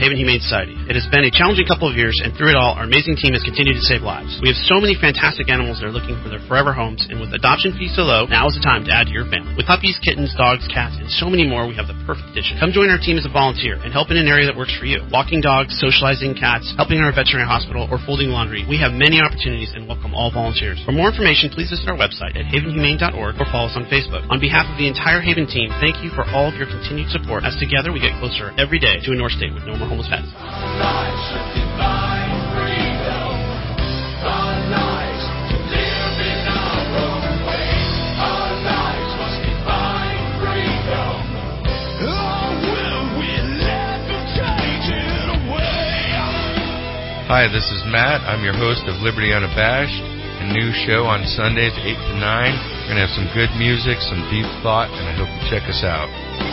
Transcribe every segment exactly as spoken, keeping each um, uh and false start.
Haven Humane Society. It has been a challenging couple of years, and through it all, our amazing team has continued to save lives. We have so many fantastic animals that are looking for their forever homes, and with adoption fees so low, now is the time to add to your family. With puppies, kittens, dogs, cats, and so many more, we have the perfect addition. Come join our team as a volunteer and help in an area that works for you. Walking dogs, socializing cats, helping in our veterinary hospital, or folding laundry. We have many opportunities and welcome all volunteers. For more information, please visit our website at haven humane dot org or follow us on Facebook. On behalf of the entire Haven team, thank you for all of your continued support, as together we get closer every day to a North State with no more homeless pets. Hi, this is Matt. I'm your host of Liberty Unabashed, a new show on Sundays, eight to nine. We're going to have some good music, some deep thought, and I hope you check us out.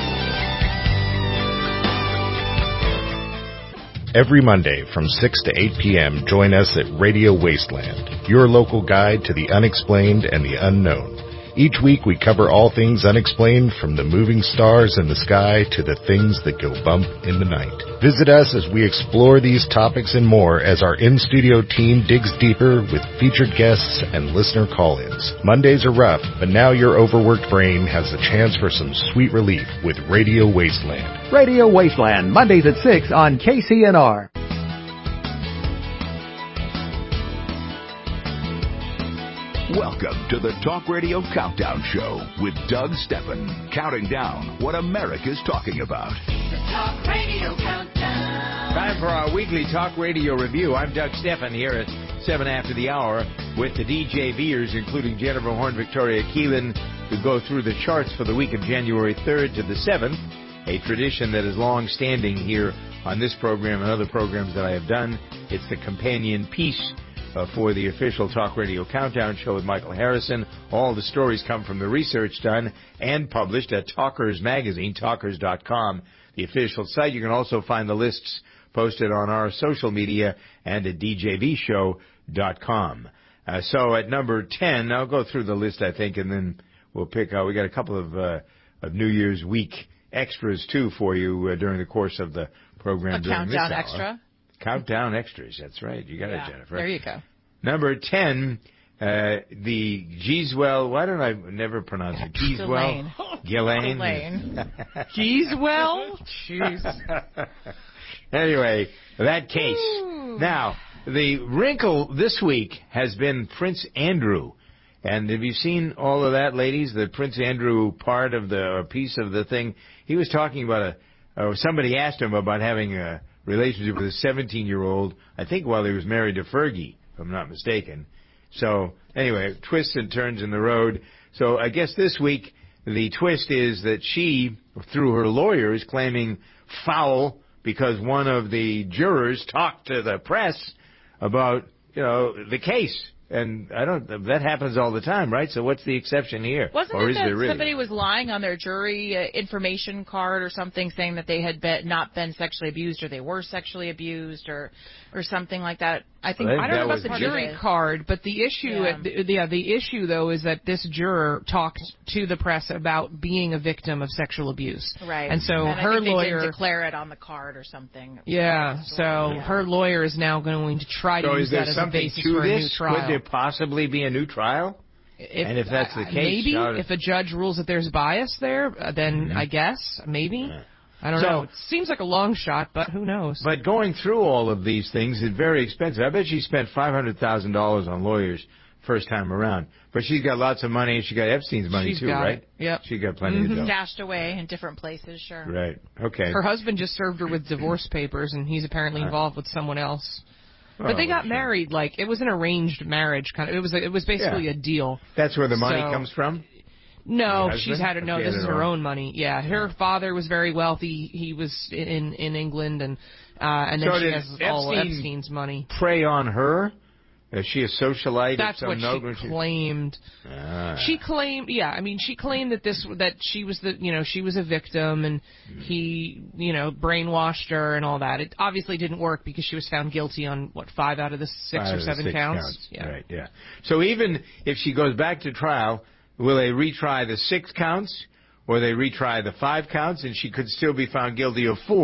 Every Monday from six to eight p.m., join us at Radio Wasteland, your local guide to the unexplained and the unknown. Each week we cover all things unexplained, from the moving stars in the sky to the things that go bump in the night. Visit us as we explore these topics and more as our in-studio team digs deeper with featured guests and listener call-ins. Mondays are rough, but now your overworked brain has the chance for some sweet relief with Radio Wasteland. Radio Wasteland, Mondays at six on K C N R. Welcome to the Talk Radio Countdown Show with Doug Steffen, counting down what America's talking about. The Talk Radio Countdown. Time for our weekly Talk Radio review. I'm Doug Steffen here at seven after the hour with the D J Viers, including Jennifer Horn, Victoria Keelan, who go through the charts for the week of January third to the seventh, a tradition that is long-standing here on this program and other programs that I have done. It's the companion piece Uh, for the official Talk Radio Countdown Show with Michael Harrison. All the stories come from the research done and published at Talkers Magazine, talkers dot com, the official site. You can also find the lists posted on our social media and at d j v show dot com. Uh, so at number ten, I'll go through the list, I think, and then we'll pick out. We got a couple of, uh, of New Year's week extras, too, for you uh, during the course of the program. A during countdown this hour. extra? Countdown extras, that's right. You got yeah, it, Jennifer. There you go. Number ten, uh, the Geeswell, why don't I never pronounce it? Geeswell? Ghislaine. Ghislaine. Geeswell? Jeez. Anyway, that case. Ooh. Now, the wrinkle this week has been Prince Andrew. And have you seen all of that, ladies? The Prince Andrew part of the, or piece of the thing? He was talking about a, or somebody asked him about having a relationship with a seventeen-year-old, I think while he was married to Fergie, if I'm not mistaken. So, anyway, twists and turns in the road. So, I guess this week, the twist is that she, through her lawyer, is claiming foul because one of the jurors talked to the press about, you know, the case. And I don't, that happens all the time, right? So what's the exception here? Wasn't or it is that there really? Somebody was lying on their jury uh, information card or something, saying that they had been, not been sexually abused or they were sexually abused or or something like that? I think I don't know about the jury card, but the issue, yeah. the, yeah, the issue though is that this juror talked to the press about being a victim of sexual abuse, right? And so and her I think lawyer they didn't declare it on the card or something. Yeah, so yeah. her lawyer is now going to try so to use that as a basis for this? a new trial. Could there possibly be a new trial? If, and if that's the case, maybe to... if a judge rules that there's bias there, then mm-hmm. I guess maybe. Yeah. I don't so, know. It seems like a long shot, but who knows? But going through all of these things is very expensive. I bet she spent five hundred thousand dollars on lawyers first time around. But she's got lots of money, and she got Epstein's money she's too, got right? It. Yep. She got plenty mm-hmm. of dough. Stashed away in different places, sure. Right. Okay. Her husband just served her with divorce papers, and he's apparently involved with someone else. But oh, they got sure. married, like, it was an arranged marriage kind of. It was a, it was basically yeah. a deal. That's where the money so, comes from? No, she's had it. No, okay, this is her own money. Yeah, her yeah. father was very wealthy. He was in in England, and uh, and then so she has Epstein all Epstein's money. Prey on her? Is she a socialite? That's what note she claimed. Ah. She claimed, yeah. I mean, she claimed that this that she was the you know she was a victim, and mm. he you know brainwashed her and all that. It obviously didn't work because she was found guilty on what five out of the six five or seven six counts. counts. Yeah. Right. Yeah. So even if she goes back to trial, will they retry the six counts, or they retry the five counts, and she could still be found guilty of four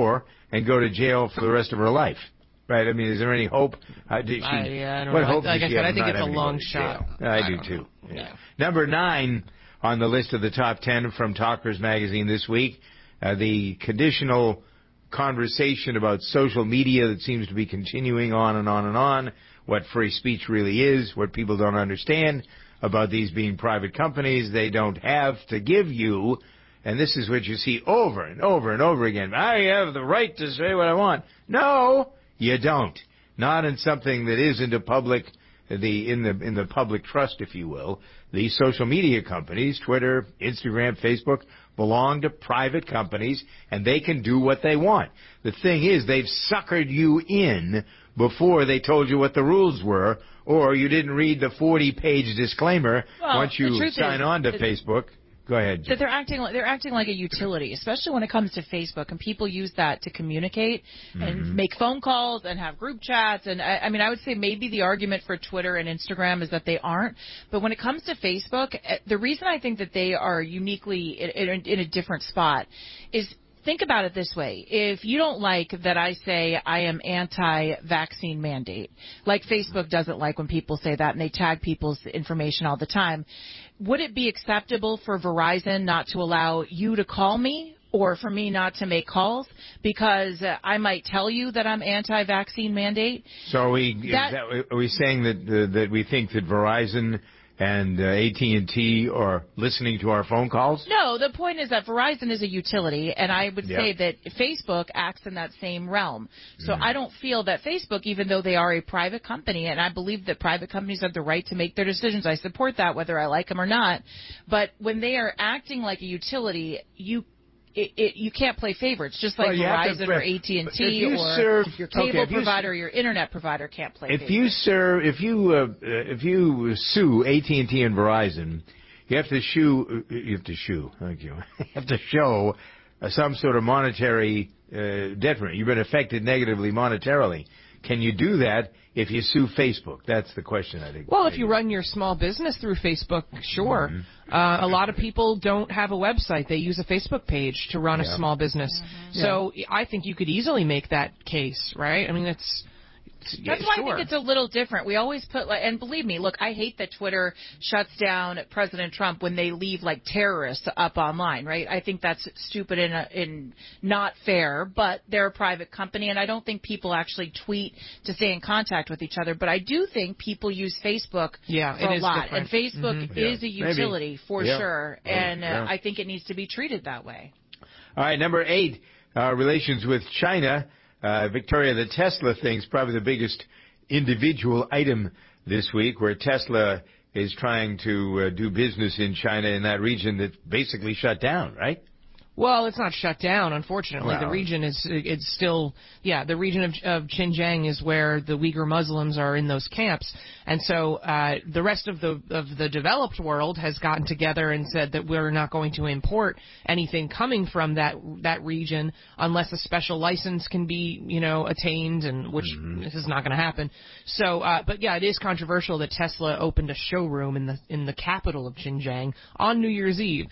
and go to jail for the rest of her life. Right? I mean, is there any hope? Uh, did she, I, yeah, I don't what know. hope Like does I she said, have I think not it's a having to long go to shot. jail? I, I do don't too. know. Yeah. Yeah. Number nine on the list of the top ten from Talkers Magazine this week, uh, the conditional conversation about social media that seems to be continuing on and on and on, what free speech really is, what people don't understand about these being private companies they don't have to give you. And this is what you see over and over and over again. I have the right to say what I want. No, you don't. Not in something that isn't a public, the in the in the public trust, if you will. These social media companies, Twitter, Instagram, Facebook, belong to private companies, and they can do what they want. The thing is, they've suckered you in before they told you what the rules were, or you didn't read the forty-page disclaimer well, once you sign is, on to it, Facebook. Go ahead. That they're acting like they're acting like a utility, especially when it comes to Facebook, and people use that to communicate and Mm-hmm. make phone calls and have group chats. And I, I mean, I would say maybe the argument for Twitter and Instagram is that they aren't. But when it comes to Facebook, the reason I think that they are uniquely in, in, in a different spot is. Think about it this way. If you don't like that I say I am anti-vaccine mandate, like Facebook doesn't like when people say that and they tag people's information all the time, would it be acceptable for Verizon not to allow you to call me or for me not to make calls because uh, I might tell you that I'm anti-vaccine mandate? So are we, that, is that, are we saying that, uh, that we think that Verizon and uh, A T and T are listening to our phone calls? No, the point is that Verizon is a utility, and I would yep. say that Facebook acts in that same realm. So mm. I don't feel that Facebook, even though they are a private company, and I believe that private companies have the right to make their decisions. I support that, whether I like them or not. But when they are acting like a utility, you It, it, you can't play favorites, just like well, Verizon to, or A T and T or serve, your cable okay, provider, you, your internet provider can't play if favorites. You serve, if you uh, if you sue A T and T and Verizon, you have to shoe, you have to shoe, thank you, you have to show uh, some sort of monetary uh, detriment. You've been affected negatively monetarily. Can you do that if you sue Facebook? That's the question, I think. Well, maybe. If you run your small business through Facebook, sure. Mm-hmm. Uh, a lot of people don't have a website. They use a Facebook page to run yeah. a small business. Mm-hmm. So yeah. I think you could easily make that case, right? I mean, it's... That's yeah, why sure. I think it's a little different. We always put, like, and believe me, look, I hate that Twitter shuts down President Trump when they leave like terrorists up online, right? I think that's stupid and, uh, and not fair, but they're a private company, and I don't think people actually tweet to stay in contact with each other. But I do think people use Facebook yeah, for it a is lot, different. and Facebook mm-hmm. is yeah. a utility Maybe. for yeah. sure, yeah. and uh, yeah. I think it needs to be treated that way. All right, number eight, uh, relations with China. Uh, Victoria, the Tesla thing's probably the biggest individual item this week, where Tesla is trying to uh, do business in China in that region that's basically shut down, right? Well, it's not shut down, unfortunately. Well, the region is it's still, yeah, the region of, of Xinjiang is where the Uyghur Muslims are in those camps. And so uh, the rest of the of the developed world has gotten together and said that we're not going to import anything coming from that that region unless a special license can be, you know, attained, and which mm-hmm. this is not going to happen. So, uh, but yeah, it is controversial that Tesla opened a showroom in the in the capital of Xinjiang on New Year's Eve.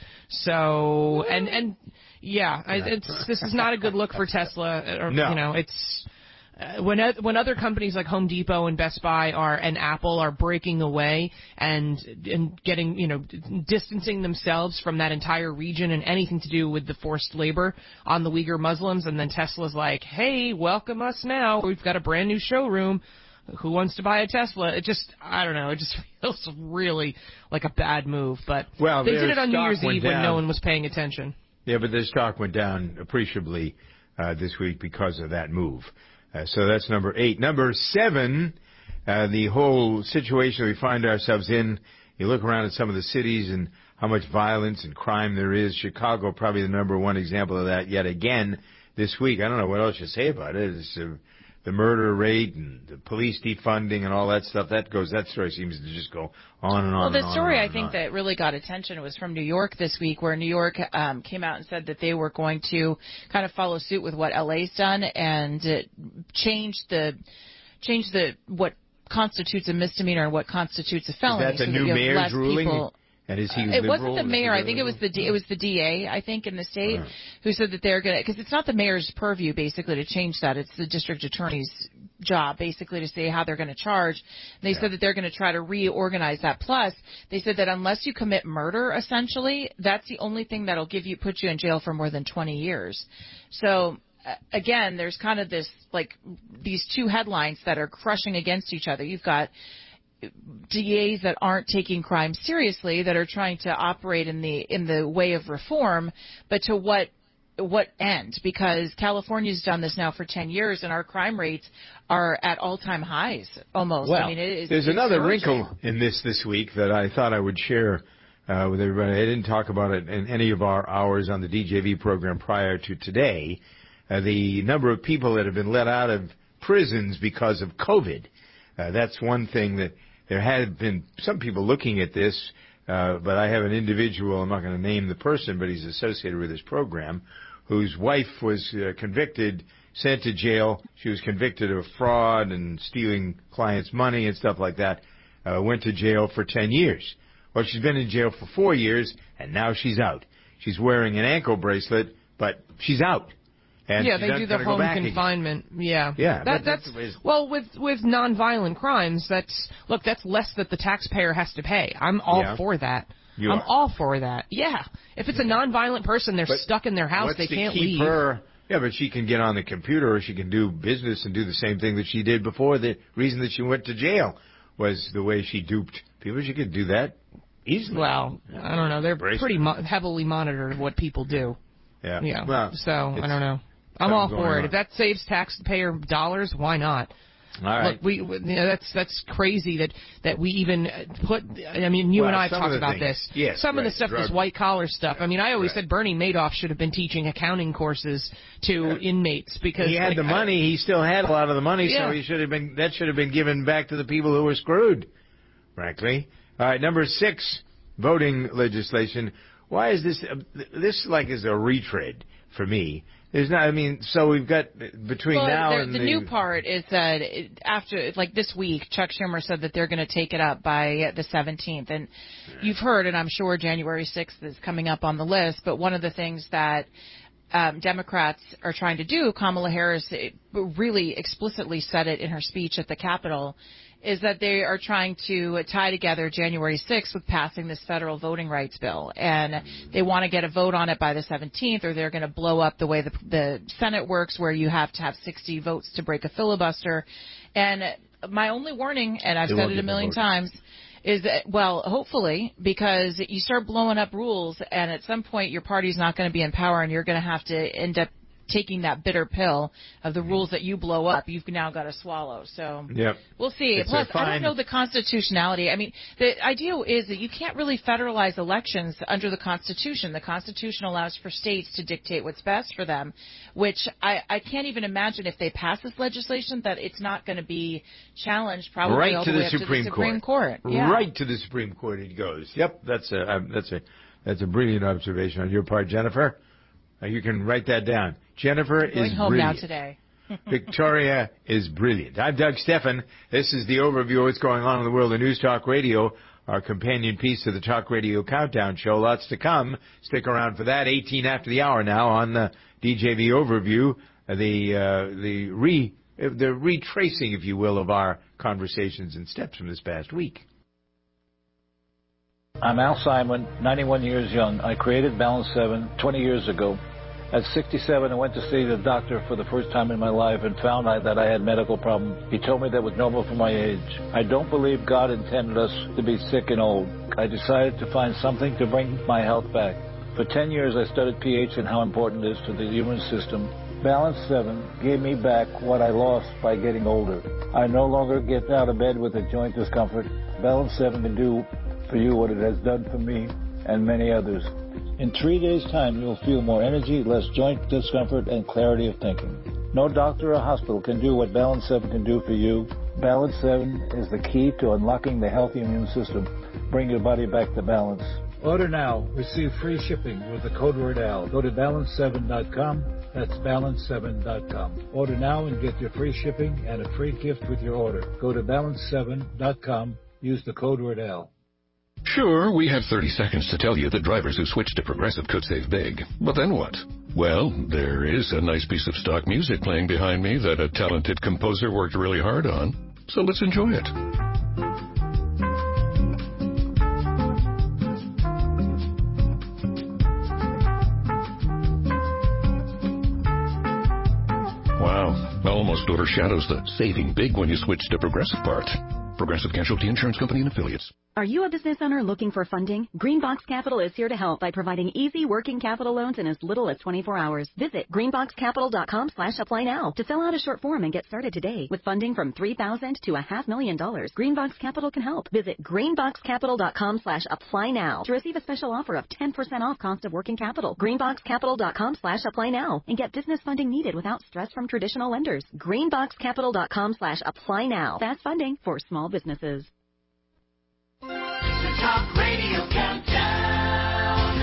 So, and and. Yeah, I, it's, this is not a good look for Tesla. Or, no. You know, it's uh, when when other companies like Home Depot and Best Buy are and Apple are breaking away and and getting, you know, distancing themselves from that entire region and anything to do with the forced labor on the Uyghur Muslims, and then Tesla's like, hey, welcome us now. We've got a brand new showroom. Who wants to buy a Tesla? It just, I don't know, it just feels really like a bad move. But well, they did it on New Year's Eve down. when no one was paying attention. Yeah, but their stock went down appreciably uh, this week because of that move. Uh, so that's number eight. Number seven, uh, the whole situation we find ourselves in. You look around at some of the cities and how much violence and crime there is. Chicago, probably the number one example of that yet again this week. I don't know what else you say about it. It's uh, the murder rate and the police defunding and all that stuff. That goes. That story seems to just go on and on. Well, the and on story and on I think on. that really got attention was from New York this week, where New York um, came out and said that they were going to kind of follow suit with what L A's done and uh, change the change the what constitutes a misdemeanor and what constitutes a felony. Is that the so new that you have mayor's less ruling? People, And is he uh, It liberal? wasn't the mayor. I think it was the D, it was the D A. I think in the state uh-huh. who said that they're going to, because it's not the mayor's purview basically to change that. It's the district attorney's job basically to say how they're going to charge. They yeah. said that they're going to try to reorganize that. Plus, they said that unless you commit murder, essentially, that's the only thing that'll give you put you in jail for more than twenty years. So. Again, there's kind of this, like, these two headlines that are crushing against each other. You've got D As that aren't taking crime seriously, that are trying to operate in the in the way of reform, but to what what end? Because California's done this now for ten years, and our crime rates are at all-time highs almost. Well, I mean, it is, there's it's another urgent. wrinkle in this this week that I thought I would share uh, with everybody. I didn't talk about it in any of our hours on the D J V program prior to today. Uh, the number of people that have been let out of prisons because of COVID. Uh, that's one thing that there have been some people looking at this, uh, but I have an individual, I'm not going to name the person, but he's associated with this program, whose wife was uh, convicted, sent to jail. She was convicted of fraud and stealing clients' money and stuff like that, uh, went to jail for ten years. Well, she's been in jail for four years, and now she's out. She's wearing an ankle bracelet, but she's out. And yeah, they do the home confinement. Again. Yeah, yeah. That, that's, that's well with with nonviolent crimes. That's look, that's less that the taxpayer has to pay. I'm all yeah. for that. You I'm are. all for that. Yeah, if it's a nonviolent person, they're but stuck in their house. They can't keep leave. Her, yeah, but she can get on the computer, or she can do business and do the same thing that she did before. The reason that she went to jail was the way she duped people. She could do that easily. Well, I don't know. They're Bracelet. pretty mo- heavily monitored what people do. Yeah. Yeah. Well, so I don't know. I'm all for it. On. If that saves taxpayer dollars, why not? All right. Look, we, we you know, that's that's crazy that, that we even put. I mean, you well, and I have talked about things. this. Yes, some right. of the stuff, Drug. this white collar stuff. I mean, I always right. said Bernie Madoff should have been teaching accounting courses to yeah. inmates because he had like, the money. I, he still had a lot of the money, yeah. so he should have been. That should have been given back to the people who were screwed. Frankly, all right. Number six, voting legislation. Why is this? Uh, this like is a retread for me. There's not. I mean, so we've got between well, now there, and the, the new part is that after, like this week, Chuck Schumer said that they're going to take it up by the seventeenth, and you've heard, and I'm sure January sixth is coming up on the list. But one of the things that um, Democrats are trying to do, Kamala Harris really explicitly said it in her speech at the Capitol, is that they are trying to tie together January sixth with passing this federal voting rights bill. And they want to get a vote on it by the seventeenth, or they're going to blow up the way the, the Senate works, where you have to have sixty votes to break a filibuster. And my only warning, and I've they said it a million times, is that, well, hopefully, because you start blowing up rules, and at some point your party's not going to be in power, and you're going to have to end up taking that bitter pill of the rules that you blow up, you've now got to swallow. So yep. we'll see. It's Plus, fine... I don't know the constitutionality. I mean, the idea is that you can't really federalize elections under the Constitution. The Constitution allows for states to dictate what's best for them, which I, I can't even imagine if they pass this legislation that it's not going to be challenged probably right all to the the way Supreme up to the Supreme Court. Court. Yeah. Right to the Supreme Court it goes. Yep, that's a um, that's a that's a brilliant observation on your part, Jennifer. Uh, you can write that down. Jennifer I'm going is home brilliant. now today. Victoria is brilliant. I'm Doug Steffen. This is the overview of what's going on in the world of News Talk Radio, our companion piece to the Talk Radio Countdown Show. Lots to come. Stick around for that. eighteen after the hour now on the D J V overview, uh, the uh, the re the retracing, if you will, of our conversations and steps from this past week. I'm Al Simon, ninety-one years young. I created Balance seven twenty years ago. At sixty-seven, I went to see the doctor for the first time in my life and found out that I had medical problems. He told me that was normal for my age. I don't believe God intended us to be sick and old. I decided to find something to bring my health back. For ten years, I studied pH and how important it is to the human system. Balance seven gave me back what I lost by getting older. I no longer get out of bed with a joint discomfort. Balance seven can do for you what it has done for me and many others. In three days' time, you'll feel more energy, less joint discomfort, and clarity of thinking. No doctor or hospital can do what Balance seven can do for you. Balance seven is the key to unlocking the healthy immune system. Bring your body back to balance. Order now. Receive free shipping with the code word Al. Go to balance seven dot com. That's balance seven dot com. Order now and get your free shipping and a free gift with your order. Go to balance seven dot com. Use the code word Al. Sure, we have thirty seconds to tell you that drivers who switch to Progressive could save big. But then what? Well, there is a nice piece of stock music playing behind me that a talented composer worked really hard on. So let's enjoy it. Wow, almost overshadows the saving big when you switch to Progressive part. Progressive Casualty Insurance Company and Affiliates. Are you a business owner looking for funding? Greenbox Capital is here to help by providing easy working capital loans in as little as twenty-four hours. Visit greenboxcapital.com slash apply now to fill out a short form and get started today. With funding from three thousand dollars to a half million dollars, Greenbox Capital can help. Visit greenboxcapital.com slash apply now to receive a special offer of ten percent off cost of working capital. greenboxcapital.com slash apply now and get business funding needed without stress from traditional lenders. greenboxcapital.com slash apply now. Fast funding for small businesses. The Talk Radio Countdown.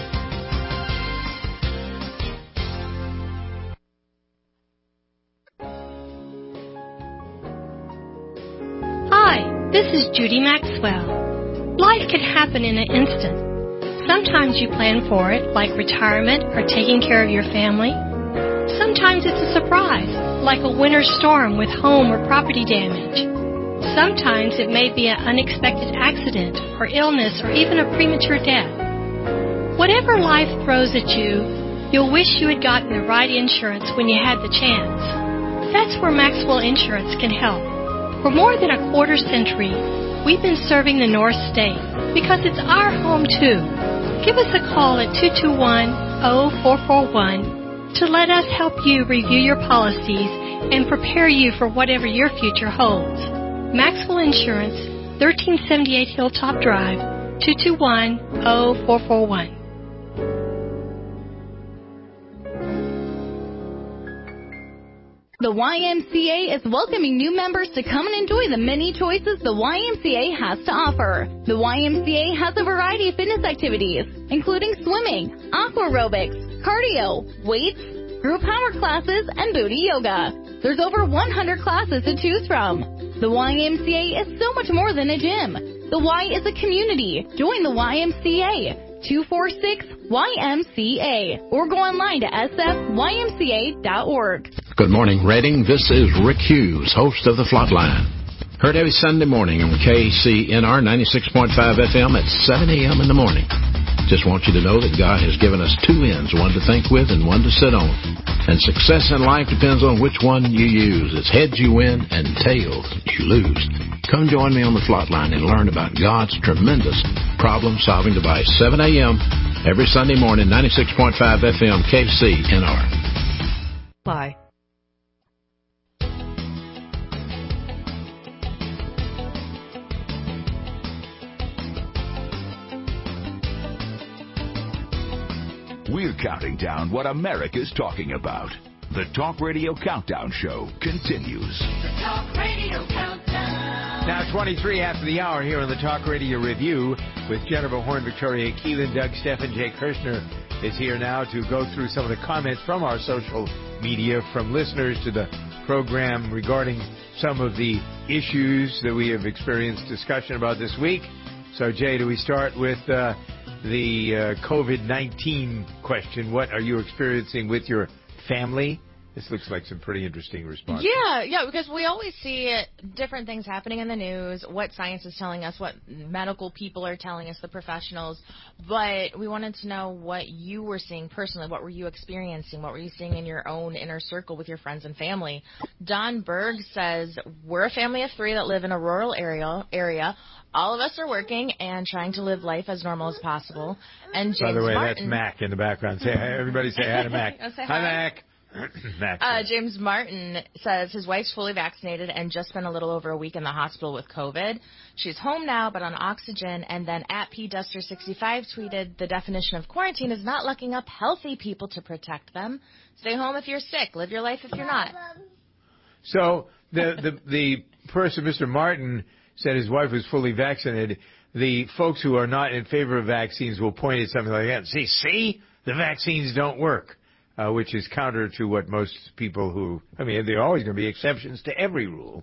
Hi, this is Judy Maxwell. Life can happen in an instant. Sometimes you plan for it, like retirement or taking care of your family. Sometimes it's a surprise, like a winter storm with home or property damage. Sometimes it may be an unexpected accident or illness or even a premature death. Whatever life throws at you, you'll wish you had gotten the right insurance when you had the chance. That's where Maxwell Insurance can help. For more than a quarter century, we've been serving the North State because it's our home too. Give us a call at two two one, oh four four one to let us help you review your policies and prepare you for whatever your future holds. Maxwell Insurance, thirteen seventy-eight Hilltop Drive, two two one, oh four four one. The Y M C A is welcoming new members to come and enjoy the many choices the Y M C A has to offer. The Y M C A has a variety of fitness activities, including swimming, aqua aerobics, cardio, weights, group power classes, and booty yoga. There's over one hundred classes to choose from. The Y M C A is so much more than a gym. The Y is a community. Join the Y M C A, two four six Y M C A, or go online to s f y m c a dot org. Good morning, Reading. This is Rick Hughes, host of The Flatline. Heard every Sunday morning on K C N R ninety-six point five F M at seven a.m. in the morning. Just want you to know that God has given us two ends, one to think with and one to sit on. And success in life depends on which one you use. It's heads you win and tails you lose. Come join me on The Flatline and learn about God's tremendous problem-solving device. seven a.m. every Sunday morning, ninety-six point five F M, K C N R. Bye. We're counting down what America's talking about. The Talk Radio Countdown Show continues. The Talk Radio Countdown. Now twenty-three after the hour here on the Talk Radio Review with Jennifer Horn, Victoria Keelan, Doug Steffen, Jay Kirshner is here now to go through some of the comments from our social media, from listeners to the program regarding some of the issues that we have experienced discussion about this week. So, Jay, do we start with uh, the uh, COVID nineteen question? What are you experiencing with your family? This looks like some pretty interesting responses. Yeah, yeah, because we always see different things happening in the news, what science is telling us, what medical people are telling us, the professionals. But we wanted to know what you were seeing personally. What were you experiencing? What were you seeing in your own inner circle with your friends and family? Don Berg says, we're a family of three that live in a rural area. area. All of us are working and trying to live life as normal as possible. And James By the way, Martin, that's Mac in the background. Say hi, everybody say hi to Mac. Oh, say hi, hi. Mac. Mac. Uh, James Martin says his wife's fully vaccinated and just spent a little over a week in the hospital with COVID. She's home now, but on oxygen. And then at P Duster sixty-five tweeted, the definition of quarantine is not locking up healthy people to protect them. Stay home if you're sick. Live your life if you're not. So the, the, the person, Mister Martin, said his wife was fully vaccinated. The folks who are not in favor of vaccines will point at something like that and say, see, the vaccines don't work. Uh, which is counter to what most people who, I mean, there are always going to be exceptions to every rule,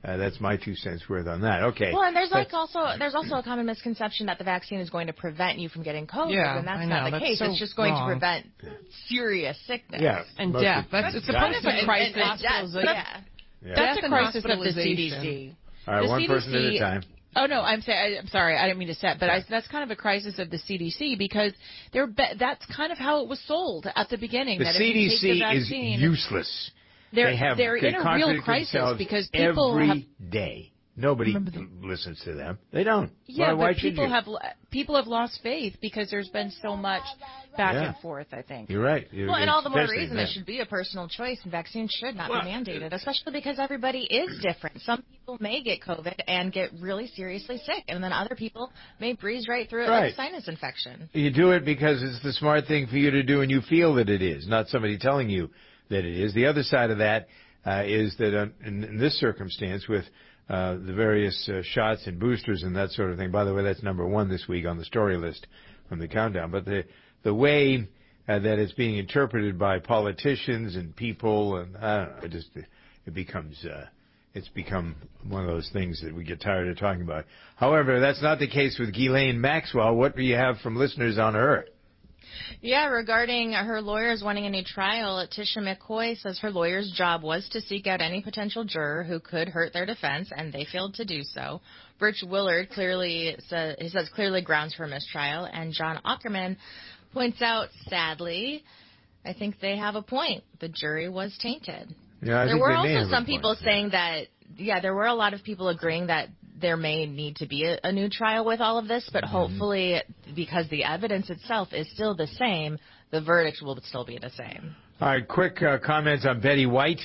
Uh, that's my two cents worth on that. Okay. Well, and there's like But- also there's also a common misconception that the vaccine is going to prevent you from getting COVID, Yeah, and that's I not know. the That's case. so it's just going wrong. to prevent serious sickness. Yeah, And most death. of- That's it's Yeah. supposed to be And- crisis. and- and death, hospitalization. yeah. Yeah. That's Death a and crisis of the C D C. hospitalization. All right, The one C D C person at a time. Oh no, I'm saying I'm sorry, I didn't mean to set, but I, that's kind of a crisis of the C D C because they're be, that's kind of how it was sold at the beginning. The that C if D you take C the is vaccine, useless. They're they have, they're they in a real contradict crisis themselves because people every have day. Nobody listens to them. They don't. yeah, why, why but should people you? have people have lost faith because there's been so much back Yeah. and forth. I think You're right. You're, Well, and all the more especially reason then. it should be a personal choice, and vaccines should not Well, be mandated, especially because everybody is different. Some people may get COVID and get really seriously sick, and then other people may breeze right through it like Right. a sinus infection. You do it because it's the smart thing for you to do, and you feel that it is, not somebody telling you that it is. The other side of that uh, is that uh, in, in this circumstance, with uh, the various uh, shots and boosters and that sort of thing. By the way, that's number one this week on the story list from the countdown. But the the way uh, that it's being interpreted by politicians and people, and I don't know, it just it becomes. Uh, It's become one of those things that we get tired of talking about. However, that's not the case with Ghislaine Maxwell. What do you have from listeners on her? Yeah, regarding her lawyers wanting a new trial, Tisha McCoy says her lawyer's job was to seek out any potential juror who could hurt their defense, and they failed to do so. Birch Willard clearly says, he says clearly grounds for mistrial, and John Ackerman points out, sadly, I think they have a point. The jury was tainted. Yeah, I there think were they may also have a some point, people saying that, yeah, there were a lot of people agreeing that there may need to be a, a new trial with all of this, but Mm-hmm. hopefully, because the evidence itself is still the same, the verdict will still be the same. All right, quick uh, comments on Betty White.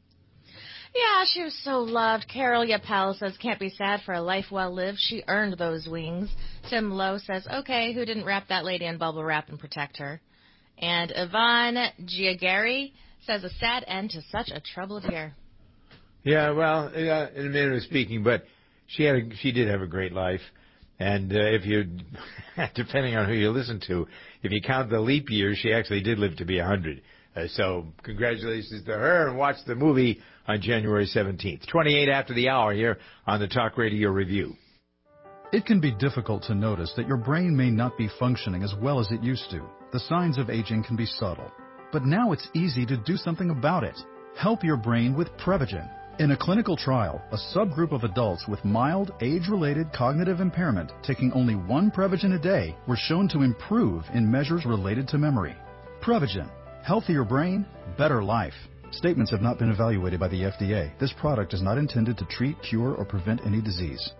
Yeah, she was so loved. Carol Yapel says, can't be sad for a life well lived. She earned those wings. Tim Lowe says, okay, who didn't wrap that lady in bubble wrap and protect her? And Yvonne Giagari says, a sad end to such a troubled year. Yeah, well, uh, in a manner of speaking, but she had a, she did have a great life, and uh, if you, depending on who you listen to, if you count the leap years, she actually did live to be a hundred. Uh, so congratulations to her, and watch the movie on January seventeenth, twenty-eight after the hour here on the Talk Radio Review. It can be difficult to notice that your brain may not be functioning as well as it used to. The signs of aging can be subtle, but now it's easy to do something about it. Help your brain with Prevagen. In a clinical trial, a subgroup of adults with mild age-related cognitive impairment taking only one Prevagen a day were shown to improve in measures related to memory. Prevagen. Healthier brain, better life. Statements have not been evaluated by the F D A. This product is not intended to treat, cure, or prevent any disease.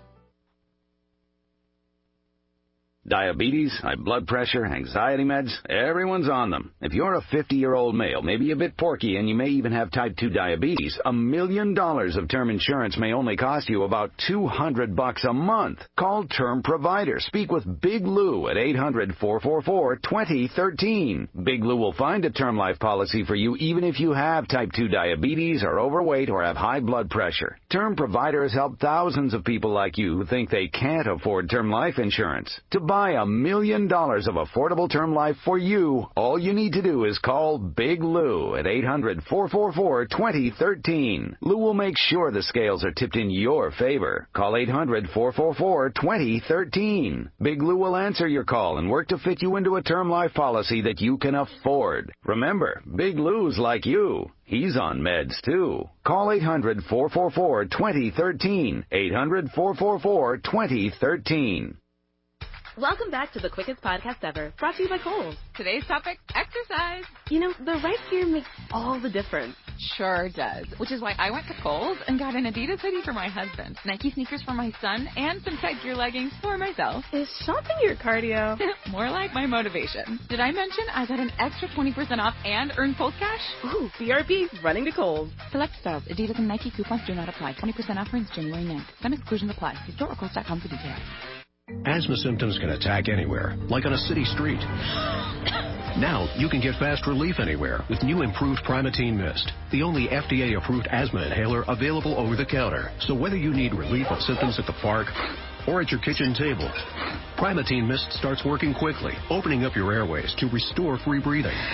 Diabetes, high blood pressure, anxiety meds, everyone's on them. If you're a fifty-year-old male, maybe a bit porky, and you may even have type two diabetes, a million dollars of term insurance may only cost you about two hundred bucks a month. Call Term Provider. Speak with Big Lou at eight hundred, four four four, two zero one three. Big Lou will find a term life policy for you even if you have type two diabetes, are overweight, or have high blood pressure. Term Provider has helped thousands of people like you who think they can't afford term life insurance. To buy a million dollars of affordable term life for you, all you need to do is call Big Lou at eight hundred, four four four, two zero one three. Lou will make sure the scales are tipped in your favor. Call eight hundred, four four four, two zero one three. Big Lou will answer your call and work to fit you into a term life policy that you can afford. Remember, Big Lou's like you. He's on meds, too. Call eight hundred, four four four, two zero one three. eight hundred, four four four, two zero one three. Welcome back to the quickest podcast ever, brought to you by Kohl's. Today's topic, exercise. You know, the right gear makes all the difference. Sure does, which is why I went to Kohl's and got an Adidas hoodie for my husband, Nike sneakers for my son, and some tight gear leggings for myself. Is shopping your cardio? More like my motivation. Did I mention I got an extra twenty percent off and earned Kohl's cash? Ooh, B R B, running to Kohl's. Select styles, Adidas and Nike coupons do not apply. twenty percent off ends January ninth. Some exclusions apply. See store or kohls dot com for details. Asthma symptoms can attack anywhere, like on a city street. Now, you can get fast relief anywhere with new improved Primatene Mist, the only F D A-approved asthma inhaler available over the counter. So whether you need relief of symptoms at the park or at your kitchen table, Primatene Mist starts working quickly, opening up your airways to restore free breathing.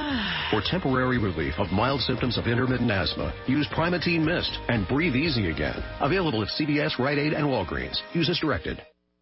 For temporary relief of mild symptoms of intermittent asthma, use Primatene Mist and breathe easy again. Available at C V S, Rite Aid, and Walgreens. Use as directed.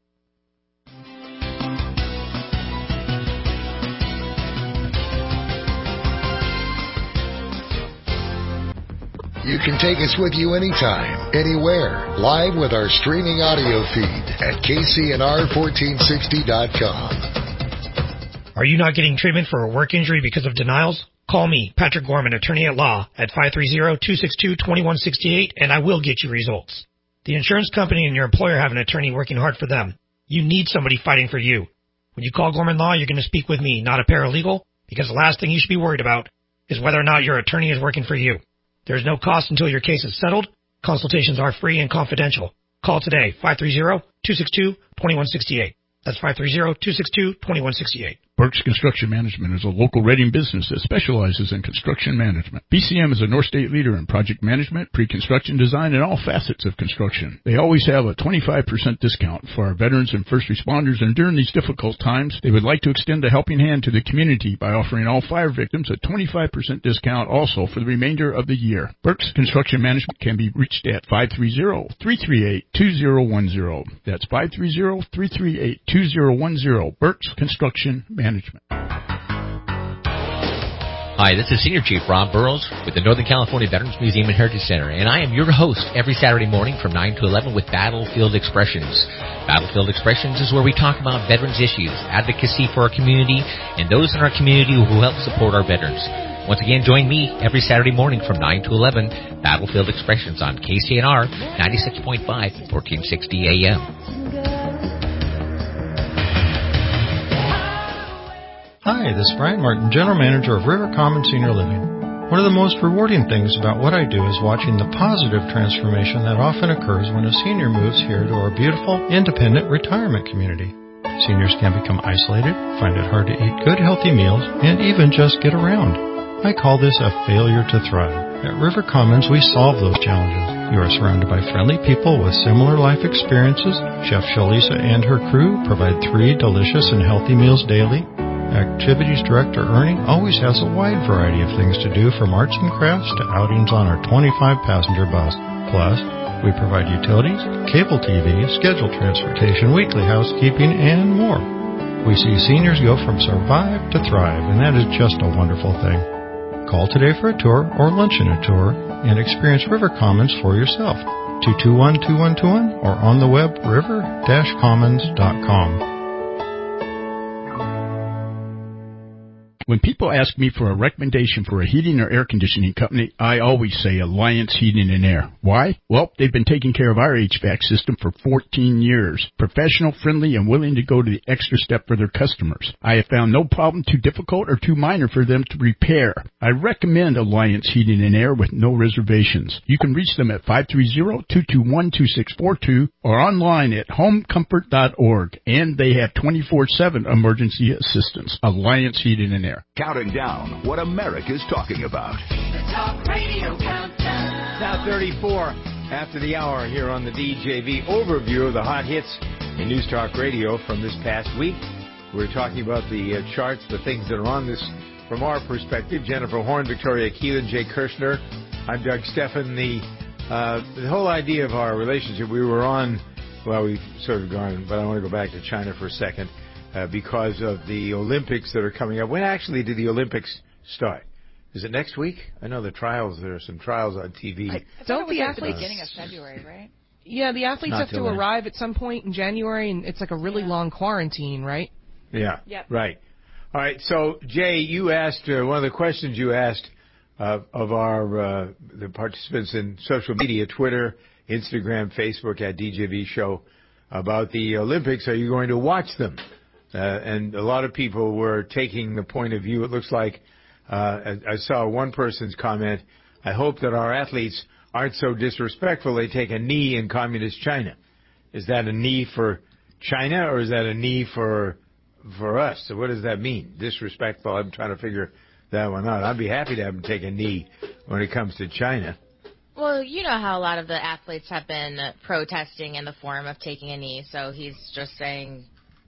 You can take us with you anytime, anywhere, live with our streaming audio feed at K C N R fourteen sixty dot com. Are you not getting treatment for a work injury because of denials? Call me, Patrick Gorman, attorney at law, at five three zero, two six two, two one six eight, and I will get you results. The insurance company and your employer have an attorney working hard for them. You need somebody fighting for you. When you call Gorman Law, you're going to speak with me, not a paralegal, because the last thing you should be worried about is whether or not your attorney is working for you. There's no cost until your case is settled. Consultations are free and confidential. Call today, five three zero, two six two, two one six eight. That's five three zero, two six two, two one six eight. Burke's Construction Management is a local Reading business that specializes in construction management. B C M is a North State leader in project management, pre-construction design, and all facets of construction. They always have a twenty-five percent discount for our veterans and first responders, and during these difficult times, they would like to extend a helping hand to the community by offering all fire victims a twenty-five percent discount also for the remainder of the year. Burke's Construction Management can be reached at five three zero, three three eight, two zero one zero. That's five three zero, three three eight, two zero one zero. Burke's Construction Management. Management. Hi, this is Senior Chief Rob Burrows with the Northern California Veterans Museum and Heritage Center, and I am your host every Saturday morning from nine to eleven with Battlefield Expressions. Battlefield Expressions is where we talk about veterans issues, advocacy for our community, and those in our community who help support our veterans. Once again, join me every Saturday morning from nine to eleven, Battlefield Expressions on K C N R ninety-six point five, fourteen sixty A M. Hi, this is Brian Martin, General Manager of River Commons Senior Living. One of the most rewarding things about what I do is watching the positive transformation that often occurs when a senior moves here to our beautiful, independent retirement community. Seniors can become isolated, find it hard to eat good, healthy meals, and even just get around. I call this a failure to thrive. At River Commons, we solve those challenges. You are surrounded by friendly people with similar life experiences. Chef Shalisa and her crew provide three delicious and healthy meals daily. Activities Director Ernie always has a wide variety of things to do, from arts and crafts to outings on our twenty-five passenger bus. Plus, we provide utilities, cable T V, scheduled transportation, weekly housekeeping, and more. We see seniors go from survive to thrive, and that is just a wonderful thing. Call today for a tour or lunch in a tour and experience River Commons for yourself. two two one, two one two one or on the web river dash commons dot com. When people ask me for a recommendation for a heating or air conditioning company, I always say Alliance Heating and Air. Why? Well, they've been taking care of our H V A C system for fourteen years. Professional, friendly, and willing to go to the extra step for their customers. I have found no problem too difficult or too minor for them to repair. I recommend Alliance Heating and Air with no reservations. You can reach them at five three zero, two two one, two six four two or online at home comfort dot org. And they have twenty-four seven emergency assistance. Alliance Heating and Air. Counting down what America's talking about. The Talk Radio Countdown. Now thirty-four after the hour here on the D J V overview of the hot hits in News Talk Radio from this past week. We're talking about the uh, charts, the things that are on this from our perspective. Jennifer Horn, Victoria Keelan, Jay Kirshner. I'm Doug Steffen. The, uh, the whole idea of our relationship, we were on, well, we've sort of gone, but I want to go back to China for a second. Uh, because of the Olympics that are coming up. When actually do the Olympics start? Is it next week? I know the trials, there are some trials on T V. I, I Don't the at the athletes... beginning of February, right? Yeah, the athletes Not have to then. arrive at some point in January, and it's like a really yeah. long quarantine, right? Yeah, yep. Right. All right, so, Jay, you asked, uh, one of the questions you asked uh, of our uh, the participants in social media, Twitter, Instagram, Facebook, at D J V Show, about the Olympics. Are you going to watch them? Uh, and a lot of people were taking the point of view, it looks like, uh, I, I saw one person's comment, I hope that our athletes aren't so disrespectful they take a knee in communist China. Is that a knee for China or is that a knee for for us? So what does that mean? Disrespectful, I'm trying to figure that one out. I'd be happy to have them take a knee when it comes to China. Well, you know how a lot of the athletes have been protesting in the form of taking a knee, so he's just saying...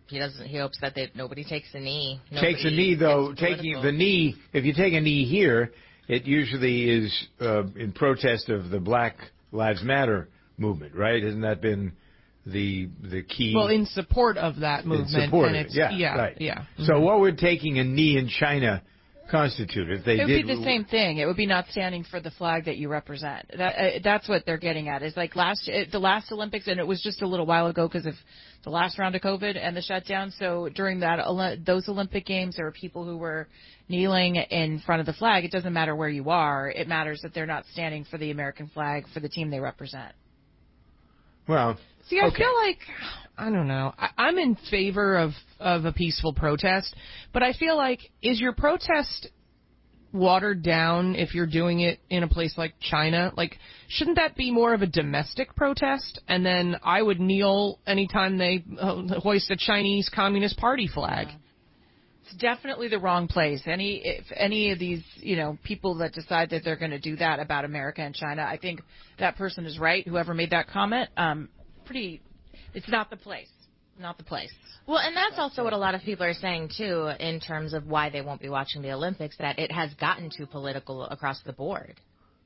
he doesn't. He hopes that they, nobody takes a knee. Nobody takes a knee, though. gets Taking political. the knee, if you take a knee here, it usually is uh, in protest of the Black Lives Matter movement, right? Hasn't that been the the key? Well, in support of that movement. In support and of it, it's, yeah, yeah, right. yeah. So Mhm. what would taking a knee in China constitute if they it would did? be the same thing. It would be not standing for the flag that you represent. That, uh, that's what they're getting at. Is like last uh, the last Olympics, and it was just a little while ago because of the last round of COVID and the shutdown. So during that those Olympic Games, there were people who were kneeling in front of the flag. It doesn't matter where you are. It matters that they're not standing for the American flag for the team they represent. Well, see, I okay. feel like I don't know. I, I'm in favor of of a peaceful protest, but I feel like is your protest watered down if you're doing it in a place like China? Like, shouldn't that be more of a domestic protest? And then I would kneel anytime they uh, hoist a Chinese Communist Party flag. It's definitely the wrong place. Any if any of these, you know, people that decide that they're going to do that about America and China, I think that person is right. Whoever made that comment, um, pretty, it's not the place, not the place. Well, and that's also what a lot of people are saying, too, in terms of why they won't be watching the Olympics, that it has gotten too political across the board.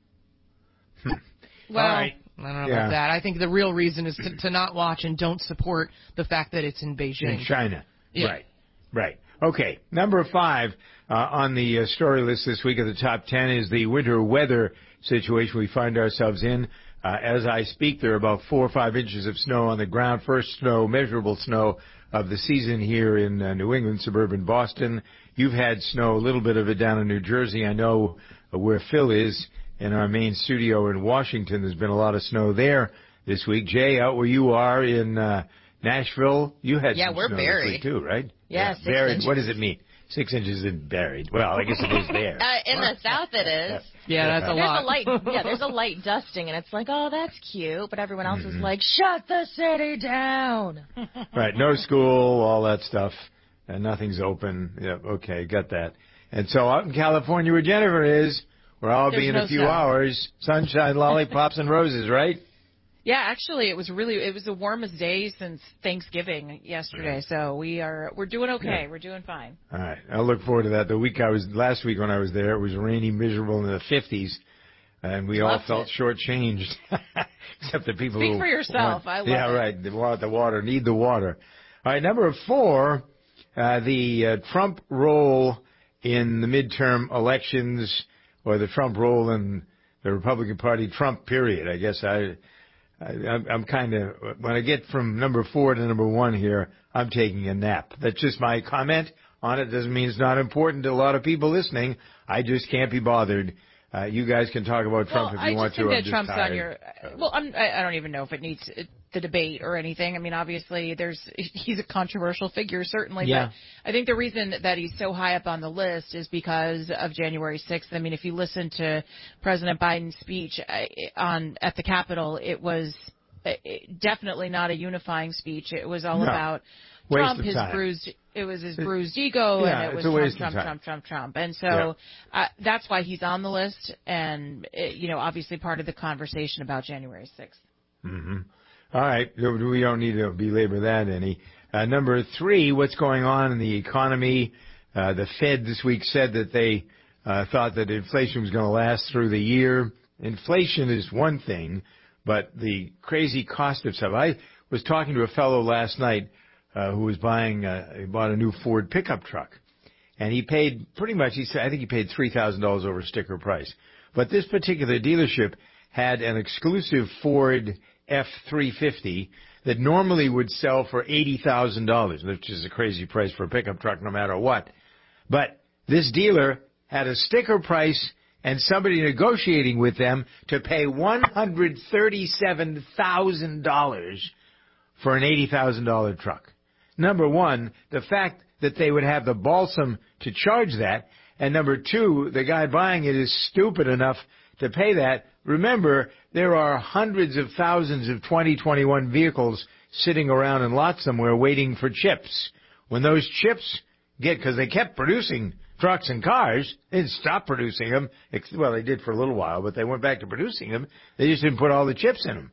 Well, right. I don't know Yeah. about that. I think the real reason is to, to not watch and don't support the fact that it's in Beijing. In China. Yeah. Right. Right. Okay. Number five uh, on the uh, story list this week of the top ten is the winter weather situation we find ourselves in. Uh, as I speak, there are about four or five inches of snow on the ground. First snow, measurable snow of the season here in uh, New England, suburban Boston. You've had snow, a little bit of it down in New Jersey. I know uh, where Phil is in our main studio in Washington. There's been a lot of snow there this week. Jay, out where you are in uh, Nashville, you had Yeah, some we're snow buried. this week too, right? Yeah, six buried. inches. What does it mean? Six inches in buried. Well, I guess it is there. Uh, in the South, it is. Yeah, that's a there's lot. A light, yeah, there's a light dusting, and it's like, oh, that's cute. But everyone else Mm-hmm. is like, shut the city down. Right, no school, all that stuff, and nothing's open. Yeah, okay, got that. And so out in California where Jennifer is, where I'll There's be in no a few snow. hours, sunshine, lollipops, and roses, right? Yeah, actually, it was really it was the warmest day since Thanksgiving yesterday. So we are we're doing okay. Yeah. We're doing fine. All right, I'll look forward to that. The week I was, last week when I was there, it was rainy, miserable in the fifties, and we all Loved felt it. shortchanged, except the people Speak who for yourself. want- I love yeah, it. right. They want the water, need the water. All right, number four, uh, the uh, Trump role in the midterm elections, or the Trump role in the Republican Party, Trump period. I guess I, I I'm, I'm kind of, when I get from number four to number one here, I'm taking a nap. That's just my comment on it. Doesn't mean it's not important to a lot of people listening. I just can't be bothered. Uh, you guys can talk about Trump well, if you I want just to. think I'm that just Trump's tired. on your. Well, I'm, I I don't even know if it needs uh, the debate or anything. I mean, obviously, there's he's a controversial figure, certainly. Yeah. But I think the reason that he's so high up on the list is because of January sixth. I mean, if you listen to President Biden's speech uh, on at the Capitol, it was uh, definitely not a unifying speech. It was all No. about Waste Trump, of his time. bruised. It was his bruised ego, Yeah, and it was it's a waste Trump, of Trump, time. Trump, Trump, Trump, and so Yeah. uh, that's why he's on the list, and it, you know, obviously part of the conversation about January sixth. Mm-hmm. All right. We don't need to belabor that any. Uh, number three, what's going on in the economy? Uh, the Fed this week said that they uh, thought that inflation was going to last through the year. Inflation is one thing, but the crazy cost of stuff. I was talking to a fellow last night uh, who was buying, uh, he bought a new Ford pickup truck. And he paid pretty much, he said, I think he paid three thousand dollars over sticker price. But this particular dealership had an exclusive Ford F three fifty that normally would sell for eighty thousand dollars, which is a crazy price for a pickup truck no matter what. But this dealer had a sticker price and somebody negotiating with them to pay one hundred thirty-seven thousand dollars for an eighty thousand dollars truck. Number one, the fact that they would have the balsam to charge that, and number two, the guy buying it is stupid enough to pay that. Remember, there are hundreds of thousands of twenty twenty-one vehicles sitting around in lots somewhere waiting for chips. When those chips get, because they kept producing trucks and cars, they didn't stop producing them. Well, they did for a little while, but they went back to producing them. They just didn't put all the chips in them.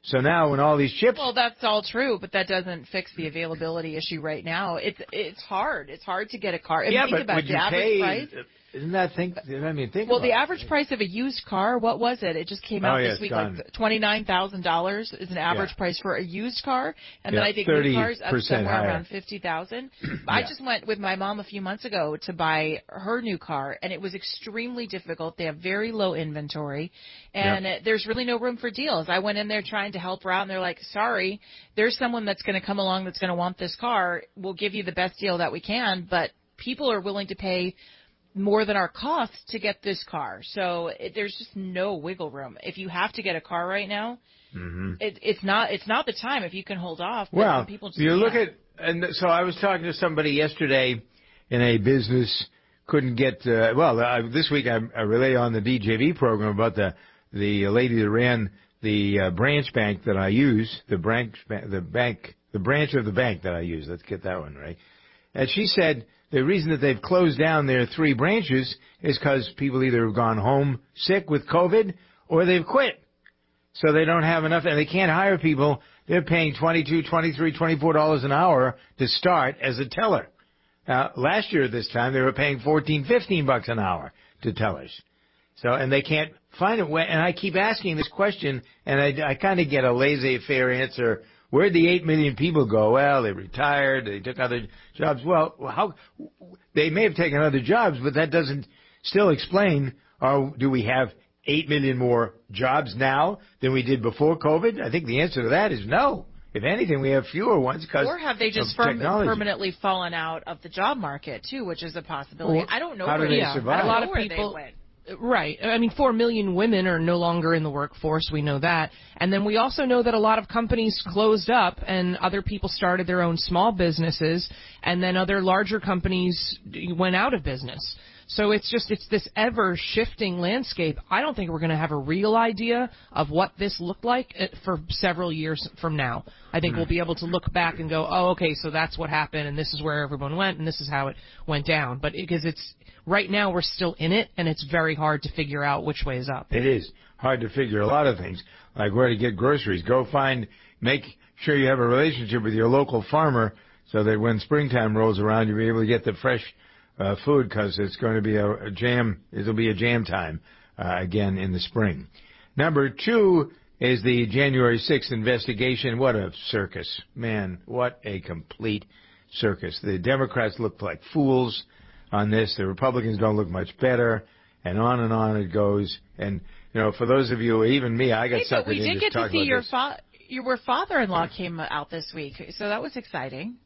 So now when all these chips... Well, that's all true, but that doesn't fix the availability issue right now. It's it's hard. It's hard to get a car. I mean, yeah, think but about would the you average pay... price. Isn't that think? I mean, think. Well, about the it. average price of a used car, what was it? It just came out oh, yeah, this week, gone. like twenty-nine thousand dollars is an average Yeah. price for a used car, and Yeah, then I think new cars up thirty percent somewhere higher. around fifty thousand. I Yeah. just went with my mom a few months ago to buy her new car, and it was extremely difficult. They have very low inventory, and Yep. uh, there's really no room for deals. I went in there trying to help her out, and they're like, "Sorry, there's someone that's going to come along that's going to want this car. We'll give you the best deal that we can, but people are willing to pay more than our costs to get this car. So it, there's just no wiggle room. If you have to get a car right now, Mm-hmm. it, it's not it's not the time if you can hold off. But Well, some people just you look can't. at, and so I was talking to somebody yesterday in a business, couldn't get, uh, well, uh, this week I, I relayed on the D J V program about the the lady that ran the uh, branch bank that I use, the branch, ba- the bank, the branch of the bank that I use. Let's get that one right. And she said the reason that they've closed down their three branches is because people either have gone home sick with COVID or they've quit. So they don't have enough, and they can't hire people. They're paying twenty-two, twenty-three, twenty-four dollars an hour to start as a teller. Now, last year at this time, they were paying fourteen, fifteen bucks an hour to tellers. So, and they can't find a way. And I keep asking this question, and I, I kind of get a laissez-faire answer. Where'd the eight million people go? Well, they retired. They took other jobs. Well, how they may have taken other jobs, but that doesn't still explain. Or do we have eight million more jobs now than we did before COVID? I think the answer to that is no. If anything, we have fewer ones because Or have they just of firm, technology. permanently fallen out of the job market too, which is a possibility. Well, I don't know how where do they yeah, survive? I don't A lot know of where people- they went. Right. I mean, four million women are no longer in the workforce. We know that. And then we also know that a lot of companies closed up and other people started their own small businesses, and then other larger companies went out of business. So it's just, it's this ever-shifting landscape. I don't think we're going to have a real idea of what this looked like for several years from now. I think Hmm. we'll be able to look back and go, oh, okay, so that's what happened, and this is where everyone went, and this is how it went down. But because it's, right now we're still in it, and it's very hard to figure out which way is up. It is hard to figure a lot of things, like where to get groceries. Go find, make sure you have a relationship with your local farmer so that when springtime rolls around, you'll be able to get the fresh uh, food, because it's going to be a, a jam. It'll be a jam time uh, again in the spring. Number two is the January sixth investigation. What a circus. Man, what a complete circus. The Democrats look like fools on this. The Republicans don't look much better, and on and on it goes. And, you know, for those of you, even me, I got Hey, but suckered we into did get to talking see about your this. fa- your father-in-law came out this week, so that was exciting.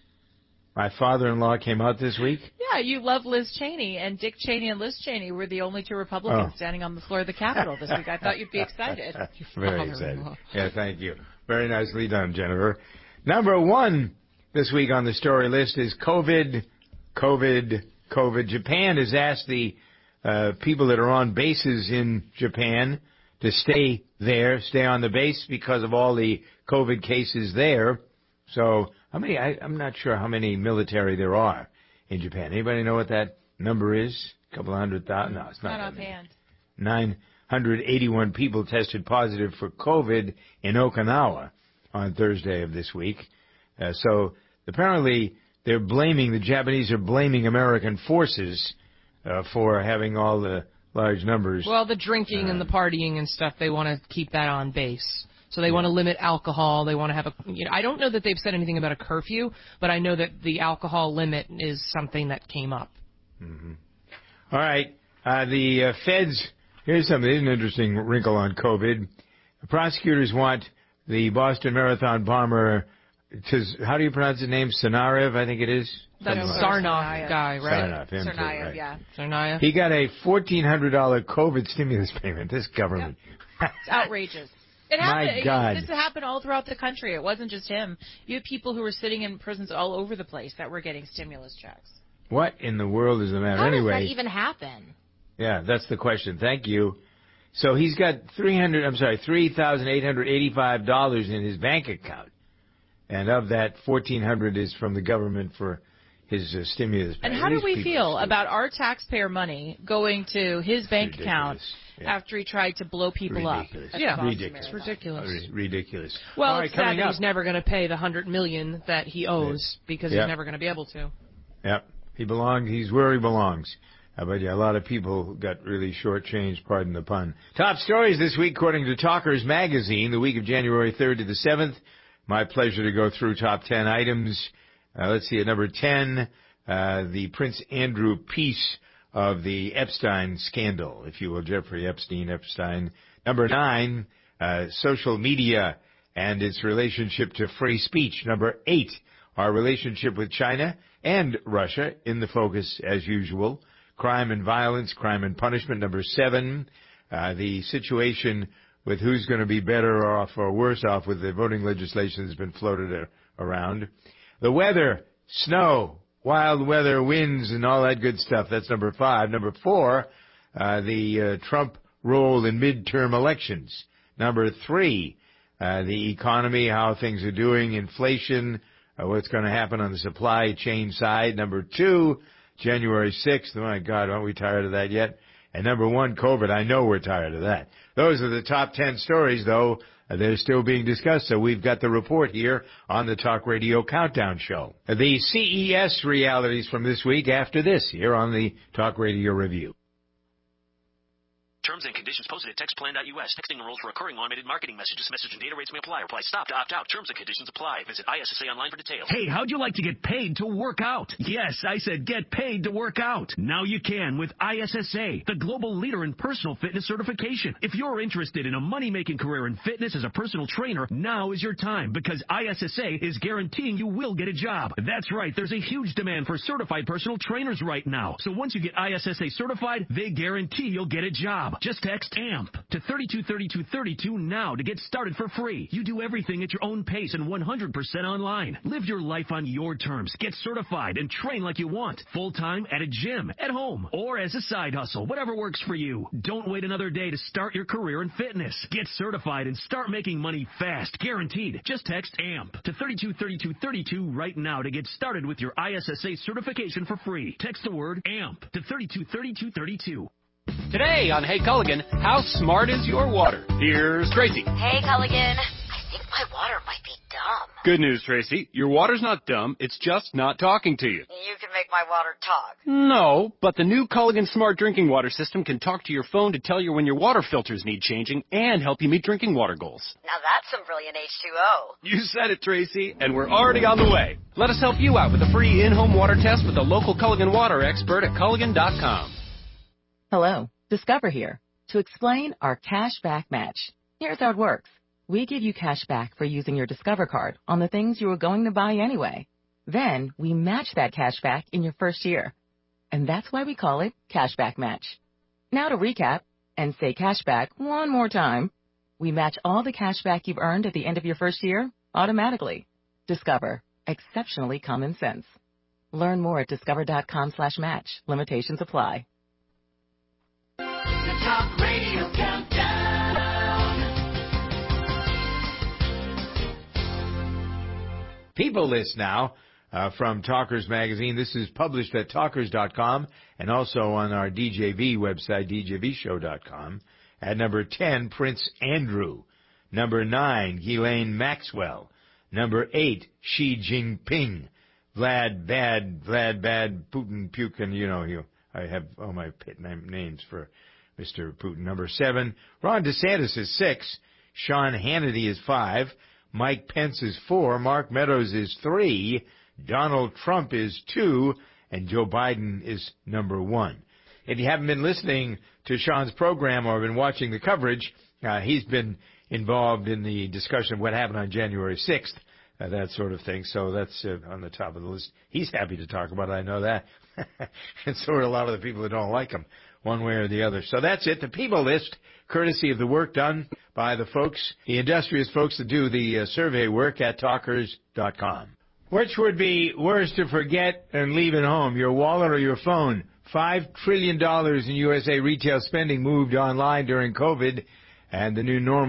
My father-in-law came out this week. Yeah, you love Liz Cheney, and Dick Cheney and Liz Cheney were the only two Republicans Oh. standing on the floor of the Capitol this week. I thought you'd be excited. Very excited. Yeah, thank you. Very nicely done, Jennifer. Number one this week on the story list is COVID, COVID, COVID. Japan has asked the uh, people that are on bases in Japan to stay there, stay on the base because of all the COVID cases there. So how many? I, I'm not sure how many military there are in Japan. Anybody know what that number is? A couple of hundred thousand? No, it's not. Not that many. offhand. nine hundred eighty-one people tested positive for COVID in Okinawa on Thursday of this week. Uh, so apparently they're blaming, the Japanese are blaming American forces uh, for having all the large numbers. Well, the drinking and the partying and stuff, they want to keep that on base. So they want to limit alcohol. They want to have a, you know, I don't know that they've said anything about a curfew, but I know that the alcohol limit is something that came up. Mm-hmm. All right. Uh, the uh, feds, here's something, here's an interesting wrinkle on COVID. The prosecutors want the Boston Marathon bomber, to, how do you pronounce his name? Tsarnaev, I think it is? That's Something like Sarnoff guy, right? Sarnoff, him too, Tsarnaev, right. yeah. Tsarnaev. He got a fourteen hundred dollars COVID stimulus payment, this government. It's outrageous. It My happened. God. This happened all throughout the country. It wasn't just him. You had people who were sitting in prisons all over the place that were getting stimulus checks. What in the world is the matter? How anyway, does that even happen? Yeah, that's the question. Thank you. So he's got three hundred. I'm sorry, three thousand eight hundred eighty-five dollars in his bank account, and of that, fourteen hundred is from the government for his uh, stimulus. And how do we feel about our taxpayer money going to his bank ridiculous. account yeah. after he tried to blow people ridiculous. up? Yeah, ridiculous. It's ridiculous. R- ridiculous. Well, All it's right, sad that up. he's never going to pay the hundred million that he owes because Yep. he's never going to be able to. Yep, he belongs. He's where he belongs. Uh, but yeah, a lot of people got really shortchanged, pardon the pun. Top stories this week, according to Talkers Magazine, the week of January third to the seventh. My pleasure to go through top ten items. Uh, let's see, at number ten, uh, the Prince Andrew piece of the Epstein scandal, if you will, Jeffrey Epstein, Epstein. Number nine, uh, social media and its relationship to free speech. Number eight, our relationship with China and Russia in the focus as usual. Crime and violence, crime and punishment. Number seven, uh, the situation with who's going to be better off or worse off with the voting legislation that's been floated a- around. The weather, snow, wild weather, winds, and all that good stuff. That's number five. Number four, uh, the uh, Trump role in midterm elections. Number three, uh, the economy, how things are doing, inflation, uh, what's going to happen on the supply chain side. Number two, January sixth. Oh, my God, aren't we tired of that yet? And number one, COVID. I know we're tired of that. Those are the top ten stories, though. They're still being discussed, so we've got the report here on the Talk Radio Countdown Show. The C E S realities from this week after this here on the Talk Radio Review. Terms and conditions posted at textplan dot U S. Texting enrolls for recurring automated marketing messages. Message and data rates may apply. Reply stop to opt out. Terms and conditions apply. Visit I S S A online for details. Hey, how'd you like to get paid to work out? Yes, I said get paid to work out. Now you can with I S S A, the global leader in personal fitness certification. If you're interested in a money-making career in fitness as a personal trainer, now is your time because I S S A is guaranteeing you will get a job. That's right. There's a huge demand for certified personal trainers right now. So once you get I S S A certified, they guarantee you'll get a job. Just text A M P to thirty-two thirty-two thirty-two now to get started for free. You do everything at your own pace and one hundred percent online. Live your life on your terms. Get certified and train like you want. Full-time at a gym, at home, or as a side hustle. Whatever works for you. Don't wait another day to start your career in fitness. Get certified and start making money fast. Guaranteed. Just text A M P to thirty-two thirty-two thirty-two right now to get started with your I S S A certification for free. Text the word A M P to thirty-two thirty-two thirty-two. Today on Hey Culligan, how smart is your water? Here's Tracy. Hey Culligan, I think my water might be dumb. Good news, Tracy. Your water's not dumb, it's just not talking to you. You can make my water talk. No, but the new Culligan Smart Drinking Water System can talk to your phone to tell you when your water filters need changing and help you meet drinking water goals. Now that's some brilliant H two O. You said it, Tracy, and we're already on the way. Let us help you out with a free in-home water test with a local Culligan water expert at Culligan dot com. Hello, Discover here to explain our cash back match. Here's how it works. We give you cash back for using your Discover card on the things you were going to buy anyway. Then we match that cash back in your first year. And that's why we call it Cash Back Match. Now to recap and say cash back one more time. We match all the cash back you've earned at the end of your first year automatically. Discover. Exceptionally common sense. Learn more at discover dot com slash match. Limitations apply. The Talk Radio Countdown. People List now uh, from Talkers Magazine. This is published at talkers dot com and also on our D J V website, d j v show dot com. At number ten, Prince Andrew. Number nine, Ghislaine Maxwell. Number eight, Xi Jinping. Vlad Bad, Vlad Bad, Putin Puke, and you know, you, I have all my pit names for Mister Putin. Number seven, Ron DeSantis is six. Sean Hannity is five. Mike Pence is four. Mark Meadows is three. Donald Trump is two. And Joe Biden is number one. If you haven't been listening to Sean's program or been watching the coverage, uh, he's been involved in the discussion of what happened on January sixth, uh, that sort of thing. So that's uh, on the top of the list. He's happy to talk about it. I know that. And so are a lot of the people that don't like him, one way or the other. So that's it. The People List, courtesy of the work done by the folks, the industrious folks that do the uh, survey work at talkers dot com. Which would be worse to forget and leave at home, your wallet or your phone? Five trillion dollars in U S A retail spending moved online during COVID, and the new normal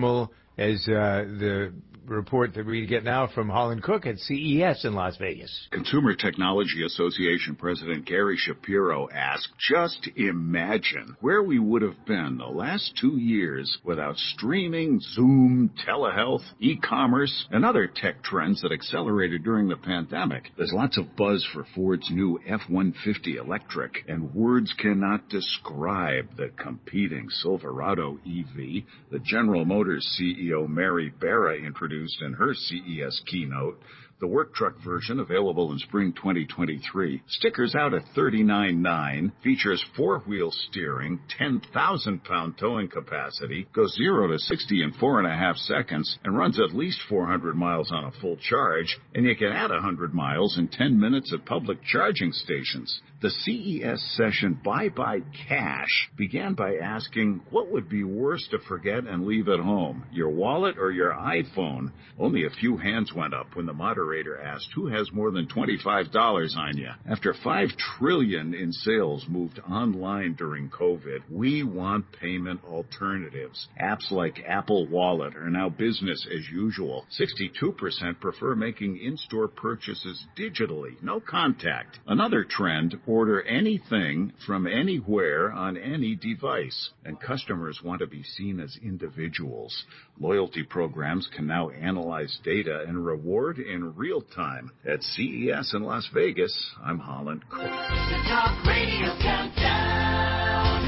as uh, the report that we get now from Holland Cook at C E S in Las Vegas. Consumer Technology Association President Gary Shapiro asked, just imagine where we would have been the last two years without streaming, Zoom, telehealth, e-commerce, and other tech trends that accelerated during the pandemic. There's lots of buzz for Ford's new F one fifty electric, and words cannot describe the competing Silverado E V that General Motors C E O Mary Barra introduced in her C E S keynote. The work truck version, available in spring twenty twenty-three, stickers out at thirty-nine nine, features four-wheel steering, ten thousand pound towing capacity, goes zero to sixty in four and a half seconds, and runs at least four hundred miles on a full charge, and you can add one hundred miles in ten minutes at public charging stations. The C E S session Bye-Bye Cash began by asking, what would be worse to forget and leave at home, your wallet or your iPhone? Only a few hands went up when the moderator asked, who has more than twenty-five dollars on you? After five trillion dollars in sales moved online during COVID, we want payment alternatives. Apps like Apple Wallet are now business as usual. sixty-two percent prefer making in-store purchases digitally, no contact. Another trend, order anything from anywhere on any device. And customers want to be seen as individuals. Loyalty programs can now analyze data and reward in real time. At C E S in Las Vegas, I'm Holland Cook. The Talk Radio Countdown.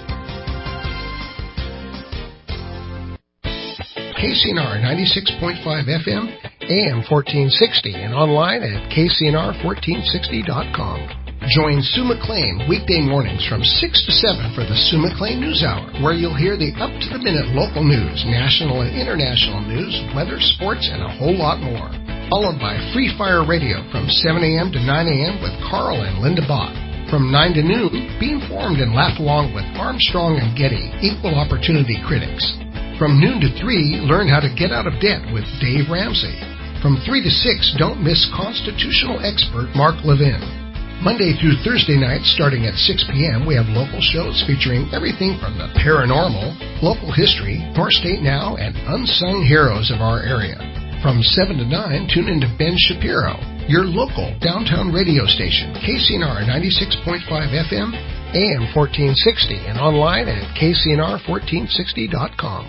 K C N R ninety-six point five F M, A M fourteen sixty, and online at K C N R fourteen sixty dot com. Join Sue McLean weekday mornings from six to seven for the Sue McLean News Hour, where you'll hear the up-to-the-minute local news, national and international news, weather, sports, and a whole lot more. Followed by Free Fire Radio from seven a.m. to nine a.m. with Carl and Linda Bach. From nine to noon, be informed and laugh along with Armstrong and Getty, equal opportunity critics. From noon to three, learn how to get out of debt with Dave Ramsey. From three to six, don't miss constitutional expert Mark Levin. Monday through Thursday nights, starting at six p.m., we have local shows featuring everything from the paranormal, local history, North State Now, and unsung heroes of our area. From seven to nine, tune into Ben Shapiro, your local downtown radio station, K C N R ninety-six point five F M, A M fourteen sixty, and online at K C N R fourteen sixty dot com.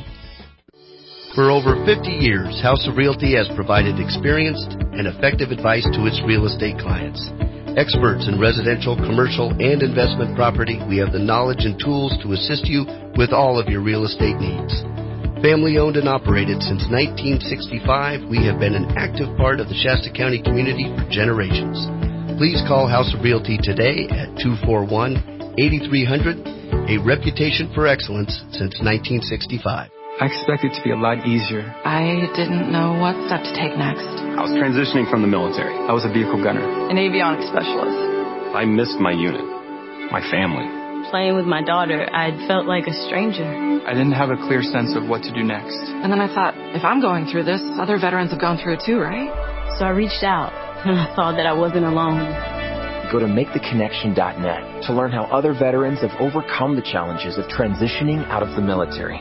For over fifty years, House of Realty has provided experienced and effective advice to its real estate clients. Experts in residential, commercial, and investment property, we have the knowledge and tools to assist you with all of your real estate needs. Family owned and operated since nineteen sixty-five, we have been an active part of the Shasta County community for generations. Please call House of Realty today at two four one, eight three zero zero, a reputation for excellence since nineteen sixty-five. I expected it to be a lot easier. I didn't know what step to take next. I was transitioning from the military. I was a vehicle gunner. An avionics specialist. I missed my unit, my family. Playing with my daughter, I felt like a stranger. I didn't have a clear sense of what to do next. And then I thought, if I'm going through this, other veterans have gone through it too, right? So I reached out, and I thought that I wasn't alone. Go to make the connection dot net to learn how other veterans have overcome the challenges of transitioning out of the military.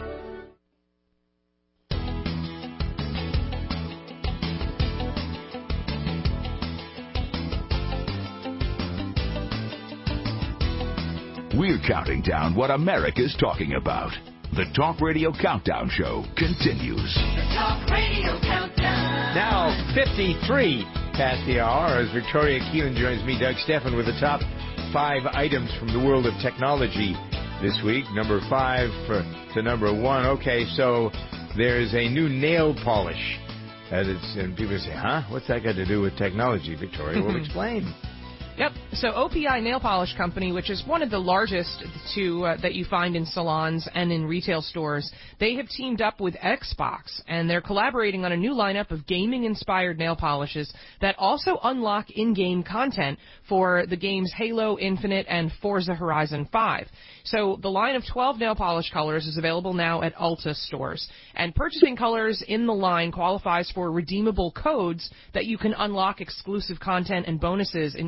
We're counting down what America's talking about. The Talk Radio Countdown Show continues. The Talk Radio Countdown. Now, fifty-three past the hour, as Victoria Keelan joins me, Doug Stephan, with the top five items from the world of technology this week. Number five for, to number one. Okay, so there's a new nail polish. That it's, and people say, huh? What's that got to do with technology, Victoria? Well, explain. Yep. So O P I Nail Polish Company, which is one of the largest to uh, that you find in salons and in retail stores, they have teamed up with Xbox, and they're collaborating on a new lineup of gaming-inspired nail polishes that also unlock in-game content for the games Halo Infinite and Forza Horizon five. So the line of twelve nail polish colors is available now at Ulta stores, and purchasing colors in the line qualifies for redeemable codes that you can unlock exclusive content and bonuses in each game.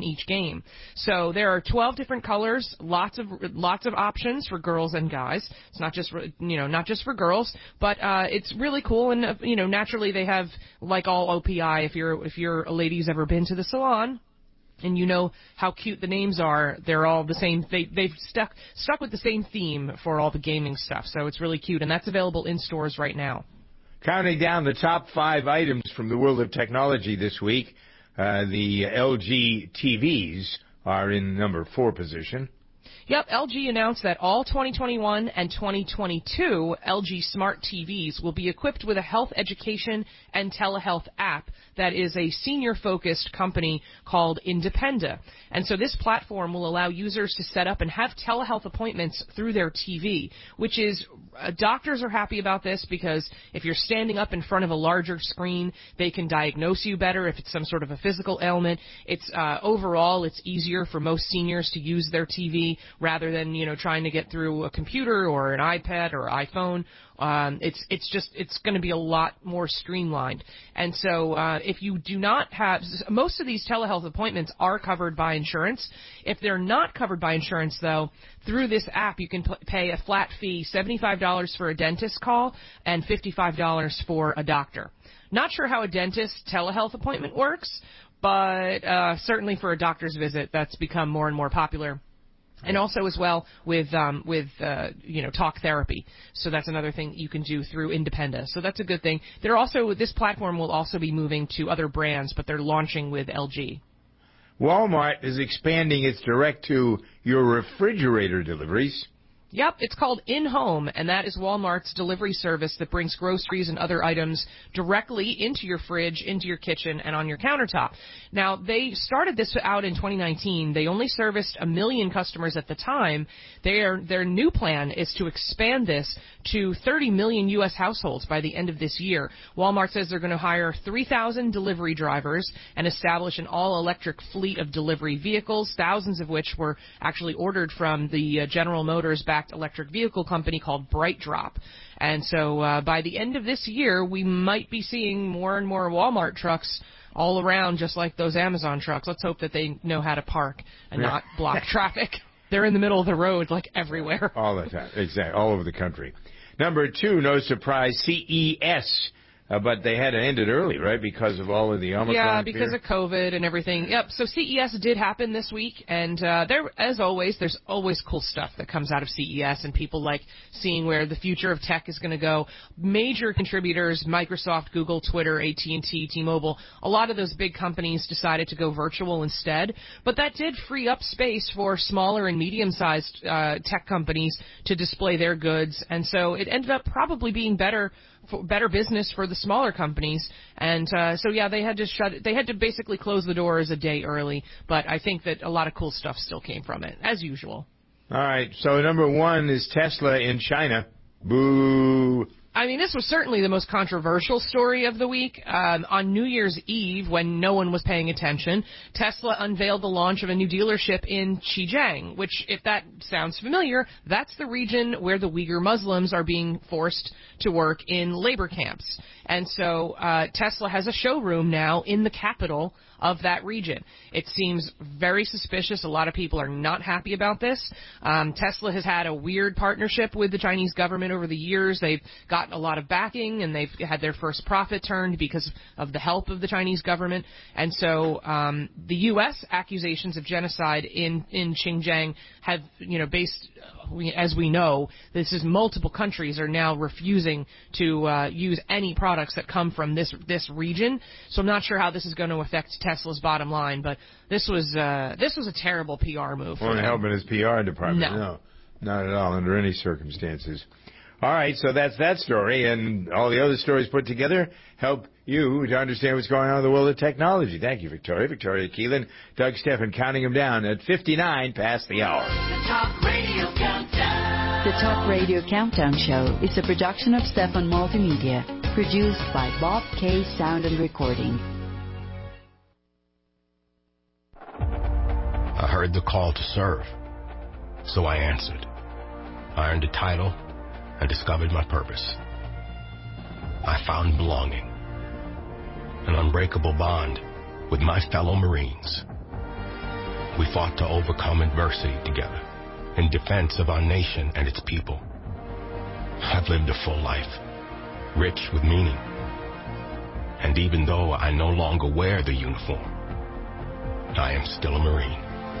game. So there are twelve different colors, lots of lots of options for girls and guys. It's not just you know not just for girls, but uh, it's really cool. And uh, you know naturally they have, like all O P I, if you're if you're a lady who's ever been to the salon, and you know how cute the names are, they're all the same. They, they've stuck stuck with the same theme for all the gaming stuff, so it's really cute, and that's available in stores right now. Counting down the top five items from the world of technology this week, uh, the L G T Vs are in number four position. Yep, L G announced that all twenty twenty-one and twenty twenty-two L G Smart T Vs will be equipped with a health education and telehealth app that is a senior-focused company called Independa. And so this platform will allow users to set up and have telehealth appointments through their T V, which is, uh, doctors are happy about this because if you're standing up in front of a larger screen, they can diagnose you better if it's some sort of a physical ailment. It's uh, overall, it's easier for most seniors to use their T V rather than, you know, trying to get through a computer or an iPad or iPhone. Um, it's it's just it's going to be a lot more streamlined. And so uh, if you do not have, most of these telehealth appointments are covered by insurance. If they're not covered by insurance, though, through this app you can p- pay a flat fee, seventy-five dollars for a dentist call and fifty-five dollars for a doctor. Not sure how a dentist telehealth appointment works, but uh, certainly for a doctor's visit, that's become more and more popular. And also as well with um, with uh, you know talk therapy. So that's another thing you can do through Independa. So that's a good thing. They're also this platform will also be moving to other brands, but they're launching with L G. Walmart is expanding its direct to your refrigerator deliveries. Yep, it's called In-Home, and that is Walmart's delivery service that brings groceries and other items directly into your fridge, into your kitchen, and on your countertop. Now, they started this out in twenty nineteen. They only serviced a million customers at the time. Their, their new plan is to expand this to thirty million U S households by the end of this year. Walmart says they're going to hire three thousand delivery drivers and establish an all-electric fleet of delivery vehicles, thousands of which were actually ordered from the uh, General Motors back electric vehicle company called BrightDrop. And so uh, by the end of this year, we might be seeing more and more Walmart trucks all around, just like those Amazon trucks. Let's hope that they know how to park and not block traffic. They're in the middle of the road, like everywhere. All the time. Exactly. All over the country. Number two, no surprise, C E S. Uh, but they had to end it early, right, because of all of the Omicron Yeah, because fear? of COVID and everything. Yep, so C E S did happen this week, and uh, there, as always, there's always cool stuff that comes out of C E S, and people like seeing where the future of tech is going to go. Major contributors, Microsoft, Google, Twitter, A T and T, T-Mobile, a lot of those big companies decided to go virtual instead, but that did free up space for smaller and medium-sized uh, tech companies to display their goods, and so it ended up probably being better for better business for the smaller companies, and uh, so yeah, they had to shut it. They had to basically close the doors a day early. But I think that a lot of cool stuff still came from it, as usual. All right, so number one is Tesla in China. Boo. I mean, this was certainly the most controversial story of the week. Um, on New Year's Eve, when no one was paying attention, Tesla unveiled the launch of a new dealership in Xinjiang, which, if that sounds familiar, that's the region where the Uyghur Muslims are being forced to work in labor camps. And so uh, Tesla has a showroom now in the capital of that region. It seems very suspicious. A lot of people are not happy about this. Um, Tesla has had a weird partnership with the Chinese government over the years. They've gotten a lot of backing, and they've had their first profit turned because of the help of the Chinese government. And so um, the U S accusations of genocide in, in Xinjiang have, you know, based, as we know, this is multiple countries are now refusing to uh, use any products that come from this this region. So I'm not sure how this is going to affect Tesla's bottom line, but this was uh, this was a terrible P R move. Won't help in his P R department. No. no, not at all, under any circumstances. All right, so that's that story, and all the other stories put together help you to understand what's going on in the world of technology. Thank you, Victoria. Victoria Keelan, Doug Steffen, counting them down at fifty-nine past the hour. The Talk Radio Countdown. The Talk Radio Countdown Show is a production of Steffen Multimedia, produced by Bob K. Sound and Recording. I heard the call to serve, so I answered. I earned a title and discovered my purpose. I found belonging, an unbreakable bond with my fellow Marines. We fought to overcome adversity together in defense of our nation and its people. I've lived a full life, rich with meaning. And even though I no longer wear the uniform, I am still a Marine.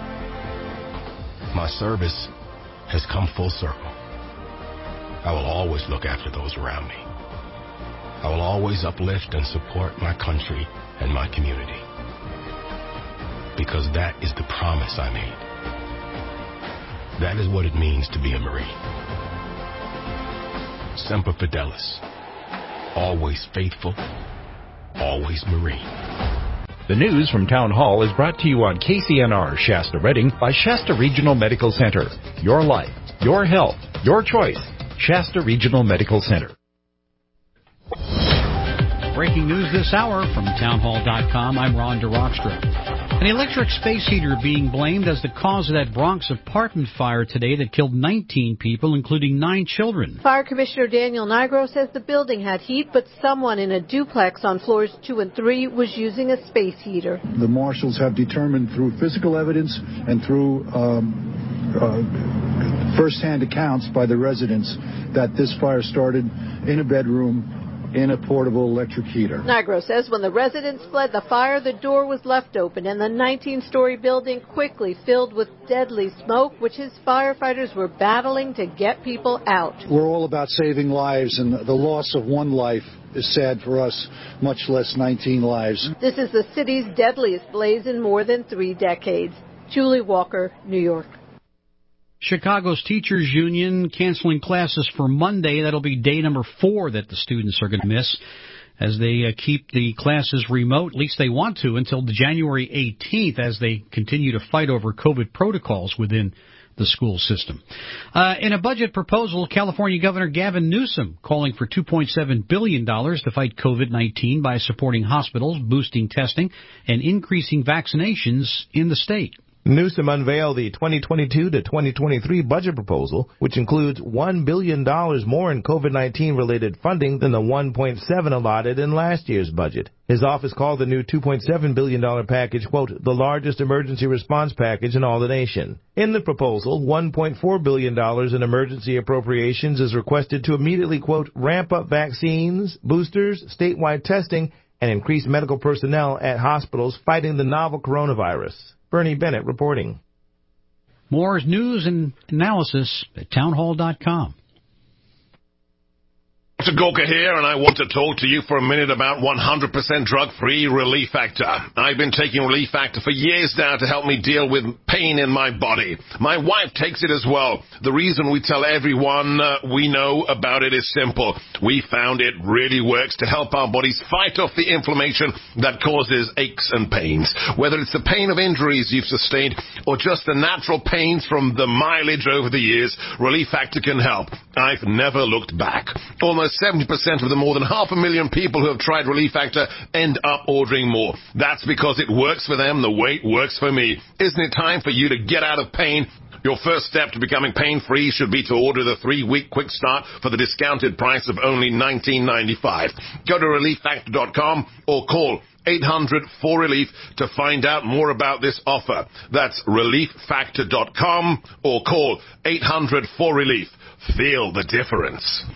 My service has come full circle. I will always look after those around me. I will always uplift and support my country and my community. Because that is the promise I made. That is what it means to be a Marine. Semper Fidelis. Always faithful, always Marine. The news from Town Hall is brought to you on K C N R Shasta Redding by Shasta Regional Medical Center. Your life, your health, your choice. Shasta Regional Medical Center. Breaking news this hour from townhall dot com. I'm Ron DeRockstra. An electric space heater being blamed as the cause of that Bronx apartment fire today that killed nineteen people, including nine children. Fire Commissioner Daniel Nigro says the building had heat, but someone in a duplex on floors two and three was using a space heater. The marshals have determined through physical evidence and through um, uh, first-hand accounts by the residents that this fire started in a bedroom in a portable electric heater. Nigro says when the residents fled the fire, the door was left open and the nineteen-story building quickly filled with deadly smoke, which his firefighters were battling to get people out. We're all about saving lives, and the loss of one life is sad for us, much less nineteen lives. This is the city's deadliest blaze in more than three decades. Julie Walker, New York. Chicago's teachers union canceling classes for Monday. That'll be day number four that the students are going to miss as they uh, keep the classes remote. At least they want to until January eighteenth as they continue to fight over COVID protocols within the school system. Uh, in a budget proposal, California Governor Gavin Newsom calling for two point seven billion dollars to fight COVID nineteen by supporting hospitals, boosting testing, and increasing vaccinations in the state. Newsom unveiled the twenty twenty-two to twenty twenty-three budget proposal, which includes one billion dollars more in COVID nineteen related funding than the one point seven allotted in last year's budget. His office called the new two point seven billion dollars package, quote, the largest emergency response package in all the nation. In the proposal, one point four billion dollars in emergency appropriations is requested to immediately, quote, ramp up vaccines, boosters, statewide testing, and increase medical personnel at hospitals fighting the novel coronavirus. Bernie Bennett reporting. More news and analysis at townhall dot com. Doctor Gorka here, and I want to talk to you for a minute about one hundred percent drug-free Relief Factor. I've been taking Relief Factor for years now to help me deal with pain in my body. My wife takes it as well. The reason we tell everyone uh, we know about it is simple. We found it really works to help our bodies fight off the inflammation that causes aches and pains. Whether it's the pain of injuries you've sustained or just the natural pains from the mileage over the years, Relief Factor can help. I've never looked back. Almost seventy percent of the more than half a million people who have tried Relief Factor end up ordering more. That's because it works for them the way it works for me. Isn't it time for you to get out of pain? Your first step to becoming pain-free should be to order the three-week quick start for the discounted price of only nineteen ninety-five. Go to relief factor dot com or call eight hundred four relief to find out more about this offer. That's relief factor dot com or call eight hundred four relief. Feel the difference.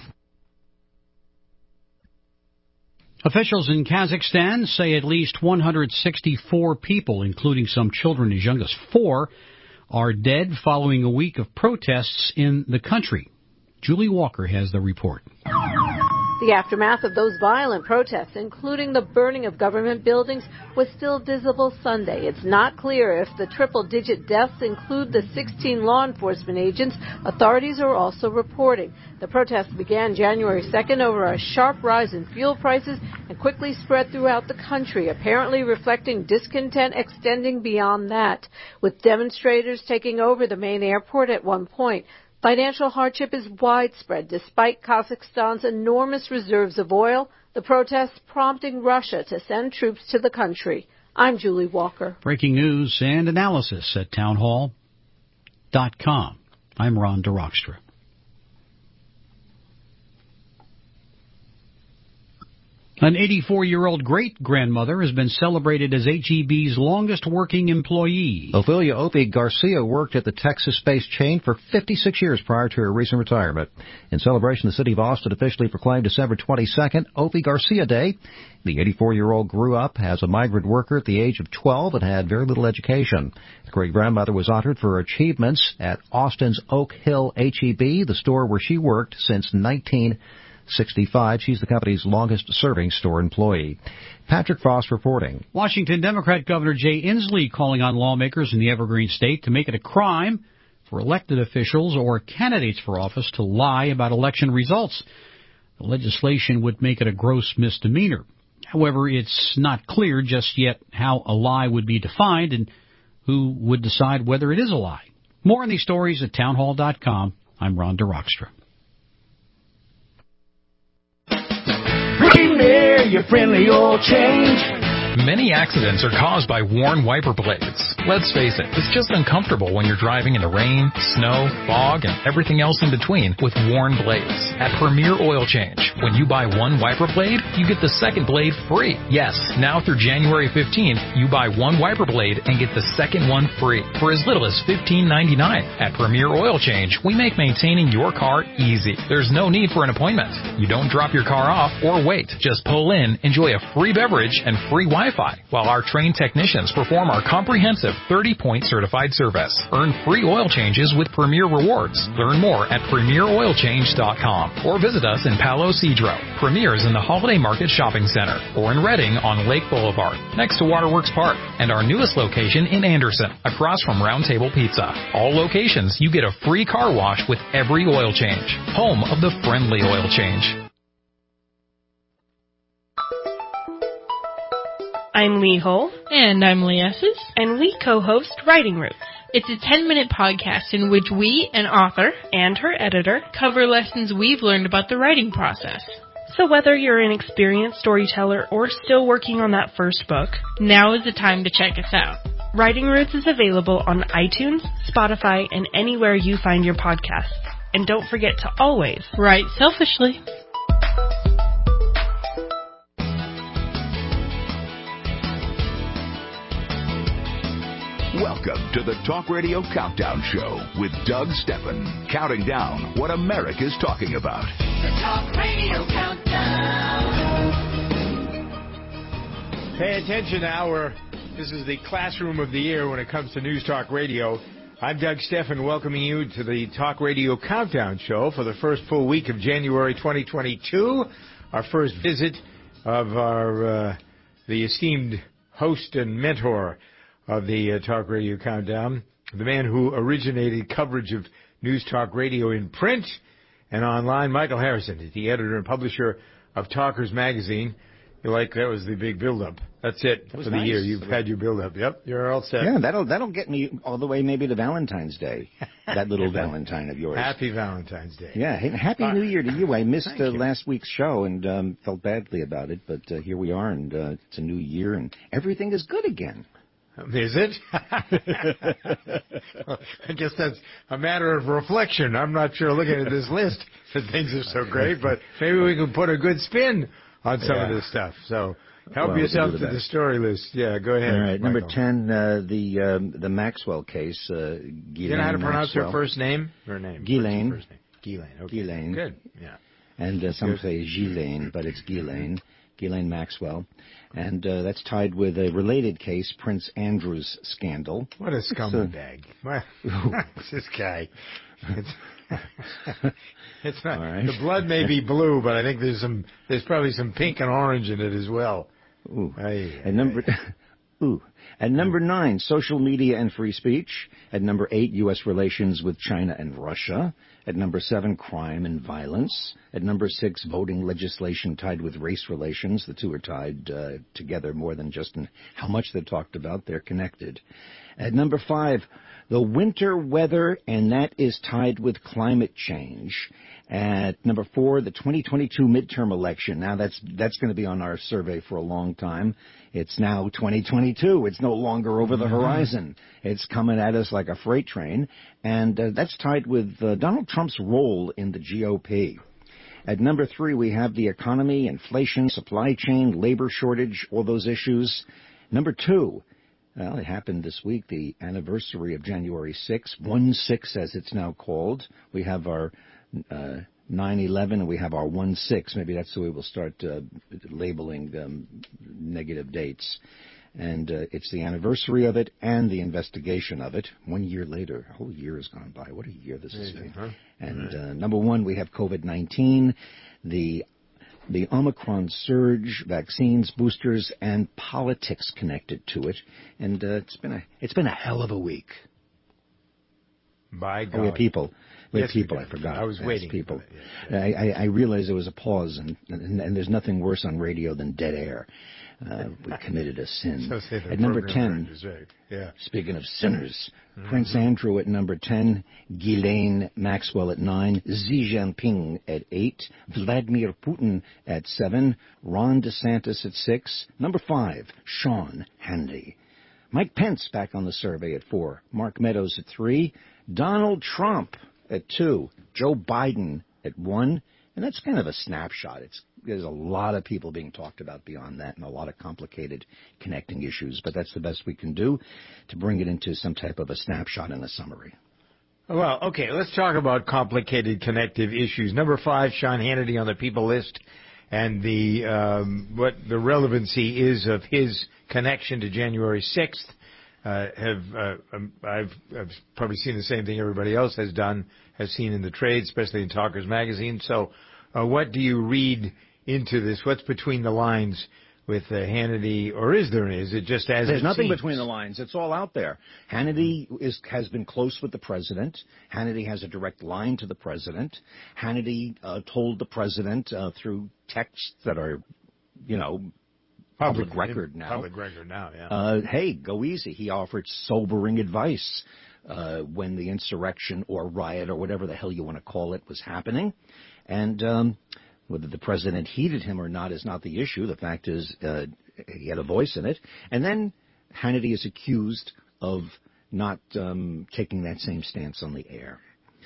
Officials in Kazakhstan say at least one hundred sixty-four people, including some children as young as four, are dead following a week of protests in the country. Julie Walker has the report. The aftermath of those violent protests, including the burning of government buildings, was still visible Sunday. It's not clear if the triple-digit deaths include the sixteen law enforcement agents authorities are also reporting. The protests began January second over a sharp rise in fuel prices and quickly spread throughout the country, apparently reflecting discontent extending beyond that, with demonstrators taking over the main airport at one point. Financial hardship is widespread despite Kazakhstan's enormous reserves of oil, the protests prompting Russia to send troops to the country. I'm Julie Walker. Breaking news and analysis at townhall dot com. I'm Ron DeRockstra. An eighty-four-year-old great-grandmother has been celebrated as H E B's longest-working employee. Ophelia Opie Garcia worked at the Texas-based chain for fifty-six years prior to her recent retirement. In celebration, the city of Austin officially proclaimed December twenty-second Opie Garcia Day. The eighty-four-year-old grew up as a migrant worker at the age of twelve and had very little education. The great-grandmother was honored for her achievements at Austin's Oak Hill H E B, the store where she worked since nineteen sixty-five. She's the company's longest-serving store employee. Patrick Frost reporting. Washington Democrat Governor Jay Inslee calling on lawmakers in the Evergreen State to make it a crime for elected officials or candidates for office to lie about election results. The legislation would make it a gross misdemeanor. However, it's not clear just yet how a lie would be defined and who would decide whether it is a lie. More on these stories at townhall dot com. I'm Rhonda Rockstra. Premier, your friendly oil change. Many accidents are caused by worn wiper blades. Let's face it, it's just uncomfortable when you're driving in the rain, snow, fog, and everything else in between with worn blades. At Premier Oil Change, when you buy one wiper blade, you get the second blade free. Yes, now through January fifteenth, you buy one wiper blade and get the second one free for as little as fifteen ninety-nine. At Premier Oil Change, we make maintaining your car easy. There's no need for an appointment. You don't drop your car off or wait. Just pull in, enjoy a free beverage and free Wi-Fi while our trained technicians perform our comprehensive thirty-point certified service. Earn free oil changes with Premier Rewards. Learn more at premier oil change dot com or visit us in Palo Cedro. Premier is in the Holiday Market Shopping Center or in Redding on Lake Boulevard next to Waterworks Park, and our newest location in Anderson across from Round Table Pizza. All locations you get a free car wash with every oil change. Home of the friendly oil change. I'm Lee Hull. And I'm Lee Esses. And we co-host Writing Roots. It's a ten-minute podcast in which we, an author, and her editor, cover lessons we've learned about the writing process. So whether you're an experienced storyteller or still working on that first book, now is the time to check us out. Writing Roots is available on iTunes, Spotify, and anywhere you find your podcasts. And don't forget to always write selfishly. Welcome to the Talk Radio Countdown Show with Doug Steffen, counting down what America's talking about. The Talk Radio Countdown. Pay attention now. We're, this is the classroom of the year when it comes to News Talk Radio. I'm Doug Steffen, welcoming you to the Talk Radio Countdown Show for the first full week of January twenty twenty-two. Our first visit of our uh, the esteemed host and mentor of the uh, Talk Radio Countdown, the man who originated coverage of News Talk Radio in print and online, Michael Harrison, the editor and publisher of Talkers Magazine. You like that was the big build-up. That's it that for the nice. year. You've had your build-up. Yep, you're all set. Yeah, that'll that'll get me all the way maybe to Valentine's Day. That little Valentine of yours. Happy Valentine's Day. Yeah, Happy New Year to you. I missed uh, you. last week's show and um, felt badly about it, but uh, here we are, and uh, it's a new year, and everything is good again. Is it? I guess that's a matter of reflection. I'm not sure looking at this list that things are so great, but maybe we can put a good spin on some yeah. of this stuff. So help well, yourself we'll to the the story list. Yeah, go ahead. All right, Michael. number ten, uh, the um, the Maxwell case. Uh, Ghislaine you know how to pronounce Maxwell. her first name? Her name. Ghislaine. First name. Ghislaine. Okay. Ghislaine. Good. Yeah. And uh, some Good. say Ghislaine, but it's Ghislaine. Ghislaine Maxwell. And uh, that's tied with a related case, Prince Andrew's scandal. What a scumbag. What? What's this guy? It's, it's not, right. The blood may be blue, but I think there's some, there's probably some pink and orange in it as well. Ooh. Aye, and number, ooh. At number nine, social media and free speech. At number eight, U S relations with China and Russia. At number seven, crime and violence. At number six, voting legislation tied with race relations. The two are tied uh, together more than just in how much they're talked about. They're connected. At number five, the winter weather, and that is tied with climate change. At number four, the twenty twenty-two midterm election. Now, that's that's going to be on our survey for a long time. It's now twenty twenty-two. It's no longer over the mm-hmm. horizon. It's coming at us like a freight train. And uh, that's tied with uh, Donald Trump's role in the G O P. At number three, we have the economy, inflation, supply chain, labor shortage, all those issues. Number two, well, it happened this week, the anniversary of January sixth, one six as it's now called. We have our uh, nine eleven and we have our one six. Maybe that's the way we'll start uh, labeling um, negative dates. And uh, it's the anniversary of it and the investigation of it. One year later, a whole year has gone by. What a year this has been. Huh? And uh, number one, we have COVID nineteen, the the Omicron surge, vaccines, boosters, and politics connected to it. And uh, it's been a it's been a hell of a week. By God. Oh, we have people. We have Yes, people, we I forgot. I was Yes, waiting. people. For that, yeah. I, I, I realized there was a pause, and, and, and there's nothing worse on radio than dead air. Uh, we committed a sin. So say the at number program ten, director, right. Yeah. Speaking of sinners, Mm-hmm. Prince Andrew at number ten, Ghislaine Maxwell at nine, Xi Jinping at eight, Vladimir Putin at seven, Ron DeSantis at six, number five, Sean Hannity. Mike Pence back on the survey at four, Mark Meadows at three, Donald Trump at two, Joe Biden at one, and that's kind of a snapshot. It's, there's a lot of people being talked about beyond that and a lot of complicated connecting issues, but that's the best we can do to bring it into some type of a snapshot and a summary. Well, okay, let's talk about complicated connective issues. Number five, Sean Hannity on the people list, and the um, what the relevancy is of his connection to January sixth. Uh, have uh, um, I've, I've probably seen the same thing everybody else has done, has seen in the trade, especially in Talkers Magazine. So uh, what do you read into this? What's between the lines with uh, Hannity, or is there? Is it just as There's it nothing seems? between the lines. It's all out there. Hannity is, has been close with the president. Hannity has a direct line to the president. Hannity uh, told the president uh, through texts that are, you know, public, public record now. Public record now, yeah. Uh, hey, go easy. He offered sobering advice uh, when the insurrection or riot or whatever the hell you want to call it was happening. And um, whether the president heeded him or not is not the issue. The fact is uh, he had a voice in it. And then Hannity is accused of not um, taking that same stance on the air.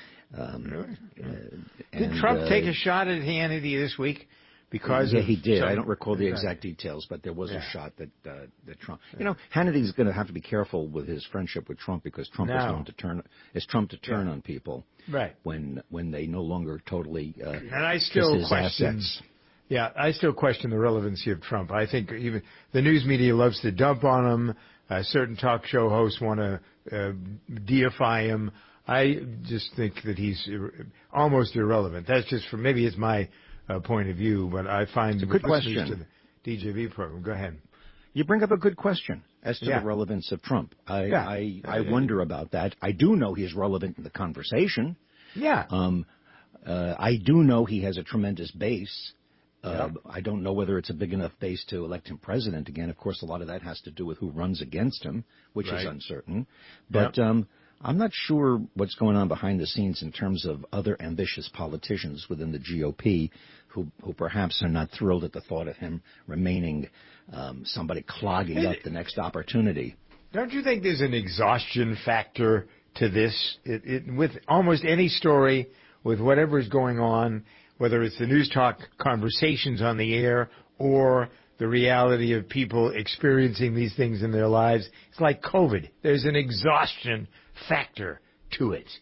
Um, really? uh, Did and, Trump uh, take a shot at Hannity this week? Because yeah, of he did. some, I don't recall the exactly. exact details, but there was yeah. a shot that uh, that Trump. You know, Hannity's going to have to be careful with his friendship with Trump because Trump no. is known to turn is Trump to turn yeah. on people right when when they no longer totally. Uh, and I still his question. Assets. Yeah, I still question the relevancy of Trump. I think even the news media loves to dump on him. Uh, certain talk show hosts want to uh, deify him. I just think that he's ir- almost irrelevant. That's just for maybe it's my uh, point of view, but I find it's a good question. To the D J V program. Go ahead. You bring up a good question as to yeah. the relevance of Trump. I yeah. I, I wonder about that. I do know he's relevant in the conversation. Yeah. Um, uh, I do know he has a tremendous base. Uh, yep. I don't know whether it's a big enough base to elect him president again. Of course, a lot of that has to do with who runs against him, which right. is uncertain. But yep. um, I'm not sure what's going on behind the scenes in terms of other ambitious politicians within the G O P who, who perhaps are not thrilled at the thought of him remaining um, somebody clogging up the next opportunity. Don't you think there's an exhaustion factor to this? It, it, with almost any story, with whatever is going on, whether it's the news talk conversations on the air or the reality of people experiencing these things in their lives, it's like COVID. There's an exhaustion factor to it.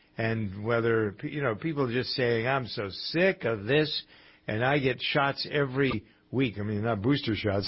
And whether, you know, people just saying, I'm so sick of this, and I get shots every week. I mean, not booster shots,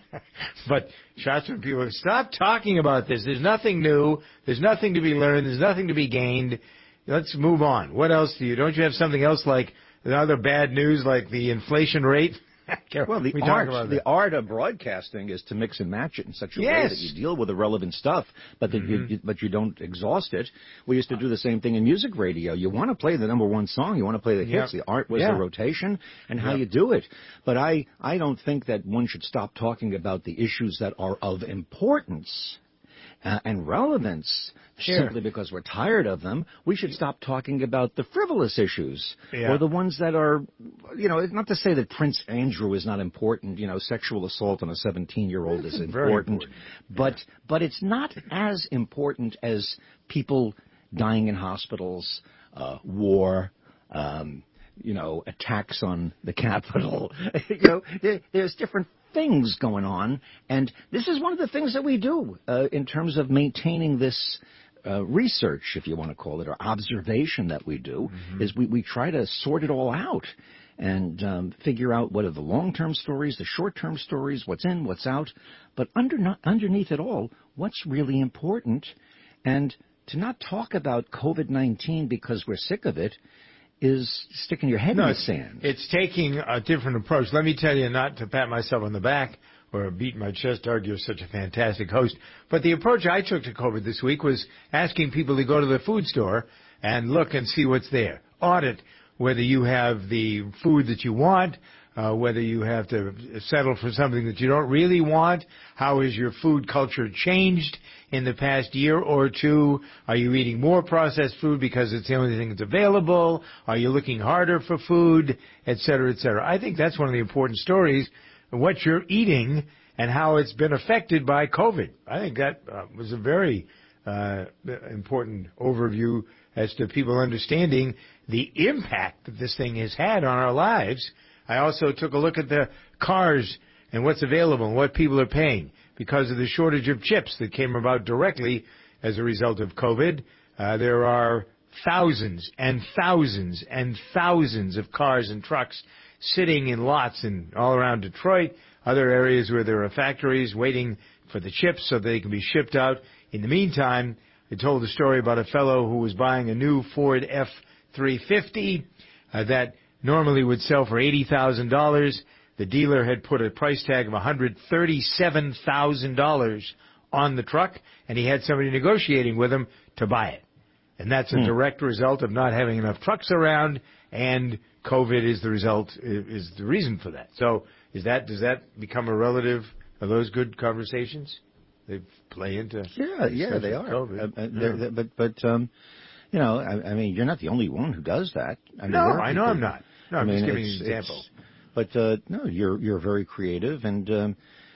but shots from people. Stop talking about this. There's nothing new. There's nothing to be learned. There's nothing to be gained. Let's move on. What else do you, don't you have something else like other bad news like the inflation rate? Well, the we art, the art of broadcasting is to mix and match it in such a yes. way that you deal with the relevant stuff, but that mm-hmm. you, but you don't exhaust it. We used to do the same thing in music radio. You want to play the number one song, you want to play the hits. Yep. The art was yeah. the rotation and how yep. you do it. But I, I don't think that one should stop talking about the issues that are of importance uh, and relevance. Sure. Simply because we're tired of them, we should stop talking about the frivolous issues yeah. or the ones that are, you know, not to say that Prince Andrew is not important. You know, sexual assault on a seventeen-year-old is important, important. but but it's not as important as people dying in hospitals, uh, war, um, you know, attacks on the Capitol. you know, there, there's different things going on, and this is one of the things that we do uh, in terms of maintaining this uh, research, if you want to call it, or observation that we do, mm-hmm. is we, we try to sort it all out and um, figure out what are the long-term stories, the short-term stories, what's in, what's out, but under, underneath it all, what's really important, and to not talk about COVID nineteen because we're sick of it is sticking your head no, in the it's, sand. It's taking a different approach. Let me tell you, not to pat myself on the back or beat my chest to argue you're such a fantastic host, but the approach I took to COVID this week was asking people to go to the food store and look and see what's there. Audit whether you have the food that you want, uh, whether you have to settle for something that you don't really want. How has your food culture changed in the past year or two? Are you eating more processed food because it's the only thing that's available? Are you looking harder for food, et cetera, et cetera? I think that's one of the important stories, what you're eating and how it's been affected by COVID. I think that uh, was a very uh, important overview as to people understanding the impact that this thing has had on our lives. I also took a look at the cars and what's available and what people are paying because of the shortage of chips that came about directly as a result of COVID. Uh, there are thousands and thousands and thousands of cars and trucks sitting in lots in all around Detroit, other areas where there are factories waiting for the chips so they can be shipped out. In the meantime, I told a story about a fellow who was buying a new Ford F three fifty uh, that normally would sell for eighty thousand dollars. The dealer had put a price tag of one hundred thirty-seven thousand dollars on the truck, and he had somebody negotiating with him to buy it. And that's a hmm. direct result of not having enough trucks around, and COVID is the result, is the reason for that. So is that, does that become a relative of those good conversations? They play into yeah, yeah, they are. COVID. Uh, uh, they're, they're, but, but um, you know, I, I mean, you're not the only one who does that. I mean, no, I know I'm not. No, I'm I mean, just giving you an example. But uh, no, you're you're very creative, and um,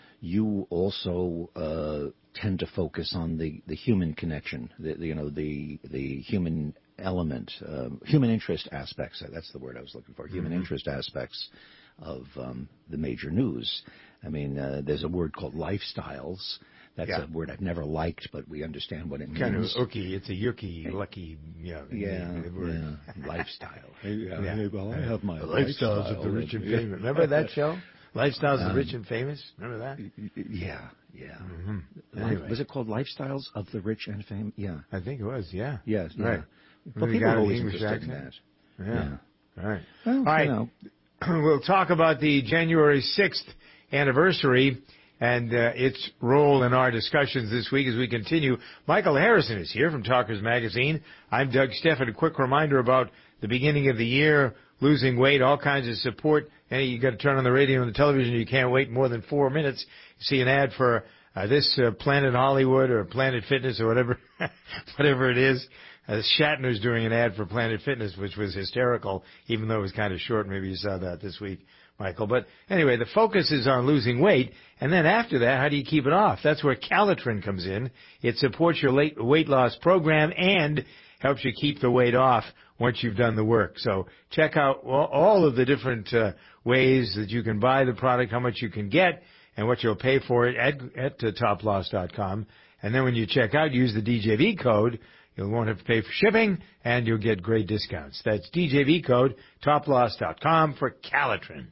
you also uh, tend to focus on the, the human connection, the, the you know the the human element, uh, human interest aspects. That's the word I was looking for. Human mm-hmm. interest aspects of um, the major news. I mean, uh, there's a word called lifestyles. That's yeah. a word I've never liked, but we understand what it means. Kind of ooky. It's a yucky, lucky, yeah. Yeah, yeah. Lifestyle. yeah. yeah. Well, I have my the lifestyle. Lifestyles of the Rich and Famous. Remember that show? Lifestyles um, of the Rich and Famous? Remember that? Yeah, yeah. Mm-hmm. Anyway. Was it called Lifestyles of the Rich and Famous? Yeah. I think it was, yeah. Yes, yeah. Right. Well, people are always interested in that. Yeah. yeah. All right. Well, All right. You know. We'll talk about the January sixth anniversary and uh, its role in our discussions this week as we continue. Michael Harrison is here from Talkers Magazine. I'm Doug Steffen. A quick reminder about the beginning of the year, losing weight, all kinds of support. And you got to turn on the radio and the television. You can't wait more than four minutes. You see an ad for uh, this uh, Planet Hollywood or Planet Fitness or whatever, whatever it is. Uh, Shatner's doing an ad for Planet Fitness, which was hysterical, even though it was kind of short. Maybe you saw that this week, Michael. But anyway, the focus is on losing weight. And then after that, how do you keep it off? That's where Calitrin comes in. It supports your late weight loss program and helps you keep the weight off once you've done the work. So check out all of the different uh, ways that you can buy the product, how much you can get, and what you'll pay for it at, at uh, top loss dot com. And then when you check out, use the D J V code. You won't have to pay for shipping, and you'll get great discounts. That's D J V code, top loss dot com for Calitrin.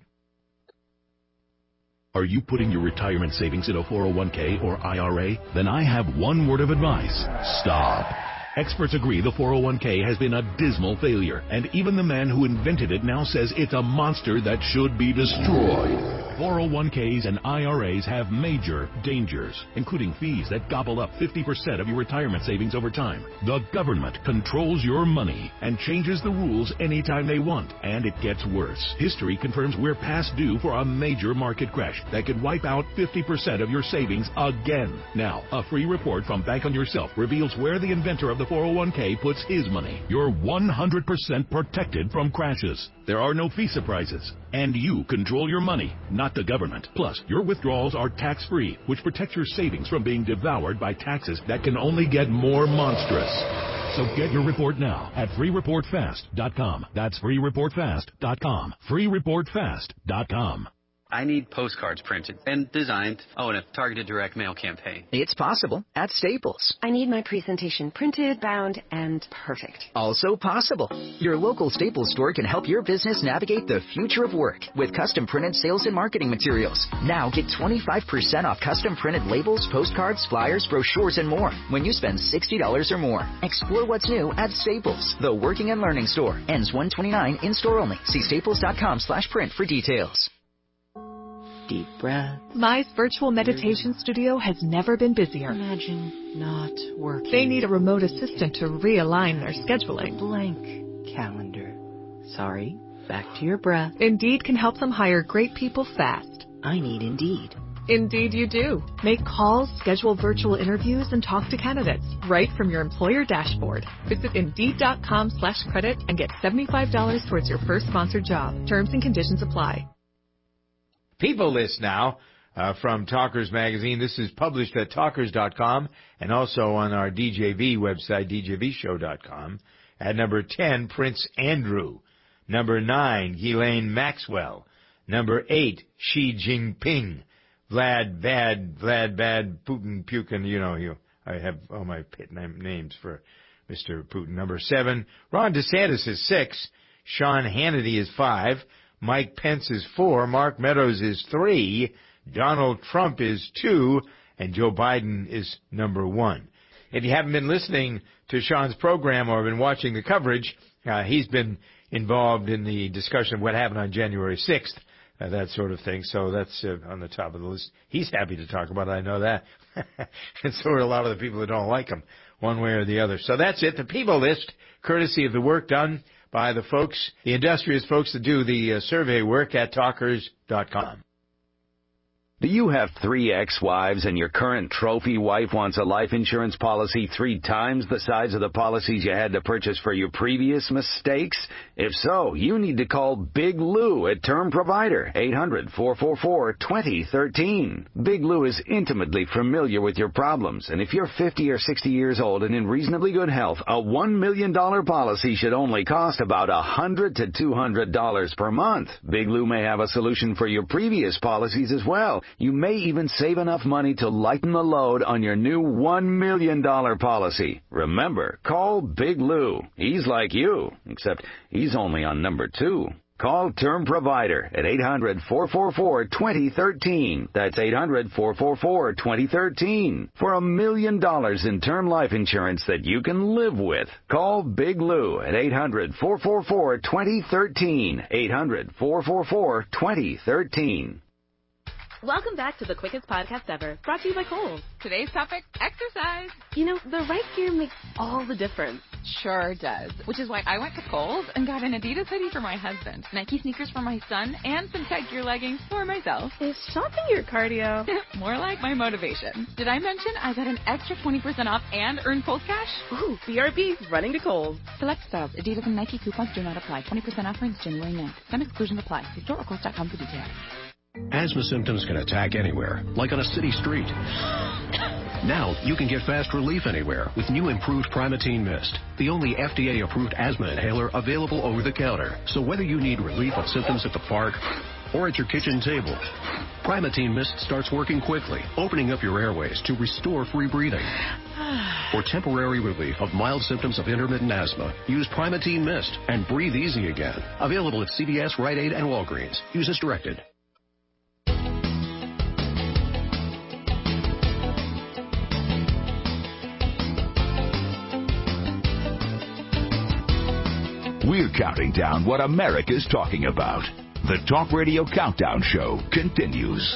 Are you putting your retirement savings in a four oh one k or I R A? Then I have one word of advice. Stop. Experts agree the four oh one k has been a dismal failure, and even the man who invented it now says it's a monster that should be destroyed. four oh one k's and I R As have major dangers, including fees that gobble up fifty percent of your retirement savings over time. The government controls your money and changes the rules anytime they want, and it gets worse. History confirms we're past due for a major market crash that could wipe out fifty percent of your savings again. Now, a free report from Bank on Yourself reveals where the inventor of the four oh one k puts his money. You're one hundred percent protected from crashes. There are no fee surprises. And you control your money, not the government. Plus, your withdrawals are tax-free, which protects your savings from being devoured by taxes that can only get more monstrous. So get your report now at free report fast dot com. That's free report fast dot com. free report fast dot com. I need postcards printed and designed. Oh, and a targeted direct mail campaign. It's possible at Staples. I need my presentation printed, bound, and perfect. Also possible. Your local Staples store can help your business navigate the future of work with custom printed sales and marketing materials. Now get twenty-five percent off custom printed labels, postcards, flyers, brochures, and more when you spend sixty dollars or more. Explore what's new at Staples, the working and learning store. Ends one twenty-nine, in-store only. See staples.com slash print for details. Deep breath. Mize virtual meditation studio has never been busier. Imagine not working. They need a remote assistant to realign their scheduling. A blank calendar. Sorry, back to your breath. Indeed can help them hire great people fast. I need Indeed. Indeed you do. Make calls, schedule virtual interviews, and talk to candidates right from your employer dashboard. Visit Indeed.com slash credit and get seventy-five dollars towards your first sponsored job. Terms and conditions apply. People List now uh, from Talkers Magazine. This is published at talkers dot com and also on our D J V website, d j v show dot com. At number ten, Prince Andrew. Number nine, Ghislaine Maxwell. Number eight, Xi Jinping. Vlad Bad, Vlad Bad, Putin, Pukin, you know, you. I have all my pit names for Mister Putin. Number seven, Ron DeSantis is six. Sean Hannity is five. Mike Pence is four, Mark Meadows is three, Donald Trump is two, and Joe Biden is number one. If you haven't been listening to Sean's program or been watching the coverage, uh, he's been involved in the discussion of what happened on January sixth, uh, that sort of thing. So that's uh, on the top of the list. He's happy to talk about it, I know that. And so are a lot of the people that don't like him, one way or the other. So that's it, the People List, courtesy of the work done by the folks, the industrious folks that do the uh, survey work at talkers dot com. Do you have three ex-wives and your current trophy wife wants a life insurance policy three times the size of the policies you had to purchase for your previous mistakes? If so, you need to call Big Lou at Term Provider, eight hundred, four four four, two zero one three. Big Lou is intimately familiar with your problems, and if you're fifty or sixty years old and in reasonably good health, a one million dollars policy should only cost about one hundred to two hundred dollars per month. Big Lou may have a solution for your previous policies as well. You may even save enough money to lighten the load on your new one million dollars policy. Remember, call Big Lou. He's like you, except he's only on number two. Call Term Provider at eight hundred, four four four, two zero one three. That's eight hundred, four four four, two zero one three. For a million dollars in term life insurance that you can live with. Call Big Lou at eight hundred, four four four, two zero one three. eight hundred, four four four, two zero one three. Welcome back to the quickest podcast ever, brought to you by Kohl's. Today's topic, exercise. You know, the right gear makes all the difference. Sure does, which is why I went to Kohl's and got an Adidas hoodie for my husband, Nike sneakers for my son, and some tight gear leggings for myself. Is shopping your cardio? More like my motivation. Did I mention I got an extra twenty percent off and earned Kohl's cash? Ooh, B R B, running to Kohl's. Select styles, Adidas and Nike coupons do not apply. twenty percent off ends January ninth. Some exclusions apply. See store or kohls dot com for details. Asthma symptoms can attack anywhere, like on a city street. Now, you can get fast relief anywhere with new improved Primatene Mist, the only F D A-approved asthma inhaler available over the counter. So whether you need relief of symptoms at the park or at your kitchen table, Primatene Mist starts working quickly, opening up your airways to restore free breathing. For temporary relief of mild symptoms of intermittent asthma, use Primatene Mist and breathe easy again. Available at C V S, Rite Aid, and Walgreens. Use as directed. We're counting down what America's talking about. The Talk Radio Countdown Show continues.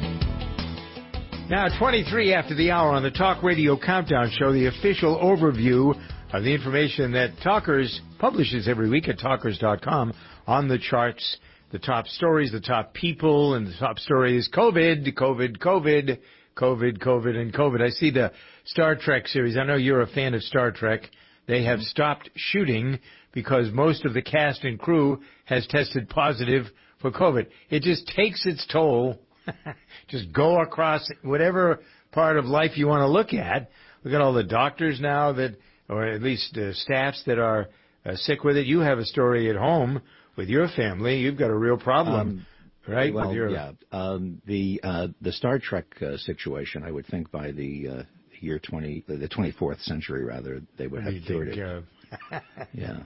Now, twenty-three after the hour on the Talk Radio Countdown Show, the official overview of the information that Talkers publishes every week at talkers dot com on the charts, the top stories, the top people, and the top story is COVID, COVID, COVID, COVID, COVID, and COVID. I see the Star Trek series. I know you're a fan of Star Trek. They have stopped shooting because most of the cast and crew has tested positive for COVID. It just takes its toll. Just go across whatever part of life you want to look at. Look at all the doctors now that, or at least uh, staffs that are uh, sick with it. You have a story at home with your family. You've got a real problem, Um, right? Well, with your, yeah. Um, the uh, the Star Trek uh, situation, I would think by the uh, year twenty, the twenty-fourth century, rather, they would have be cured taken care it. of. Yeah.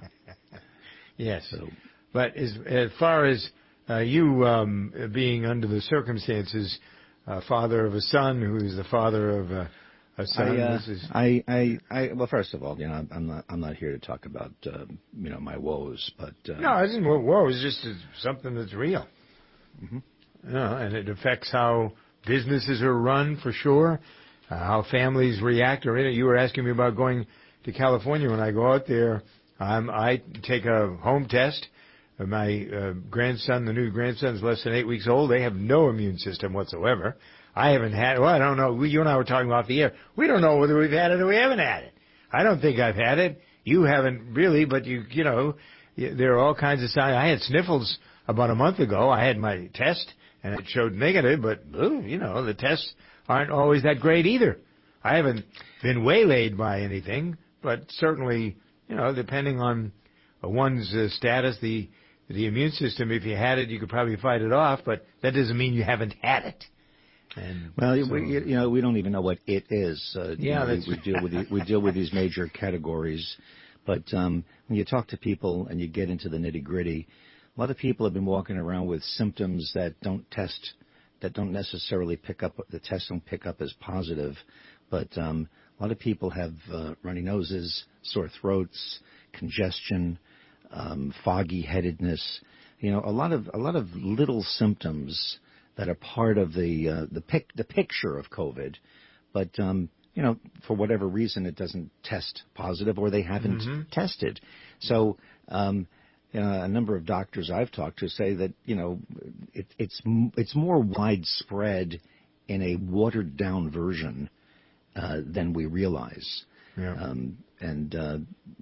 Yes. So, but as, as far as uh, you um, being under the circumstances, uh, father of a son who is the father of a, a son, I, uh, this is I, I, I, well, first of all, you know, I'm not, I'm not here to talk about, uh, you know, my woes, but uh, no, it isn't whoa. It's just something that's real. Mm-hmm. You know, and it affects how businesses are run for sure, uh, how families react. Or you were asking me about going to California. When I go out there, I'm, I take a home test. My uh, grandson, the new grandson, is less than eight weeks old. They have no immune system whatsoever. I haven't had, well, I don't know. We, you and I were talking off the air. We don't know whether we've had it or we haven't had it. I don't think I've had it. You haven't really, but you, you know, there are all kinds of signs. I had sniffles about a month ago. I had my test and it showed negative, but, ooh, you know, the tests aren't always that great either. I haven't been waylaid by anything, but certainly, you know, depending on one's uh, status, the the immune system, if you had it, you could probably fight it off, but that doesn't mean you haven't had it. And well, so, we, you know, we don't even know what it is. Uh, yeah, you know, that's we, we deal with the, we deal with these major categories, but um, when you talk to people and you get into the nitty gritty, a lot of people have been walking around with symptoms that don't test, that don't necessarily pick up, the tests don't pick up as positive, but um, a lot of people have uh, runny noses, sore throats, congestion, um, foggy headedness. You know, a lot of a lot of little symptoms that are part of the uh, the pic the picture of COVID, but um, you know, for whatever reason, it doesn't test positive, or they haven't mm-hmm. tested. So, um, you know, a number of doctors I've talked to say that you know, it, it's it's more widespread in a watered down version uh, than we realize. Yeah. Um, and uh,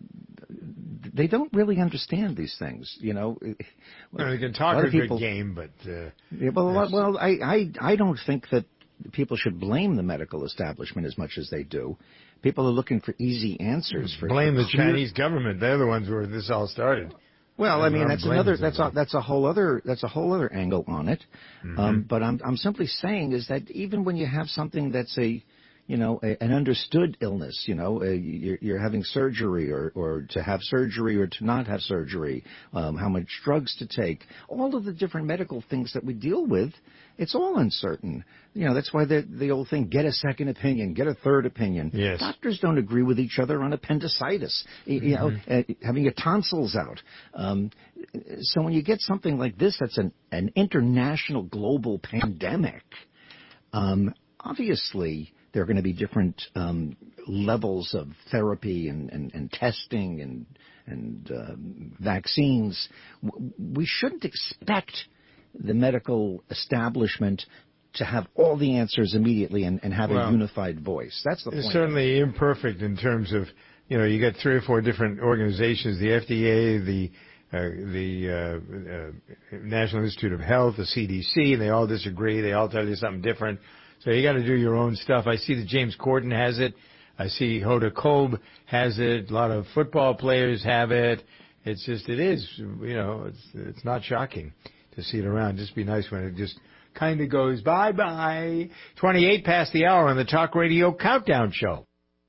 they don't really understand these things, you know. Well, they can talk a, a people, good game, but uh, yeah, well, yes. well, I, I, I don't think that people should blame the medical establishment as much as they do. People are looking for easy answers. For blame for the Chinese government; they're the ones where this all started. Well, I mean, that's another that's a, somebody. that's a whole other that's a whole other angle on it. Mm-hmm. Um, but I'm I'm simply saying is that even when you have something that's a you know, a, an understood illness, you know, a, you're, you're having surgery or, or to have surgery or to not have surgery, um, how much drugs to take, all of the different medical things that we deal with, it's all uncertain. You know, that's why the, the old thing, get a second opinion, get a third opinion. Yes. Doctors don't agree with each other on appendicitis, mm-hmm. you know, uh, having your tonsils out. Um, so when you get something like this that's an, an international global pandemic, um, obviously there are going to be different um, levels of therapy and, and, and testing and, and um, vaccines. We shouldn't expect the medical establishment to have all the answers immediately and, and have well, a unified voice. That's the point. It's certainly imperfect in terms of, you know, you got three or four different organizations, the F D A, the uh, the uh, uh, National Institute of Health, the C D C, and they all disagree. They all tell you something different. So you got to do your own stuff. I see that James Corden has it. I see Hoda Kotb has it. A lot of football players have it. It's just, it is, you know, it's it's not shocking to see it around. Just be nice when it just kind of goes bye-bye. twenty-eight past the hour on the Talk Radio Countdown Show.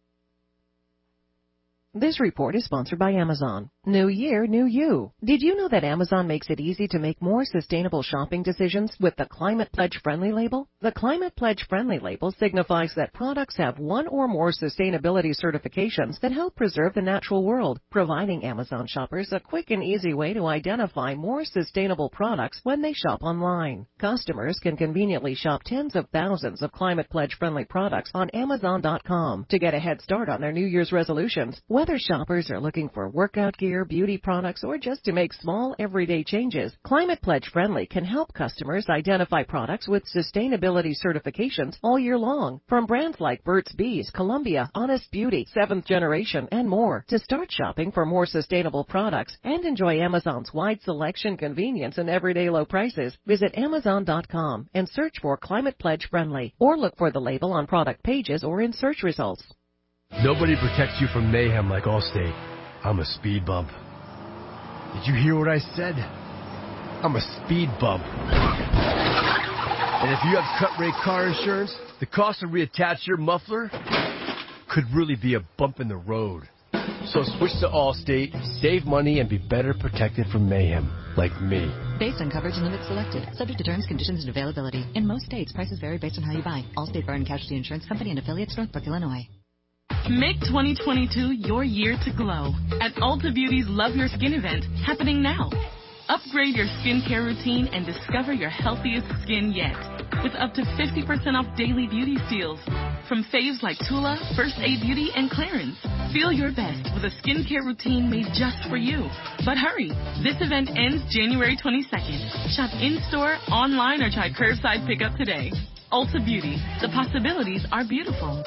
This report is sponsored by Amazon. New year, new you. Did you know that Amazon makes it easy to make more sustainable shopping decisions with the Climate Pledge Friendly label? The Climate Pledge Friendly label signifies that products have one or more sustainability certifications that help preserve the natural world, providing Amazon shoppers a quick and easy way to identify more sustainable products when they shop online. Customers can conveniently shop tens of thousands of Climate Pledge Friendly products on Amazon dot com to get a head start on their New Year's resolutions. Whether shoppers are looking for workout gear, career, beauty products, or just to make small everyday changes, Climate Pledge Friendly can help customers identify products with sustainability certifications all year long. From brands like Burt's Bees, Columbia, Honest Beauty, Seventh Generation, and more. To start shopping for more sustainable products and enjoy Amazon's wide selection, convenience, and everyday low prices, visit Amazon dot com and search for Climate Pledge Friendly, or look for the label on product pages or in search results. Nobody protects you from mayhem like Allstate. I'm a speed bump. Did you hear what I said? I'm a speed bump. And if you have cut-rate car insurance, the cost to reattach your muffler could really be a bump in the road. So switch to Allstate, save money, and be better protected from mayhem, like me. Based on coverage and limits selected, subject to terms, conditions, and availability. In most states, prices vary based on how you buy. Allstate Fire and Casualty Insurance Company and affiliates, Northbrook, Illinois. Make twenty twenty-two your year to glow at Ulta Beauty's Love Your Skin event, happening now. Upgrade your skincare routine and discover your healthiest skin yet, with up to fifty percent off daily beauty steals from faves like Tula, First Aid Beauty, and Clarins. Feel your best with a skincare routine made just for you. But hurry, this event ends January twenty-second. Shop in-store, online, or try curbside pickup today. Ulta Beauty, the possibilities are beautiful.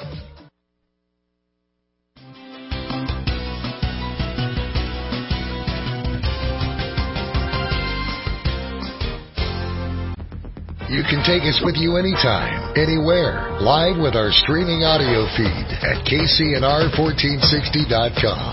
You can take us with you anytime, anywhere, live with our streaming audio feed at K C N R fourteen sixty dot com.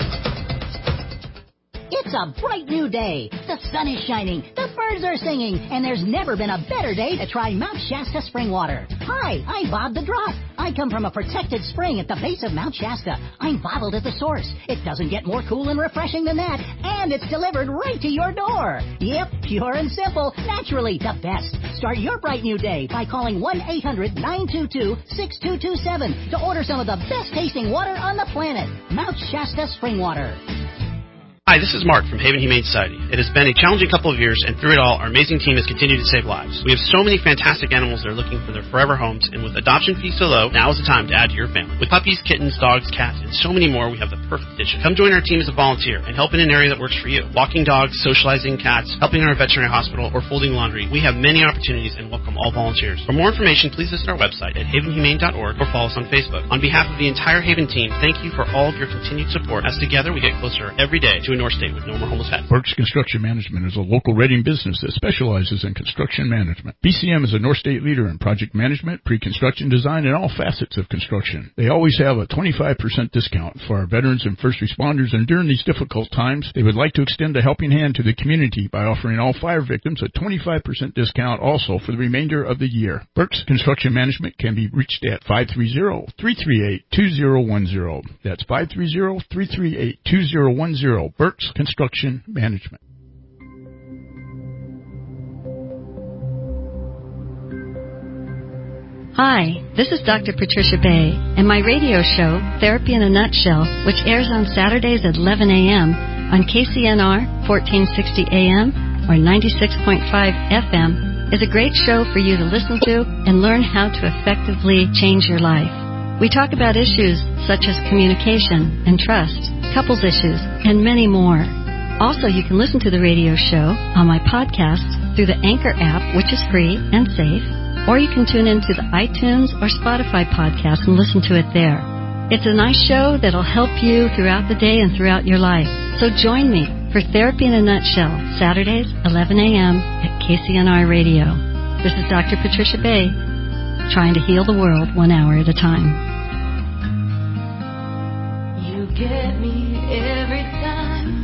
It's a bright new day. The sun is shining, the birds are singing, and there's never been a better day to try Mount Shasta spring water. Hi, I'm Bob the Drop. I come from a protected spring at the base of Mount Shasta. I'm bottled at the source. It doesn't get more cool and refreshing than that, and it's delivered right to your door. Yep, pure and simple, naturally the best. Start your bright new day by calling one eight hundred nine two two six two two seven to order some of the best tasting water on the planet. Mount Shasta spring water. Hi, this is Mark from Haven Humane Society. It has been a challenging couple of years, and through it all, our amazing team has continued to save lives. We have so many fantastic animals that are looking for their forever homes, and with adoption fees so low, now is the time to add to your family. With puppies, kittens, dogs, cats, and so many more, we have the perfect addition. Come join our team as a volunteer and help in an area that works for you. Walking dogs, socializing cats, helping in our veterinary hospital, or folding laundry. We have many opportunities and welcome all volunteers. For more information, please visit our website at haven humane dot org or follow us on Facebook. On behalf of the entire Haven team, thank you for all of your continued support, as together we get closer every day to a North State with no more homeless pets. Burke's Construction Management is a local Reading business that specializes in construction management. B C M is a North State leader in project management, pre-construction design, and all facets of construction. They always have a twenty-five percent discount for our veterans and first responders, and during these difficult times, they would like to extend a helping hand to the community by offering all fire victims a twenty-five percent discount also for the remainder of the year. Burke's Construction Management can be reached at five three zero, three three eight, two zero one zero. That's five three zero, three three eight, two zero one zero. Burke's Construction Management. Hi, this is Doctor Patricia Bay, and my radio show, Therapy in a Nutshell, which airs on Saturdays at eleven a.m. on K C N R fourteen sixty A M or ninety-six point five F M, is a great show for you to listen to and learn how to effectively change your life. We talk about issues such as communication and trust, couples issues, and many more. Also, you can listen to the radio show on my podcast through the Anchor app, which is free and safe, or you can tune into the iTunes or Spotify podcast and listen to it there. It's a nice show that'll help you throughout the day and throughout your life. So join me for Therapy in a Nutshell, Saturdays, eleven a.m. at K C N R Radio. This is Doctor Patricia Bay, trying to heal the world one hour at a time. You get me every time.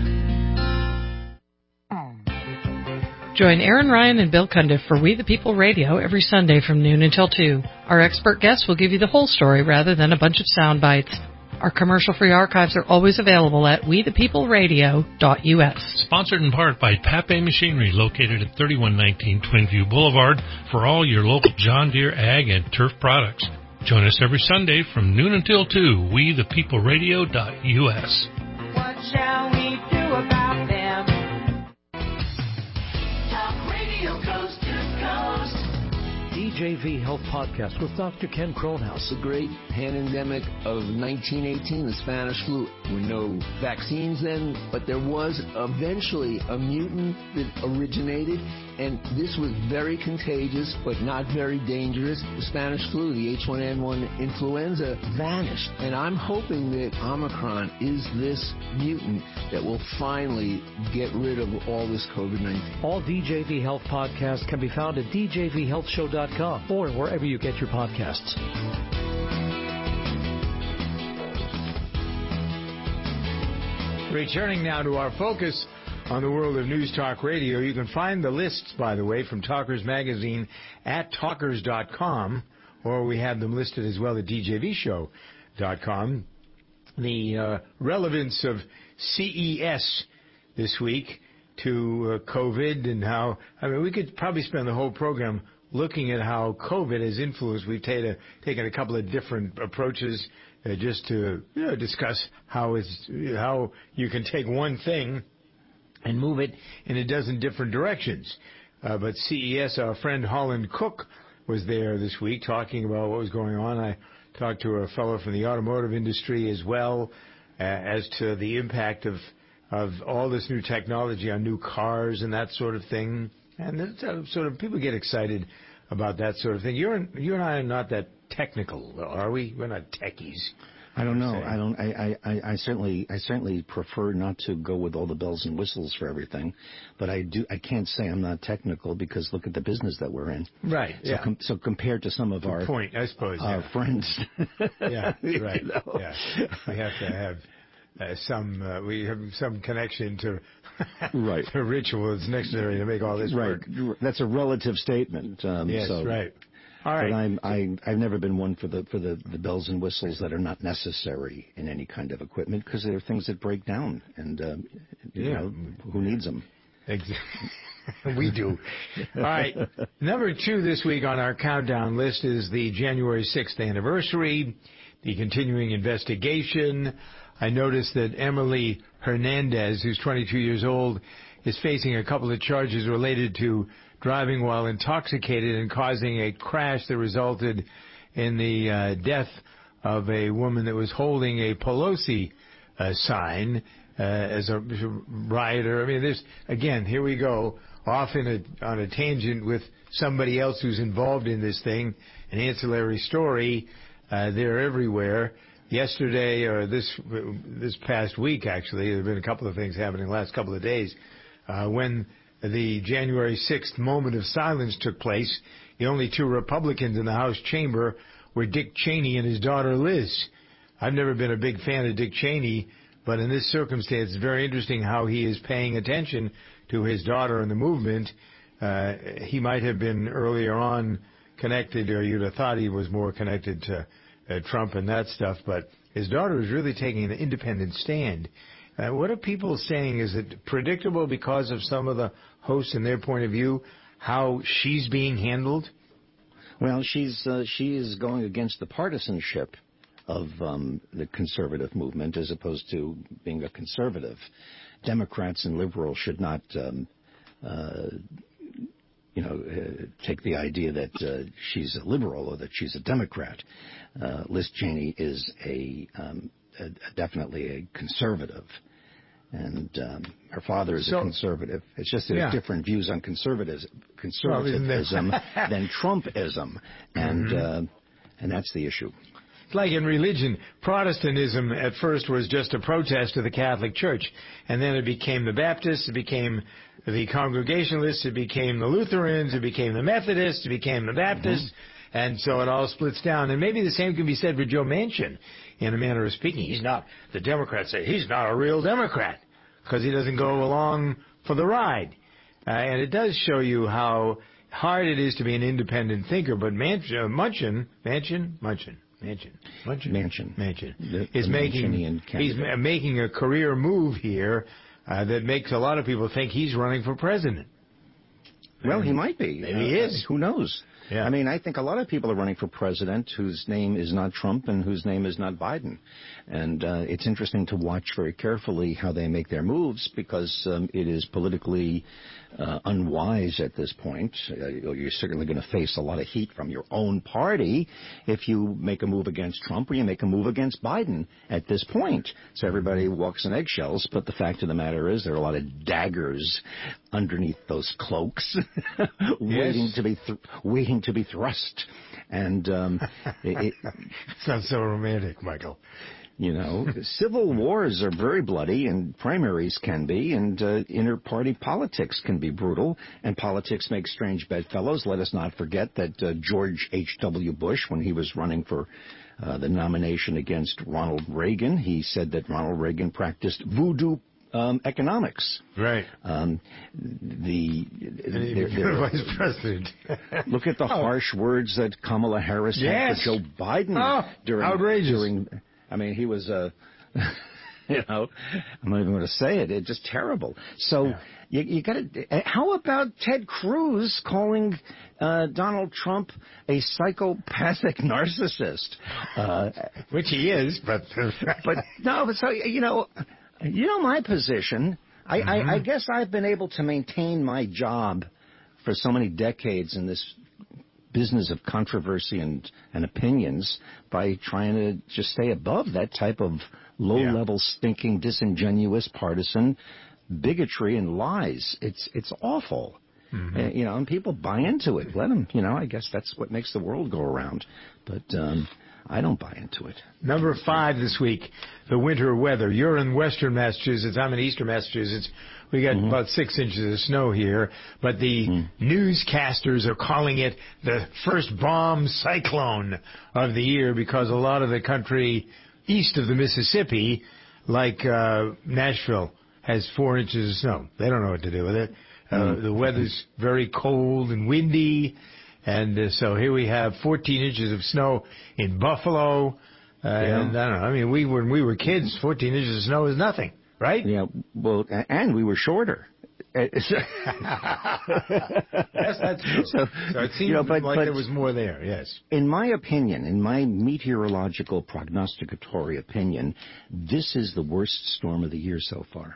Join Aaron Ryan and Bill Cundiff for We the People Radio every Sunday from noon until two. Our expert guests will give you the whole story rather than a bunch of sound bites. Our commercial-free archives are always available at we the people radio dot U S. Sponsored in part by Pape Machinery, located at thirty-one nineteen Twinview Boulevard, for all your local John Deere ag and turf products. Join us every Sunday from noon until two, we the people radio dot U S. What shall we do about them? Talk radio coast to coast. D J V Health Podcast with Doctor Ken Kronhaus. The great pandemic of nineteen eighteen, the Spanish flu. There were no vaccines then, but there was eventually a mutant that originated, and this was very contagious, but not very dangerous. The Spanish flu, the H one N one influenza, vanished, and I'm hoping that Omicron is this mutant that will finally get rid of all this COVID nineteen. All D J V Health podcasts can be found at D J V health show dot com or wherever you get your podcasts. Returning now to our focus on the world of News Talk Radio. You can find the lists, by the way, from Talkers Magazine at talkers dot com, or we have them listed as well at D J V show dot com. The uh, relevance of C E S this week to uh, COVID and how, I mean, we could probably spend the whole program looking at how COVID has influenced. We've taken a, taken a couple of different approaches uh, just to you know, discuss how it's, how you can take one thing and move it in a dozen different directions. Uh, but C E S, our friend Holland Cook was there this week talking about what was going on. I talked to a fellow from the automotive industry as well uh, as to the impact of of all this new technology on new cars and that sort of thing. And that's uh, sort of people get excited about that sort of thing. You're you and I are not that technical, are we? We're not techies. I don't know. I don't. I, I, I certainly. I certainly prefer not to go with all the bells and whistles for everything, but I do. I can't say I'm not technical because look at the business that we're in. Right. So, yeah. com- so compared to some of Good our point, I suppose, our yeah. friends. yeah. Right. You know? Yeah. We have to have uh, some. Uh, we have some connection to right. the ritual that's necessary to make all this right. work. That's a relative statement. Um, yes. so. Right. All right. But I'm, I, I've never been one for the for the, the bells and whistles that are not necessary in any kind of equipment because there are things that break down, and um, you yeah. know, who needs them? Exactly. We do. All right. Number two this week on our countdown list is the January sixth anniversary, the continuing investigation. I noticed that Emily Hernandez, who's twenty-two years old, is facing a couple of charges related to driving while intoxicated and causing a crash that resulted in the uh, death of a woman that was holding a Pelosi uh, sign uh, as a rioter. I mean, there's, again, here we go, off in a, on a tangent with somebody else who's involved in this thing, an ancillary story. Uh, they're everywhere. Yesterday, or this this past week, actually, there have been a couple of things happening the last couple of days. Uh, when the January sixth moment of silence took place, the only two Republicans in the House chamber were Dick Cheney and his daughter Liz. I've never been a big fan of Dick Cheney, but in this circumstance, it's very interesting how he is paying attention to his daughter and the movement. Uh, he might have been earlier on connected, or you'd have thought he was more connected to uh, Trump and that stuff, but his daughter is really taking an independent stand. Uh, what are people saying? Is it predictable because of some of the hosts and their point of view, how she's being handled? Well, she's uh, she is going against the partisanship of um, the conservative movement as opposed to being a conservative. Democrats and liberals should not, um, uh, you know, uh, take the idea that uh, she's a liberal or that she's a Democrat. Uh, Liz Cheney is a, um, a definitely a conservative. And um, her father is so, a conservative. It's just there's yeah. different views on conservatism, conservatism well, than Trumpism, and mm-hmm. uh, and that's the issue. It's like in religion, Protestantism at first was just a protest of the Catholic Church, and then it became the Baptists, it became the Congregationalists, it became the Lutherans, it became the Methodists, it became the Baptists, mm-hmm. and so it all splits down. And maybe the same can be said for Joe Manchin. In a manner of speaking, he's not, the Democrats say, he's not a real Democrat because he doesn't go along for the ride. Uh, and it does show you how hard it is to be an independent thinker. But Manchin, uh, Manchin, Manchin, Manchin, Manchin, Manchin, Manchin, Manchin the, is the making, he's ma- making a career move here uh, that makes a lot of people think he's running for president. Well, he might be. Maybe he uh, is. Who knows? Yeah. I mean, I think a lot of people are running for president whose name is not Trump and whose name is not Biden. And uh, it's interesting to watch very carefully how they make their moves because um, it is politically uh, unwise at this point. Uh, you're certainly going to face a lot of heat from your own party if you make a move against Trump or you make a move against Biden at this point. So everybody walks in eggshells, but the fact of the matter is there are a lot of daggers underneath those cloaks waiting Yes. to be th- waiting to be thrust. And um, it, it sounds so romantic, Michael. You know, civil wars are very bloody, and primaries can be, and uh, inter-party politics can be brutal, and politics make strange bedfellows. Let us not forget that uh, George H W. Bush, when he was running for uh, the nomination against Ronald Reagan, he said that Ronald Reagan practiced voodoo Um, economics. Right. Um, the they're, they're, vice president. Look at the oh. harsh words that Kamala Harris yes. had for Joe Biden oh, during. Outrageous. During, I mean, he was a. Uh, you know, I'm not even going to say it. It's just terrible. So yeah. you, you got to. How about Ted Cruz calling uh, Donald Trump a psychopathic narcissist? Uh, Which he is, but but no. But so you know. You know my position. I, mm-hmm. I, I guess I've been able to maintain my job for so many decades in this business of controversy and, and opinions by trying to just stay above that type of low-level, yeah. stinking, disingenuous, partisan bigotry and lies. It's it's awful. Mm-hmm. Uh, you know, and people buy into it. Let them, you know, I guess that's what makes the world go around. But um, I don't buy into it. Number five this week, the winter weather. You're in western Massachusetts. I'm in eastern Massachusetts. We got mm-hmm. about six inches of snow here, but the mm-hmm. newscasters are calling it the first bomb cyclone of the year because a lot of the country east of the Mississippi, like uh, Nashville, has four inches of snow. They don't know what to do with it. Uh, mm-hmm. The weather's very cold and windy. And uh, so here we have fourteen inches of snow in Buffalo. Uh, yeah. And I don't know. I mean, we when we were kids, fourteen inches of snow is nothing, right? Yeah. Well, and we were shorter. yes, that's true. So, so it seems you know, but, like but there was more there. Yes. In my opinion, in my meteorological prognosticatory opinion, this is the worst storm of the year so far.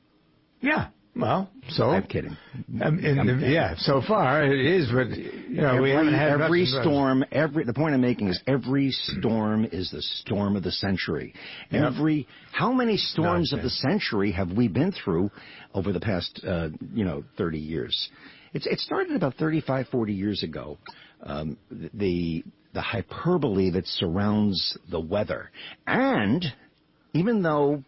Yeah. Well, so I'm kidding. Um, in the, yeah, so far it is, but you know every, we haven't had every storm. Every the point I'm making is every storm is the storm of the century. Yep. Every how many storms of the century have we been through over the past uh, you know thirty years? It's it started about thirty-five, forty years ago. Um, the the hyperbole that surrounds the weather, and even though.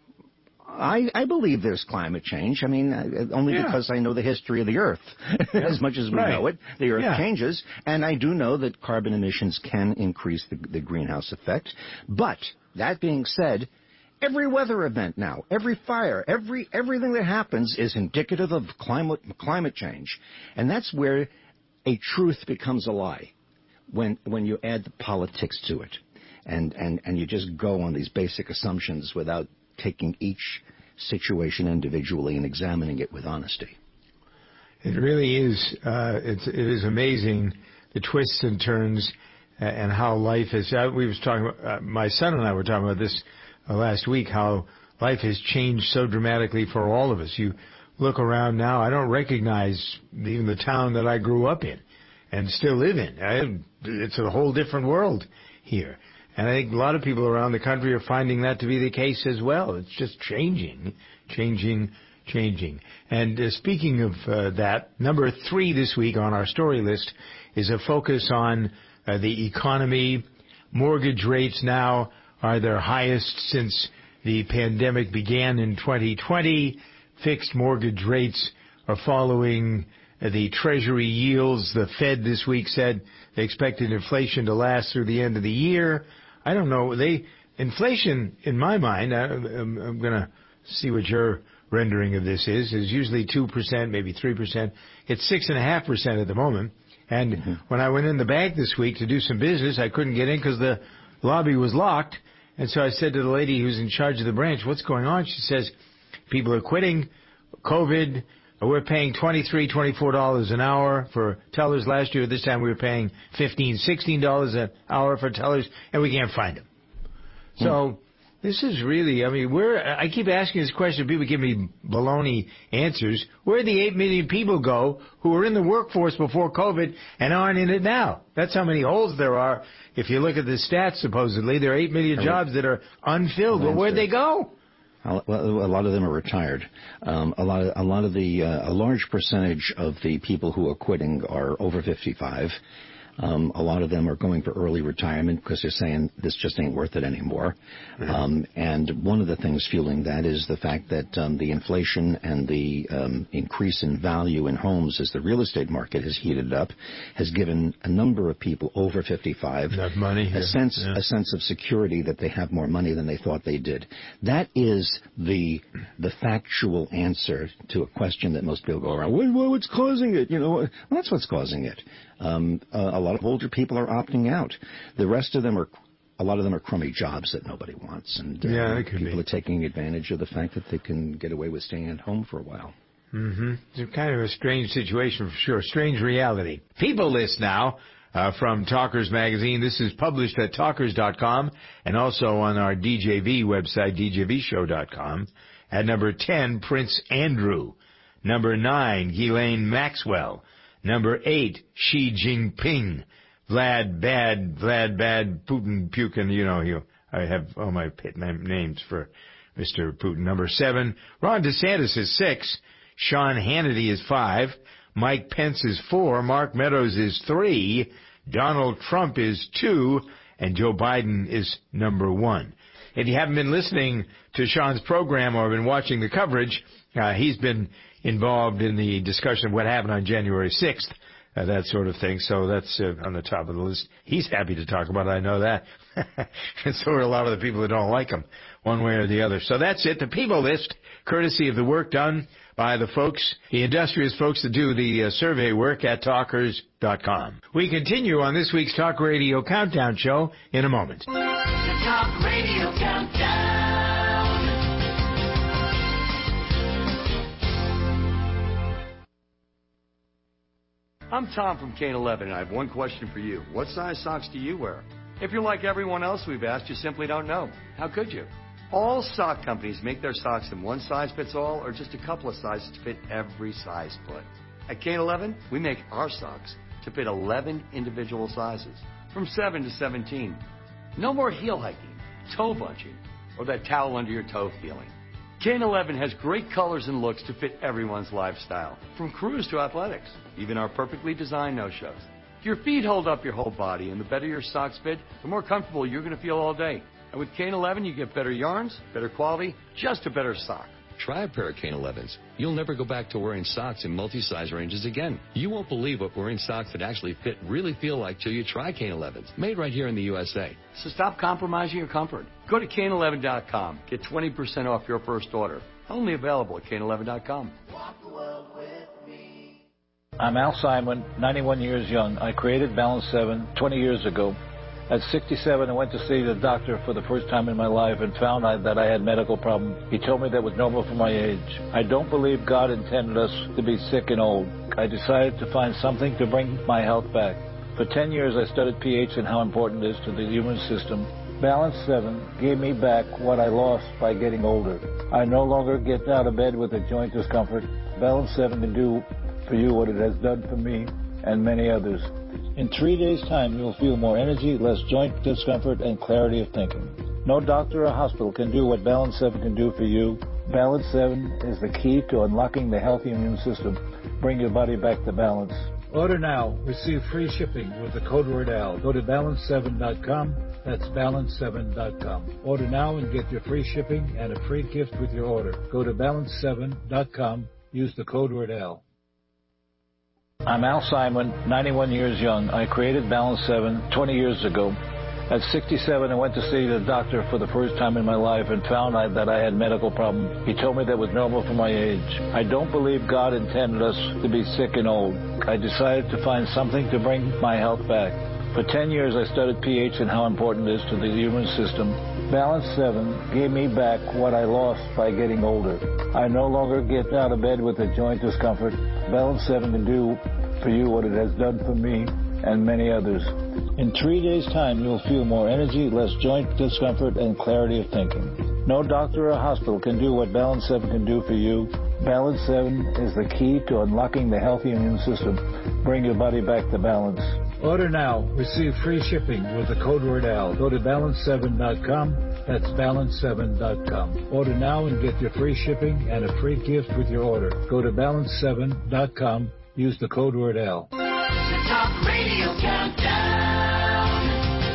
I, I believe there's climate change. I mean, only yeah. because I know the history of the Earth. Yeah. As much as we right. know it, the Earth yeah. changes. And I do know that carbon emissions can increase the, the greenhouse effect. But, that being said, every weather event now, every fire, every everything that happens is indicative of climate climate change. And that's where a truth becomes a lie, when when you add the politics to it. And, and, and you just go on these basic assumptions without taking each situation individually and examining it with honesty. It really is. Uh, it's, it is amazing the twists and turns uh, and how life is. Uh, we was talking. About, uh, my son and I were talking about this uh, last week. How life has changed so dramatically for all of us. You look around now. I don't recognize even the town that I grew up in and still live in. I, it's a whole different world here. And I think a lot of people around the country are finding that to be the case as well. It's just changing, changing, changing. And uh, speaking of uh, that, number three this week on our story list is a focus on uh, the economy. Mortgage rates now are their highest since the pandemic began in twenty twenty. Fixed mortgage rates are following uh, the Treasury yields. The Fed this week said they expected inflation to last through the end of the year. I don't know. They inflation, in my mind, I, I'm, I'm going to see what your rendering of this is, is usually two percent, maybe three percent. It's six point five percent at the moment. And mm-hmm. when I went in the bank this week to do some business, I couldn't get in because the lobby was locked. And so I said to the lady who's in charge of the branch, what's going on? She says, people are quitting, COVID, We're paying twenty-three dollars, twenty-four dollars an hour for tellers last year. This time we were paying fifteen dollars, sixteen dollars an hour for tellers, and we can't find them. So mm. this is really, I mean, where I keep asking this question. People give me baloney answers. Where did the eight million people go who were in the workforce before COVID and aren't in it now? That's how many holes there are. If you look at the stats, supposedly, there are eight million jobs that are unfilled. Well, where'd they go? A lot of them are retired. Um, a lot of a lot of the uh, a large percentage of the people who are quitting are over fifty-five. Um, a lot of them are going for early retirement because they're saying this just ain't worth it anymore. Mm-hmm. Um, and one of the things fueling that is the fact that um, the inflation and the um, increase in value in homes as the real estate market has heated up has given a number of people over fifty-five Enough money, a yeah. sense yeah. a sense of security that they have more money than they thought they did. That is the the factual answer to a question that most people go around. Well, what's causing it? You know, well, that's what's causing it. Um, uh, a lot of older people are opting out. The rest of them are, a lot of them are crummy jobs that nobody wants, and uh, yeah, it could people be. are taking advantage of the fact that they can get away with staying at home for a while. Mm-hmm. It's kind of a strange situation for sure. Strange reality. People list now uh, from Talkers Magazine. This is published at talkers dot com and also on our D J V website, d j v show dot com. At number ten, Prince Andrew. Number nine, Ghislaine Maxwell. Number eight, Xi Jinping. Vlad Bad, Vlad Bad, Putin Pukin, you know, you, I have all my pit names for Mister Putin. Number seven, Ron DeSantis is six. Sean Hannity is five. Mike Pence is four. Mark Meadows is three. Donald Trump is two. And Joe Biden is number one. If you haven't been listening to Sean's program or been watching the coverage, uh, he's been involved in the discussion of what happened on January sixth, uh, that sort of thing. So that's uh, on the top of the list. He's happy to talk about it. I know that. And so are a lot of the people that don't like him, one way or the other. So that's it. The People List, courtesy of the work done by the folks, the industrious folks that do the uh, survey work at talkers dot com. We continue on this week's Talk Radio Countdown show in a moment. The Talk Radio Countdown. I'm Tom from Kane eleven, and I have one question for you. What size socks do you wear? If you're like everyone else we've asked, you simply don't know. How could you? All sock companies make their socks in one size fits all or just a couple of sizes to fit every size foot. At Kane eleven, we make our socks to fit eleven individual sizes, from seven to seventeen. No more heel hiking, toe bunching, or that towel under your toe feeling. Kane eleven has great colors and looks to fit everyone's lifestyle, from cruise to athletics, even our perfectly designed no-shows. Your feet hold up your whole body, and the better your socks fit, the more comfortable you're going to feel all day. And with Kane eleven, you get better yarns, better quality, just a better sock. Try a pair of Kane elevens. You'll never go back to wearing socks in multi-size ranges again. You won't believe what wearing socks that actually fit really feel like till you try Kane elevens. Made right here in the U S A. So stop compromising your comfort. Go to Kane eleven dot com. Get twenty percent off your first order. Only available at Kane eleven dot com. Walk the world with me. I'm Al Simon, ninety-one years young. I created Balance seven twenty years ago. At sixty-seven, I went to see the doctor for the first time in my life and found out that I had medical problems. He told me that was normal for my age. I don't believe God intended us to be sick and old. I decided to find something to bring my health back. For ten years, I studied pH and how important it is to the human system. Balance seven gave me back what I lost by getting older. I no longer get out of bed with a joint discomfort. Balance seven can do for you what it has done for me and many others. In three days' time, you will feel more energy, less joint discomfort, and clarity of thinking. No doctor or hospital can do what Balance seven can do for you. Balance seven is the key to unlocking the healthy immune system. Bring your body back to balance. Order now. Receive free shipping with the code word A L. Go to balance seven dot com. That's balance seven dot com. Order now and get your free shipping and a free gift with your order. Go to balance seven dot com. Use the code word A L. I'm Al Simon, ninety-one years young. I created Balance seven twenty years ago. At sixty-seven, I went to see the doctor for the first time in my life and found out that I had medical problems. He told me that was normal for my age. I don't believe God intended us to be sick and old. I decided to find something to bring my health back. For ten years, I studied pH and how important it is to the human system. Balance seven gave me back what I lost by getting older. I no longer get out of bed with a joint discomfort. Balance seven can do for you what it has done for me and many others. In three days' time, you'll feel more energy, less joint discomfort, and clarity of thinking. No doctor or hospital can do what Balance seven can do for you. Balance seven is the key to unlocking the healthy immune system. Bring your body back to balance. Order now. Receive free shipping with the code word Al. Go to balance seven dot com. That's balance seven dot com. Order now and get your free shipping and a free gift with your order. Go to balance seven dot com. Use the code word Al. The Talk Radio Countdown.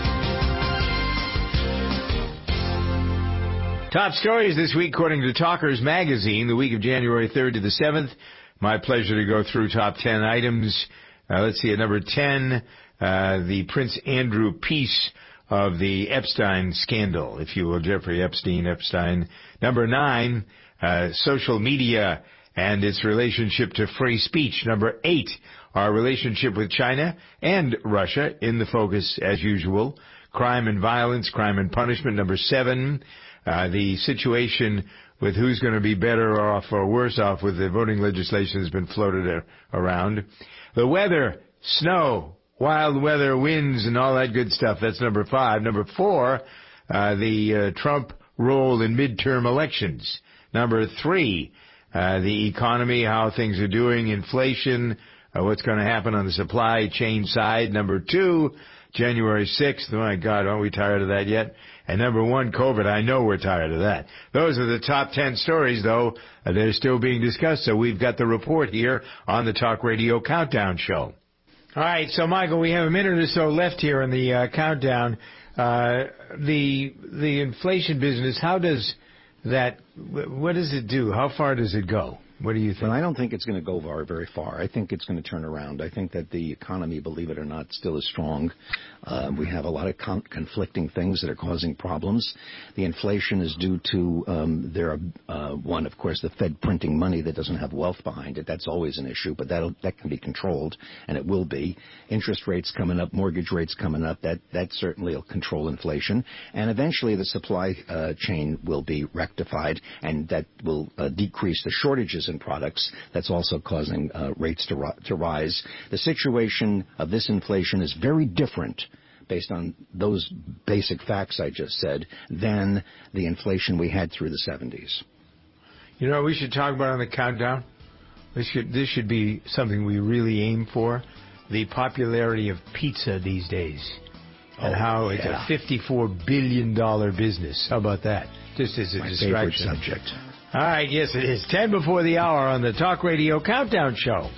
Top stories this week, according to Talkers Magazine, the week of January third to the seventh. My pleasure to go through top ten items. Uh, let's see, at number ten, uh, the Prince Andrew piece of the Epstein scandal, if you will, Jeffrey Epstein, Epstein. Number nine, uh, social media and its relationship to free speech. Number eight, our relationship with China and Russia in the focus as usual. Crime and violence, crime and punishment. Number seven, uh, the situation with who's going to be better off or worse off with the voting legislation has been floated around. The weather, snow, wild weather, winds, and all that good stuff. That's number five. Number four, uh, the uh, Trump role in midterm elections. Number three, uh, the economy, how things are doing, inflation, uh, what's going to happen on the supply chain side. Number two, January sixth. Oh, my God, aren't we tired of that yet? And number one, COVID. I know we're tired of that. Those are the top ten stories, though. Uh, they're still being discussed, so we've got the report here on the Talk Radio Countdown Show. All right, so, Michael, we have a minute or so left here in the uh, countdown. Uh, the the inflation business, how does that, what does it do? How far does it go? What do you think? Well, I don't think it's going to go very, very far. I think it's going to turn around. I think that the economy, believe it or not, still is strong. Uh, we have a lot of con- conflicting things that are causing problems. The inflation is due to um, there are uh, one, of course, the Fed printing money that doesn't have wealth behind it. That's always an issue, but that that can be controlled, and it will be. Interest rates coming up, mortgage rates coming up. That that certainly will control inflation, and eventually the supply uh, chain will be rectified, and that will uh, decrease the shortages in products. That's also causing uh, rates to, ri- to rise. The situation of this inflation is very different based on those basic facts I just said than the inflation we had through the seventies. You know what we should talk about on the countdown? This should, this should be something we really aim for. The popularity of pizza these days. And oh, how yeah. it's a fifty-four billion dollars business. How about that? Just as a My distraction. favorite subject. All right, yes, it is ten before the hour on the Talk Radio Countdown Show.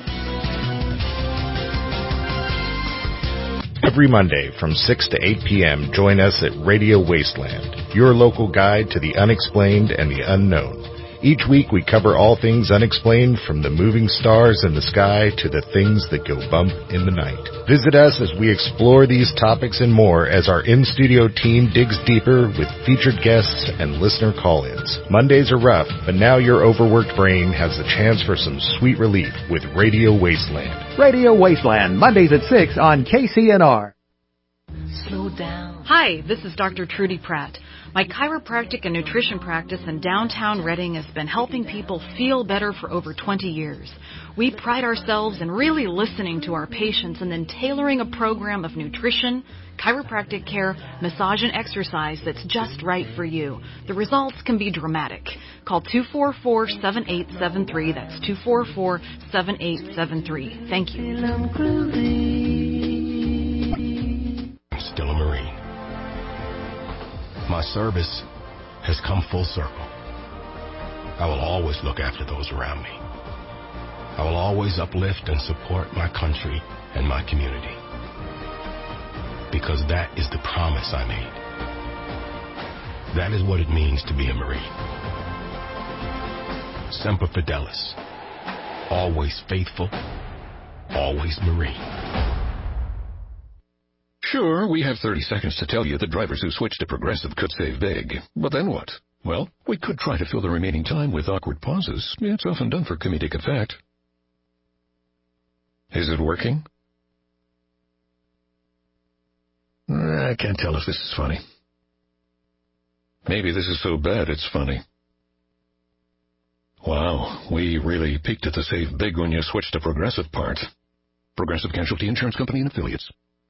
Every Monday from six to eight p.m., join us at Radio Wasteland, your local guide to the unexplained and the unknown. Each week we cover all things unexplained, from the moving stars in the sky to the things that go bump in the night. Visit us as we explore these topics and more as our in-studio team digs deeper with featured guests and listener call-ins. Mondays are rough, but now your overworked brain has the chance for some sweet relief with Radio Wasteland. Radio Wasteland, Mondays at six on K C N R. Slow down. Hi, this is Doctor Trudy Pratt. My chiropractic and nutrition practice in downtown Reading has been helping people feel better for over twenty years. We pride ourselves in really listening to our patients and then tailoring a program of nutrition, chiropractic care, massage, and exercise that's just right for you. The results can be dramatic. Call two four four, seven eight seven three. That's two four four, seven eight seven three. Thank you. I'm still a Marine. My service has come full circle. I will always look after those around me. I will always uplift and support my country and my community. Because that is the promise I made. That is what it means to be a Marine. Semper Fidelis. Always faithful. Always Marine. Sure, we have thirty seconds to tell you that drivers who switch to Progressive could save big. But then what? Well, we could try to fill the remaining time with awkward pauses. It's often done for comedic effect. Is it working? I can't tell if this is funny. Maybe this is so bad it's funny. Wow, we really peaked at the save big when you switched to Progressive part. Progressive Casualty Insurance Company and Affiliates.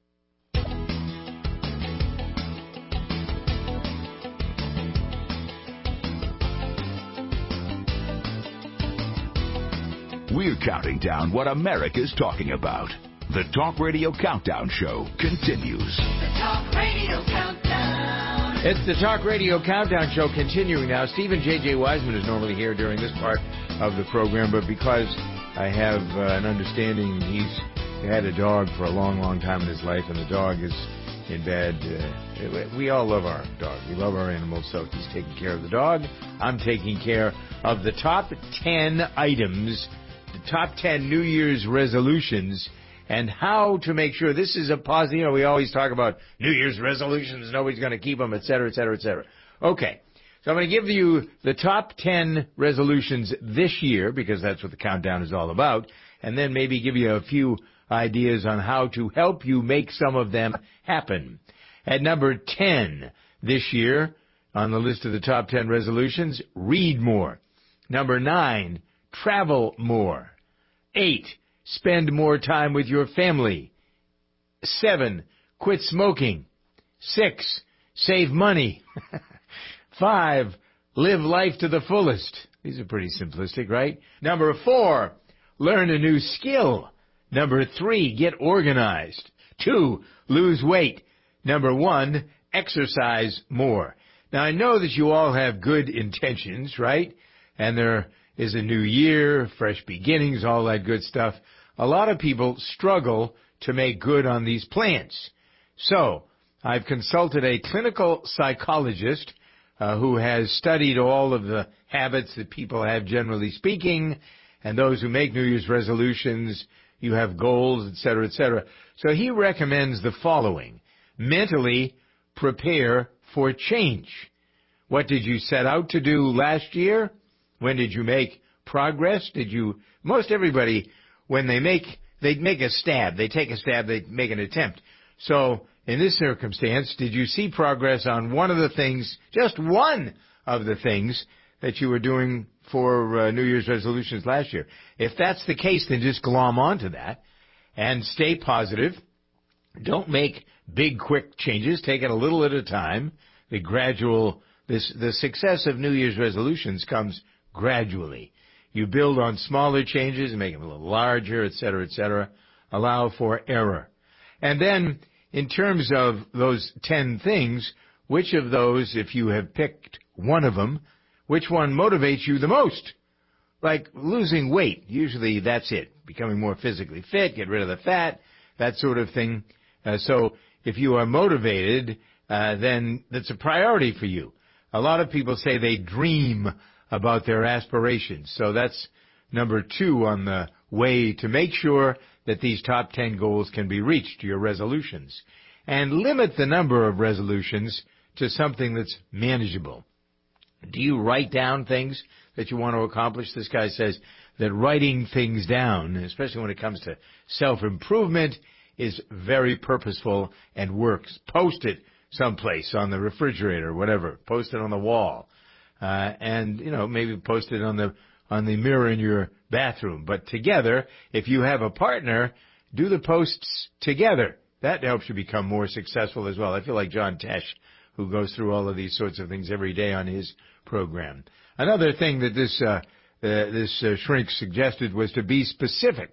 We're counting down what America's talking about. The Talk Radio Countdown Show continues. The Talk Radio Countdown. It's the Talk Radio Countdown Show continuing now. Stephen J J. Wiseman is normally here during this part of the program, but because I have uh, an understanding he's had a dog for a long, long time in his life, and the dog is in bed. Uh, we all love our dog. We love our animals, so he's taking care of the dog. I'm taking care of the top ten items, the top ten New Year's resolutions, and how to make sure this is a positive. You know, we always talk about New Year's resolutions, nobody's going to keep them, et cetera, et cetera, et cetera. Okay, so I'm going to give you the top ten resolutions this year, because that's what the countdown is all about, and then maybe give you a few ideas on how to help you make some of them happen. At number ten this year on the list of the top ten resolutions, read more. Number nine, travel more. Eight, spend more time with your family. Seven, quit smoking. Six, save money. Five, live life to the fullest. These are pretty simplistic, right? Number four, learn a new skill. Number three, get organized. Two, lose weight. Number one, exercise more. Now, I know that you all have good intentions, right? And there is a new year, fresh beginnings, all that good stuff. A lot of people struggle to make good on these plans. So, I've consulted a clinical psychologist uh, who has studied all of the habits that people have, generally speaking, and those who make New Year's resolutions. You have goals, et cetera, et cetera. So he recommends the following. Mentally prepare for change. What did you set out to do last year? When did you make progress? Did you, most everybody, when they make, they make a stab. They take a stab, they make an attempt. So in this circumstance, did you see progress on one of the things, just one of the things that you were doing for uh, New Year's resolutions last year? If that's the case, then just glom onto that and stay positive. Don't make big, quick changes. Take it a little at a time. The gradual, this, the success of New Year's resolutions comes gradually. You build on smaller changes and make them a little larger, et cetera, et cetera. Allow for error. And then, in terms of those ten things, which of those, if you have picked one of them, which one motivates you the most? Like losing weight. Usually that's it. Becoming more physically fit, get rid of the fat, that sort of thing. Uh, so if you are motivated, uh, then that's a priority for you. A lot of people say they dream about their aspirations. So that's number two on the way to make sure that these top ten goals can be reached, your resolutions. And limit the number of resolutions to something that's manageable. Do you write down things that you want to accomplish? This guy says that writing things down, especially when it comes to self-improvement, is very purposeful and works. Post it someplace on the refrigerator, whatever. Post it on the wall. Uh, and, you know, maybe post it on the on the mirror in your bathroom. But together, if you have a partner, do the posts together. That helps you become more successful as well. I feel like John Tesh, who goes through all of these sorts of things every day on his program. Another thing that this uh, uh, this uh, shrink suggested was to be specific.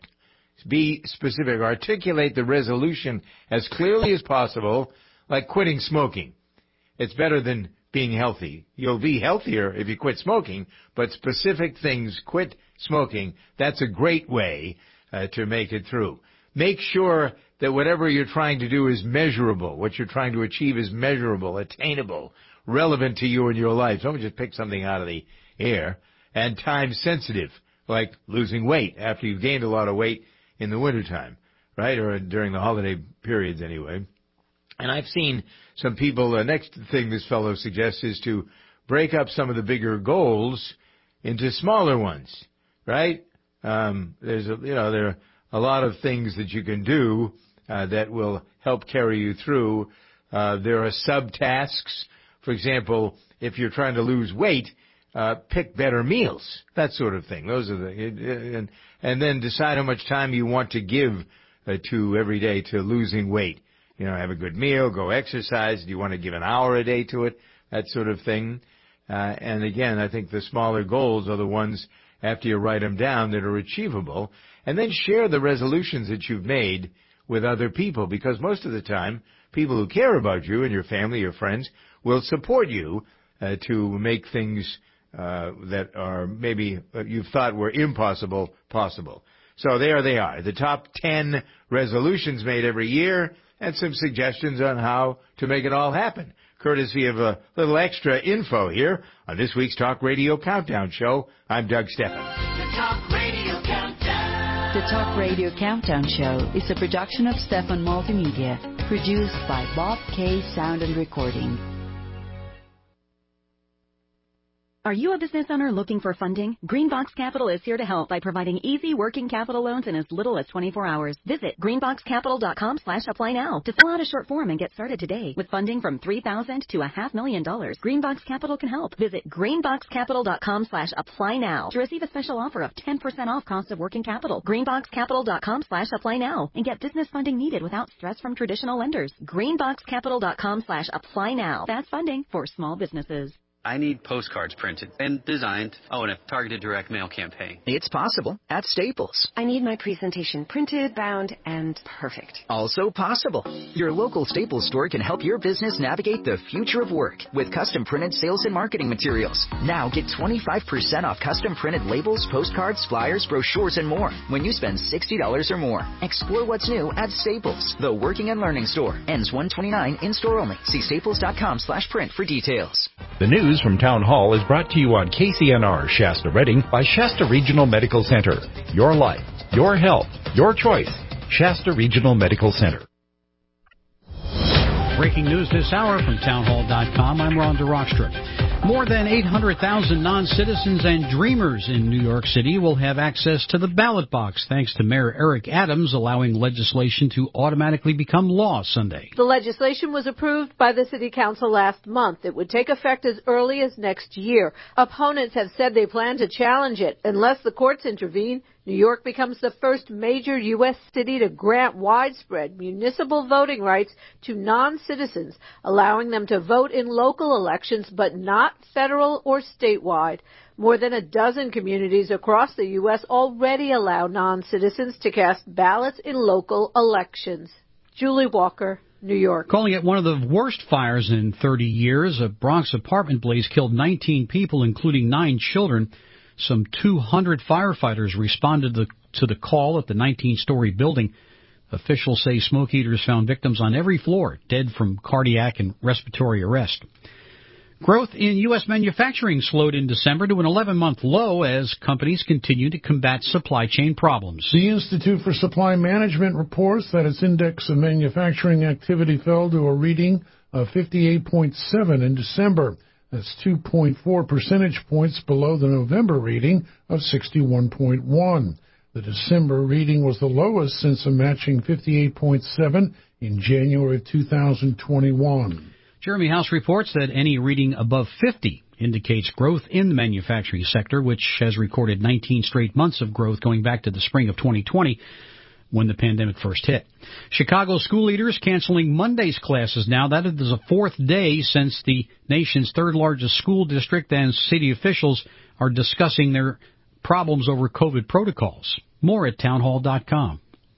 Be specific. Articulate the resolution as clearly as possible, like quitting smoking. It's better than being healthy. You'll be healthier if you quit smoking, but specific things, quit smoking, that's a great way uh, to make it through. Make sure that whatever you're trying to do is measurable. What you're trying to achieve is measurable, attainable, relevant to you and your life. Don't just pick something out of the air. And time sensitive, like losing weight after you've gained a lot of weight in the wintertime, right? Or during the holiday periods anyway. And I've seen some people, the next thing this fellow suggests is to break up some of the bigger goals into smaller ones, right? Um, there's a, you know, there are a lot of things that you can do uh, that will help carry you through, Uh, there are subtasks. For example, if you're trying to lose weight, uh, pick better meals, that sort of thing. Those are the, and, and then decide how much time you want to give uh, to every day to losing weight. You know, have a good meal, go exercise. Do you want to give an hour a day to it? That sort of thing. Uh, and again, I think the smaller goals are the ones after you write them down that are achievable. And then share the resolutions that you've made with other people, because most of the time, people who care about you and your family, your friends, will support you uh, to make things uh, that are maybe uh, you've thought were impossible possible. So there they are, the top ten resolutions made every year, and some suggestions on how to make it all happen, courtesy of a little extra info here on this week's Talk Radio Countdown Show. I'm Doug Stephan. The Talk Radio Countdown. The Talk Radio Countdown Show is a production of Stephan Multimedia, produced by Bob K. Sound and Recording. Are you a business owner looking for funding? Greenbox Capital is here to help by providing easy working capital loans in as little as twenty-four hours. Visit greenboxcapital.com slash apply now to fill out a short form and get started today. With funding from three thousand dollars to a half million dollars, Greenbox Capital can help. Visit greenboxcapital.com slash apply now to receive a special offer of ten percent off cost of working capital. Greenboxcapital.com slash apply now and get business funding needed without stress from traditional lenders. Greenboxcapital.com slash apply now. Fast funding for small businesses. I need postcards printed and designed. Oh, and a targeted direct mail campaign. It's possible at Staples. I need my presentation printed, bound, and perfect. Also possible. Your local Staples store can help your business navigate the future of work with custom printed sales and marketing materials. Now get twenty-five percent off custom printed labels, postcards, flyers, brochures, and more when you spend sixty dollars or more. Explore what's new at Staples, the working and learning store. Ends one twenty-nine, in-store only. See staples.com slash print for details. The news from Town Hall is brought to you on K C N R Shasta Redding by Shasta Regional Medical Center. Your life, your health, your choice. Shasta Regional Medical Center. Breaking news this hour from townhall dot com. I'm Ron DeRockstra. More than eight hundred thousand non-citizens and dreamers in New York City will have access to the ballot box thanks to Mayor Eric Adams allowing legislation to automatically become law Sunday. The legislation was approved by the City Council last month. It would take effect as early as next year. Opponents have said they plan to challenge it. Unless the courts intervene, New York becomes the first major U S city to grant widespread municipal voting rights to non-citizens, allowing them to vote in local elections but not federal or statewide. More than a dozen communities across the U S already allow non-citizens to cast ballots in local elections. Julie Walker, New York. Calling it one of the worst fires in thirty years, a Bronx apartment blaze killed nineteen people, including nine children. Some two hundred firefighters responded to, to the call at the nineteen-story building. Officials say smoke eaters found victims on every floor, dead from cardiac and respiratory arrest. Growth in U S manufacturing slowed in December to an eleven-month low as companies continue to combat supply chain problems. The Institute for Supply Management reports that its index of manufacturing activity fell to a reading of fifty-eight point seven in December. That's two point four percentage points below the November reading of sixty-one point one. The December reading was the lowest since a matching fifty-eight point seven in January of two thousand twenty-one. Jeremy House reports that any reading above fifty indicates growth in the manufacturing sector, which has recorded nineteen straight months of growth going back to the spring of twenty twenty. When the pandemic first hit. Chicago school leaders canceling Monday's classes now. That is the fourth day since the nation's third largest school district and city officials are discussing their problems over COVID protocols. More at townhall dot com.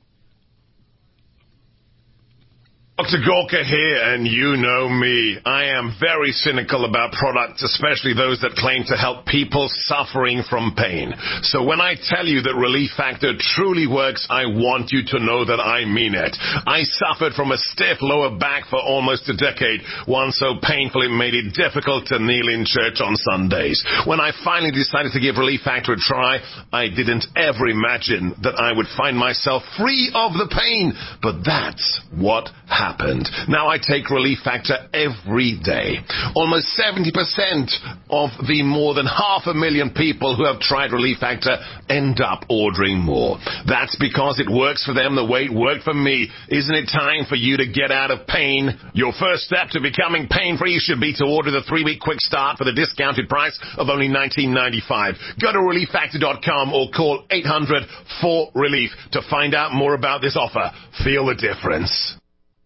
Doctor Gorka here, and you know me. I am very cynical about products, especially those that claim to help people suffering from pain. So when I tell you that Relief Factor truly works, I want you to know that I mean it. I suffered from a stiff lower back for almost a decade, one so painful it made it difficult to kneel in church on Sundays. When I finally decided to give Relief Factor a try, I didn't ever imagine that I would find myself free of the pain. But that's what happened. happened. Now I take Relief Factor every day. Almost seventy percent of the more than half a million people who have tried Relief Factor end up ordering more. That's because it works for them the way it worked for me. Isn't it time for you to get out of pain? Your first step to becoming pain-free should be to order the three-week quick start for the discounted price of only nineteen ninety-five. Go to relief factor dot com or call eight hundred four relief to find out more about this offer. Feel the difference.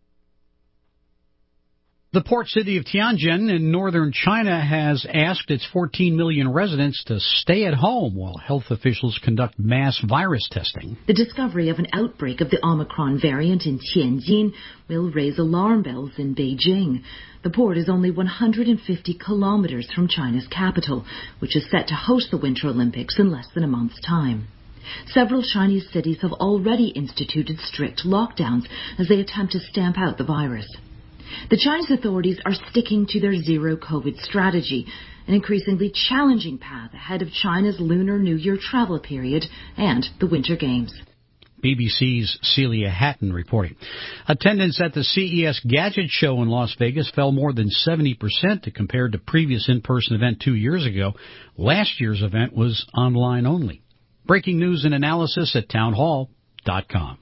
The port city of Tianjin in northern China has asked its fourteen million residents to stay at home while health officials conduct mass virus testing. The discovery of an outbreak of the Omicron variant in Tianjin will raise alarm bells in Beijing. The port is only one hundred fifty kilometers from China's capital, which is set to host the Winter Olympics in less than a month's time. Several Chinese cities have already instituted strict lockdowns as they attempt to stamp out the virus. The Chinese authorities are sticking to their zero-COVID strategy, an increasingly challenging path ahead of China's Lunar New Year travel period and the Winter Games. B B C's Celia Hatton reporting. Attendance at the C E S Gadget Show in Las Vegas fell more than seventy percent compared to previous in-person event two years ago. Last year's event was online only. Breaking news and analysis at town hall dot com.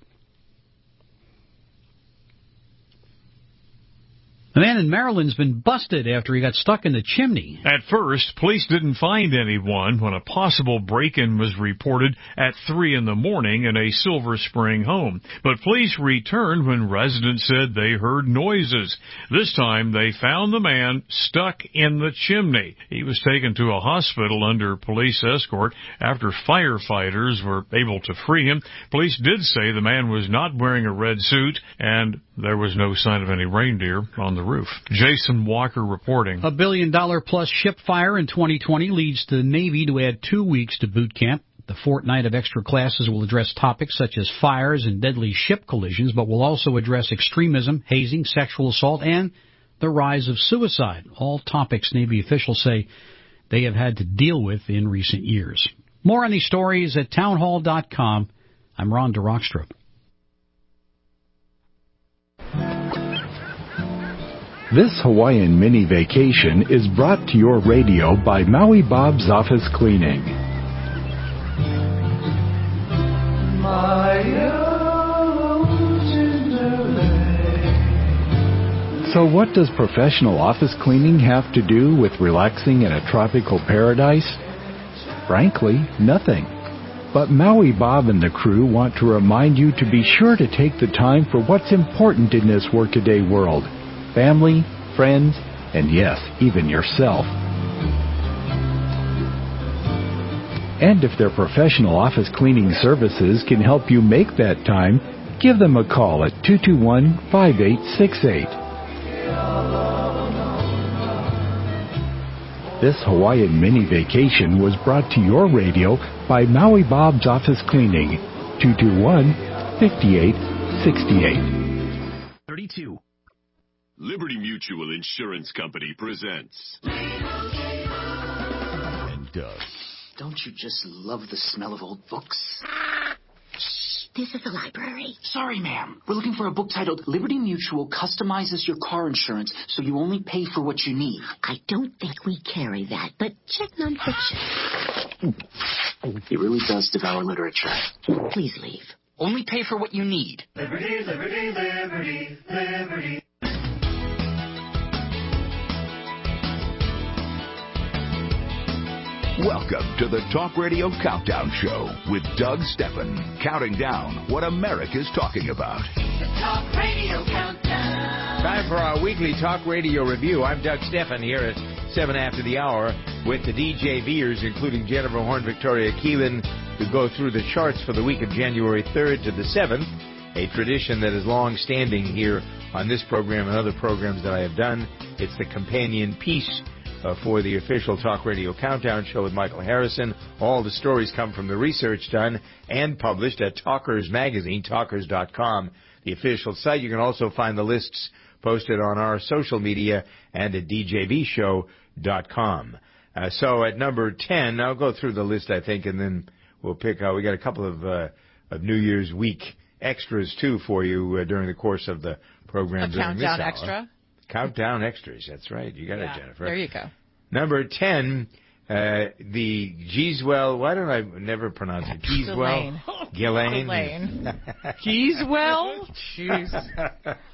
A man in Maryland's been busted after he got stuck in the chimney. At first, police didn't find anyone when a possible break-in was reported at three in the morning in a Silver Spring home. But police returned when residents said they heard noises. This time, they found the man stuck in the chimney. He was taken to a hospital under police escort after firefighters were able to free him. Police did say the man was not wearing a red suit and there was no sign of any reindeer on the roof. Jason Walker reporting. A billion dollar plus ship fire in twenty twenty leads the Navy to add two weeks to boot camp. The fortnight of extra classes will address topics such as fires and deadly ship collisions, but will also address extremism, hazing, sexual assault, and the rise of suicide. All topics Navy officials say they have had to deal with in recent years. More on these stories at town hall dot com. I'm Ron DeRockstrup. This Hawaiian mini vacation is brought to your radio by Maui Bob's Office Cleaning. So what does professional office cleaning have to do with relaxing in a tropical paradise? Frankly, nothing. But Maui Bob and the crew want to remind you to be sure to take the time for what's important in this workaday world. Family, friends, and yes, even yourself. And if their professional office cleaning services can help you make that time, give them a call at two two one, five eight six eight. This Hawaiian mini vacation was brought to your radio by Maui Bob's Office Cleaning, two two one, five eight six eight. thirty-two. Liberty Mutual Insurance Company presents. And Doug. Don't you just love the smell of old books? Shh, this is the library. Sorry, ma'am. We're looking for a book titled Liberty Mutual Customizes Your Car Insurance so you only pay for what you need. I don't think we carry that, but check nonfiction. It really does devour literature. Please leave. Only pay for what you need. Liberty, liberty, liberty, liberty. Welcome to the Talk Radio Countdown Show with Doug Stephan, counting down what America's talking about. The Talk Radio Countdown. Time for our weekly Talk Radio review. I'm Doug Stephan here at seven after the hour with the D J Vers, including Jennifer Horn, Victoria Keelan, to go through the charts for the week of January third to the seventh, a tradition that is long-standing here on this program and other programs that I have done. It's the companion piece Uh, for the official Talk Radio Countdown Show with Michael Harrison. All the stories come from the research done and published at Talkers Magazine, talkers dot com, the official site. You can also find the lists posted on our social media and at d j v show dot com. Uh, so at number ten, I'll go through the list, I think, and then we'll pick out. We got a couple of, uh, of New Year's week extras, too, for you uh, during the course of the program. A during countdown this hour. extra? Countdown extras, that's right. You got yeah, it, Jennifer. There you go. Number ten, uh, the Geeswell, why don't I never pronounce it? Geeswell? Ghislaine. Geeswell? Jeez.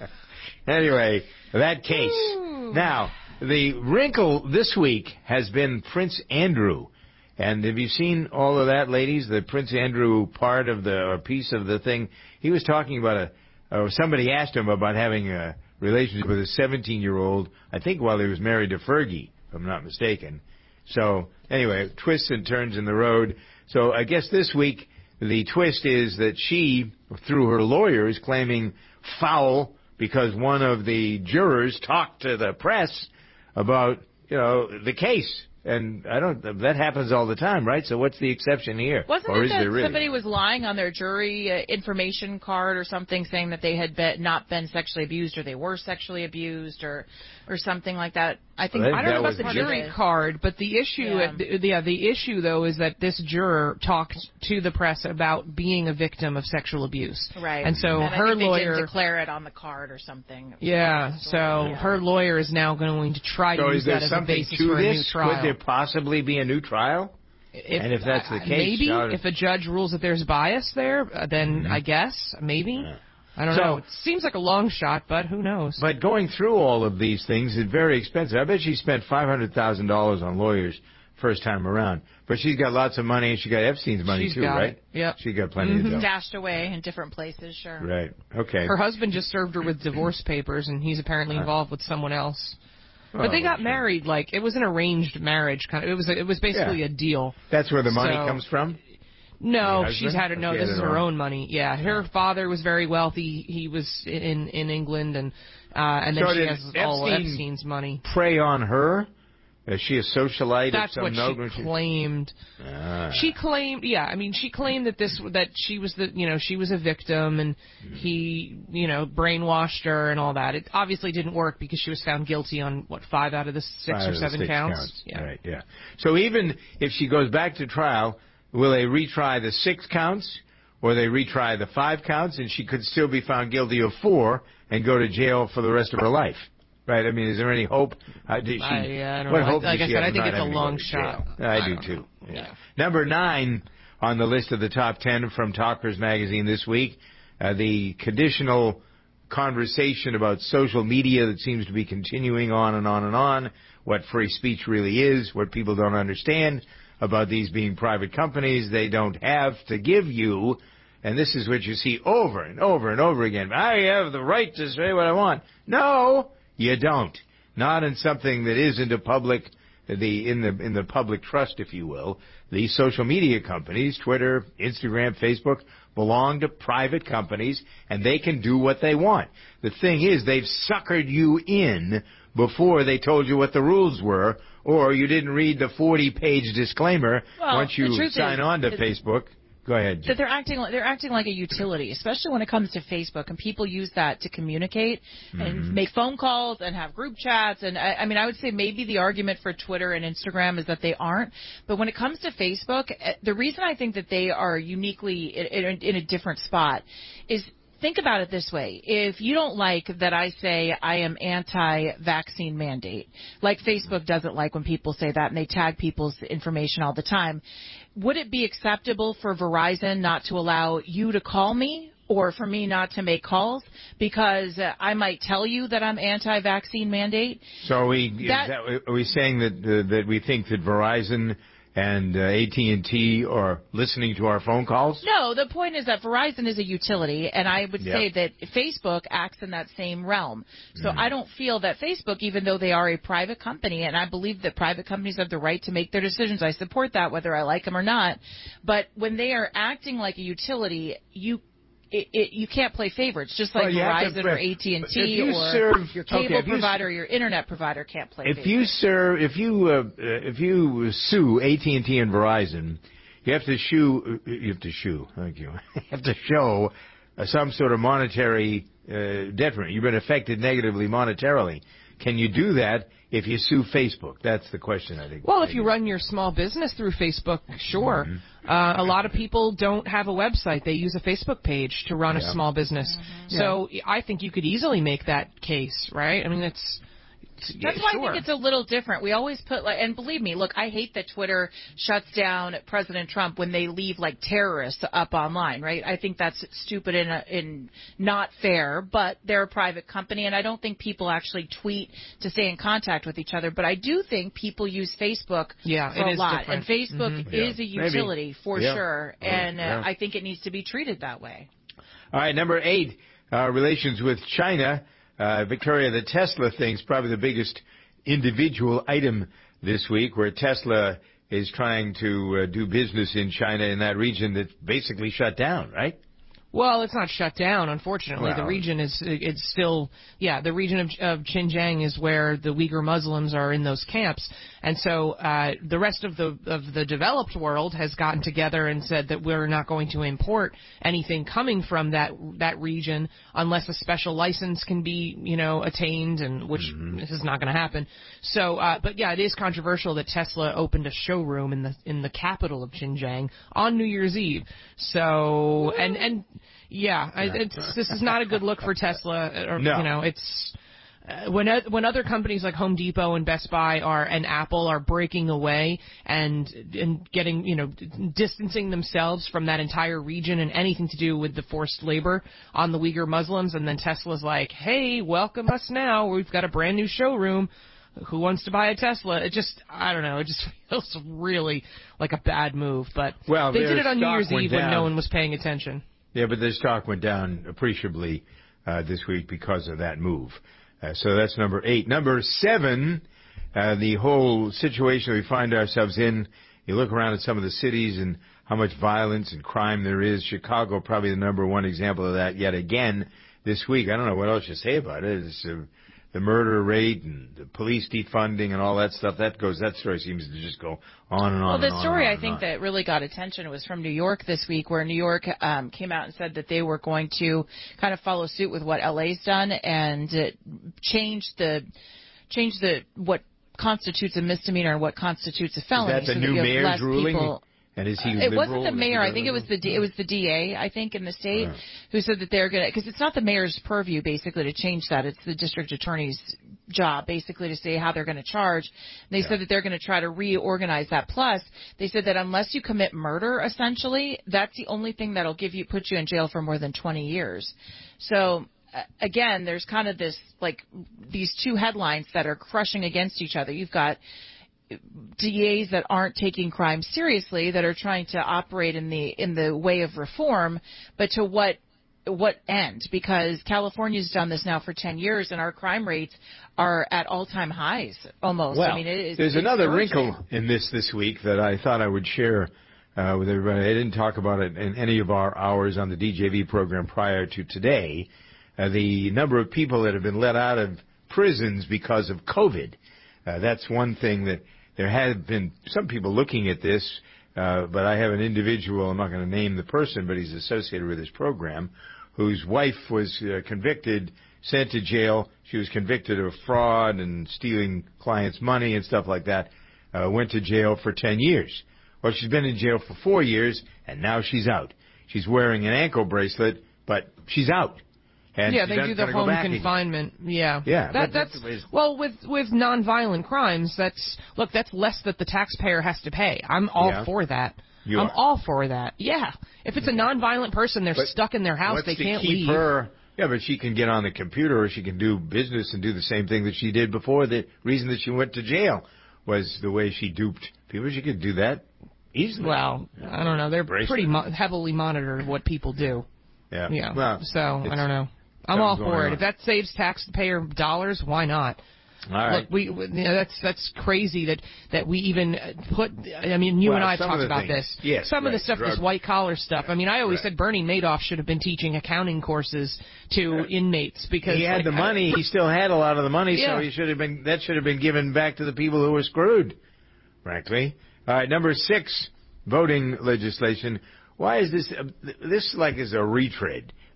Anyway, that case. Ooh. Now, the wrinkle this week has been Prince Andrew. And have you seen all of that, ladies? The Prince Andrew part of the, or piece of the thing. He was talking about a, or somebody asked him about having a relationship with a seventeen-year-old, I think while he was married to Fergie, if I'm not mistaken. So, anyway, twists and turns in the road. So, I guess this week, the twist is that she, through her lawyer, is claiming foul because one of the jurors talked to the press about, you know, the case. And I don't, that happens all the time, right? So what's the exception here? Wasn't or it is that there really? Somebody was lying on their jury uh, information card or something saying that they had been, not been sexually abused or they were sexually abused or, or something like that? I think well, I don't know about the jury jury card, but the issue, yeah. The, yeah, the issue though is that this juror talked to the press about being a victim of sexual abuse, right? And so and her I think lawyer they didn't declare it on the card or something. Yeah, so yeah. her lawyer is now going to try so to use that as a basis for a new trial. Could there possibly be a new trial? If, and if that's the case, maybe how if a judge rules that there's bias there, then mm-hmm. I guess maybe. Yeah. I don't so, know. It seems like a long shot, but who knows? But going through all of these things is very expensive. I bet she spent five hundred thousand dollars on lawyers first time around. But she's got lots of money, and she got Epstein's money she's too, got right? It. Yep. She got plenty mm-hmm. of dough. Stashed away in different places, sure. Right. Okay. Her husband just served her with divorce papers, and he's apparently involved with someone else. But they got married, like, it was an arranged marriage kind of. It was a, it was basically yeah. a deal. That's where the money so, comes from? No, she's had it. No, she this is her own. own money. Yeah, her father was very wealthy. He was in in England, and uh, and then so she has Epstein all Epstein's money. Prey on her? Is she a socialite? That's of some what note? she claimed. Ah. She claimed, yeah. I mean, she claimed that this that she was the you know she was a victim, and he you know brainwashed her and all that. It obviously didn't work because she was found guilty on what five out of the six five or seven six counts. counts. Yeah. Right. Yeah. So even if she goes back to trial, will they retry the six counts, or they retry the five counts, and she could still be found guilty of four and go to jail for the rest of her life? Right. I mean, is there any hope? Uh, did she, I, yeah, I don't what know. hope Like does I she said, have I think not it's a having long to go to shot. jail? I, I do don't too. know. Yeah. Yeah. Number nine on the list of the top ten from Talkers Magazine this week, uh, the conditional conversation about social media that seems to be continuing on and on and on, what free speech really is, what people don't understand about these being private companies they don't have to give you. And this is what you see over and over and over again. I have the right to say what I want. No, you don't. Not in something that isn't a public, the in the in the public trust, if you will. These social media companies, Twitter, Instagram, Facebook, belong to private companies, and they can do what they want. The thing is, they've suckered you in before they told you what the rules were, or you didn't read the forty-page disclaimer well, once you sign is, on to is, Facebook. Go ahead. That they're acting like they're acting like a utility, especially when it comes to Facebook, and people use that to communicate and mm-hmm. make phone calls and have group chats. And I, I mean, I would say maybe the argument for Twitter and Instagram is that they aren't. But when it comes to Facebook, the reason I think that they are uniquely in, in, in a different spot is. Think about it this way. If you don't like that I say I am anti-vaccine mandate, like Facebook doesn't like when people say that and they tag people's information all the time, would it be acceptable for Verizon not to allow you to call me or for me not to make calls because uh, I might tell you that I'm anti-vaccine mandate? So are we, that, that, are we saying that, uh, that we think that Verizon and uh, A T and T are listening to our phone calls? No, the point is that Verizon is a utility, and I would yep. say that Facebook acts in that same realm. So mm. I don't feel that Facebook, even though they are a private company, and I believe that private companies have the right to make their decisions. I support that, whether I like them or not. But when they are acting like a utility, you It, it, you can't play favorites, just like well, Verizon or A T and T or serve, your cable okay, provider you, or your internet provider can't play if favorites. You serve, if you uh, if you sue A T and T and Verizon, you have to shoe, you have to shoe, thank you, you have to show uh, some sort of monetary uh, detriment. You've been affected negatively monetarily. Can you do that if you sue Facebook? That's the question, I think. Well, if you run your small business through Facebook, sure. Mm-hmm. Uh, a lot of people don't have a website. They use a Facebook page to run yeah. a small business. Mm-hmm. So yeah. I think you could easily make that case, right? I mean, it's... That's yeah, why sure. I think it's a little different. We always put, like, and believe me, look, I hate that Twitter shuts down President Trump when they leave, like, terrorists up online, right? I think that's stupid and, uh, and not fair, but they're a private company, and I don't think people actually tweet to stay in contact with each other. But I do think people use Facebook yeah, for it a is lot. Different. And Facebook mm-hmm. is yeah. a utility Maybe. for yeah. sure, oh, and uh, yeah. I think it needs to be treated that way. All right, number eight, uh, relations with China. Uh, Victoria, the Tesla thing's probably the biggest individual item this week, where Tesla is trying to uh, do business in China in that region that's basically shut down, right? Well, it's not shut down, unfortunately. Well, the region is, it's still, yeah, the region of, of Xinjiang is where the Uyghur Muslims are in those camps. And so, uh, the rest of the, of the developed world has gotten together and said that we're not going to import anything coming from that, that region unless a special license can be, you know, attained, and which mm-hmm. this is not going to happen. So, uh, but yeah, it is controversial that Tesla opened a showroom in the, in the capital of Xinjiang on New Year's Eve. So, and, and, Yeah, I, it's, this is not a good look for Tesla. Or, no. You know, it's uh, when uh, when other companies like Home Depot and Best Buy are and Apple are breaking away and and getting you know distancing themselves from that entire region and anything to do with the forced labor on the Uyghur Muslims, and then Tesla's like, hey, welcome us now. We've got a brand new showroom. Who wants to buy a Tesla? It just, I don't know, it just feels really like a bad move. But well, they did it on New Year's Eve down. when no one was paying attention. Yeah, but their stock went down appreciably uh, this week because of that move. Uh, so that's number eight. Number seven, uh, the whole situation we find ourselves in. You look around at some of the cities and how much violence and crime there is. Chicago, probably the number one example of that yet again this week. I don't know what else to say about it. It's uh, the murder rate and the police defunding and all that stuff. That goes. That story seems to just go on and on. Well, the and on story and on I think on. that really got attention was from New York this week, where New York um, came out and said that they were going to kind of follow suit with what L A's done and uh, change the change the what constitutes a misdemeanor and what constitutes a felony. Is that the so new that mayor's ruling? People, And is he uh, it liberal? wasn't the mayor. I think it was the D, it was the D A. I think in the state uh. who said that they're going to, because it's not the mayor's purview basically to change that. It's the district attorney's job basically to say how they're going to charge. And they yeah. said that they're going to try to reorganize that. Plus, they said that unless you commit murder, essentially, that's the only thing that'll give you put you in jail for more than twenty years. So. Again, there's kind of this, like, these two headlines that are crushing against each other. You've got D As that aren't taking crime seriously, that are trying to operate in the in the way of reform, but to what what end? Because California's done this now for ten years, and our crime rates are at all-time highs almost. Well, I mean, it is, there's it's another urgent. wrinkle in this this week that I thought I would share uh, with everybody. I didn't talk about it in any of our hours on the D J V program prior to today. Uh, the number of people that have been let out of prisons because of COVID. Uh, that's one thing that there have been some people looking at this, uh, but I have an individual, I'm not going to name the person, but he's associated with this program, whose wife was uh, convicted, sent to jail. She was convicted of fraud and stealing clients' money and stuff like that, uh, went to jail for ten years. Well, she's been in jail for four years, and now she's out. She's wearing an ankle bracelet, but she's out. And yeah, they do the home confinement. Again. Yeah, yeah. That, that's, that's well with with nonviolent crimes. That's look, that's less that the taxpayer has to pay. I'm all yeah. for that. You I'm are. all for that. Yeah, if it's a nonviolent person, they're but stuck in their house. What's They to can't keep leave. Her, yeah, but she can get on the computer, or she can do business and do the same thing that she did before. The reason that she went to jail was the way she duped people. She could do that easily. Well, I don't know. They're Bracelet. pretty mo- heavily monitored what people do. Yeah. Yeah. Well, so I don't know. I'm all for it. On. If that saves taxpayer dollars, why not? All right. Look, we, we you know, that's that's crazy that that we even put. I mean, you well, and I have talked about things. this. Yes, some right. of the stuff, Drug. this white collar stuff. I mean, I always right. said Bernie Madoff should have been teaching accounting courses to yeah. inmates because he had like, the money. I, he still had a lot of the money, yeah. so he should have been. That should have been given back to the people who were screwed. Frankly, all right. Number six, voting legislation. Why is this? Uh, this like is a retread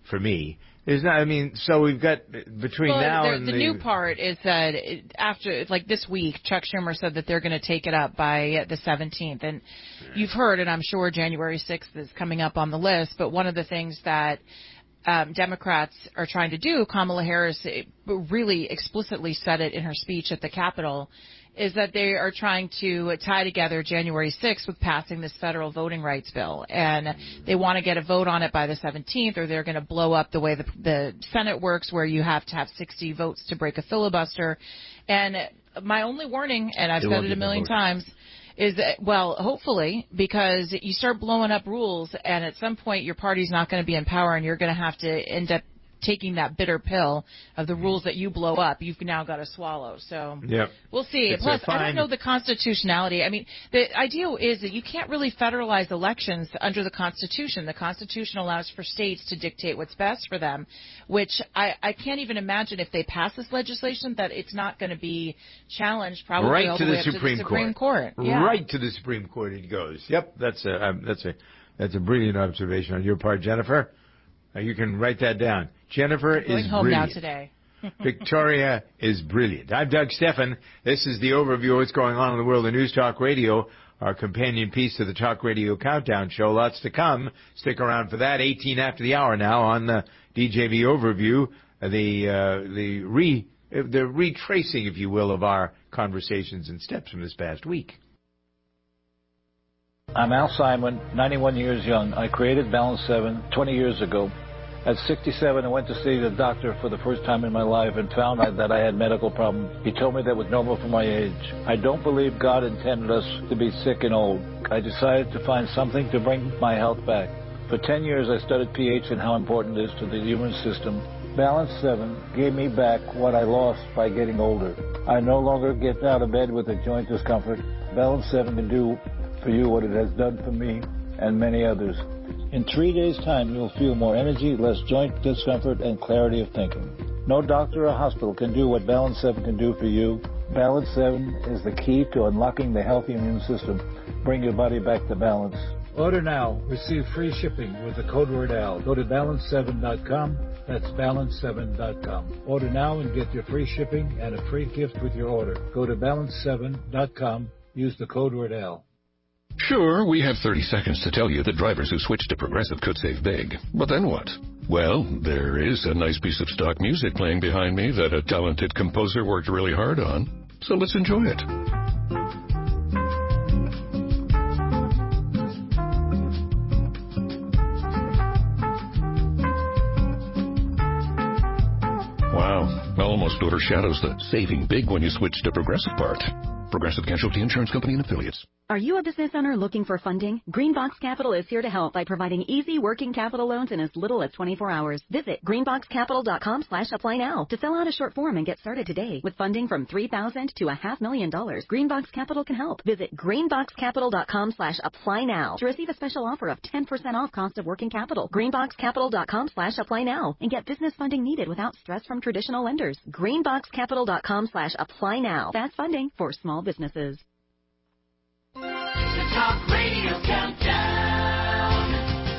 for me. There's not. I mean, so we've got between well, now the, and the, the new part is that after, like this week, Chuck Schumer said that they're going to take it up by the seventeenth, and you've heard, and I'm sure January sixth is coming up on the list. But one of the things that um, Democrats are trying to do, Kamala Harris really explicitly said it in her speech at the Capitol, is that they are trying to tie together January sixth with passing this federal voting rights bill. And they want to get a vote on it by the seventeenth, or they're going to blow up the way the, the Senate works, where you have to have sixty votes to break a filibuster. And my only warning, and I've said it a million times, is that, well, hopefully, because you start blowing up rules, and at some point your party's not going to be in power, and you're going to have to end up taking that bitter pill of the rules that you blow up, you've now got to swallow. So yep. we'll see. It's Plus, fine... I don't know the constitutionality. I mean, the idea is that you can't really federalize elections under the Constitution. The Constitution allows for states to dictate what's best for them, which I, I can't even imagine if they pass this legislation that it's not going to be challenged probably right all to the the way Supreme up to the Supreme Court. Court. Yeah. Right to the Supreme Court it goes. Yep, that's a um, that's a that's a brilliant observation on your part, Jennifer. Uh, you can write that down. Jennifer I'm going is home brilliant. now today. Victoria is brilliant. I'm Doug Stephan. This is the overview of what's going on in the world of News Talk Radio, our companion piece to the Talk Radio Countdown Show. Lots to come. Stick around for that. eighteen after the hour now on the D J V overview, uh, the uh, the re uh, the retracing, if you will, of our conversations and steps from this past week. I'm Al Simon, ninety-one years young. I created Balance seven twenty years ago. At sixty-seven, I went to see the doctor for the first time in my life and found that I had medical problems. He told me that was normal for my age. I don't believe God intended us to be sick and old. I decided to find something to bring my health back. For ten years, I studied pH and how important it is to the human system. Balance seven gave me back what I lost by getting older. I no longer get out of bed with a joint discomfort. Balance seven can do for you what it has done for me and many others. In three days' time, you'll feel more energy, less joint discomfort, and clarity of thinking. No doctor or hospital can do what Balance seven can do for you. Balance seven is the key to unlocking the healthy immune system. Bring your body back to balance. Order now. Receive free shipping with the code word Al. Go to balance seven dot com. That's balance seven dot com. Order now and get your free shipping and a free gift with your order. Go to balance seven dot com. Use the code word Al. Sure, we have thirty seconds to tell you that drivers who switch to Progressive could save big. But then what? Well, there is a nice piece of stock music playing behind me that a talented composer worked really hard on. So let's enjoy it. Wow, almost overshadows the saving big when you switch to Progressive part. Progressive Casualty Insurance Company and Affiliates. Are you a business owner looking for funding? Greenbox Capital is here to help by providing easy working capital loans in as little as twenty-four hours. Visit greenboxcapital.com slash apply now to fill out a short form and get started today. With funding from three thousand dollars to a half million dollars, Greenbox Capital can help. Visit greenboxcapital.com slash apply now to receive a special offer of ten percent off cost of working capital. greenboxcapital.com slash apply now and get business funding needed without stress from traditional lenders. greenboxcapital.com slash apply now. Fast funding for small businesses. The Talk Radio Countdown.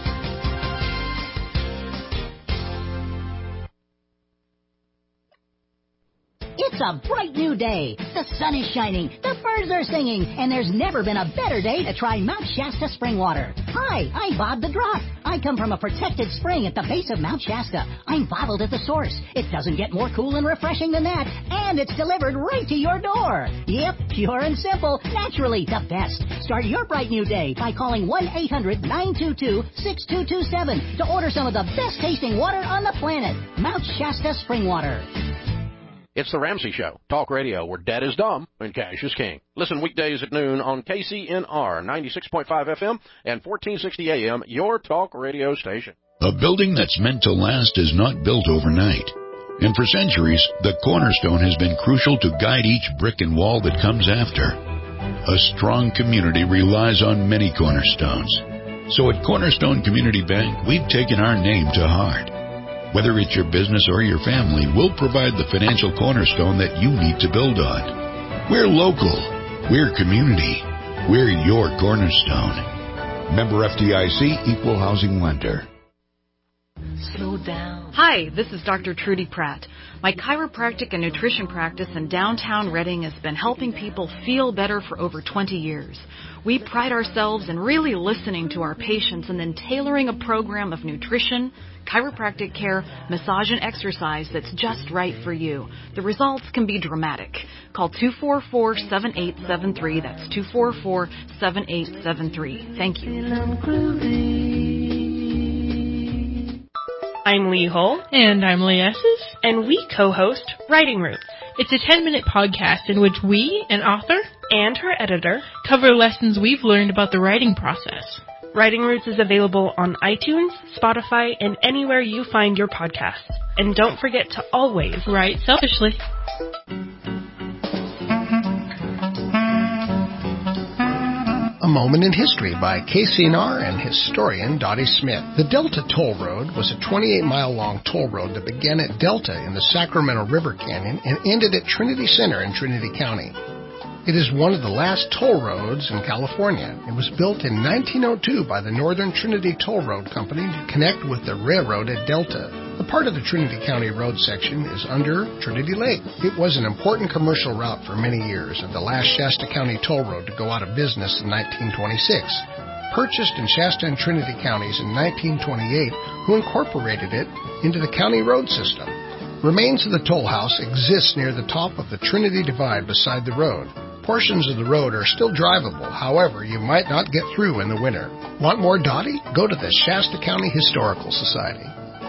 It's a bright new day. The sun is shining, the birds are singing, and there's never been a better day to try Mount Shasta spring water. Hi, I'm Bob the Drop. I come from a protected spring at the base of Mount Shasta. I'm bottled at the source. It doesn't get more cool and refreshing than that, and it's delivered right to your door. Yep, pure and simple, naturally the best. Start your bright new day by calling one eight hundred nine two two six two two seven to order some of the best tasting water on the planet. Mount Shasta spring water. It's The Ramsey Show, talk radio where dead is dumb and cash is king. Listen weekdays at noon on K C N R ninety-six point five F M and fourteen sixty A M, your talk radio station. A building that's meant to last is not built overnight. And for centuries, the cornerstone has been crucial to guide each brick and wall that comes after. A strong community relies on many cornerstones. So at Cornerstone Community Bank, we've taken our name to heart. Whether it's your business or your family, we'll provide the financial cornerstone that you need to build on. We're local. We're community. We're your cornerstone. Member F D I C, Equal Housing Lender. slow down. Hi, this is Doctor Trudy Pratt. My chiropractic and nutrition practice in downtown Reading has been helping people feel better for over twenty years. We pride ourselves in really listening to our patients and then tailoring a program of nutrition, chiropractic care, massage, and exercise that's just right for you. The results can be dramatic. Call two four four, seven eight seven three. That's two four four, seven eight seven three. Thank you. I'm Lee Hull. And I'm Lee Esses. And we co-host Writing Roots. It's a ten-minute podcast in which we, an author, and her editor, cover lessons we've learned about the writing process. Writing Roots is available on iTunes, Spotify, and anywhere you find your podcasts. And don't forget to always write selfishly. A Moment in History by K C N R and historian Dottie Smith. The Delta Toll Road was a twenty-eight mile long toll road that began at Delta in the Sacramento River Canyon and ended at Trinity Center in Trinity County. It is one of the last toll roads in California. It was built in nineteen oh two by the Northern Trinity Toll Road Company to connect with the railroad at Delta. A part of the Trinity County road section is under Trinity Lake. It was an important commercial route for many years and the last Shasta County toll road to go out of business in nineteen twenty-six. Purchased in Shasta and Trinity counties in nineteen twenty-eight, who incorporated it into the county road system. Remains of the toll house exist near the top of the Trinity Divide beside the road. Portions of the road are still drivable, however, you might not get through in the winter. Want more Dottie? Go to the Shasta County Historical Society.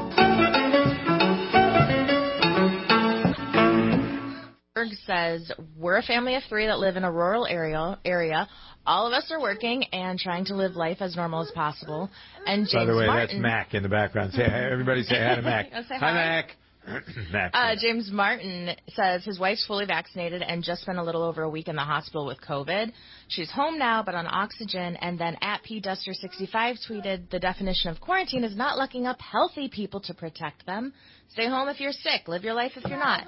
Berg says, we're a family of three that live in a rural area. area. All of us are working and trying to live life as normal as possible. And James By the way, Martin, that's Mac in the background. Say, everybody say hi to Mac. I'll say hi, hi. Mac. Mac. Uh, James Martin says his wife's fully vaccinated and just spent a little over a week in the hospital with COVID. She's home now, but on oxygen. And then at P Duster sixty-five tweeted, the definition of quarantine is not locking up healthy people to protect them. Stay home if you're sick. Live your life if you're not.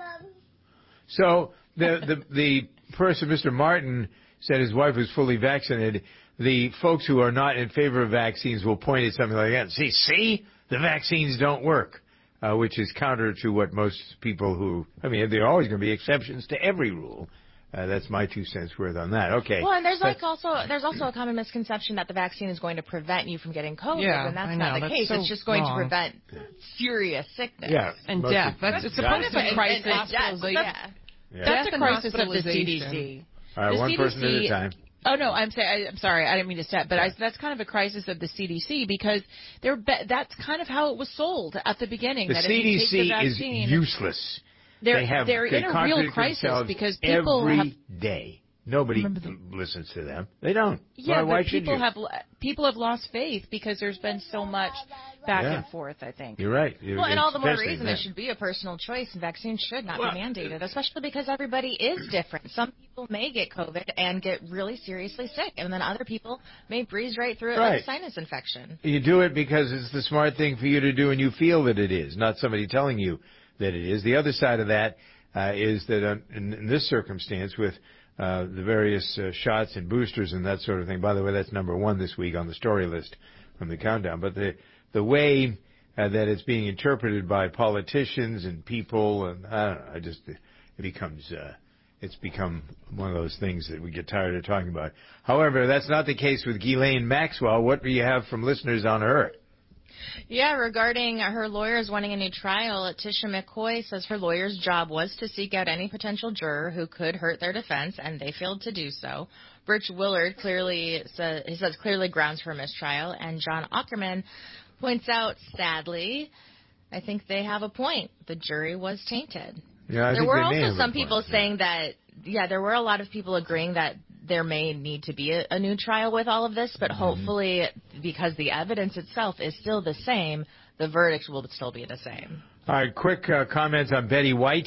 So the, the the person, Mister Martin, said his wife was fully vaccinated. The folks who are not in favor of vaccines will point at something like that and say, see, the vaccines don't work, uh, which is counter to what most people who, I mean, there are always going to be exceptions to every rule. Uh, that's my two cents worth on that. Okay. Well, and there's But- like also there's also a common misconception that the vaccine is going to prevent you from getting COVID, Yeah, and that's I not know. the That's case. so it's just going wrong. to prevent serious sickness. Yeah, And most death. of- That's it's Yeah. supposed to be And- crisis. and death, hospitalization. yeah. Yeah. That's Death a and crisis of the C D C. hospitalization. All right, The one C D C person at a time. Oh no, I'm saying I'm sorry, I didn't mean to step, but I, that's kind of a crisis of the C D C because they're be- that's kind of how it was sold at the beginning. The that C if you D take C the is vaccine, useless. They're they have, they're they in a real contradict crisis themselves because people every have. day. Nobody listens to them. They don't. Yeah, why, why but should people you? have people have lost faith because there's been so much back Yeah. and forth. I think. You're right. You're Well, and all the more especially reason that. it should be a personal choice, and vaccines should not Well, be mandated, especially because everybody is different. Some people may get COVID and get really seriously sick, and then other people may breeze right through it like Right. a sinus infection. You do it because it's the smart thing for you to do and you feel that it is, not somebody telling you that it is. The other side of that uh, is that uh, in, in this circumstance with uh, the various uh, shots and boosters and that sort of thing, by the way, that's number one this week on the story list from the countdown, but the, the way uh, that it's being interpreted by politicians and people, and I don't know, I just, it becomes... Uh, It's become one of those things that we get tired of talking about. However, that's not the case with Ghislaine Maxwell. What do you have from listeners on her? Yeah, regarding her lawyers wanting a new trial, Tisha McCoy says her lawyer's job was to seek out any potential juror who could hurt their defense, and they failed to do so. Birch Willard clearly says, he says clearly grounds for a mistrial, and John Ackerman points out, sadly, I think they have a point. The jury was tainted. Yeah, I there think were they may also have a some point, people yeah. saying that, yeah, there were a lot of people agreeing that there may need to be a, a new trial with all of this, but Mm-hmm. hopefully, because the evidence itself is still the same, the verdict will still be the same. All right, quick uh, comments on Betty White.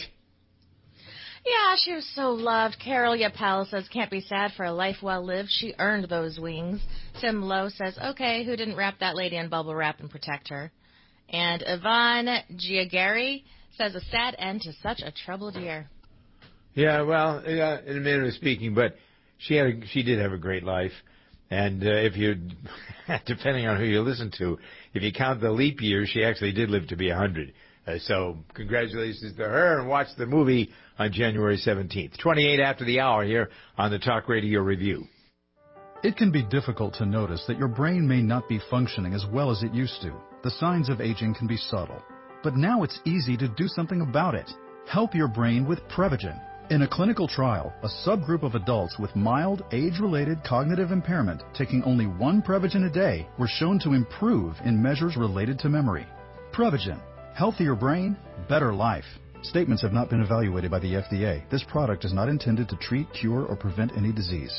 Yeah, she was so loved. Carol Yapel says, can't be sad for a life well lived. She earned those wings. Tim Lowe says, okay, who didn't wrap that lady in bubble wrap and protect her? And Yvonne Giagari says, a sad end to such a troubled year. Yeah, well, uh, in a manner of speaking, but she had a, she did have a great life, And uh, if you, depending on who you listen to, if you count the leap years, she actually did live to be one hundred. Uh, so congratulations to her, and watch the movie on January seventeenth. twenty-eight after the hour here on the Talk Radio Review. It can be difficult to notice that your brain may not be functioning as well as it used to. The signs of aging can be subtle. But now it's easy to do something about it. Help your brain with Prevagen. In a clinical trial, a subgroup of adults with mild, age-related cognitive impairment taking only one Prevagen a day were shown to improve in measures related to memory. Prevagen. Healthier brain, better life. Statements have not been evaluated by the F D A. This product is not intended to treat, cure, or prevent any disease.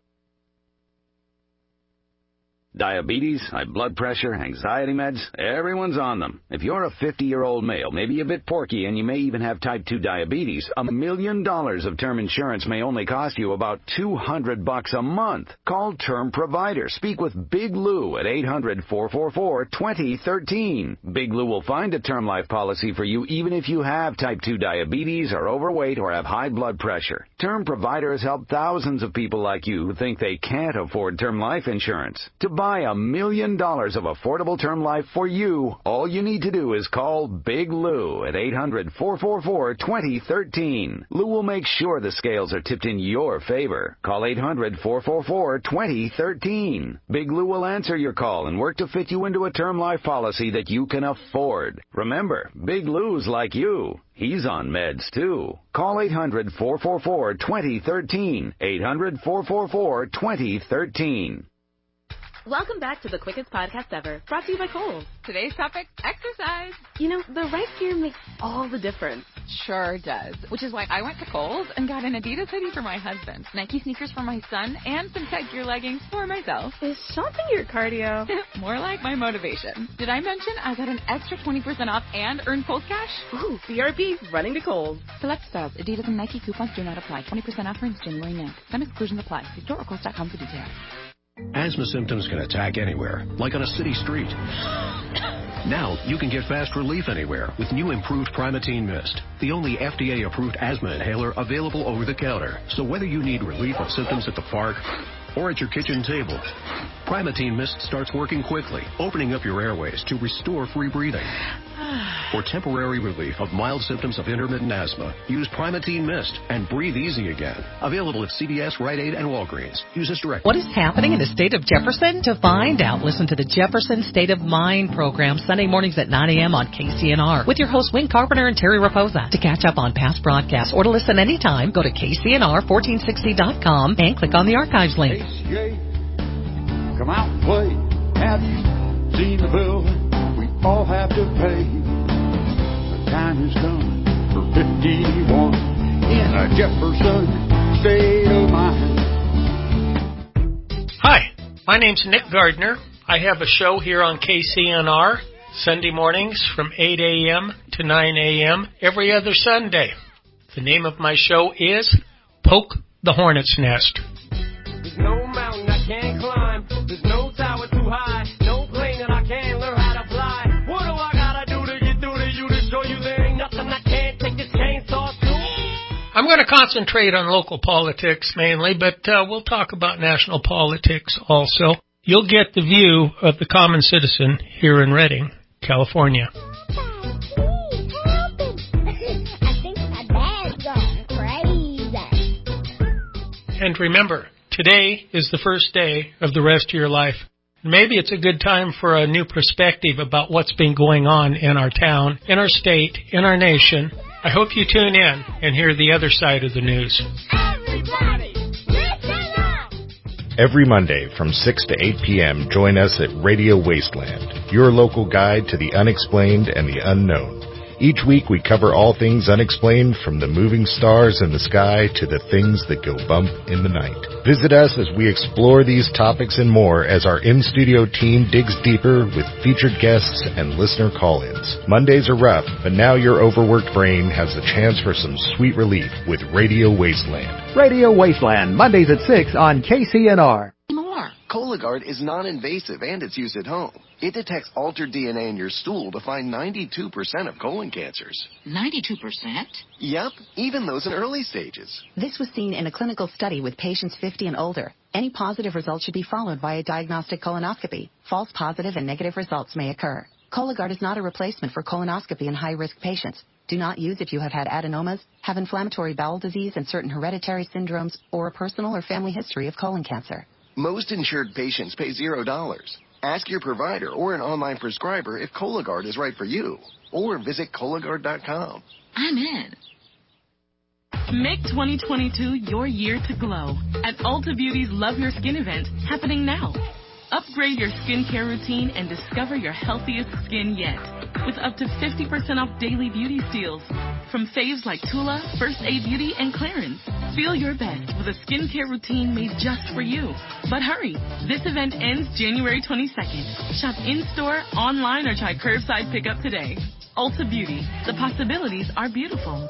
Diabetes, high blood pressure, anxiety meds, everyone's on them. If you're a fifty-year-old male, maybe a bit porky, and you may even have type two diabetes, a million dollars of term insurance may only cost you about two hundred bucks a month. Call Term Provider. Speak with Big Lou at eight hundred, four four four, two zero one three. Big Lou will find a term life policy for you even if you have type two diabetes, are overweight, or have high blood pressure. Term Provider has helped thousands of people like you who think they can't afford term life insurance. To buy a million dollars of affordable term life for you, all you need to do is call Big Lou at eight hundred, four four four, two zero one three. Lou will make sure the scales are tipped in your favor. Call eight hundred, four four four, two zero one three. Big Lou will answer your call and work to fit you into a term life policy that you can afford. Remember, Big Lou's like you. He's on meds, too. Call eight hundred, four four four, two zero one three. eight hundred, four four four, two zero one three. Welcome back to the quickest podcast ever, brought to you by Kohl's. Today's topic, exercise. You know, the right gear makes all the difference. Sure does, which is why I went to Kohl's and got an Adidas hoodie for my husband, Nike sneakers for my son, and some tech gear leggings for myself. Is shopping your cardio? More like my motivation. Did I mention I got an extra twenty percent off and earned Kohl's cash? Ooh, B R B, running to Kohl's. Select styles, Adidas and Nike coupons do not apply. twenty percent off ends January ninth. Some exclusions apply. See store or kohls dot com for details. Asthma symptoms can attack anywhere, like on a city street. Now, you can get fast relief anywhere with new improved Primatene Mist, the only F D A-approved asthma inhaler available over the counter. So whether you need relief of symptoms at the park or at your kitchen table, Primatene Mist starts working quickly, opening up your airways to restore free breathing. For temporary relief of mild symptoms of intermittent asthma, use Primatene Mist and breathe easy again. Available at C V S, Rite Aid, and Walgreens. Use this directly. What is happening in the state of Jefferson? To find out, listen to the Jefferson State of Mind program Sunday mornings at nine a.m. on K C N R with your hosts Wayne Carpenter and Terry Raposa. To catch up on past broadcasts or to listen anytime, go to K C N R fourteen sixty dot com and click on the archives link. K C A, come out and play. Have you seen the bill we all have to pay? The time has come for fifty-one in a Jefferson state of mind. Hi, my name's Nick Gardner. I have a show here on K C N R Sunday mornings from eight a.m. to nine a.m. every other Sunday. The name of my show is Poke the Hornet's Nest. There's no mountain I can't climb. There's no tower too high. No plane that I can't learn how to fly. What do I gotta do to get through to you to show you there ain't nothing I can't take this chainsaw to? I'm going to concentrate on local politics mainly, but uh, we'll talk about national politics also. You'll get the view of the common citizen here in Redding, California. And remember, today is the first day of the rest of your life. Maybe it's a good time for a new perspective about what's been going on in our town, in our state, in our nation. I hope you tune in and hear the other side of the news. Everybody, listen up! Every Monday from six to eight p.m., join us at Radio Wasteland, your local guide to the unexplained and the unknown. Each week we cover all things unexplained, from the moving stars in the sky to the things that go bump in the night. Visit us as we explore these topics and more as our in-studio team digs deeper with featured guests and listener call-ins. Mondays are rough, but now your overworked brain has the chance for some sweet relief with Radio Wasteland. Radio Wasteland, Mondays at six on K C N R. More. Cologuard is non-invasive and it's used at home. It detects altered D N A in your stool to find ninety-two percent of colon cancers. ninety-two percent? Yep, even those in early stages. This was seen in a clinical study with patients fifty and older. Any positive results should be followed by a diagnostic colonoscopy. False positive and negative results may occur. Cologuard is not a replacement for colonoscopy in high-risk patients. Do not use if you have had adenomas, have inflammatory bowel disease and certain hereditary syndromes, or a personal or family history of colon cancer. Most insured patients pay zero dollars. Ask your provider or an online prescriber if Cologuard is right for you, or visit Cologuard dot com. I'm in. Make twenty twenty-two your year to glow at Ulta Beauty's Love Your Skin event happening now. Upgrade your skincare routine and discover your healthiest skin yet with up to fifty percent off daily beauty steals from faves like Tula, First Aid Beauty, and Clarins. Feel your best with a skincare routine made just for you. But hurry, this event ends January twenty-second. Shop in-store, online, or try curbside pickup today. Ulta Beauty. The possibilities are beautiful.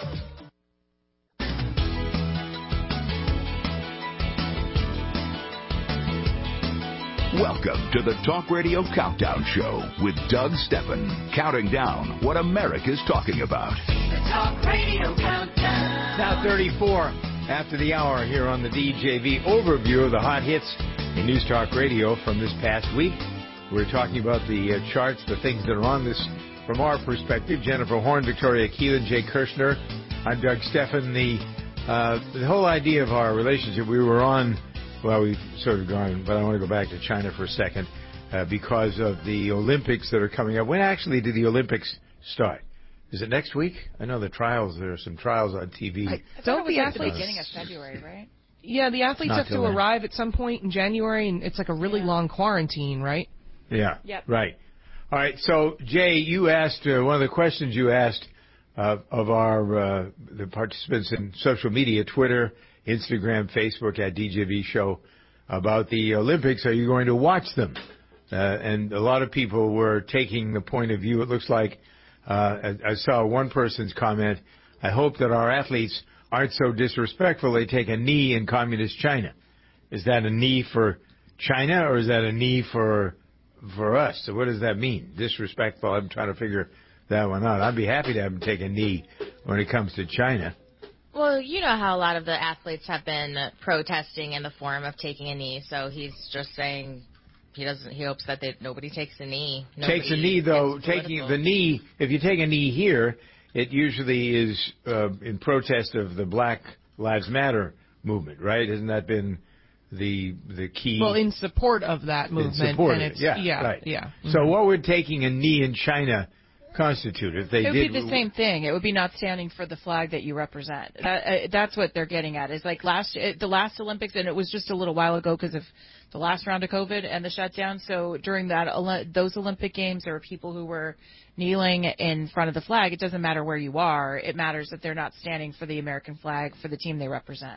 Welcome to the Talk Radio Countdown Show with Doug Steffen, counting down what America's talking about. The Talk Radio Countdown. Now thirty-four after the hour here on the D J V overview of the hot hits in News Talk Radio from this past week. We're talking about the uh, charts, the things that are on this from our perspective. Jennifer Horn, Victoria Keelan, Jay Kirshner. I'm Doug Steffen. The, uh, the whole idea of our relationship, we were on... Well, we've sort of gone, but I want to go back to China for a second uh, because of the Olympics that are coming up. When actually do the Olympics start? Is it next week? I know the trials, there are some trials on T V. I Don't the athletes... at the beginning of February, right? Yeah, the athletes Not have to then. arrive at some point in January, and it's like a really yeah. long quarantine, right? Yeah, yep. right. All right, so, Jay, you asked, uh, one of the questions you asked uh, of our uh, the participants in social media, Twitter, Instagram, Facebook, at D J V Show, about the Olympics. Are you going to watch them? Uh, and a lot of people were taking the point of view. It looks like uh, I, I saw one person's comment, I hope that our athletes aren't so disrespectful they take a knee in communist China. Is that a knee for China or is that a knee for for us? So what does that mean? Disrespectful? I'm trying to figure that one out. I'd be happy to have them take a knee when it comes to China. Well, you know how a lot of the athletes have been protesting in the form of taking a knee, so he's just saying he doesn't. He hopes that they, nobody takes a knee. Nobody takes a knee, though. Taking the knee, if you take a knee here, it usually is uh, in protest of the Black Lives Matter movement, right? Hasn't that been the the key? Well, in support of that movement. In support and of it, it's, yeah, yeah, right. yeah. Mm-hmm. So what would taking a knee in China constitute if they it would did? be the same thing. It would be not standing for the flag that you represent. That, uh, that's what they're getting at. Is like last uh, the last Olympics, and it was just a little while ago because of the last round of COVID and the shutdown. So during that those Olympic Games, there were people who were kneeling in front of the flag. It doesn't matter where you are. It matters that they're not standing for the American flag for the team they represent.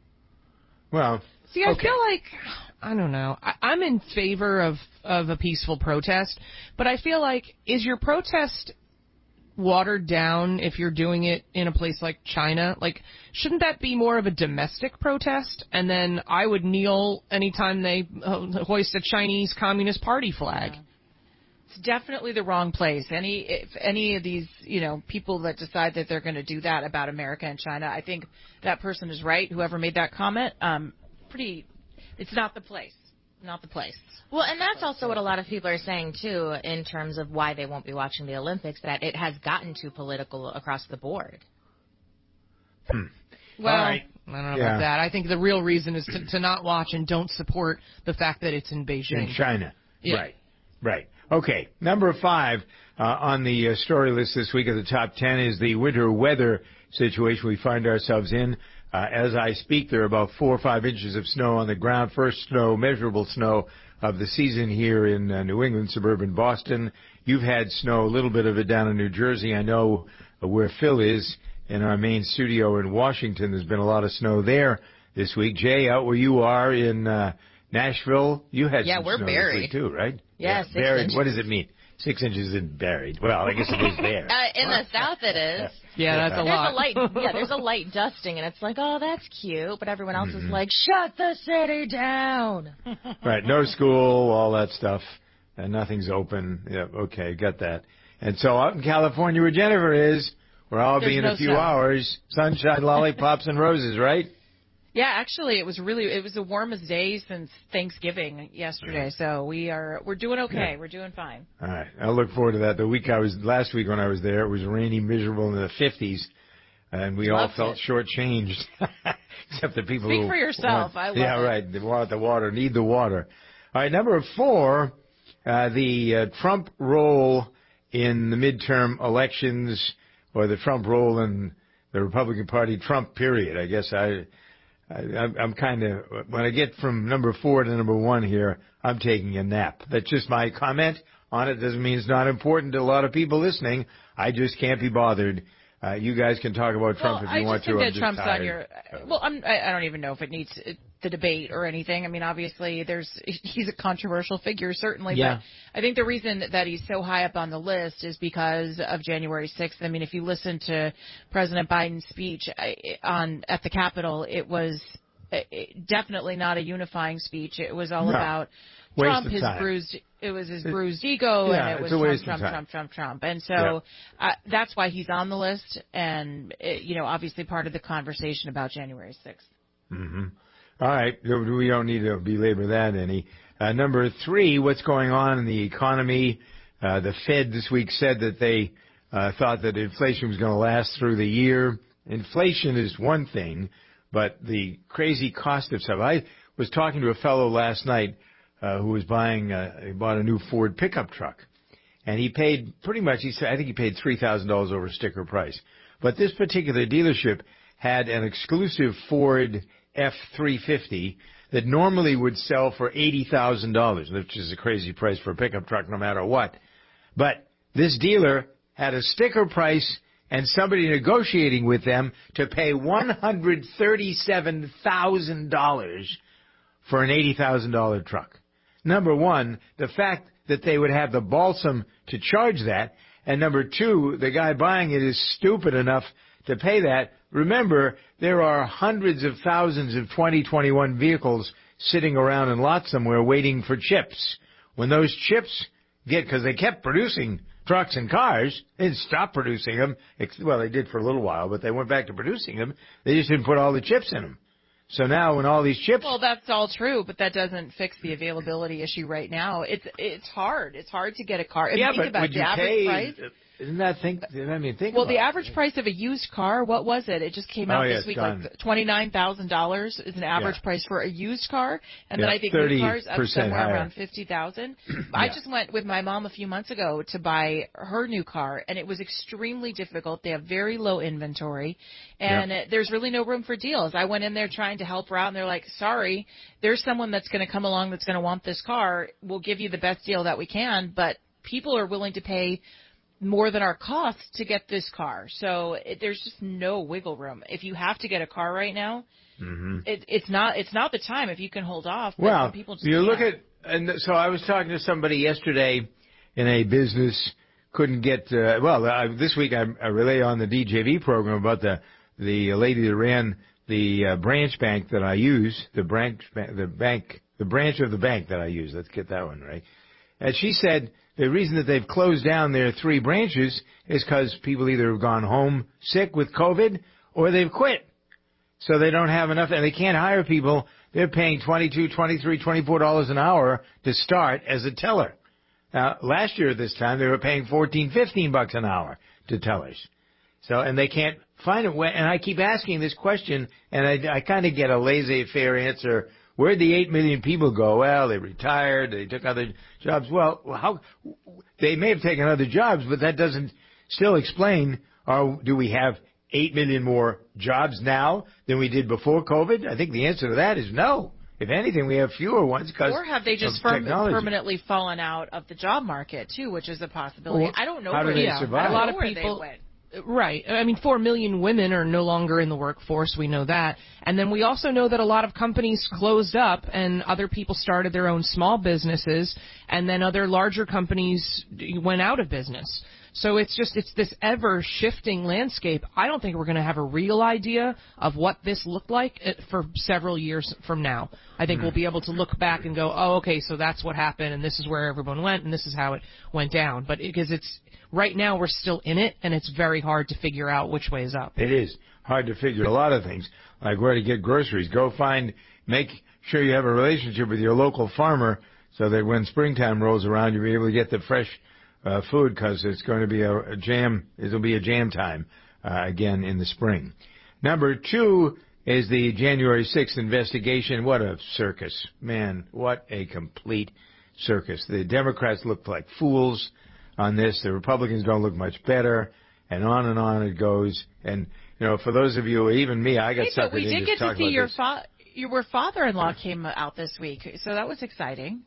Well, see, I okay. feel like, I don't know, I, I'm in favor of, of a peaceful protest, but I feel like, is your protest watered down if you're doing it in a place like China? Like, shouldn't that be more of a domestic protest? And then I would kneel anytime they uh, hoist a Chinese Communist Party flag. Yeah. It's definitely the wrong place. Any if any of these, you know, people that decide that they're going to do that about America and China, I think that person is right. Whoever made that comment, um, pretty, it's not the place, not the place. Well, and that's also what a lot of people are saying too, in terms of why they won't be watching the Olympics. That it has gotten too political across the board. Hmm. Well, All right. I don't know yeah. about that. I think the real reason is to, to not watch and don't support the fact that it's in Beijing, in China. Yeah. Right. Right. Okay, number five uh, on the uh, story list this week of the top ten is the winter weather situation we find ourselves in. Uh, as I speak, there are about four or five inches of snow on the ground. First snow, measurable snow of the season here in uh, New England, suburban Boston. You've had snow, a little bit of it down in New Jersey. I know uh, where Phil is in our main studio in Washington. There's been a lot of snow there this week. Jay, out where you are in uh, Nashville, you had yeah, some we're snow buried. this week too, right? Yeah, yeah six buried. inches. What does it mean? Six inches isn't buried. Well, I guess it is there. Uh, in the south, it is. Yeah, that's a there's lot. A light, yeah, there's a light dusting, and it's like, oh, that's cute. But everyone else Mm-hmm. is like, shut the city down. Right, no school, all that stuff, and nothing's open. Yeah, okay, got that. And so out in California where Jennifer is, where I'll There's be in no a few snow. hours, sunshine, lollipops, and roses, right? Yeah, actually, it was really it was the warmest day since Thanksgiving yesterday. So we are we're doing okay. Yeah. We're doing fine. All right, I look forward to that. The week I was last week when I was there, it was rainy, miserable in the fifties, and we Loved all felt it. shortchanged, except the people Speak who for yourself. want- I love yeah, it. right. They want the water, need the water. All right, number four, uh, the uh, Trump role in the midterm elections, or the Trump role in the Republican Party, Trump period. I guess I. I, I'm, I'm kind of, when I get from number four to number one here, I'm taking a nap. That's just my comment on it. Doesn't mean it's not important to a lot of people listening. I just can't be bothered. Uh, you guys can talk about Trump well, if you I want just to. think I'm that just Trump's tired. on your. Well, I'm, I, I don't even know if it needs uh, the debate or anything. I mean, obviously, there's he's a controversial figure, certainly. Yeah. But I think the reason that he's so high up on the list is because of January sixth. I mean, if you listen to President Biden's speech I, on at the Capitol, it was uh, definitely not a unifying speech. It was all No. about Waste Trump, of his time. bruised. It was his It- bruised ego, yeah, and it it's was a Trump, waste of Trump, time. Trump, Trump, Trump. And so Yeah. uh, that's why he's on the list, and it, you know, obviously part of the conversation about January sixth. Mm-hmm. All right. We don't need to belabor that any. Uh, number three, what's going on in the economy? Uh, the Fed this week said that they uh, thought that inflation was going to last through the year. Inflation is one thing, but the crazy cost of stuff. I was talking to a fellow last night uh, who was buying, uh, he bought a new Ford pickup truck. And he paid pretty much, he said, I think he paid three thousand dollars over sticker price. But this particular dealership had an exclusive Ford F three fifty that normally would sell for eighty thousand dollars, which is a crazy price for a pickup truck no matter what. But this dealer had a sticker price and somebody negotiating with them to pay one hundred thirty-seven thousand dollars for an eighty thousand dollars truck. Number one, the fact that they would have the balsam to charge that, and number two, the guy buying it is stupid enough to pay that. Remember, there are hundreds of thousands of twenty twenty-one vehicles sitting around in lots somewhere waiting for chips. When those chips get, because they kept producing trucks and cars, they didn't stop producing them. Well, they did for a little while, but they went back to producing them. They just didn't put all the chips in them. So now when all these chips... Well, that's all true, but that doesn't fix the availability issue right now. It's it's hard. It's hard to get a car. And yeah, think but about would the you average pay... price. Isn't that think? I mean, think. Well, about the it. average price of a used car, what was it? It just came out Oh, yeah, this it's week, gone. like twenty-nine thousand dollars is an average Yeah. price for a used car, and Yeah, then I think new cars up thirty percent somewhere higher. around fifty thousand. I Yeah. just went with my mom a few months ago to buy her new car, and it was extremely difficult. They have very low inventory, and Yeah. it, there's really no room for deals. I went in there trying to help her out, and they're like, "Sorry, there's someone that's going to come along that's going to want this car. We'll give you the best deal that we can, but people are willing to pay more than our costs to get this car. So it, there's just no wiggle room. If you have to get a car right now, Mm-hmm. it, it's not it's not the time if you can hold off. But Well, some people just you look can't. at, and so I was talking to somebody yesterday in a business, couldn't get, uh, well, I, this week I, I relay on the D J V program about the the lady that ran the uh, branch bank that I use, the branch, ba- the bank, the branch of the bank that I use. Let's get that one right. And she said the reason that they've closed down their three branches is because people either have gone home sick with COVID or they've quit. So they don't have enough, and they can't hire people. They're paying twenty-two, twenty-three, twenty-four dollars an hour to start as a teller. Now, last year at this time, they were paying fourteen, fifteen bucks an hour to tellers. So, and they can't find a way. And I keep asking this question, and I, I kind of get a laissez-faire answer. Where'd the eight million people go? Well, they retired. They took other jobs. Well, how? They may have taken other jobs, but that doesn't still explain. Or do we have eight million more jobs now than we did before COVID? I think the answer to that is no. If anything, we have fewer ones because or have they just of firm, technology. permanently fallen out of the job market too, which is a possibility. Well, I don't know how where do they they survive? I don't A lot know of where people- they went. Right. I mean, four million women are no longer in the workforce. We know that. And then we also know that a lot of companies closed up and other people started their own small businesses, and then other larger companies went out of business. So it's just, it's this ever-shifting landscape. I don't think we're going to have a real idea of what this looked like for several years from now. I think mm. we'll be able to look back and go, oh, okay, so that's what happened, and this is where everyone went, and this is how it went down. But because it's, right now we're still in it, and it's very hard to figure out which way is up. It is hard to figure a lot of things, like where to get groceries. Go find, make sure you have a relationship with your local farmer so that when springtime rolls around, you'll be able to get the fresh Uh, food, because it's going to be a, a jam. It'll be a jam time uh, again in the spring. Number two is the January sixth investigation. What a circus, man! What a complete circus. The Democrats looked like fools on this. The Republicans don't look much better, and on and on it goes. And you know, for those of you, even me, I got hey, suckered but we in did just get to talking see about your this. fa- your father-in-law came out this week, so that was exciting.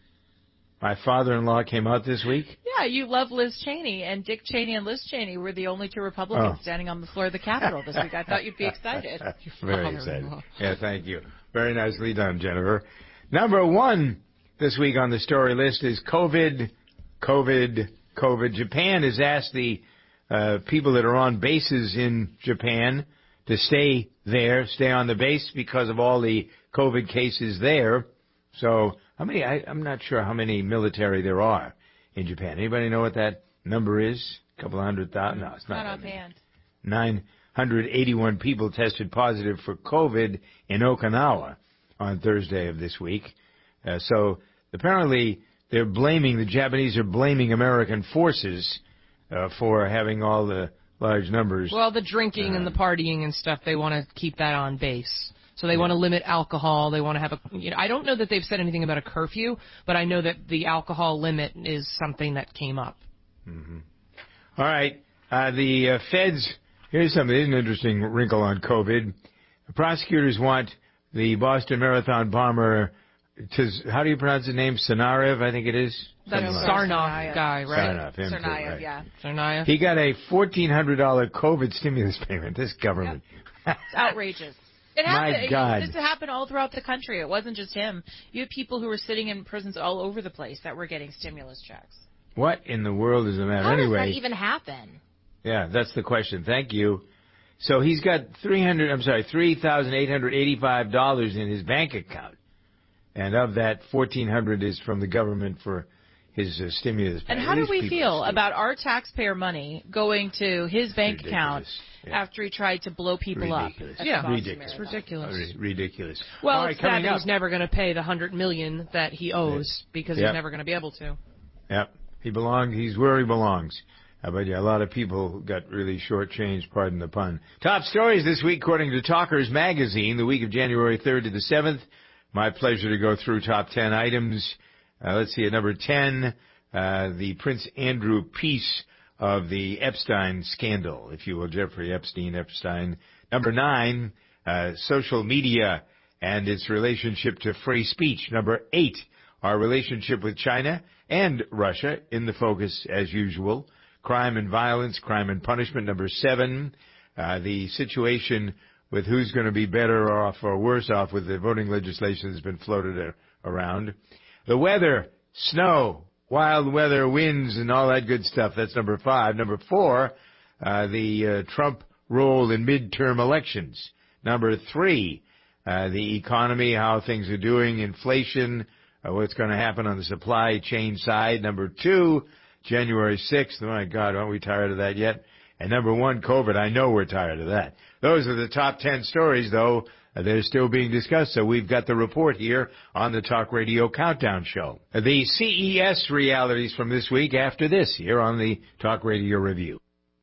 My father-in-law came out this week? Yeah, you love Liz Cheney, and Dick Cheney and Liz Cheney were the only two Republicans oh. standing on the floor of the Capitol this week. I thought you'd be excited. Very excited. Yeah, thank you. Very nicely done, Jennifer. Number one this week on the story list is COVID, COVID, COVID. Japan has asked the uh, people that are on bases in Japan to stay there, stay on the base because of all the COVID cases there. So how many? I, I'm not sure how many military there are in Japan. Anybody know what that number is? A couple of hundred thousand? No, it's not. Not offhand. nine hundred eighty-one people tested positive for COVID in Okinawa on Thursday of this week. Uh, so apparently they're blaming, the Japanese are blaming American forces uh, for having all the large numbers. Well, the drinking uh, and the partying and stuff, they want to keep that on base. So they want to limit alcohol. They want to have a, you know, I don't know that they've said anything about a curfew, but I know that the alcohol limit is something that came up. Mm-hmm. All right. Uh, the uh, feds, here's something, here's an interesting wrinkle on COVID. The prosecutors want the Boston Marathon bomber to, how do you pronounce his name? Tsarnaev, I think it is? That's Sarnoff guy, right? Sarnoff, him Tsarnaev, too, right. yeah. Tsarnaev. He got a fourteen hundred dollars COVID stimulus payment, this government. Yep. It's outrageous. It happened. My God. It, this happened all throughout the country. It wasn't just him. You had people who were sitting in prisons all over the place that were getting stimulus checks. What in the world is the matter? How anyway, does that even happen? Yeah, that's the question. Thank you. So he's got three hundred. I'm sorry, three thousand eight hundred eighty-five dollars in his bank account, and of that, fourteen hundred is from the government for his uh, stimulus. And how do we feel about our taxpayer money going to his bank ridiculous. account yeah. after he tried to blow people ridiculous. up? Yeah, ridiculous. It's ridiculous. R- ridiculous. Well, All right, it's sad coming that up. he's never going to pay the hundred million dollars that he owes because Yep. he's never going to be able to. Yep, he belongs. He's where he belongs. Uh, but yeah, a lot of people got really shortchanged, pardon the pun. Top stories this week, according to Talkers Magazine, the week of January third to the seventh. My pleasure to go through top ten items. Uh, let's see, at number ten, uh, the Prince Andrew piece of the Epstein scandal, if you will, Jeffrey Epstein, Epstein. Number nine, uh, social media and its relationship to free speech. Number eight, our relationship with China and Russia in the focus as usual. Crime and violence, crime and punishment. Number seven, uh, the situation with who's going to be better off or worse off with the voting legislation that's been floated a- around. The weather, snow, wild weather, winds, and all that good stuff. That's number five. Number four, uh, the uh, Trump role in midterm elections. Number three, uh, the economy, how things are doing, inflation, uh, what's going to happen on the supply chain side. Number two, January sixth. Oh, my God, aren't we tired of that yet? And number one, COVID. I know we're tired of that. Those are the top ten stories, though. Uh, they're still being discussed, so we've got the report here on the Talk Radio Countdown Show. Uh, the C E S realities from this week after this here on the Talk Radio Review.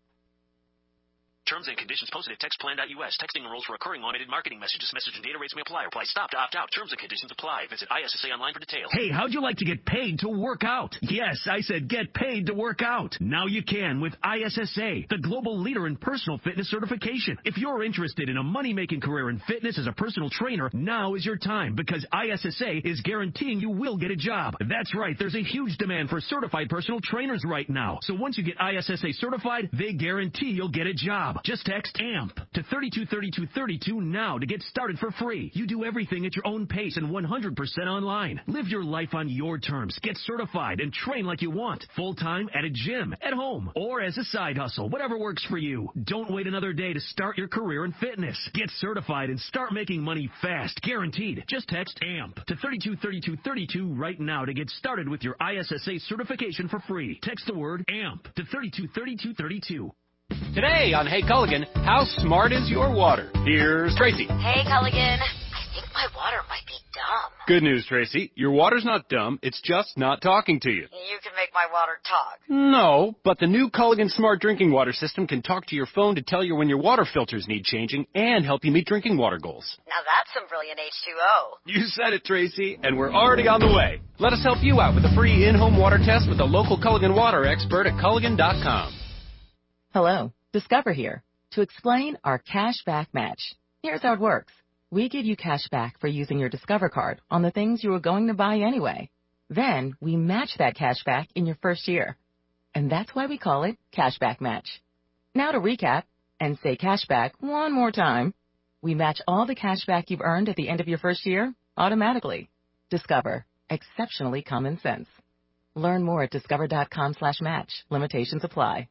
Terms and conditions posted at text plan dot U S. Texting enrolls for recurring automated marketing messages. Message and data rates may apply. Reply stop to opt out. Terms and conditions apply. Visit I S S A online for details. Hey, how'd you like to get paid to work out? Yes, I said get paid to work out. Now you can with I S S A, the global leader in personal fitness certification. If you're interested in a money-making career in fitness as a personal trainer, now is your time because I S S A is guaranteeing you will get a job. That's right. There's a huge demand for certified personal trainers right now. So once you get I S S A certified, they guarantee you'll get a job. Just text AMP to thirty-two thirty-two thirty-two now to get started for free. You do everything at your own pace and one hundred percent online. Live your life on your terms. Get certified and train like you want. Full-time, at a gym, at home, or as a side hustle. Whatever works for you. Don't wait another day to start your career in fitness. Get certified and start making money fast. Guaranteed. Just text AMP to thirty-two thirty-two thirty-two right now to get started with your I S S A certification for free. Text the word AMP to thirty-two thirty-two thirty-two. Today on Hey Culligan, how smart is your water? Here's Tracy. Hey Culligan, I think my water might be dumb. Good news, Tracy. Your water's not dumb. It's just not talking to you. You can make my water talk. No, but the new Culligan Smart Drinking Water System can talk to your phone to tell you when your water filters need changing and help you meet drinking water goals. Now that's some brilliant H two O. You said it, Tracy, and we're already on the way. Let us help you out with a free in-home water test with a local Culligan water expert at Culligan dot com. Hello, Discover here to explain our cash back match. Here's how it works. We give you cash back for using your Discover card on the things you were going to buy anyway. Then we match that cash back in your first year. And that's why we call it Cash Back Match. Now to recap and say cash back one more time. We match all the cash back you've earned at the end of your first year automatically. Discover. Exceptionally common sense. Learn more at discover dot com slash match. Limitations apply.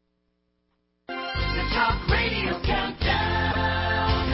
The Talk Radio Countdown.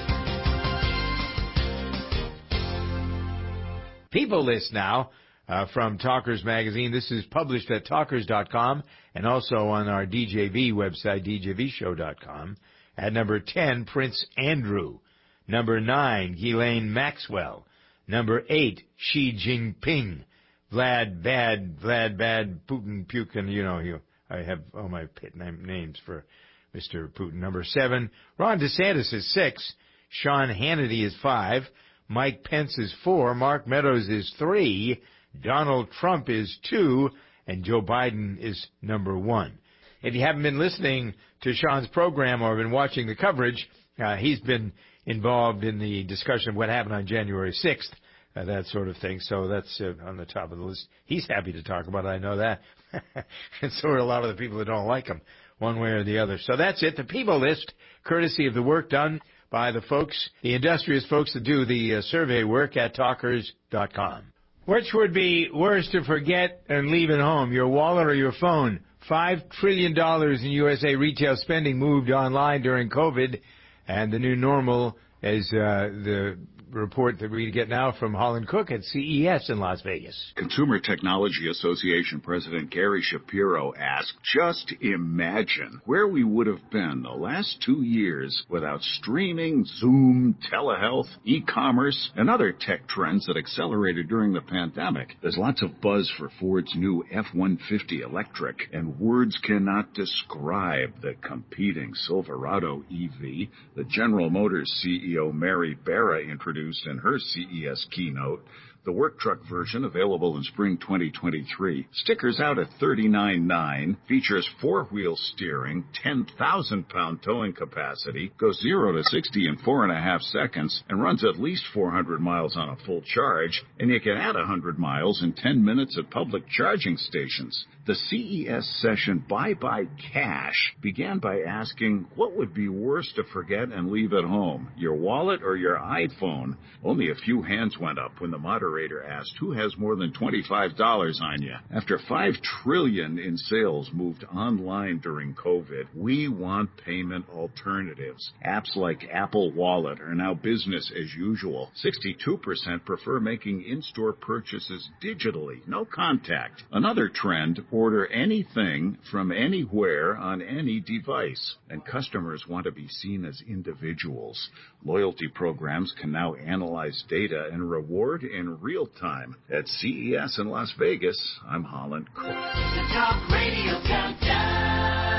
People List now uh, from Talkers Magazine. This is published at talkers dot com and also on our D J V website, d j v show dot com. At number ten, Prince Andrew. Number nine, Ghislaine Maxwell. Number eight, Xi Jinping. Vlad Bad, Vlad Bad, Putin Pukin. You know, you, I have all my pit name, names for Mister Putin. Number seven, Ron DeSantis is six. Sean Hannity is five. Mike Pence is four. Mark Meadows is three. Donald Trump is two. And Joe Biden is number one. If you haven't been listening to Sean's program or been watching the coverage, uh, he's been involved in the discussion of what happened on January sixth, uh, that sort of thing. So that's uh, on the top of the list. He's happy to talk about it, I know that. And so are a lot of the people that don't like him, one way or the other. So that's it, the People List, courtesy of the work done by the folks, the industrious folks that do the uh, survey work at talkers dot com. Which would be worse to forget and leave at home, your wallet or your phone? Five trillion dollars in U S A retail spending moved online during COVID, and the new normal is uh, the report that we get now from Holland Cook at C E S in Las Vegas. Consumer Technology Association President Gary Shapiro asked, just imagine where we would have been the last two years without streaming, Zoom, telehealth, e-commerce, and other tech trends that accelerated during the pandemic. There's lots of buzz for Ford's new F one fifty electric, and words cannot describe the competing Silverado E V that General Motors C E O Mary Barra introduced in her C E S keynote. The work truck version, available in spring twenty twenty-three, stickers out at thirty-nine nine, features four-wheel steering, ten thousand pound towing capacity, goes zero to sixty in four and a half seconds, and runs at least four hundred miles on a full charge, and you can add one hundred miles in ten minutes at public charging stations. The C E S session Bye Bye Cash began by asking, what would be worse to forget and leave at home, your wallet or your iPhone? Only a few hands went up when the moderator asked, who has more than twenty-five dollars on you? After five trillion dollars in sales moved online during COVID, we want payment alternatives. Apps like Apple Wallet are now business as usual. sixty-two percent prefer making in-store purchases digitally, no contact. Another trend, order anything from anywhere on any device. And customers want to be seen as individuals. Loyalty programs can now analyze data and reward in real time. At C E S in Las Vegas, I'm Holland Cook. The Talk Radio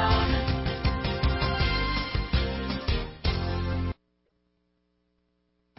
Countdown. This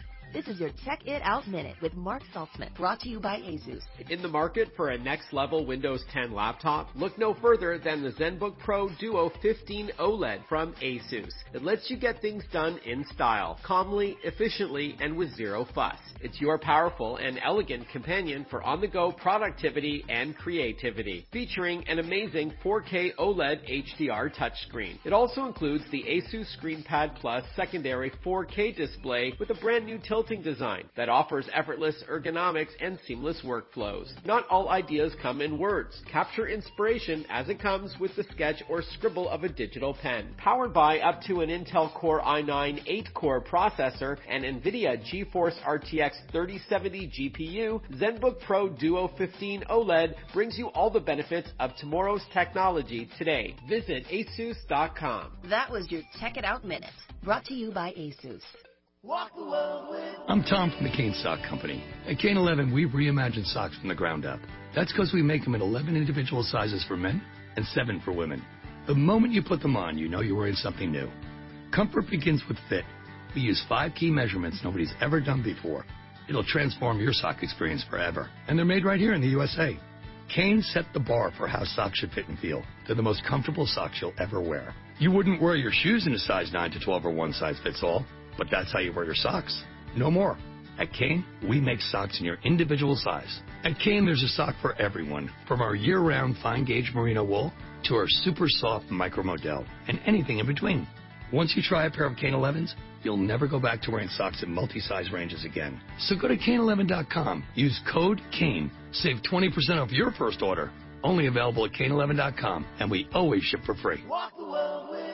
is your Check It Out Minute with Mark Saltzman, brought to you by ASUS. In the market for a next-level Windows ten laptop? Look no further than the ZenBook Pro Duo fifteen OLED from ASUS. It lets you get things done in style, calmly, efficiently, and with zero fuss. It's your powerful and elegant companion for on-the-go productivity and creativity, featuring an amazing four K OLED H D R touchscreen. It also includes the ASUS ScreenPad Plus secondary four K display with a brand new tilting design that offers effortless ergonomics and seamless workflows. Not all ideas come in words. Capture inspiration as it comes with the sketch or scribble of a digital pen. Powered by up to an Intel Core i nine eight core processor and NVIDIA GeForce R T X thirty seventy G P U, ZenBook Pro Duo fifteen OLED brings you all the benefits of tomorrow's technology today. Visit asus dot com. That was your Check It Out Minute, brought to you by ASUS. Walk the world with I'm Tom from the Kane Sock Company. At Kane eleven, we've reimagined socks from the ground up. That's because we make them in eleven individual sizes for men and seven for women. The moment you put them on, you know you're wearing something new. Comfort begins with fit. We use five key measurements nobody's ever done before. It'll transform your sock experience forever. And they're made right here in the U S A. Kane set the bar for how socks should fit and feel. They're the most comfortable socks you'll ever wear. You wouldn't wear your shoes in a size nine to twelve or one size fits all, but that's how you wear your socks. No more. At Kane, we make socks in your individual size. At Kane, there's a sock for everyone, from our year-round fine-gauge merino wool to our super soft micro model, and anything in between. Once you try a pair of Kane elevens, you'll never go back to wearing socks in multi-size ranges again. So go to Kane eleven dot com, use code KANE, save twenty percent off your first order. Only available at Kane eleven dot com, and we always ship for free. Walk the world with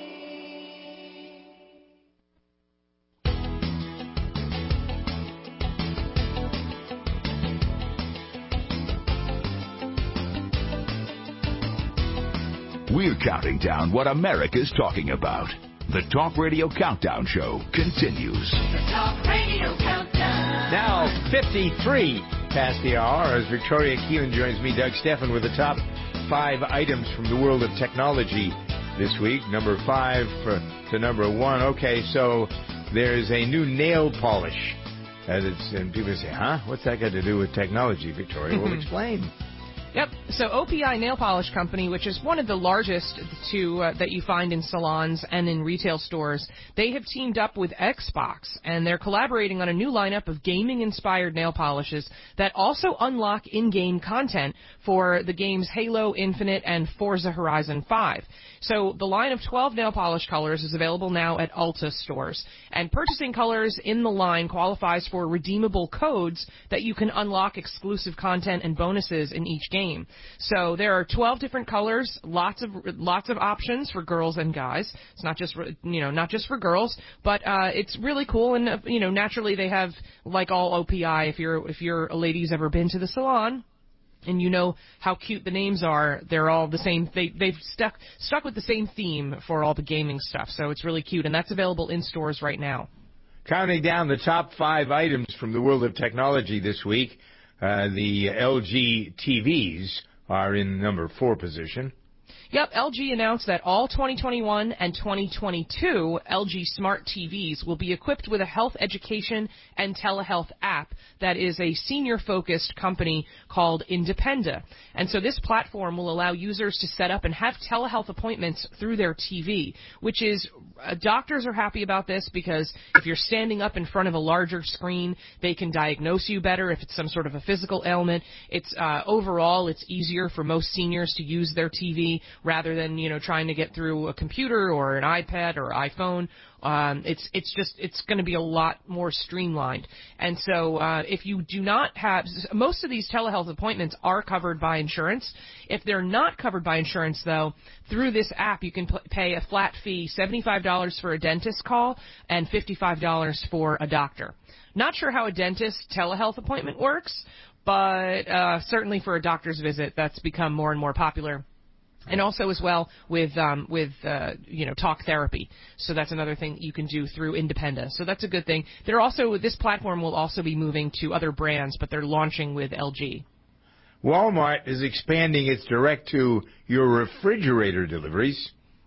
We're counting down what America's talking about. The Talk Radio Countdown Show continues. The Talk Radio Countdown. Now, fifty-three past the hour, as Victoria Keelan joins me, Doug Steffen, with the top five items from the world of technology this week. Number five for, to number one. Okay, so there's a new nail polish. And, it's, and people say, huh? What's that got to do with technology, Victoria? Well, explain. Yep. So O P I Nail Polish Company, which is one of the largest to uh, that you find in salons and in retail stores, they have teamed up with Xbox, and they're collaborating on a new lineup of gaming-inspired nail polishes that also unlock in-game content for the games Halo Infinite and Forza Horizon five. So the line of twelve nail polish colors is available now at Ulta stores, and purchasing colors in the line qualifies for redeemable codes that you can unlock exclusive content and bonuses in each game. So there are twelve different colors, lots of lots of options for girls and guys. It's not just you know not just for girls, but uh, it's really cool. And uh, you know naturally they have, like all O P I, if you're if you're a lady who's ever been to the salon, and you know how cute the names are, they're all the same. They, they've stuck stuck with the same theme for all the gaming stuff, so it's really cute, and that's available in stores right now. Counting down the top five items from the world of technology this week, uh, the L G T Vs are in number four position. Yep, L G announced that all twenty twenty-one and twenty twenty-two L G Smart T Vs will be equipped with a health education and telehealth app that is a senior-focused company called Independa. And so this platform will allow users to set up and have telehealth appointments through their T V, which is, uh, doctors are happy about this because if you're standing up in front of a larger screen, they can diagnose you better if it's some sort of a physical ailment. It's uh, overall, it's easier for most seniors to use their T V rather than, you know, trying to get through a computer or an iPad or iPhone. Um, it's it's just it's going to be a lot more streamlined. And so uh, if you do not have, most of these telehealth appointments are covered by insurance. If they're not covered by insurance, though, through this app you can p- pay a flat fee, seventy-five dollars for a dentist call and fifty-five dollars for a doctor. Not sure how a dentist telehealth appointment works, but uh, certainly for a doctor's visit, that's become more and more popular. And also as well with um, with uh, you know talk therapy, so that's another thing you can do through Independa. So that's a good thing. They're also this platform will also be moving to other brands, but they're launching with L G. Walmart is expanding its direct to your refrigerator deliveries.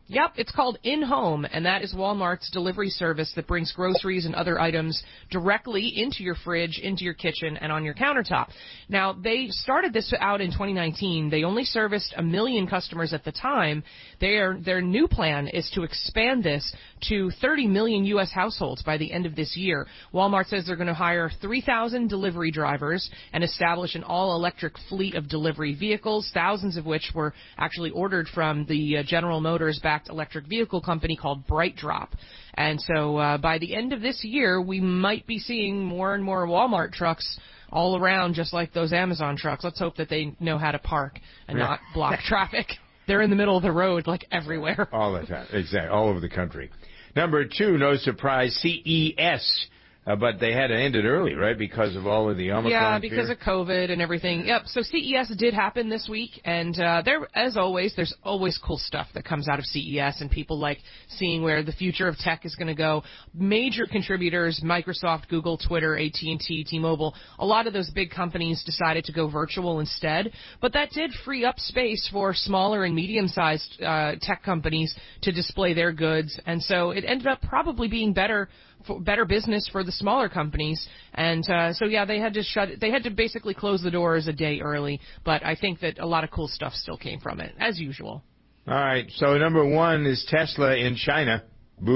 Yep, it's called InHome, and that is Walmart's delivery service that brings groceries and other items directly into your fridge, into your kitchen, and on your countertop. Now, they started this out in twenty nineteen. They only serviced a million customers at the time. Their, their new plan is to expand this to thirty million U S households by the end of this year. Walmart says they're going to hire three thousand delivery drivers and establish an all-electric fleet of delivery vehicles, thousands of which were actually ordered from the uh, General Motors back electric vehicle company called BrightDrop. And so uh, by the end of this year, we might be seeing more and more Walmart trucks all around, just like those Amazon trucks. Let's hope that they know how to park and not block traffic. They're in the middle of the road, like everywhere. All the time. Exactly. All over the country. Number two, no surprise, C E S. Uh, but they had to end it early, right, because of all of the Omicron Yeah, because fear? of COVID and everything. Yep, so C E S did happen this week, and uh, there, as always, there's always cool stuff that comes out of C E S, and people like seeing where the future of tech is going to go. Major contributors, Microsoft, Google, Twitter, A T and T, T-Mobile, a lot of those big companies decided to go virtual instead, but that did free up space for smaller and medium-sized uh, tech companies to display their goods, and so it ended up probably being better for better business for the smaller companies, and uh, so yeah, they had to shut. They had to basically close the doors a day early. But I think that a lot of cool stuff still came from it, as usual. All right, so number one is Tesla in China.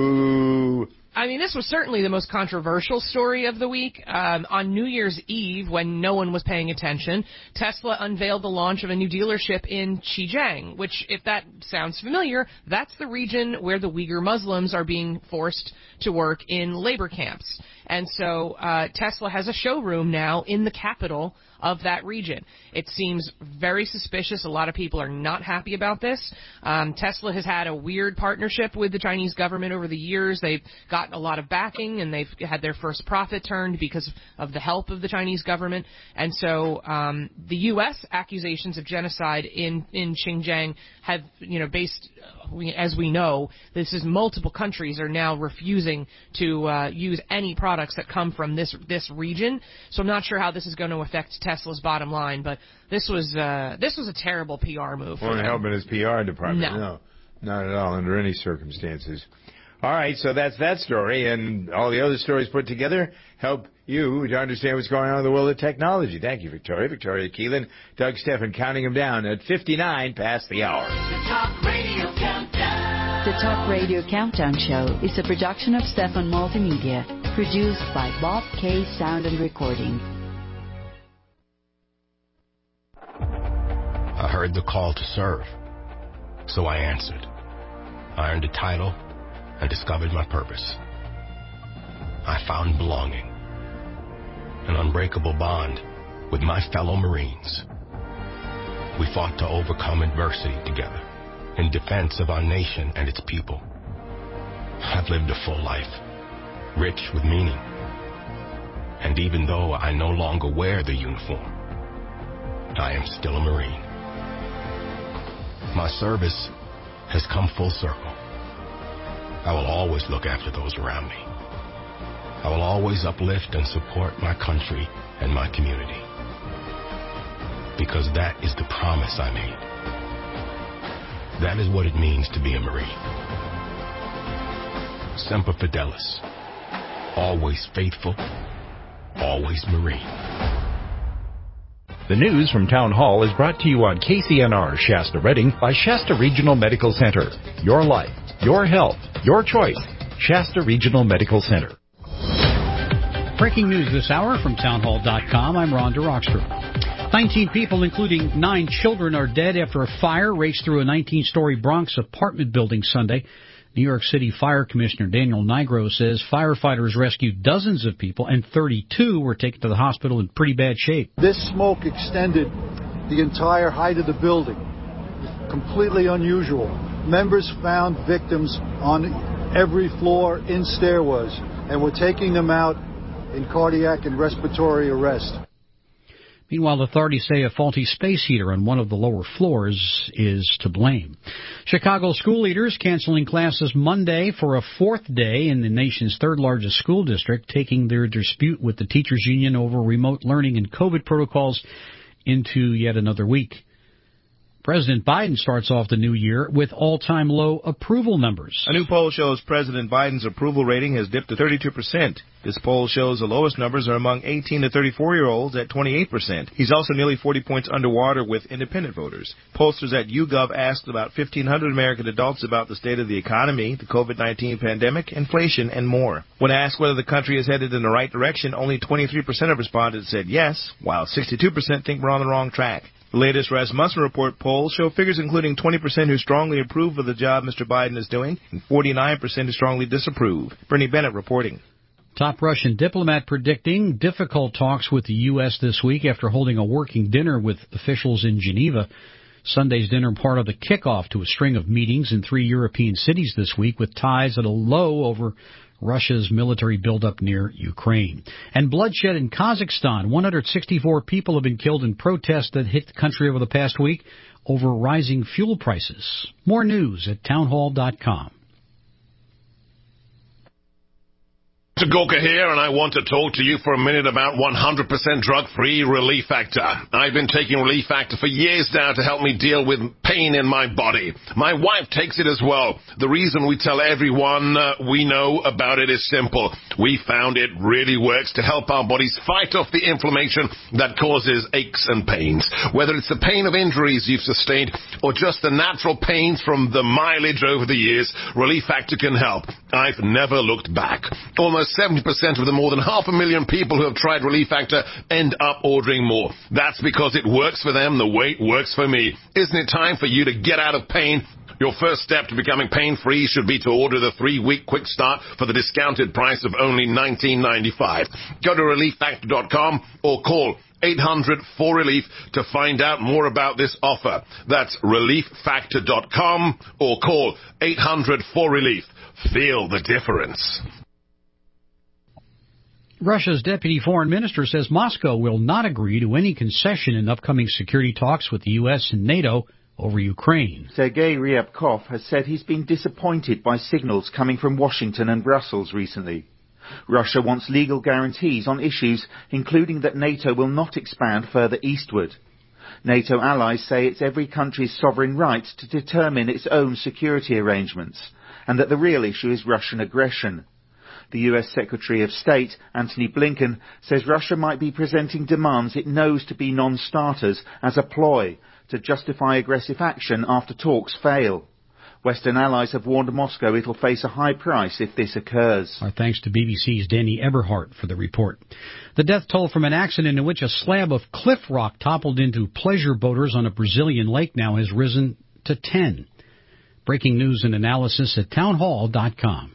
Boo. I mean, this was certainly the most controversial story of the week. Um, on New Year's Eve, when no one was paying attention, Tesla unveiled the launch of a new dealership in Xinjiang, which, if that sounds familiar, that's the region where the Uyghur Muslims are being forced to work in labor camps. And so uh, Tesla has a showroom now in the capital of that region. It seems very suspicious. A lot of people are not happy about this. Um, Tesla has had a weird partnership with the Chinese government over the years. They've gotten a lot of backing, and they've had their first profit turned because of the help of the Chinese government. And so um, the U S accusations of genocide in, in Xinjiang have, you know, based, as we know, this is multiple countries are now refusing to uh, use any products that come from this this region. So I'm not sure how this is going to affect Tesla's bottom line, but this was uh, this was a terrible P R move. Won't help in his P R department. No. no, not at all under any circumstances. All right, so that's that story, and all the other stories put together help you to understand what's going on in the world of technology. Thank you, Victoria. Victoria Keelan, Doug Steffen, counting them down at fifty-nine past the hour. The Talk Radio Countdown. The Talk Radio Countdown Show is a production of Steffen Multimedia, produced by Bob K. Sound and Recording. I heard the call to serve, so I answered. I earned a title and discovered my purpose. I found belonging, an unbreakable bond with my fellow Marines. We fought to overcome adversity together in defense of our nation and its people. I've lived a full life, rich with meaning. And even though I no longer wear the uniform, I am still a Marine. My service has come full circle. I will always look after those around me. I will always uplift and support my country and my community. Because that is the promise I made. That is what it means to be a Marine. Semper Fidelis. Always faithful. Always Marine. The news from Town Hall is brought to you on K C N R Shasta Redding by Shasta Regional Medical Center. Your life, your health, your choice. Shasta Regional Medical Center. Breaking news this hour from townhall dot com. I'm Rhonda Rockstrom. nineteen people, including nine children, are dead after a fire raged through a nineteen-story Bronx apartment building Sunday. New York City Fire Commissioner Daniel Nigro says firefighters rescued dozens of people and thirty-two were taken to the hospital in pretty bad shape. This smoke extended the entire height of the building. Completely unusual. Members found victims on every floor in stairwells and were taking them out in cardiac and respiratory arrest. Meanwhile, authorities say a faulty space heater on one of the lower floors is to blame. Chicago school leaders canceling classes Monday for a fourth day in the nation's third-largest school district, taking their dispute with the teachers' union over remote learning and COVID protocols into yet another week. President Biden starts off the new year with all-time low approval numbers. A new poll shows President Biden's approval rating has dipped to thirty-two percent. This poll shows the lowest numbers are among eighteen to thirty-four-year-olds at twenty-eight percent. He's also nearly forty points underwater with independent voters. Pollsters at YouGov asked about fifteen hundred American adults about the state of the economy, the COVID nineteen pandemic, inflation, and more. When asked whether the country is headed in the right direction, only twenty-three percent of respondents said yes, while sixty-two percent think we're on the wrong track. The latest Rasmussen Report polls show figures including twenty percent who strongly approve of the job Mister Biden is doing and forty-nine percent who strongly disapprove. Bernie Bennett reporting. Top Russian diplomat predicting difficult talks with the U S this week after holding a working dinner with officials in Geneva. Sunday's dinner part of the kickoff to a string of meetings in three European cities this week with ties at a low over Russia's military buildup near Ukraine. And bloodshed in Kazakhstan. one hundred sixty-four people have been killed in protests that hit the country over the past week over rising fuel prices. More news at townhall dot com. Gorka here, and I want to talk to you for a minute about one hundred percent drug-free Relief Factor. I've been taking Relief Factor for years now to help me deal with pain in my body. My wife takes it as well. The reason we tell everyone uh, we know about it is simple. We found it really works to help our bodies fight off the inflammation that causes aches and pains. Whether it's the pain of injuries you've sustained or just the natural pains from the mileage over the years, Relief Factor can help. I've never looked back. Almost seventy percent of the more than half a million people who have tried Relief Factor end up ordering more. That's because it works for them the way it works for me. Isn't it time for you to get out of pain? Your first step to becoming pain-free should be to order the three-week quick start for the discounted price of only nineteen ninety-five. Go to relief factor dot com or call eight hundred four relief to find out more about this offer. That's relief factor dot com or call eight hundred four relief. Feel the difference. Russia's deputy foreign minister says Moscow will not agree to any concession in upcoming security talks with the U S and NATO over Ukraine. Sergei Ryabkov has said he's been disappointed by signals coming from Washington and Brussels recently. Russia wants legal guarantees on issues including that NATO will not expand further eastward. NATO allies say it's every country's sovereign right to determine its own security arrangements, and that the real issue is Russian aggression. The U S Secretary of State, Antony Blinken, says Russia might be presenting demands it knows to be non-starters as a ploy to justify aggressive action after talks fail. Western allies have warned Moscow it'll face a high price if this occurs. Our thanks to B B C's Danny Eberhardt for the report. The death toll from an accident in which a slab of cliff rock toppled into pleasure boaters on a Brazilian lake now has risen to ten. Breaking news and analysis at townhall dot com.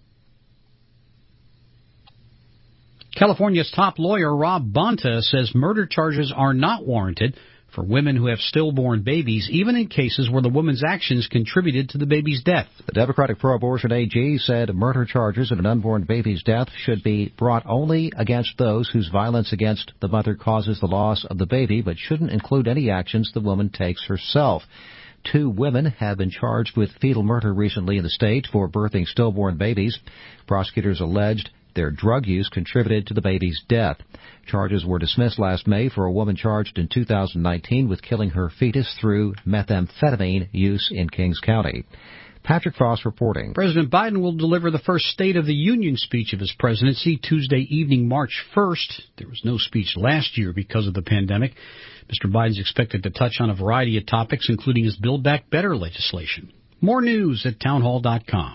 California's top lawyer, Rob Bonta, says murder charges are not warranted for women who have stillborn babies, even in cases where the woman's actions contributed to the baby's death. The Democratic pro-abortion A G said murder charges in an unborn baby's death should be brought only against those whose violence against the mother causes the loss of the baby, but shouldn't include any actions the woman takes herself. Two women have been charged with fetal murder recently in the state for birthing stillborn babies. Prosecutors alleged their drug use contributed to the baby's death. Charges were dismissed last May for a woman charged in two thousand nineteen with killing her fetus through methamphetamine use in Kings County. Patrick Frost reporting. President Biden will deliver the first State of the Union speech of his presidency Tuesday evening, March first. There was no speech last year because of the pandemic. Mister Biden's expected to touch on a variety of topics, including his Build Back Better legislation. More news at townhall dot com.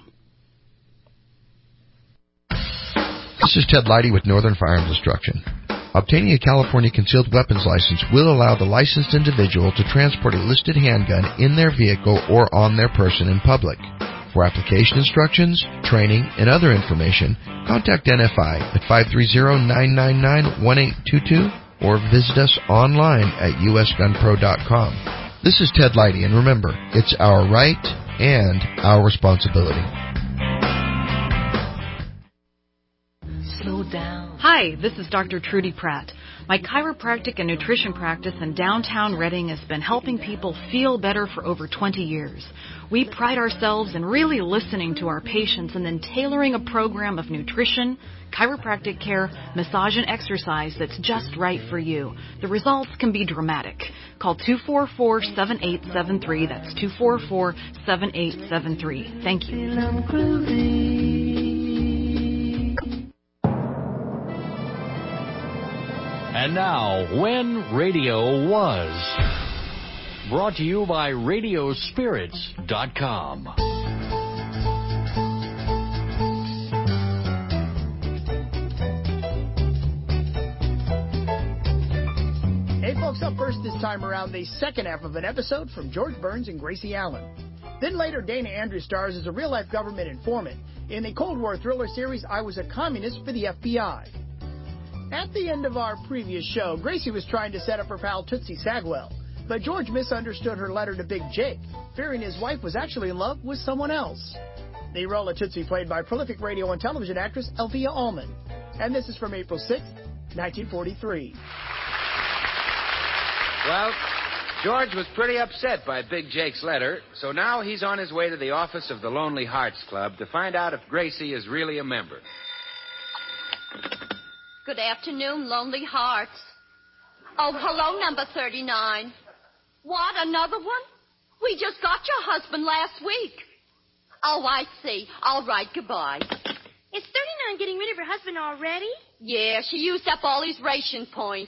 This is Ted Leidy with Northern Firearms Instruction. Obtaining a California concealed weapons license will allow the licensed individual to transport a listed handgun in their vehicle or on their person in public. For application instructions, training, and other information, contact N F I at five three zero, nine nine nine, one eight two two or visit us online at u s gun pro dot com. This is Ted Leidy, and remember, it's our right and our responsibility. Hi, this is Doctor Trudy Pratt. My chiropractic and nutrition practice in downtown Reading has been helping people feel better for over twenty years. We pride ourselves in really listening to our patients and then tailoring a program of nutrition, chiropractic care, massage, and exercise that's just right for you. The results can be dramatic. Call two four four, seven eight seven three. That's two four four, seven eight seven three. Thank you. And now, When Radio Was. Brought to you by radio spirits dot com. Hey folks, up first this time around, the second half of an episode from George Burns and Gracie Allen. Then later, Dana Andrews stars as a real-life government informant in the Cold War thriller series I Was a Communist for the F B I. At the end of our previous show, Gracie was trying to set up her pal Tootsie Sagwell, but George misunderstood her letter to Big Jake, fearing his wife was actually in love with someone else. The role of Tootsie played by prolific radio and television actress Elvia Allman. And this is from April sixth, nineteen forty-three. Well, George was pretty upset by Big Jake's letter, so now he's on his way to the office of the Lonely Hearts Club to find out if Gracie is really a member. Good afternoon, Lonely Hearts. Oh, hello, number thirty-nine. What, another one? We just got your husband last week. Oh, I see. All right, goodbye. Is thirty-nine getting rid of her husband already? Yeah, she used up all his ration points.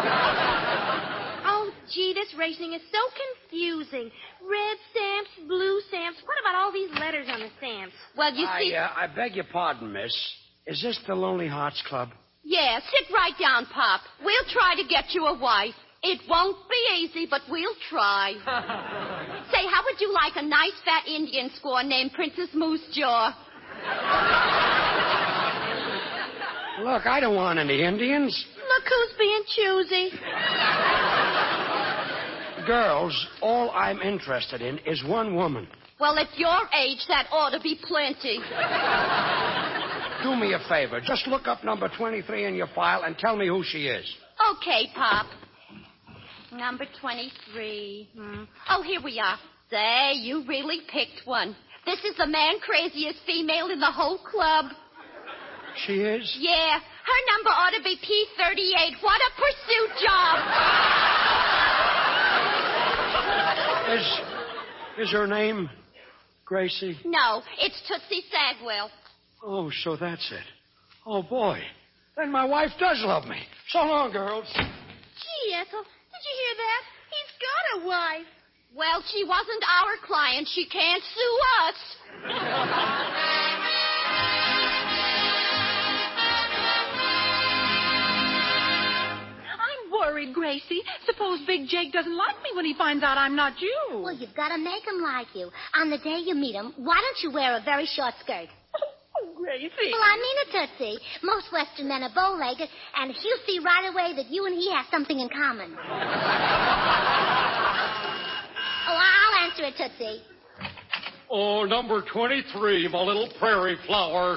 Oh, gee, this rationing is so confusing. Red stamps, blue stamps. What about all these letters on the stamps? Well, you see... I, uh, I beg your pardon, miss. Is this the Lonely Hearts Club? Yeah, sit right down, Pop. We'll try to get you a wife. It won't be easy, but we'll try. Say, how would you like a nice fat Indian squaw named Princess Moose Jaw? Look, I don't want any Indians. Look who's being choosy. Girls, all I'm interested in is one woman. Well, at your age, that ought to be plenty. Do me a favor. Just look up number twenty-three in your file and tell me who she is. Okay, Pop. Number twenty-three. Hmm. Oh, here we are. Say, you really picked one. This is the man craziest female in the whole club. She is? Yeah. Her number ought to be P thirty-eight. What a pursuit job. Is, is her name Gracie? No, it's Tootsie Sagwell. Oh, so that's it. Oh, boy. Then my wife does love me. So long, girls. Gee, Ethel, did you hear that? He's got a wife. Well, she wasn't our client. She can't sue us. I'm worried, Gracie. Suppose Big Jake doesn't like me when he finds out I'm not you. Well, you've got to make him like you. On the day you meet him, why don't you wear a very short skirt? Oh, Gracie. Well, I mean it, Tootsie. Most Western men are bow-legged, and he'll see right away that you and he have something in common. Oh, I'll answer it, Tootsie. Oh, number twenty-three, my little prairie flower.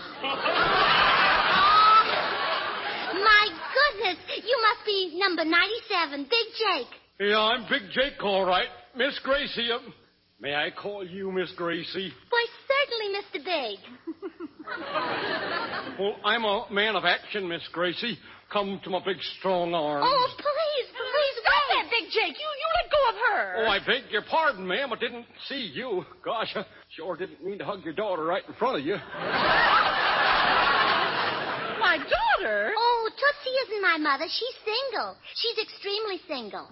Oh, my goodness. You must be number ninety-seven, Big Jake. Yeah, I'm Big Jake, all right. Miss Gracie, uh, may I call you Miss Gracie? Why, certainly, Mister Big. Well, I'm a man of action, Miss Gracie. Come to my big, strong arms. Oh, please, please, stop that, Big Jake. You, you let go of her. Oh, I beg your pardon, ma'am. I didn't see you. Gosh, I sure didn't mean to hug your daughter right in front of you. My daughter? Oh, Tootsie isn't my mother. She's single. She's extremely single.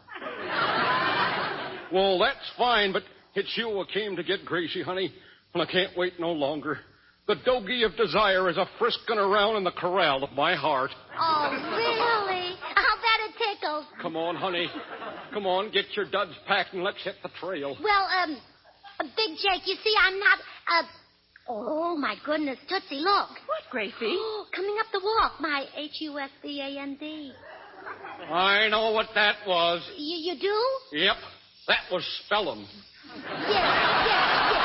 Well, that's fine, but it's you I came to get, Gracie, honey, and I can't wait no longer. The Dogie of Desire is a frisking around in the corral of my heart. Oh, really? I'll bet it tickles. Come on, honey. Come on, get your duds packed and let's hit the trail. Well, um, Big Jake, you see, I'm not, uh... Oh, my goodness, Tootsie, look. What, Gracie? Oh, coming up the walk, my H U S B A N D. I know what that was. You, you do? Yep, that was spelling. Yes, yes, yes.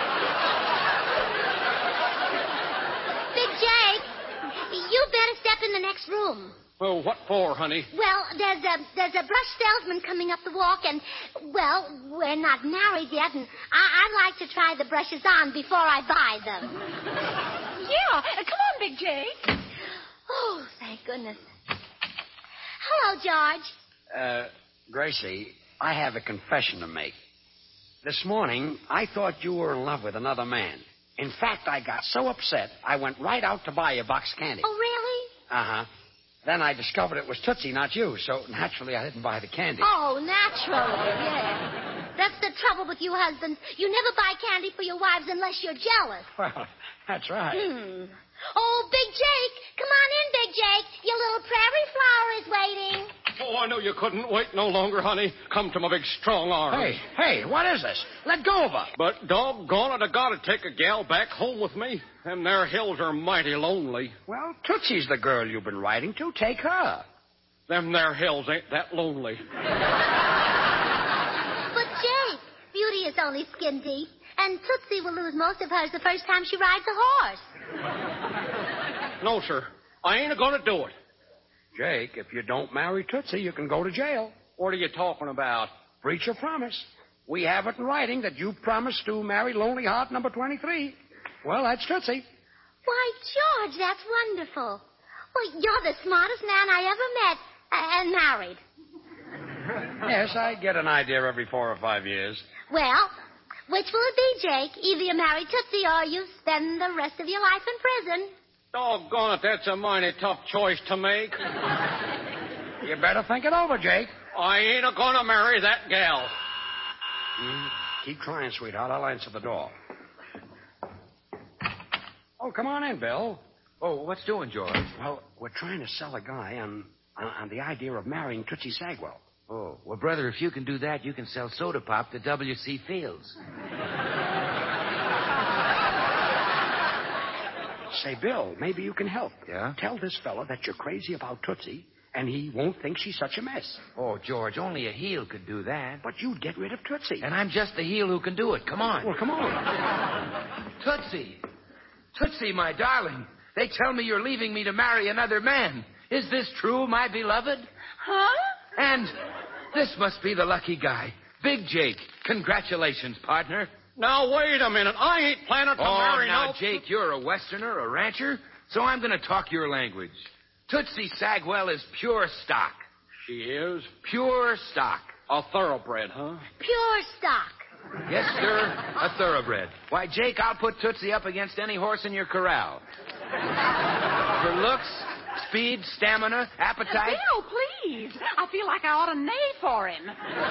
Big Jake, you better step in the next room. Well, what for, honey? Well, there's a there's a brush salesman coming up the walk, and, well, we're not married yet, and I, I'd like to try the brushes on before I buy them. Yeah, come on, Big Jake. Oh, thank goodness. Hello, George. Uh, Gracie, I have a confession to make. This morning, I thought you were in love with another man. In fact, I got so upset, I went right out to buy a box of candy. Oh, really? Uh-huh. Then I discovered it was Tootsie, not you, so naturally I didn't buy the candy. Oh, naturally, yeah. That's the trouble with you husbands. You never buy candy for your wives unless you're jealous. Well, that's right. Hmm. Oh, Big Jake. Come on in, Big Jake. Your little prairie flower is waiting. Oh, I know you couldn't wait no longer, honey. Come to my big strong arms. Hey, hey, what is this? Let go of her. But doggone it, I gotta take a gal back home with me. Them there hills are mighty lonely. Well, Tootsie's the girl you've been writing to. Take her. Them there hills ain't that lonely. But, Jake, beauty is only skin deep, and Tootsie will lose most of hers the first time she rides a horse. No, sir. I ain't gonna do it. Jake, if you don't marry Tootsie, you can go to jail. What are you talking about? Breach of promise. We have it in writing that you promised to marry Lonely Heart number twenty-three. Well, that's Tootsie. Why, George, that's wonderful. Well, you're the smartest man I ever met uh, and married. Yes, I get an idea every four or five years. Well, which will it be, Jake? Either you marry Tootsie or you spend the rest of your life in prison. Doggone it, that's a mighty tough choice to make. You better think it over, Jake. I ain't a-gonna marry that gal. Mm, keep trying, sweetheart. I'll answer the door. Oh, come on in, Bill. Oh, what's doing, George? Well, we're trying to sell a guy on, on, on the idea of marrying Tootsie Sagwell. Oh, well, brother, if you can do that, you can sell soda pop to W C Fields. Say, Bill, maybe you can help. Yeah? Tell this fella that you're crazy about Tootsie, and he won't think she's such a mess. Oh, George, only a heel could do that. But you'd get rid of Tootsie. And I'm just the heel who can do it. Come on. Well, come on. Tootsie. Tootsie, my darling. They tell me you're leaving me to marry another man. Is this true, my beloved? Huh? And this must be the lucky guy. Big Jake. Congratulations, partner. Now, wait a minute. I ain't planning to oh, marry now, no... Jake, you're a Westerner, a rancher, so I'm going to talk your language. Tootsie Sagwell is pure stock. She is? Pure stock. A thoroughbred, huh? Pure stock. Yes, sir, a thoroughbred. Why, Jake, I'll put Tootsie up against any horse in your corral. For looks, speed, stamina, appetite... Bill, please. I feel like I ought to neigh for him.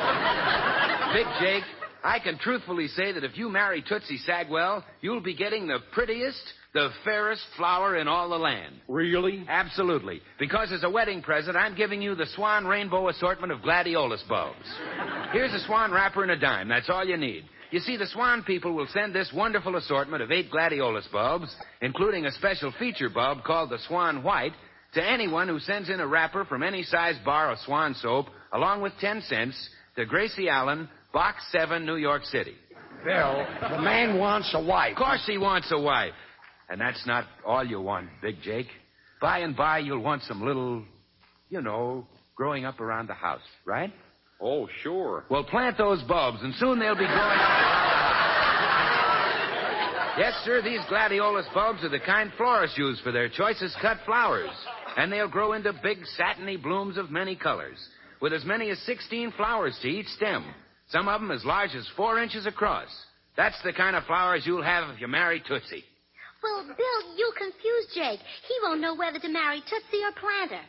Big Jake, I can truthfully say that if you marry Tootsie Sagwell, you'll be getting the prettiest, the fairest flower in all the land. Really? Absolutely. Because as a wedding present, I'm giving you the Swan Rainbow assortment of gladiolus bulbs. Here's a swan wrapper and a dime. That's all you need. You see, the Swan people will send this wonderful assortment of eight gladiolus bulbs, including a special feature bulb called the Swan White, to anyone who sends in a wrapper from any size bar of Swan soap, along with ten cents, to Gracie Allen, Box seven, New York City. Bill, the man wants a wife. Of course he wants a wife. And that's not all you want, Big Jake. By and by, you'll want some little, you know, growing up around the house, right? Oh, sure. Well, plant those bulbs, and soon they'll be growing up around the house. Yes, sir, these gladiolus bulbs are the kind florists use for their choicest cut flowers. And they'll grow into big, satiny blooms of many colors, with as many as sixteen flowers to each stem. Some of them as large as four inches across. That's the kind of flowers you'll have if you marry Tootsie. Well, Bill, you confuse Jake. He won't know whether to marry Tootsie or plant her.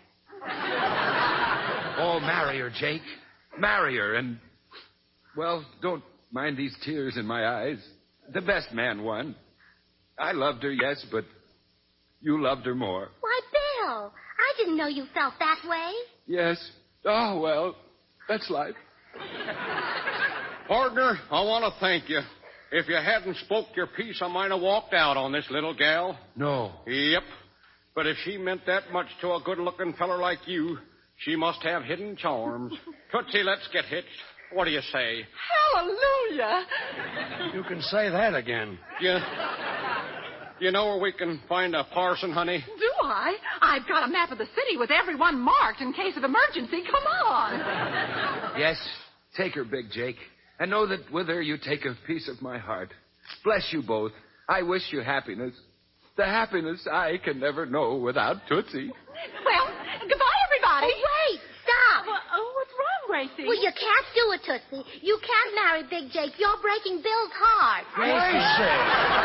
Oh, marry her, Jake. Marry her, and, well, don't mind these tears in my eyes. The best man won. I loved her, yes, but you loved her more. Why, Bill, I didn't know you felt that way. Yes. Oh, well, that's life. Partner, I want to thank you. If you hadn't spoke your piece, I might have walked out on this little gal. No. Yep. But if she meant that much to a good-looking feller like you, she must have hidden charms. Tootsie, let's get hitched. What do you say? Hallelujah. You can say that again. You, you know where we can find a parson, honey? Do Why, I've got a map of the city with everyone marked in case of emergency. Come on. Yes, take her, Big Jake. And know that with her you take a piece of my heart. Bless you both. I wish you happiness. The happiness I can never know without Tootsie. Well, goodbye, everybody. Oh, wait. Stop. Well, oh, what's wrong, Gracie? Well, you can't do it, Tootsie. You can't marry Big Jake. You're breaking Bill's heart. Gracie.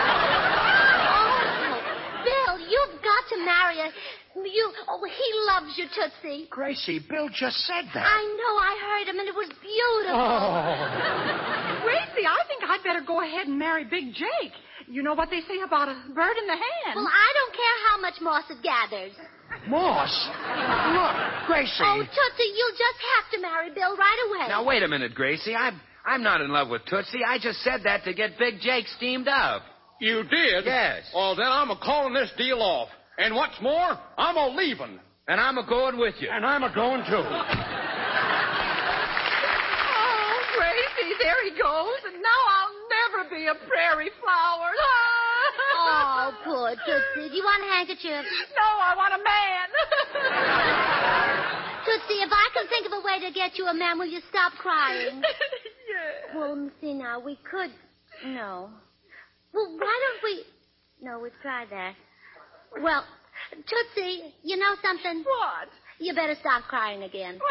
Oh, Bill, you've got to marry her. You, oh, he loves you, Tootsie. Gracie, Bill just said that. I know, I heard him, and it was beautiful. Oh. Gracie, I think I'd better go ahead and marry Big Jake. You know what they say about a bird in the hand. Well, I don't care how much moss it gathers. Moss? Look, Gracie. Oh, Tootsie, you'll just have to marry Bill right away. Now, wait a minute, Gracie. I'm, I'm not in love with Tootsie. I just said that to get Big Jake steamed up. You did? Yes. Well, then I'm a-calling this deal off. And what's more, I'm a-leaving. And I'm a-going with you. And I'm a-going, too. Oh, Gracie, there he goes. And now I'll never be a prairie flower. Oh, poor Tootsie. Do you want a handkerchief? No, I want a man. Tootsie, if I can think of a way to get you a man, will you stop crying? Yeah. Well, let me see now. We could... No. Well, why don't we... No, we've tried that. Well, Tootsie, you know something? What? You better stop crying again.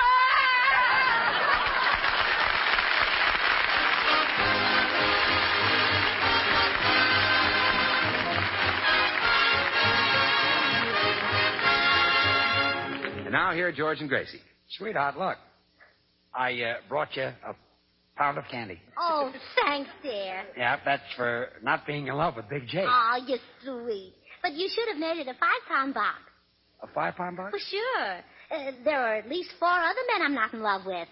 And now here are George and Gracie. Sweetheart, look. I uh, brought you a pound of candy. Oh, thanks, dear. Yeah, that's for not being in love with Big Jake. Oh, you're sweet. But you should have made it a five-pound box. A five-pound box? For sure. Uh, there are at least four other men I'm not in love with.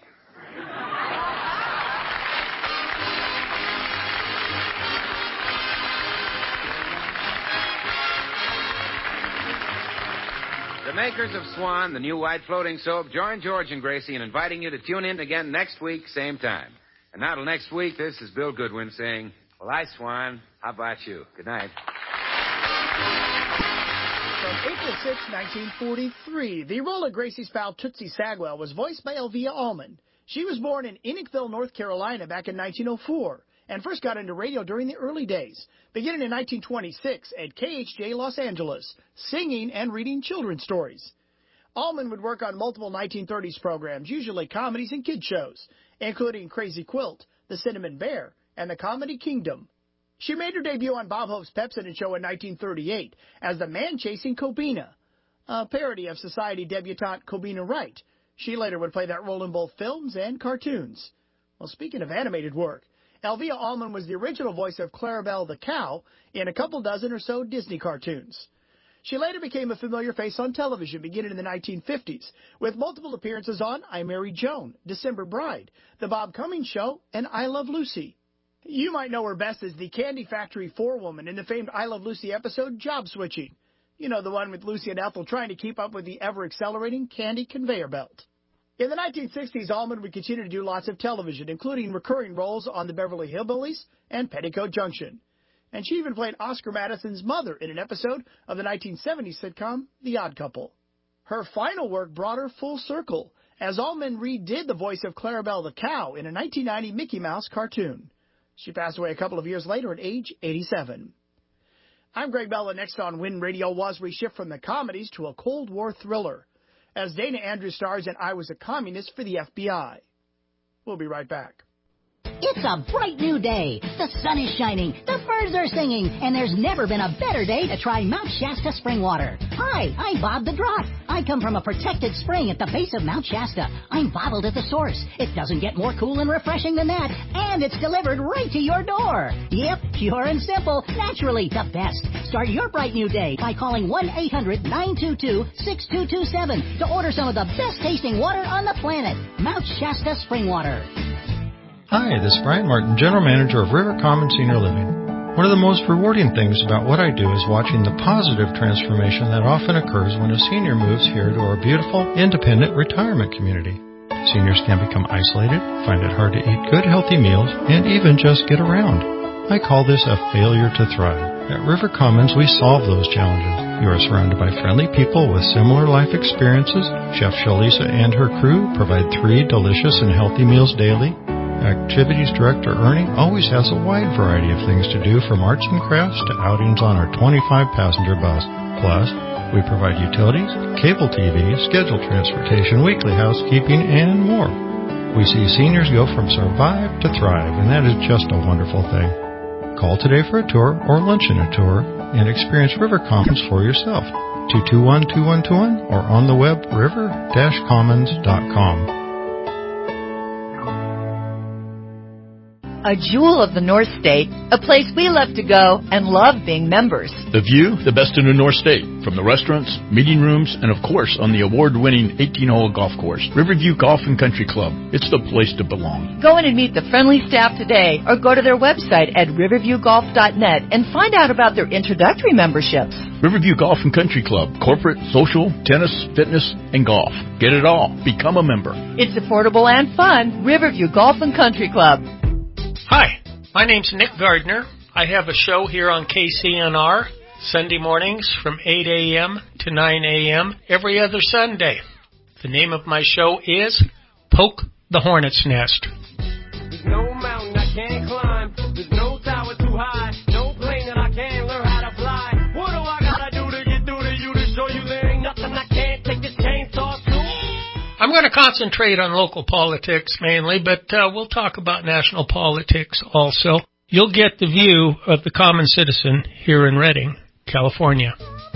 The makers of Swan, the new white floating soap, join George and Gracie in inviting you to tune in again next week, same time. And now till next week, this is Bill Goodwin saying, well, I, Swan, how about you? Good night. From April sixth, nineteen forty-three, the role of Gracie's pal Tootsie Sagwell was voiced by Elvia Allman. She was born in Enochville, North Carolina back in nineteen oh four and first got into radio during the early days, beginning in nineteen twenty-six at K H J Los Angeles, singing and reading children's stories. Allman would work on multiple nineteen thirties programs, usually comedies and kid shows, including Crazy Quilt, The Cinnamon Bear, and The Comedy Kingdom. She made her debut on Bob Hope's Pepsodent Show in nineteen thirty-eight as the man-chasing Cobina, a parody of society debutante Cobina Wright. She later would play that role in both films and cartoons. Well, speaking of animated work, Elvia Allman was the original voice of Clarabelle the cow in a couple dozen or so Disney cartoons. She later became a familiar face on television beginning in the nineteen fifties, with multiple appearances on I Married Joan, December Bride, The Bob Cummings Show, and I Love Lucy. You might know her best as the Candy Factory forewoman in the famed I Love Lucy episode Job Switching. You know, the one with Lucy and Ethel trying to keep up with the ever-accelerating candy conveyor belt. In the nineteen sixties, Allman would continue to do lots of television, including recurring roles on The Beverly Hillbillies and Petticoat Junction. And she even played Oscar Madison's mother in an episode of the nineteen seventies sitcom The Odd Couple. Her final work brought her full circle, as Allman redid the voice of Clarabelle the cow in a nineteen ninety Mickey Mouse cartoon. She passed away a couple of years later at age eighty-seven. I'm Greg Bella. Next on Win Radio was we shift from the comedies to a Cold War thriller, as Dana Andrews stars in I Was a Communist for the F B I. We'll be right back. It's a bright new day. The sun is shining, the birds are singing, and there's never been a better day to try Mount Shasta spring water. Hi, I'm Bob the Drop. I come from a protected spring at the base of Mount Shasta. I'm bottled at the source. It doesn't get more cool and refreshing than that, and it's delivered right to your door. Yep, pure and simple, naturally the best. Start your bright new day by calling one eight hundred nine two two six two two seven to order some of the best tasting water on the planet. Mount Shasta spring water. Hi, this is Brian Martin, General Manager of River Common Senior Living. One of the most rewarding things about what I do is watching the positive transformation that often occurs when a senior moves here to our beautiful, independent retirement community. Seniors can become isolated, find it hard to eat good, healthy meals, and even just get around. I call this a failure to thrive. At River Commons, we solve those challenges. You are surrounded by friendly people with similar life experiences. Chef Shalisa and her crew provide three delicious and healthy meals daily. Activities Director Ernie always has a wide variety of things to do, from arts and crafts to outings on our twenty-five passenger bus. Plus, we provide utilities, cable T V, scheduled transportation, weekly housekeeping, and more. We see seniors go from survive to thrive, and that is just a wonderful thing. Call today for a tour or lunch in a tour and experience River Commons for yourself. two two one, two one two one or on the web river dash commons dot com. A jewel of the North State, a place we love to go and love being members. The view, the best in the North State, from the restaurants, meeting rooms, and of course on the award-winning eighteen-hole golf course, Riverview Golf and Country Club. It's the place to belong. Go in and meet the friendly staff today, or go to their website at riverview golf dot net and find out about their introductory memberships. Riverview Golf and Country Club, corporate, social, tennis, fitness, and golf. Get it all. Become a member. It's affordable and fun. Riverview Golf and Country Club. Hi, my name's Nick Gardner. I have a show here on K C N R, Sunday mornings from eight a.m. to nine a.m. every other Sunday. The name of my show is Poke the Hornet's Nest. There's no mountain I can't climb. There's no tower too high. No plane that I can't learn how to fly. What do I gotta do to get through to you to show you there ain't nothing I can't take this chainsaw to? I'm going to concentrate on local politics mainly, but uh, we'll talk about national politics also. You'll get the view of the common citizen here in Redding, California.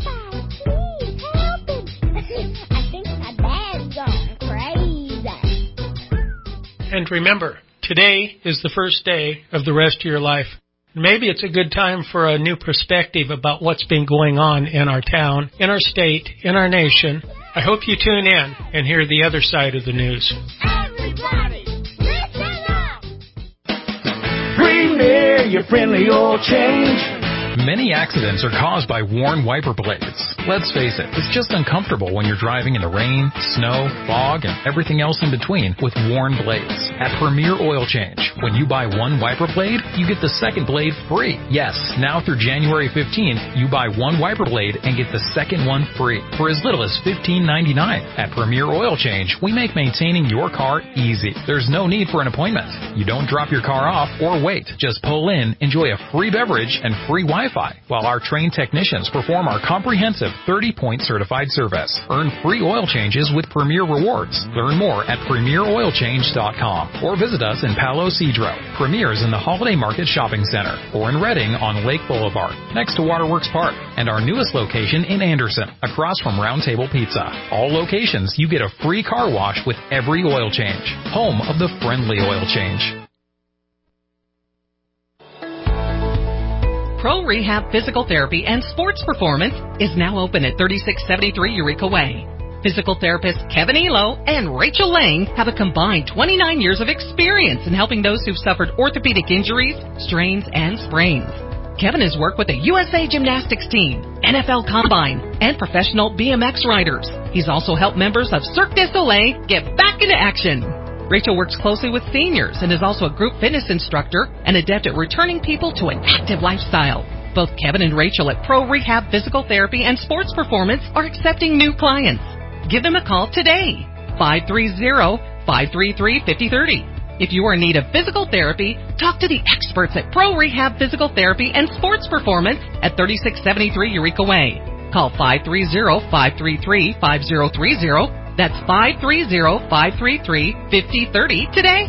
And remember, today is the first day of the rest of your life. Maybe it's a good time for a new perspective about what's been going on in our town, in our state, in our nation. I hope you tune in and hear the other side of the news. Everybody, listen up! Premier, your friendly oil change. Many accidents are caused by worn wiper blades. Let's face it, it's just uncomfortable when you're driving in the rain, snow, fog, and everything else in between with worn blades. At Premier Oil Change, when you buy one wiper blade, you get the second blade free. Yes, now through January fifteenth, you buy one wiper blade and get the second one free for as little as fifteen ninety-nine. At Premier Oil Change, we make maintaining your car easy. There's no need for an appointment. You don't drop your car off or wait. Just pull in, enjoy a free beverage and free Wi-Fi while our trained technicians perform our comprehensive thirty-point certified service. Earn free oil changes with Premier Rewards. Learn more at premier oil change dot com or visit us in Palo Cedro. Premier's in the Holiday Market Shopping Center or in Redding on Lake Boulevard next to Waterworks Park, and our newest location in Anderson across from Round Table Pizza. All locations, you get a free car wash with every oil change. Home of the friendly oil change. Pro Rehab Physical Therapy and Sports Performance is now open at thirty-six seventy-three Eureka Way. Physical therapists Kevin Elo and Rachel Lang have a combined twenty-nine years of experience in helping those who've suffered orthopedic injuries, strains, and sprains. Kevin has worked with the U S A Gymnastics team, N F L Combine, and professional B M X riders. He's also helped members of Cirque du Soleil get back into action. Rachel works closely with seniors and is also a group fitness instructor and adept at returning people to an active lifestyle. Both Kevin and Rachel at Pro Rehab Physical Therapy and Sports Performance are accepting new clients. Give them a call today, five three zero, five three three, five zero three zero. If you are in need of physical therapy, talk to the experts at Pro Rehab Physical Therapy and Sports Performance at thirty-six seventy-three Eureka Way. Call five three zero, five three three, five zero three zero. That's five three zero, five three three, five zero three zero today.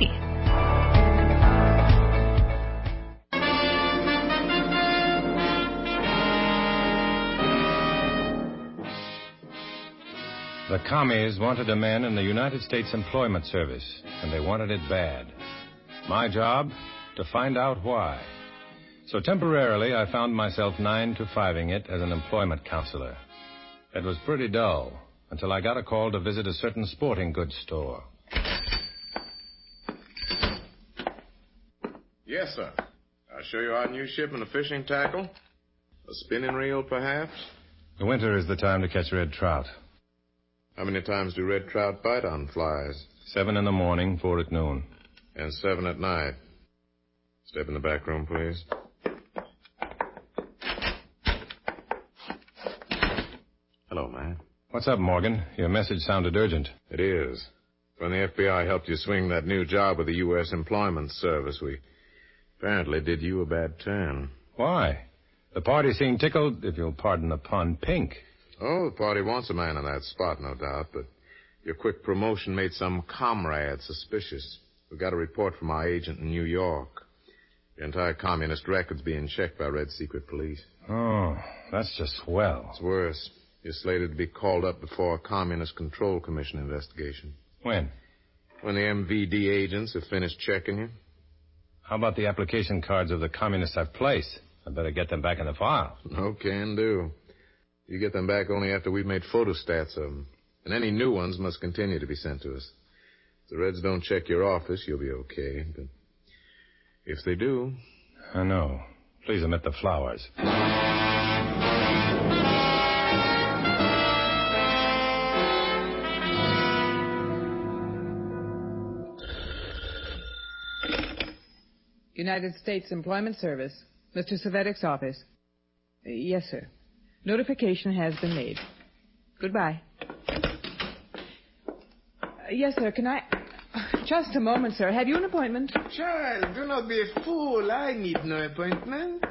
The commies wanted a man in the United States Employment Service, and they wanted it bad. My job? To find out why. So temporarily, I found myself nine to fiving it as an employment counselor. It was pretty dull, until I got a call to visit a certain sporting goods store. Yes, sir. I'll show you our new shipment of fishing tackle. A spinning reel, perhaps? The winter is the time to catch red trout. How many times do red trout bite on flies? Seven in the morning, four at noon. And seven at night. Step in the back room, please. Matt. What's up, Morgan? Your message sounded urgent. It is. When the F B I helped you swing that new job with the U S Employment Service, we apparently did you a bad turn. Why? The party seemed tickled, if you'll pardon the pun, pink. Oh, the party wants a man in that spot, no doubt, but your quick promotion made some comrade suspicious. We got a report from our agent in New York. Your entire communist record's being checked by Red Secret Police. Oh, that's just swell. It's worse. You're slated to be called up before a Communist Control Commission investigation. When? When the M V D agents have finished checking you. How about the application cards of the communists I've placed? I better get them back in the file. No can do. You get them back only after we've made photostats of them. And any new ones must continue to be sent to us. If the Reds don't check your office, you'll be okay. But if they do... I know. Please omit the flowers. United States Employment Service. Mister Savetic's office. Uh, yes, sir. Notification has been made. Goodbye. Uh, yes, sir. Can I... Just a moment, sir. Have you an appointment? Child, do not be a fool. I need no appointment.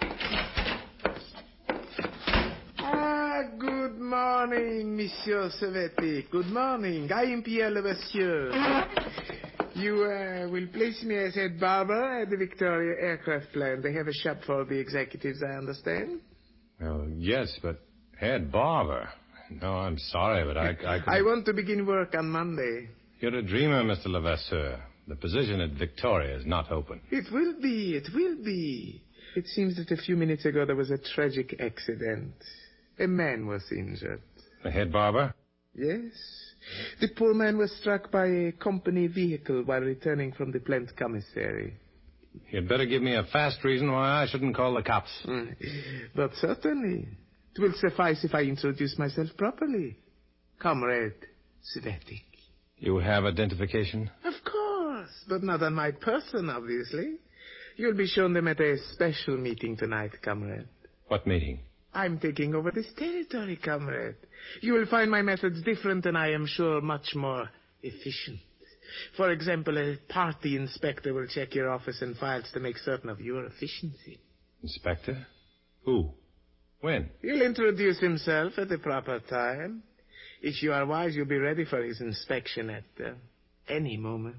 Ah, good morning, Monsieur Savetic. Good morning. I am Pierre Levasseur. You uh, will place me as head barber at the Victoria Aircraft Plant. They have a shop for the executives, I understand. Well, yes, but head barber. No, I'm sorry, but I... I, could... I want to begin work on Monday. You're a dreamer, Mister Levasseur. The position at Victoria is not open. It will be. It will be. It seems that a few minutes ago there was a tragic accident. A man was injured. The head barber? Yes. The poor man was struck by a company vehicle while returning from the plant commissary. You'd better give me a fast reason why I shouldn't call the cops. Mm. But certainly. It will suffice if I introduce myself properly. Comrade Savetic. You have identification? Of course, but not on my person, obviously. You'll be shown them at a special meeting tonight, comrade. What meeting? I'm taking over this territory, comrade. You will find my methods different and I am sure much more efficient. For example, a party inspector will check your office and files to make certain of your efficiency. Inspector? Who? When? He'll introduce himself at the proper time. If you are wise, you'll be ready for his inspection at uh, any moment.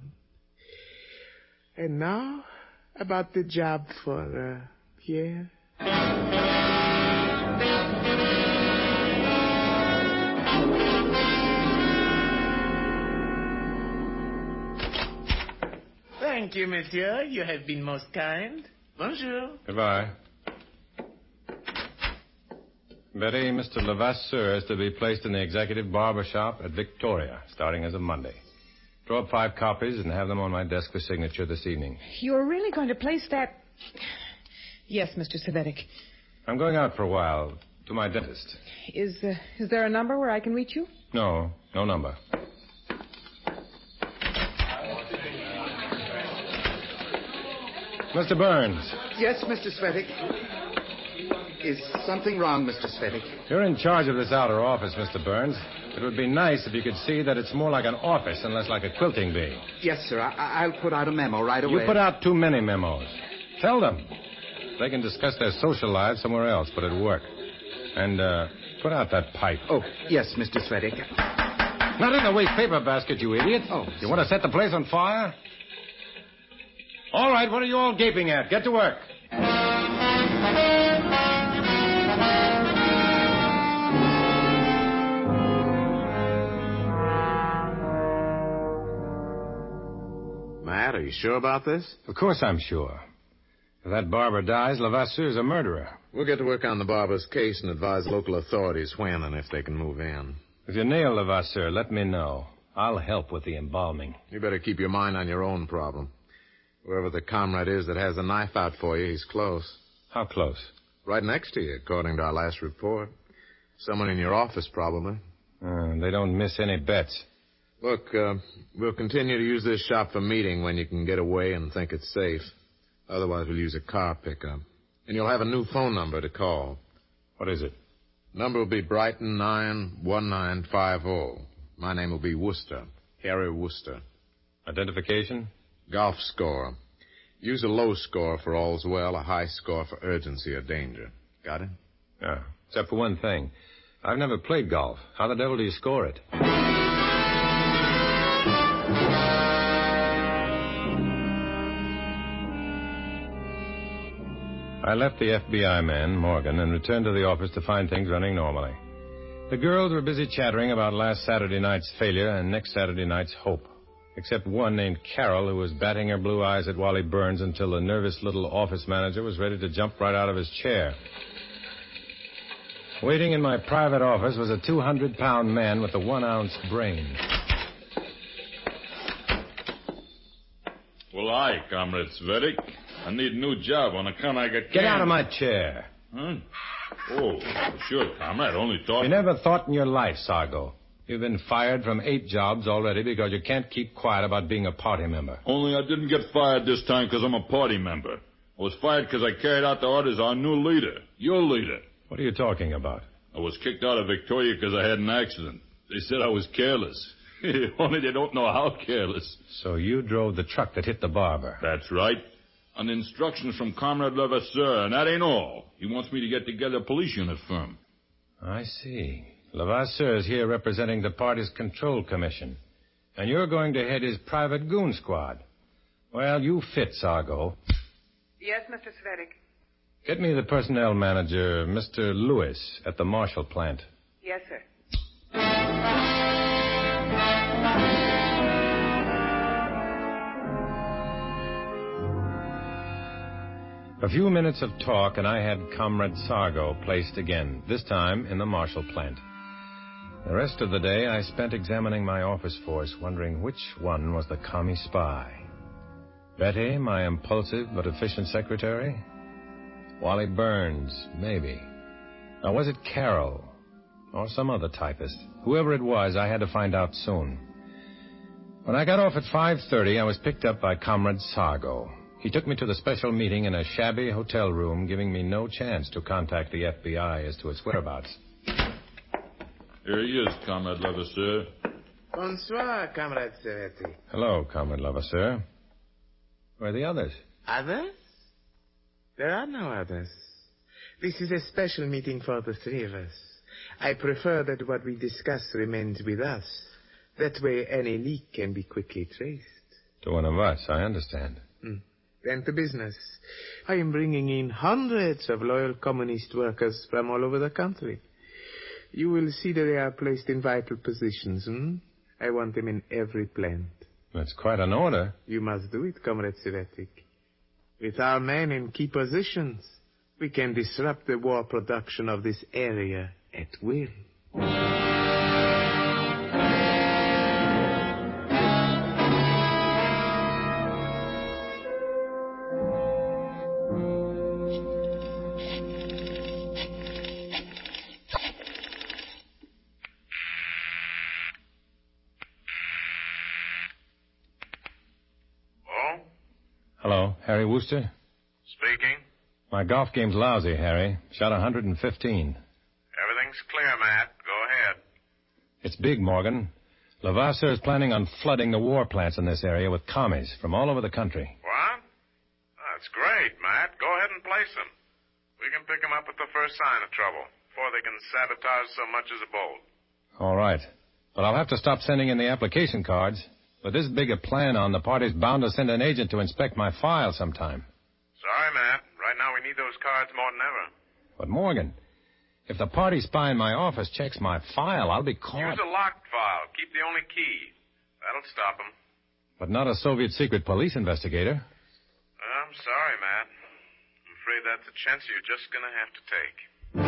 And now, about the job for uh, Pierre. Thank you, monsieur. You have been most kind. Bonjour. Goodbye. Betty, Mister Levasseur is to be placed in the executive barber shop at Victoria, starting as of Monday. Draw up five copies and have them on my desk for signature this evening. You're really going to place that... Yes, Mister Savetic. I'm going out for a while to my dentist. Is, uh, is there a number where I can reach you? No, no number. Mister Burns. Yes, Mister Savetic. Is something wrong, Mister Savetic? You're in charge of this outer office, Mister Burns. It would be nice if you could see that it's more like an office and less like a quilting bee. Yes, sir. I- I'll put out a memo right away. You put out too many memos. Tell them. They can discuss their social lives somewhere else, but at work. And, uh, put out that pipe. Oh, yes, Mister Savetic. Not in the waste paper basket, you idiot. Oh. You want to set the place on fire? All right, what are you all gaping at? Get to work. Matt, are you sure about this? Of course I'm sure. If that barber dies, Levasseur's a murderer. We'll get to work on the barber's case and advise local authorities when and if they can move in. If you nail Levasseur, let me know. I'll help with the embalming. You better keep your mind on your own problem. Whoever the comrade is that has a knife out for you, he's close. How close? Right next to you, according to our last report. Someone in your office, probably. Uh, they don't miss any bets. Look, uh, we'll continue to use this shop for meeting when you can get away and think it's safe. Otherwise, we'll use a car pickup. And you'll have a new phone number to call. What is it? Number will be Brighton nine one nine five zero. My name will be Worcester. Harry Worcester. Identification? Golf score. Use a low score for all's well, a high score for urgency or danger. Got it? Yeah, except for one thing. I've never played golf. How the devil do you score it? I left the F B I man, Morgan, and returned to the office to find things running normally. The girls were busy chattering about last Saturday night's failure and next Saturday night's hope. Except one named Carol, who was batting her blue eyes at Wally Burns until the nervous little office manager was ready to jump right out of his chair. Waiting in my private office was a two hundred pound man with a one-ounce brain. Well, aye, Comrade Svedic. I need a new job on account I got... Get out of my chair. Huh? Oh, sure, Comrade. Only thought... You never thought in your life, Sargo. You've been fired from eight jobs already because you can't keep quiet about being a party member. Only I didn't get fired this time because I'm a party member. I was fired because I carried out the orders of our new leader, your leader. What are you talking about? I was kicked out of Victoria because I had an accident. They said I was careless. Only they don't know how careless. So you drove the truck that hit the barber. That's right. On instructions from Comrade Levasseur, and that ain't all. He wants me to get together a police unit firm. I see. Levasseur is here representing the party's control commission. And you're going to head his private goon squad. Well, you fit, Sargo. Yes, Mister Svedic. Get me the personnel manager, Mister Lewis, at the Marshall plant. Yes, sir. A few minutes of talk, and I had Comrade Sargo placed again, this time in the Marshall plant. The rest of the day I spent examining my office force, wondering which one was the commie spy. Betty, my impulsive but efficient secretary? Wally Burns, maybe. Or was it Carol? Or some other typist? Whoever it was, I had to find out soon. When I got off at five thirty, I was picked up by Comrade Sargo. He took me to the special meeting in a shabby hotel room, giving me no chance to contact the F B I as to its whereabouts. Here he is, Comrade Levasseur. Bonsoir, Comrade Serretti. Hello, Comrade Levasseur. Where are the others? Others? There are no others. This is a special meeting for the three of us. I prefer that what we discuss remains with us. That way any leak can be quickly traced. To one of us, I understand. Hmm. Then to business. I am bringing in hundreds of loyal communist workers from all over the country. You will see that they are placed in vital positions, hmm? I want them in every plant. That's quite an order. You must do it, Comrade Sivetic. With our men in key positions, we can disrupt the war production of this area at will. Hello, Harry Wooster? Speaking. My golf game's lousy, Harry. Shot one hundred fifteen. Everything's clear, Matt. Go ahead. It's big, Morgan. Levasseur is planning on flooding the war plants in this area with commies from all over the country. What? That's great, Matt. Go ahead and place them. We can pick them up at the first sign of trouble, before they can sabotage so much as a bolt. All right. But I'll have to stop sending in the application cards. With this big a plan on, the party's bound to send an agent to inspect my file sometime. Sorry, Matt. Right now we need those cards more than ever. But, Morgan, if the party spy in my office checks my file, I'll be caught. Use a locked file. Keep the only key. That'll stop them. But not a Soviet secret police investigator. I'm sorry, Matt. I'm afraid that's a chance you're just going to have to take.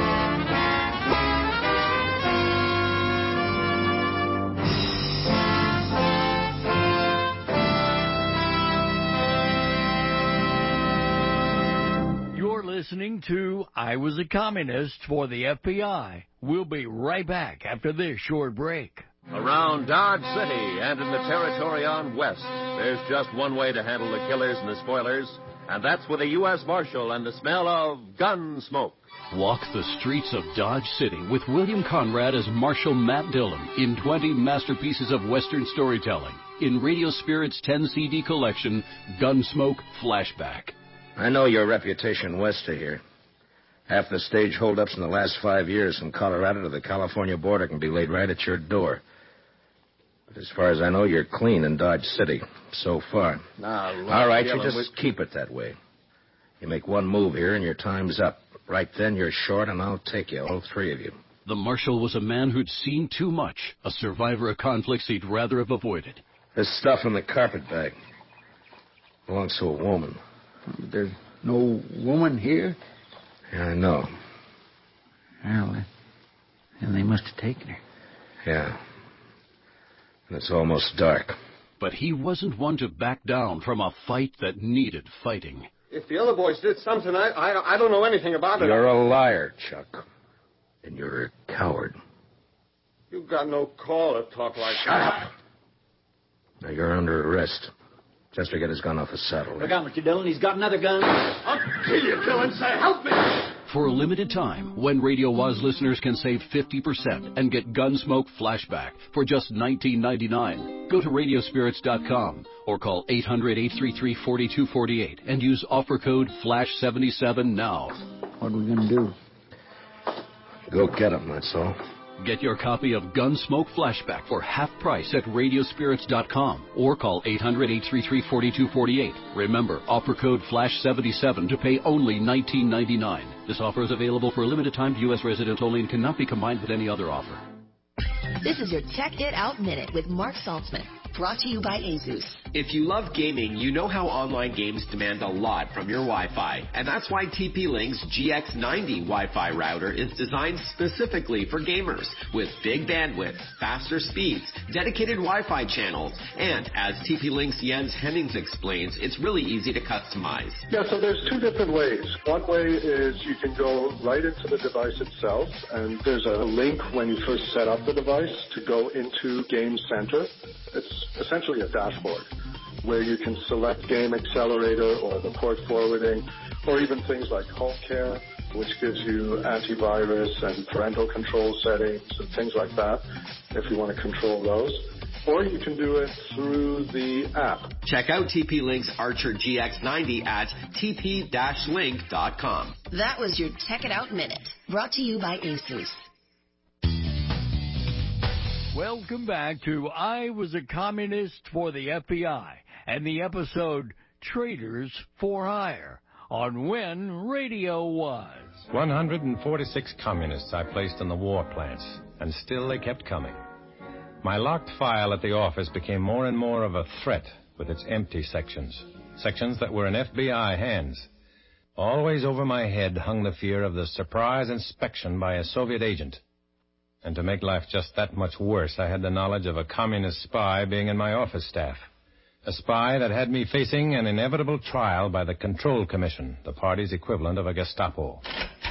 Listening to I Was a Communist for the F B I. We'll be right back after this short break. Around Dodge City and in the territory on West, there's just one way to handle the killers and the spoilers, and that's with a U S Marshal and the smell of gun smoke. Walk the streets of Dodge City with William Conrad as Marshal Matt Dillon in twenty masterpieces of Western storytelling in Radio Spirit's ten C D collection, Gunsmoke Flashback. I know your reputation west of here. Half the stage holdups in the last five years from Colorado to the California border can be laid right at your door. But as far as I know, you're clean in Dodge City, so far. Now, all right, you just with... keep it that way. You make one move here and your time's up. Right then, you're short, and I'll take you, all three of you. The Marshal was a man who'd seen too much, a survivor of conflicts he'd rather have avoided. This stuff in the carpet bag belongs to a woman. There's no woman here? Yeah, I know. Well, then they must have taken her. Yeah. And it's almost dark. But he wasn't one to back down from a fight that needed fighting. If the other boys did something, I, I, I don't know anything about it. You're a liar, Chuck. And you're a coward. You've got no call to talk like Shut that. up! Now, you're under arrest. Chester, get his gun off his saddle. Look out, Mister Dillon. He's got another gun. I'll kill you, Dillon. Say, help me! For a limited time, When Radio Was listeners can save fifty percent and get Gunsmoke Flashback for just nineteen ninety-nine. Go to radio spirits dot com or call eight hundred, eight three three, four two four eight and use offer code flash seventy-seven now. What are we going to do? Go get him, that's all. Get your copy of Gunsmoke Flashback for half price at radio spirits dot com or call eight hundred, eight three three, four two four eight. Remember, offer code flash seventy-seven to pay only nineteen ninety-nine. This offer is available for a limited time to U S residents only and cannot be combined with any other offer. This is your Check It Out Minute with Mark Saltzman, brought to you by Asus. If you love gaming, you know how online games demand a lot from your Wi-Fi. And that's why T P-Link's G X ninety Wi-Fi router is designed specifically for gamers with big bandwidth, faster speeds, dedicated Wi-Fi channels, and as T P-Link's Jens Hennings explains, it's really easy to customize. Yeah, so there's two different ways. One way is you can go right into the device itself, and there's a link when you first set up the device to go into Game Center. It's essentially a dashboard where you can select Game Accelerator or the port forwarding, or even things like Home Care, which gives you antivirus and parental control settings and things like that, if you want to control those. Or you can do it through the app. Check out T P-Link's Archer G X ninety at t p dash link dot com. That was your Check It Out Minute, brought to you by Asus. Welcome back to I Was a Communist for the F B I and the episode Traitors for Hire on When Radio Was. one hundred forty-six communists I placed in the war plants, and still they kept coming. My locked file at the office became more and more of a threat with its empty sections, sections that were in F B I hands. Always over my head hung the fear of the surprise inspection by a Soviet agent. And to make life just that much worse, I had the knowledge of a communist spy being in my office staff. A spy that had me facing an inevitable trial by the Control Commission, the party's equivalent of a Gestapo.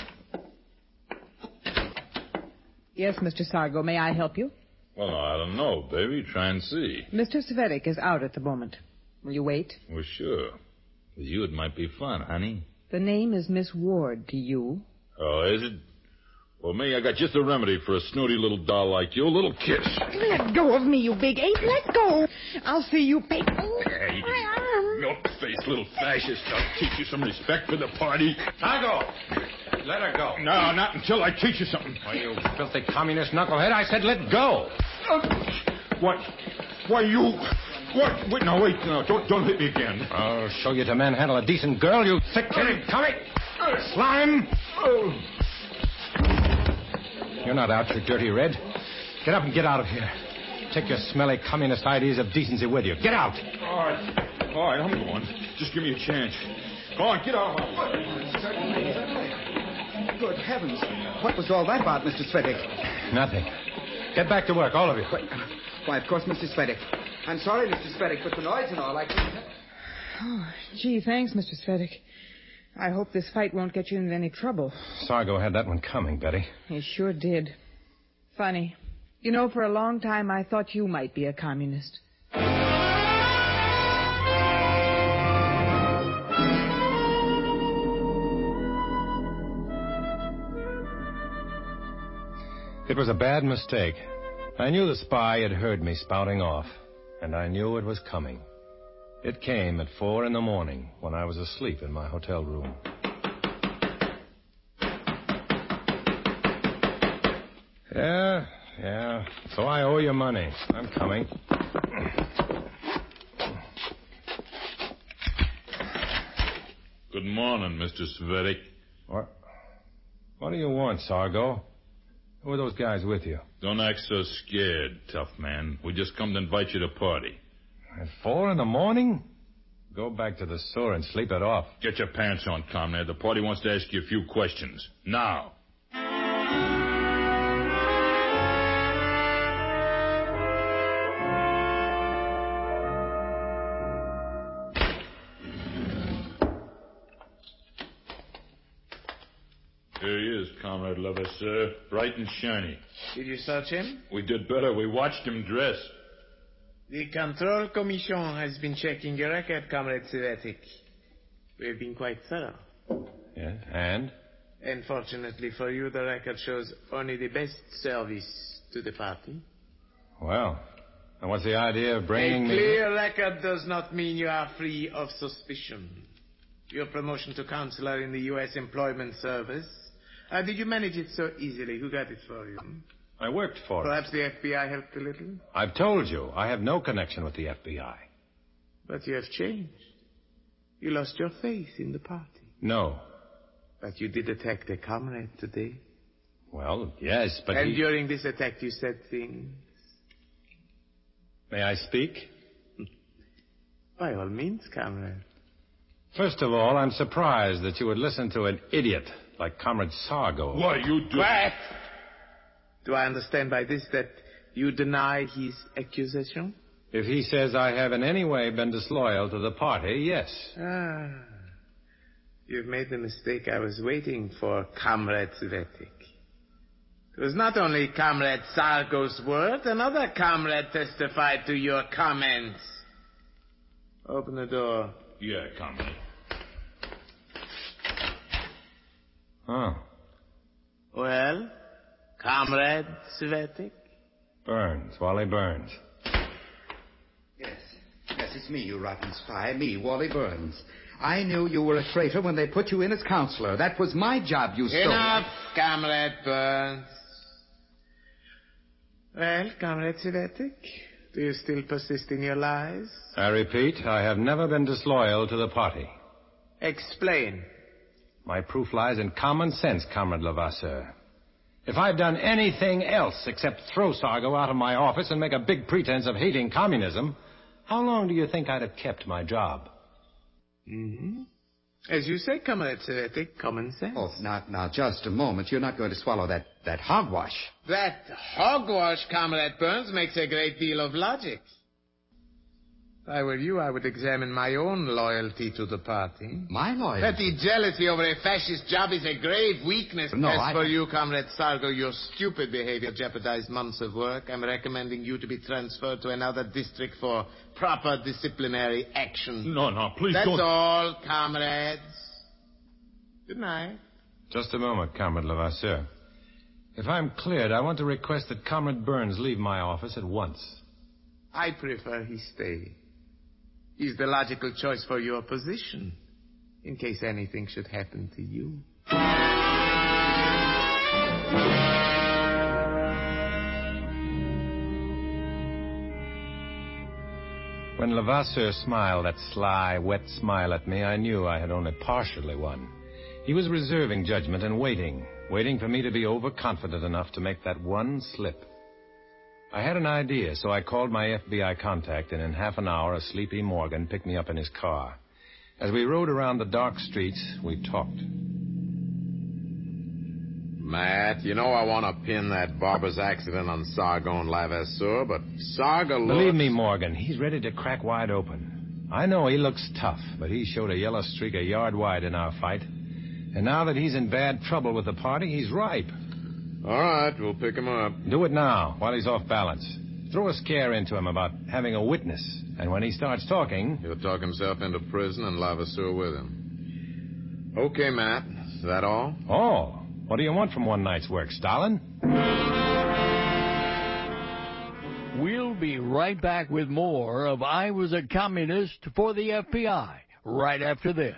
Yes, Mister Sargo, may I help you? Well, I don't know, baby. Try and see. Mister Cvetic is out at the moment. Will you wait? Well, sure. With you, it might be fun, honey. The name is Miss Ward to you. Oh, is it? Well, me, I got just a remedy for a snooty little doll like you. A little kiss. Let go of me, you big ape. Let go. I'll see you pay. Hey, milk-faced little fascist. I'll teach you some respect for the party. Sargo! Let her go. No, not until I teach you something. Why, you filthy communist knucklehead, I said let go. Uh, what? Why, you... What? Wait, no, wait. No, don't, don't hit me again. I'll show you to manhandle a decent girl, you thick kid. Come here. Slime. Oh. You're not out, you dirty red. Get up and get out of here. Take your smelly communist ideas of decency with you. Get out. All right. All right, I'm going. Just give me a chance. Go on, get out of my way. Good heavens. What was all that about, Mister Cvetic? Nothing. Get back to work, all of you. Why, of course, Mister Cvetic. I'm sorry, Mister Cvetic, but the noise and all, I couldn't... Oh, gee, thanks, Mister Cvetic. I hope this fight won't get you into any trouble. Sargo had that one coming, Betty. He sure did. Funny. You know, for a long time I thought you might be a communist. It was a bad mistake. I knew the spy had heard me spouting off, and I knew it was coming. It came at four in the morning when I was asleep in my hotel room. Yeah, yeah. So I owe you money. I'm coming. Good morning, Mister Svetic. What? What do you want, Sargo? Who are those guys with you? Don't act so scared, tough man. We just come to invite you to party. At four in the morning? Go back to the store and sleep it off. Get your pants on, comrade. The party wants to ask you a few questions. Now. Here he is, Comrade Levasseur. Bright and shiny. Did you search him? We did better. We watched him dress. The Control Commission has been checking your record, Comrade Svetic. We have been quite thorough. Yeah, and? Unfortunately for you, the record shows only the best service to the party. Well, and what's the idea of bringing me... A clear record does not mean you are free of suspicion. Your promotion to counselor in the U S Employment Service... Uh, did you manage it so easily? Who got it for you? I worked for it. Perhaps the F B I helped a little? I've told you, I have no connection with the F B I. But you have changed. You lost your faith in the party. No. But you did attack the comrade today. Well, yes, but And he... during this attack you said things... May I speak? By all means, comrade. First of all, I'm surprised that you would listen to an idiot like Comrade Sargo. Why, you do... What? Do I understand by this that you deny his accusation? If he says I have in any way been disloyal to the party, yes. Ah. You've made the mistake I was waiting for, Comrade Svetic. It was not only Comrade Sargo's word. Another comrade testified to your comments. Open the door. Yeah, comrade. Oh. Well, Comrade Svetic? Burns, Wally Burns. Yes. Yes, it's me, you rotten spy. Me, Wally Burns. I knew you were a traitor when they put you in as counselor. That was my job, you stole. Enough, Comrade Burns. Well, Comrade Svetic, do you still persist in your lies? I repeat, I have never been disloyal to the party. Explain. My proof lies in common sense, Comrade Levasseur. If I'd done anything else except throw Sargo out of my office and make a big pretense of hating communism, how long do you think I'd have kept my job? Mm-hmm. As you say, Comrade Svetic, common sense. Oh, now, now, just a moment. You're not going to swallow that, that hogwash. That hogwash, Comrade Burns, makes a great deal of logic. If I were you, I would examine my own loyalty to the party. My loyalty? Petty jealousy over a fascist job is a grave weakness. No, As I... for you, Comrade Sargo, your stupid behavior jeopardized months of work. I'm recommending you to be transferred to another district for proper disciplinary action. No, no, please That's don't... That's all, comrades. Good night. Just a moment, Comrade Levasseur. If I'm cleared, I want to request that Comrade Burns leave my office at once. I prefer he stay. He's the logical choice for your position, in case anything should happen to you. When Levasseur smiled that sly, wet smile at me, I knew I had only partially won. He was reserving judgment and waiting, waiting for me to be overconfident enough to make that one slip. I had an idea, so I called my F B I contact, and in half an hour, a sleepy Morgan picked me up in his car. As we rode around the dark streets, we talked. Matt, you know I want to pin that barber's accident on Sargo and Levasseur, but Sargo looks... Believe me, Morgan, he's ready to crack wide open. I know he looks tough, but he showed a yellow streak a yard wide in our fight. And now that he's in bad trouble with the party, he's ripe. All right, we'll pick him up. Do it now, while he's off balance. Throw a scare into him about having a witness. And when he starts talking... He'll talk himself into prison and Levasseur with him. Okay, Matt. Is that all? All? What do you want from one night's work, Stalin? be right back with more of I Was a Communist for the F B I right after this.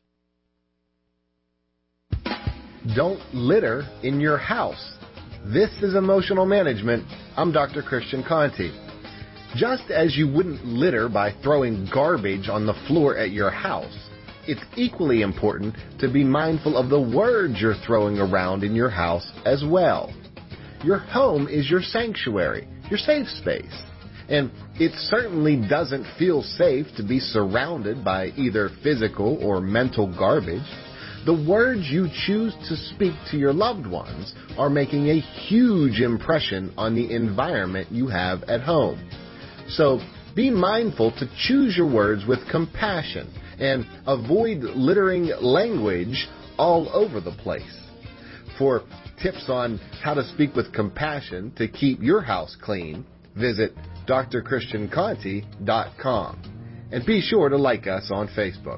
Don't litter in your house. This is Emotional Management. I'm Doctor Christian Conti. Just as you wouldn't litter by throwing garbage on the floor at your house, it's equally important to be mindful of the words you're throwing around in your house as well. Your home is your sanctuary, your safe space. And it certainly doesn't feel safe to be surrounded by either physical or mental garbage. The words you choose to speak to your loved ones are making a huge impression on the environment you have at home. So be mindful to choose your words with compassion and avoid littering language all over the place. For tips on how to speak with compassion to keep your house clean, visit D R Christian Conti dot com. And be sure to like us on Facebook.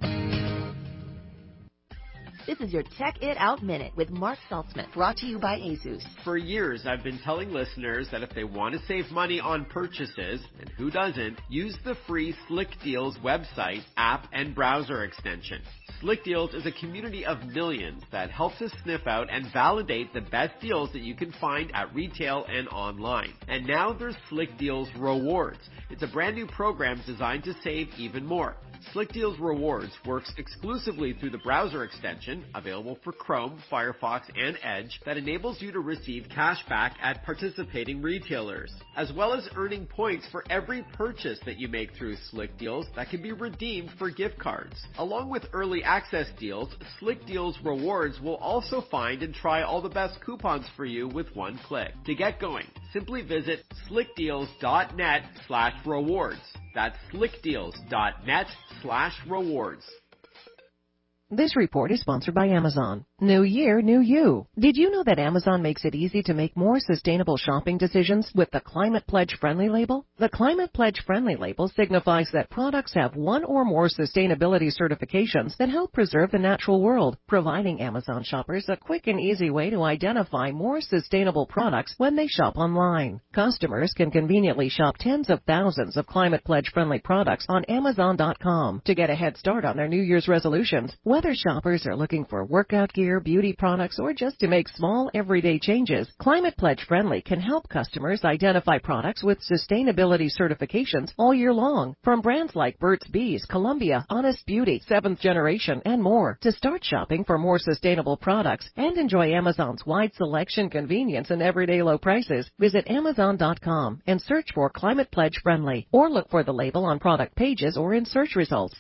This is your Tech It Out Minute with Mark Saltzman, brought to you by Asus. For years, I've been telling listeners that if they want to save money on purchases, and who doesn't, use the free Slick Deals website, app, and browser extension. Slick Deals is a community of millions that helps us sniff out and validate the best deals that you can find at retail and online. And now there's Slick Deals Rewards. It's a brand new program designed to save even more. Slick Deals Rewards works exclusively through the browser extension, available for Chrome, Firefox, and Edge, that enables you to receive cash back at participating retailers, as well as earning points for every purchase that you make through Slick Deals that can be redeemed for gift cards. Along with early access deals, Slick Deals Rewards will also find and try all the best coupons for you with one click. To get going, simply visit slickdeals.net slash rewards. That's slickdeals.net slash rewards. This report is sponsored by Amazon. New year, new you. Did you know that Amazon makes it easy to make more sustainable shopping decisions with the Climate Pledge Friendly label? The Climate Pledge Friendly label signifies that products have one or more sustainability certifications that help preserve the natural world, providing Amazon shoppers a quick and easy way to identify more sustainable products when they shop online. Customers can conveniently shop tens of thousands of Climate Pledge Friendly products on Amazon dot com to get a head start on their New Year's resolutions. Whether shoppers are looking for workout gear, beauty products, or just to make small everyday changes, Climate Pledge Friendly can help customers identify products with sustainability certifications all year long, from brands like Burt's Bees, Columbia, Honest Beauty, Seventh Generation, and more. To start shopping for more sustainable products and enjoy Amazon's wide selection, convenience, and everyday low prices, visit Amazon dot com and search for Climate Pledge Friendly, or look for the label on product pages or in search results.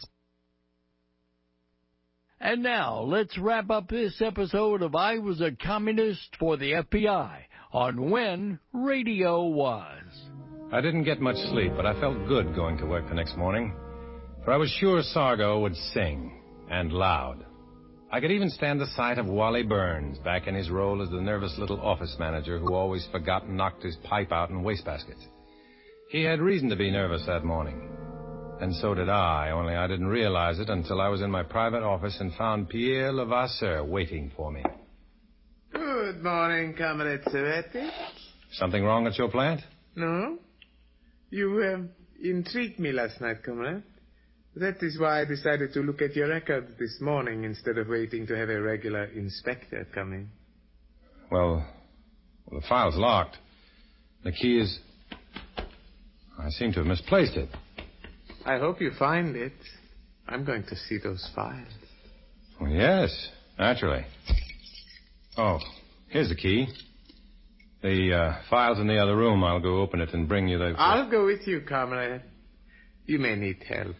And now, let's wrap up this episode of I Was a Communist for the F B I on when radio was. I didn't get much sleep, but I felt good going to work the next morning, for I was sure Sargo would sing, and loud. I could even stand the sight of Wally Burns back in his role as the nervous little office manager who always forgot and knocked his pipe out in wastebaskets. He had reason to be nervous that morning. And so did I, only I didn't realize it until I was in my private office and found Pierre Levasseur waiting for me. Good morning, Comrade Servetti. Something wrong at your plant? No. You um, intrigued me last night, Comrade. That is why I decided to look at your record this morning instead of waiting to have a regular inspector come in. Well, well the file's locked. The key is... I seem to have misplaced it. I hope you find it. I'm going to see those files. Well, yes, naturally. Oh, here's the key. The uh, file's in the other room. I'll go open it and bring you the... I'll go with you, comrade. You may need help.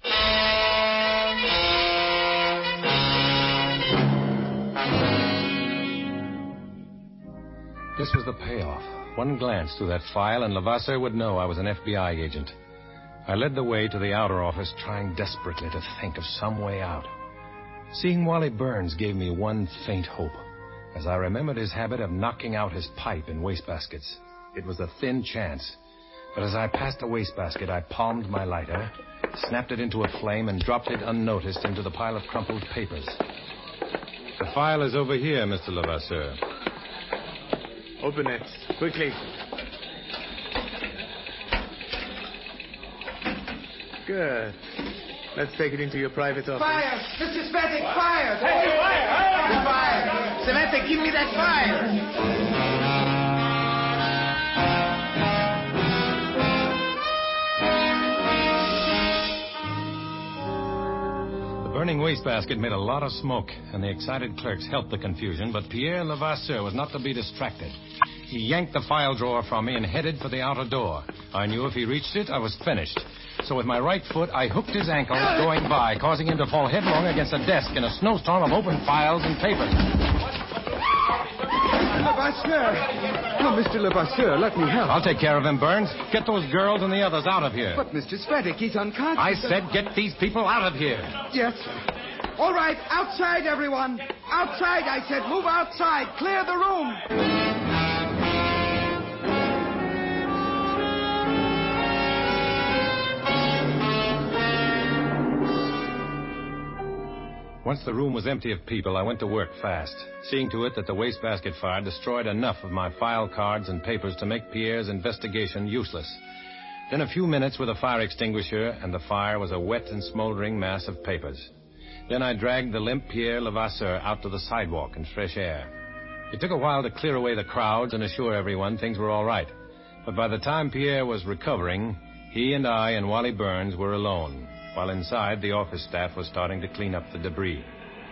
This was the payoff. One glance through that file, and Levasseur would know I was an F B I agent. I led the way to the outer office, trying desperately to think of some way out. Seeing Wally Burns gave me one faint hope, as I remembered his habit of knocking out his pipe in wastebaskets. It was a thin chance, but as I passed the wastebasket, I palmed my lighter, snapped it into a flame, and dropped it unnoticed into the pile of crumpled papers. The file is over here, Mister Levasseur. Open it, quickly. Good. Let's take it into your private office. Fire! Mister Svetic, fire! Hey, fire! Fire! Fire! Samantha, give me that fire! The burning wastebasket made a lot of smoke, and the excited clerks helped the confusion, but Pierre Levasseur was not to be distracted. He yanked the file drawer from me and headed for the outer door. I knew if he reached it, I was finished. So with my right foot, I hooked his ankle going by, causing him to fall headlong against a desk in a snowstorm of open files and papers. Levasseur! Oh, Mister Levasseur, let me help. I'll take care of him, Burns. Get those girls and the others out of here. But, Mister Svetic, he's unconscious. I said get these people out of here. Yes, sir. All right, outside, everyone. Outside, I said. Move outside. Clear the room. Once the room was empty of people, I went to work fast, seeing to it that the wastebasket fire destroyed enough of my file cards and papers to make Pierre's investigation useless. Then a few minutes with a fire extinguisher, and the fire was a wet and smoldering mass of papers. Then I dragged the limp Pierre Levasseur out to the sidewalk in fresh air. It took a while to clear away the crowds and assure everyone things were all right. But by the time Pierre was recovering, he and I and Wally Burns were alone, while inside the office staff was starting to clean up the debris.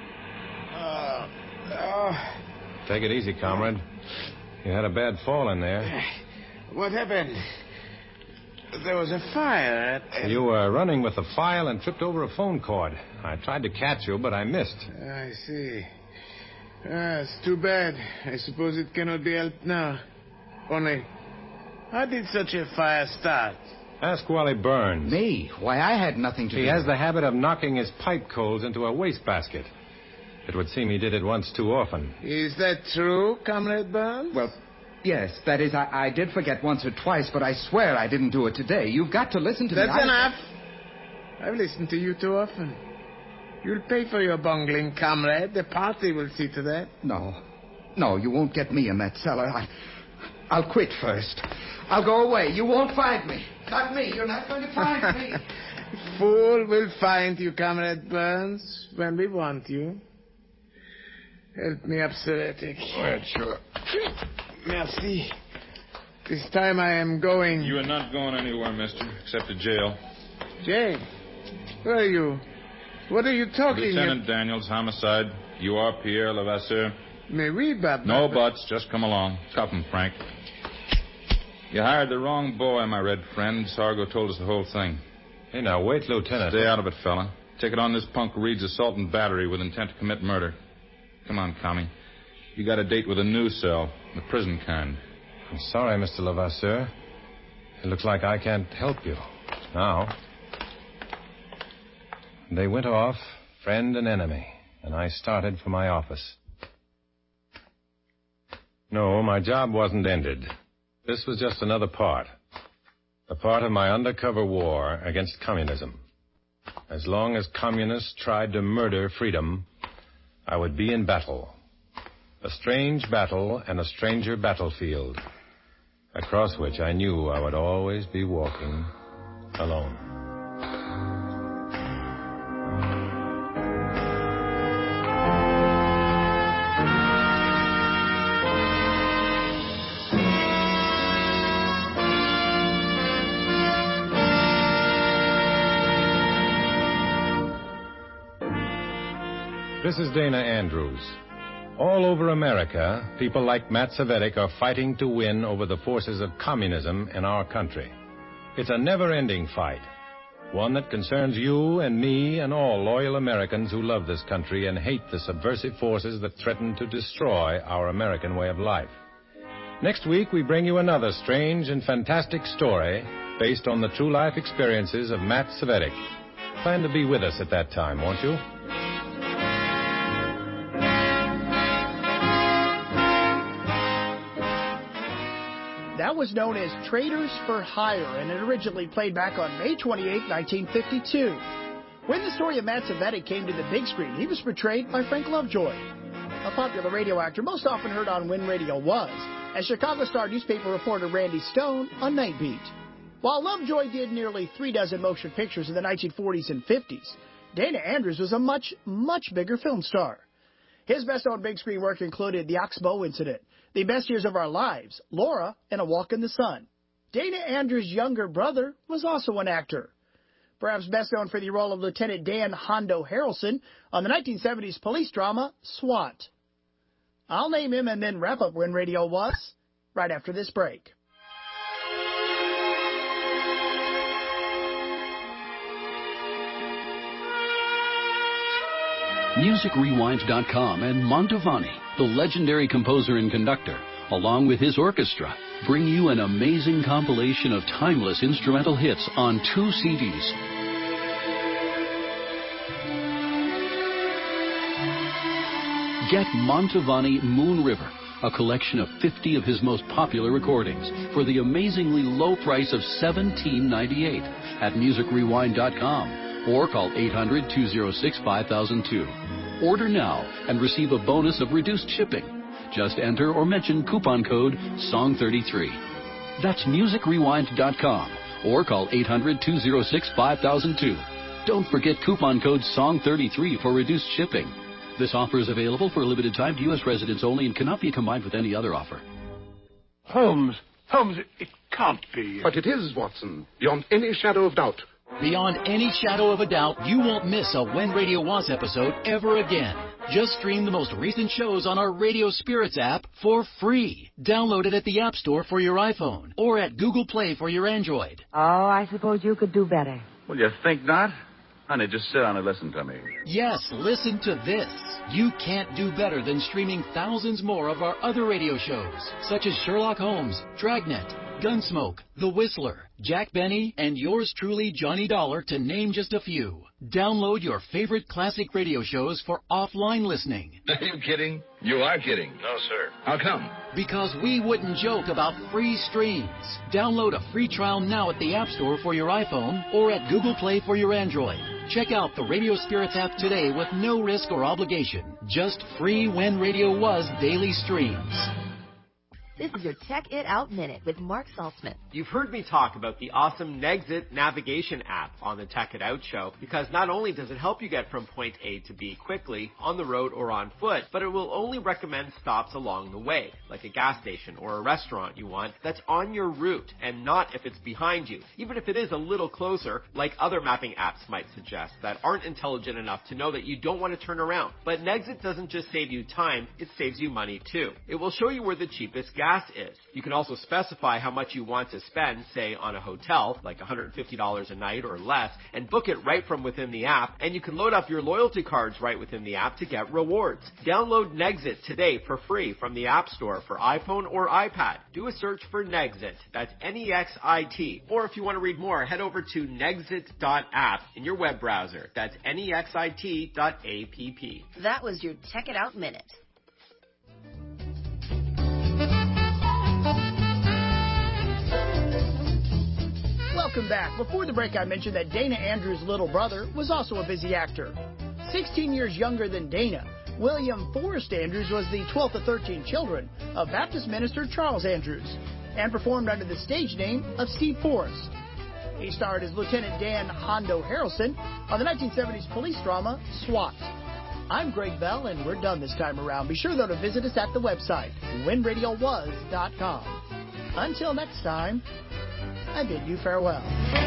Uh, uh, Take it easy, comrade. You had a bad fall in there. What happened? There was a fire at... You were running with the file and tripped over a phone cord. I tried to catch you, but I missed. I see. Ah, it's too bad. I suppose it cannot be helped now. Only, how did such a fire start? Ask Wally Burns. Me? Why, I had nothing to he do He has with the habit of knocking his pipe coals into a wastebasket. It would seem he did it once too often. Is that true, Comrade Burns? Well, yes. That is, I, I did forget once or twice, but I swear I didn't do it today. You've got to listen to That's me. That's enough. I've listened to you too often. You'll pay for your bungling, comrade. The party will see to that. No. No, you won't get me in that cellar. I, I'll quit first. I'll go away. You won't find me. Not me. You're not going to find me. Fool will find you, Comrade Burns, when we want you. Help me up, Svetic. Well, sure. Merci. This time I am going... You are not going anywhere, mister, except to jail. Jail? Where are you? What are you talking about? Lieutenant Daniels, homicide. You are Pierre Levasseur. Mais oui, Bob. No buts. Just come along. Cuff him, Frank. You hired the wrong boy, my red friend. Sargo told us the whole thing. Hey, now, wait, Lieutenant. Stay out of it, fella. Take it on this punk Reed's assault and battery with intent to commit murder. Come on, Commie. You got a date with a new cell, the prison kind. I'm sorry, Mister Levasseur. It looks like I can't help you. Now. They went off, friend and enemy, and I started for my office. No, my job wasn't ended. This was just another part. A part of my undercover war against communism. As long as communists tried to murder freedom, I would be in battle. A strange battle and a stranger battlefield, across which I knew I would always be walking alone. This is Dana Andrews. All over America, people like Matt Cvetic are fighting to win over the forces of communism in our country. It's a never-ending fight, one that concerns you and me and all loyal Americans who love this country and hate the subversive forces that threaten to destroy our American way of life. Next week, we bring you another strange and fantastic story based on the true life experiences of Matt Cvetic. Plan to be with us at that time, won't you? That was known as Traders for Hire, and it originally played back on May twenty-eighth, nineteen fifty-two. When the story of Matt Cvetic came to the big screen, he was portrayed by Frank Lovejoy. A popular radio actor most often heard on when radio was, as Chicago Star newspaper reporter Randy Stone on Night Beat. While Lovejoy did nearly three dozen motion pictures in the nineteen forties and fifties, Dana Andrews was a much, much bigger film star. His best-known big-screen work included The Oxbow Incident, The Best Years of Our Lives, Laura, and A Walk in the Sun. Dana Andrews' younger brother was also an actor. Perhaps best known for the role of Lieutenant Dan Hondo Harrelson on the nineteen seventies police drama SWAT. I'll name him and then wrap up When Radio Was right after this break. Music Rewind dot com and Mantovani, the legendary composer and conductor, along with his orchestra, bring you an amazing compilation of timeless instrumental hits on two C Ds. Get Mantovani Moon River, a collection of fifty of his most popular recordings, for the amazingly low price of seventeen ninety-eight at Music Rewind dot com. Or call eight hundred, two oh six, five thousand two. Order now and receive a bonus of reduced shipping. Just enter or mention coupon code song thirty-three. That's Music Rewind dot com or call eight hundred, two oh six, five thousand two. Don't forget coupon code song thirty-three for reduced shipping. This offer is available for a limited time to U S residents only and cannot be combined with any other offer. Holmes, Holmes, it, it can't be. But it is, Watson, beyond any shadow of doubt. Beyond any shadow of a doubt, you won't miss a When Radio Was episode ever again. Just stream the most recent shows on our Radio Spirits app for free. Download it at the App Store for your iPhone or at Google Play for your Android. Oh, I suppose you could do better. Well, you think not? Honey, just sit down and listen to me. Yes, listen to this. You can't do better than streaming thousands more of our other radio shows, such as Sherlock Holmes, Dragnet, Gunsmoke, The Whistler, Jack Benny, and yours truly, Johnny Dollar, to name just a few. Download your favorite classic radio shows for offline listening. Are you kidding? You are kidding. No, sir. How come? Because we wouldn't joke about free streams. Download a free trial now at the App Store for your iPhone or at Google Play for your Android. Check out the Radio Spirits app today with no risk or obligation. Just free When Radio Was daily streams. This is your Check It Out Minute with Mark Saltzman. You've heard me talk about the awesome Nexit navigation app on the Check It Out show, because not only does it help you get from point A to B quickly, on the road or on foot, but it will only recommend stops along the way, like a gas station or a restaurant you want that's on your route and not if it's behind you, even if it is a little closer, like other mapping apps might suggest that aren't intelligent enough to know that you don't want to turn around. But Nexit doesn't just save you time, it saves you money too. It will show you where the cheapest gas is. You can also specify how much you want to spend, say on a hotel, like one hundred fifty dollars a night or less, and book it right from within the app, and you can load up your loyalty cards right within the app to get rewards. Download Nexit today for free from the App Store for iPhone or iPad. Do a search for Nexit, that's N E X I T, or if you want to read more, head over to nexit dot app in your web browser, that's N E X I T dot app. That was your Check It Out Minute. Welcome back. Before the break, I mentioned that Dana Andrews' little brother was also a busy actor. sixteen years younger than Dana, William Forrest Andrews was the twelfth of thirteen children of Baptist minister Charles Andrews and performed under the stage name of Steve Forrest. He starred as Lieutenant Dan Hondo Harrelson on the nineteen seventies police drama SWAT. I'm Greg Bell, and we're done this time around. Be sure, though, to visit us at the website, when radio was dot com. Until next time, I bid you farewell.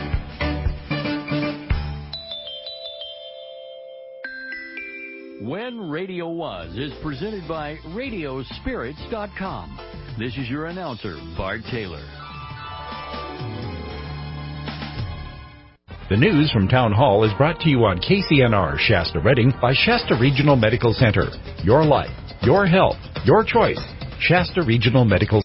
When Radio Was is presented by Radio Spirits dot com. This is your announcer, Bart Taylor. The news from Town Hall is brought to you on K C N R Shasta Redding by Shasta Regional Medical Center. Your life, your health, your choice. Shasta Regional Medical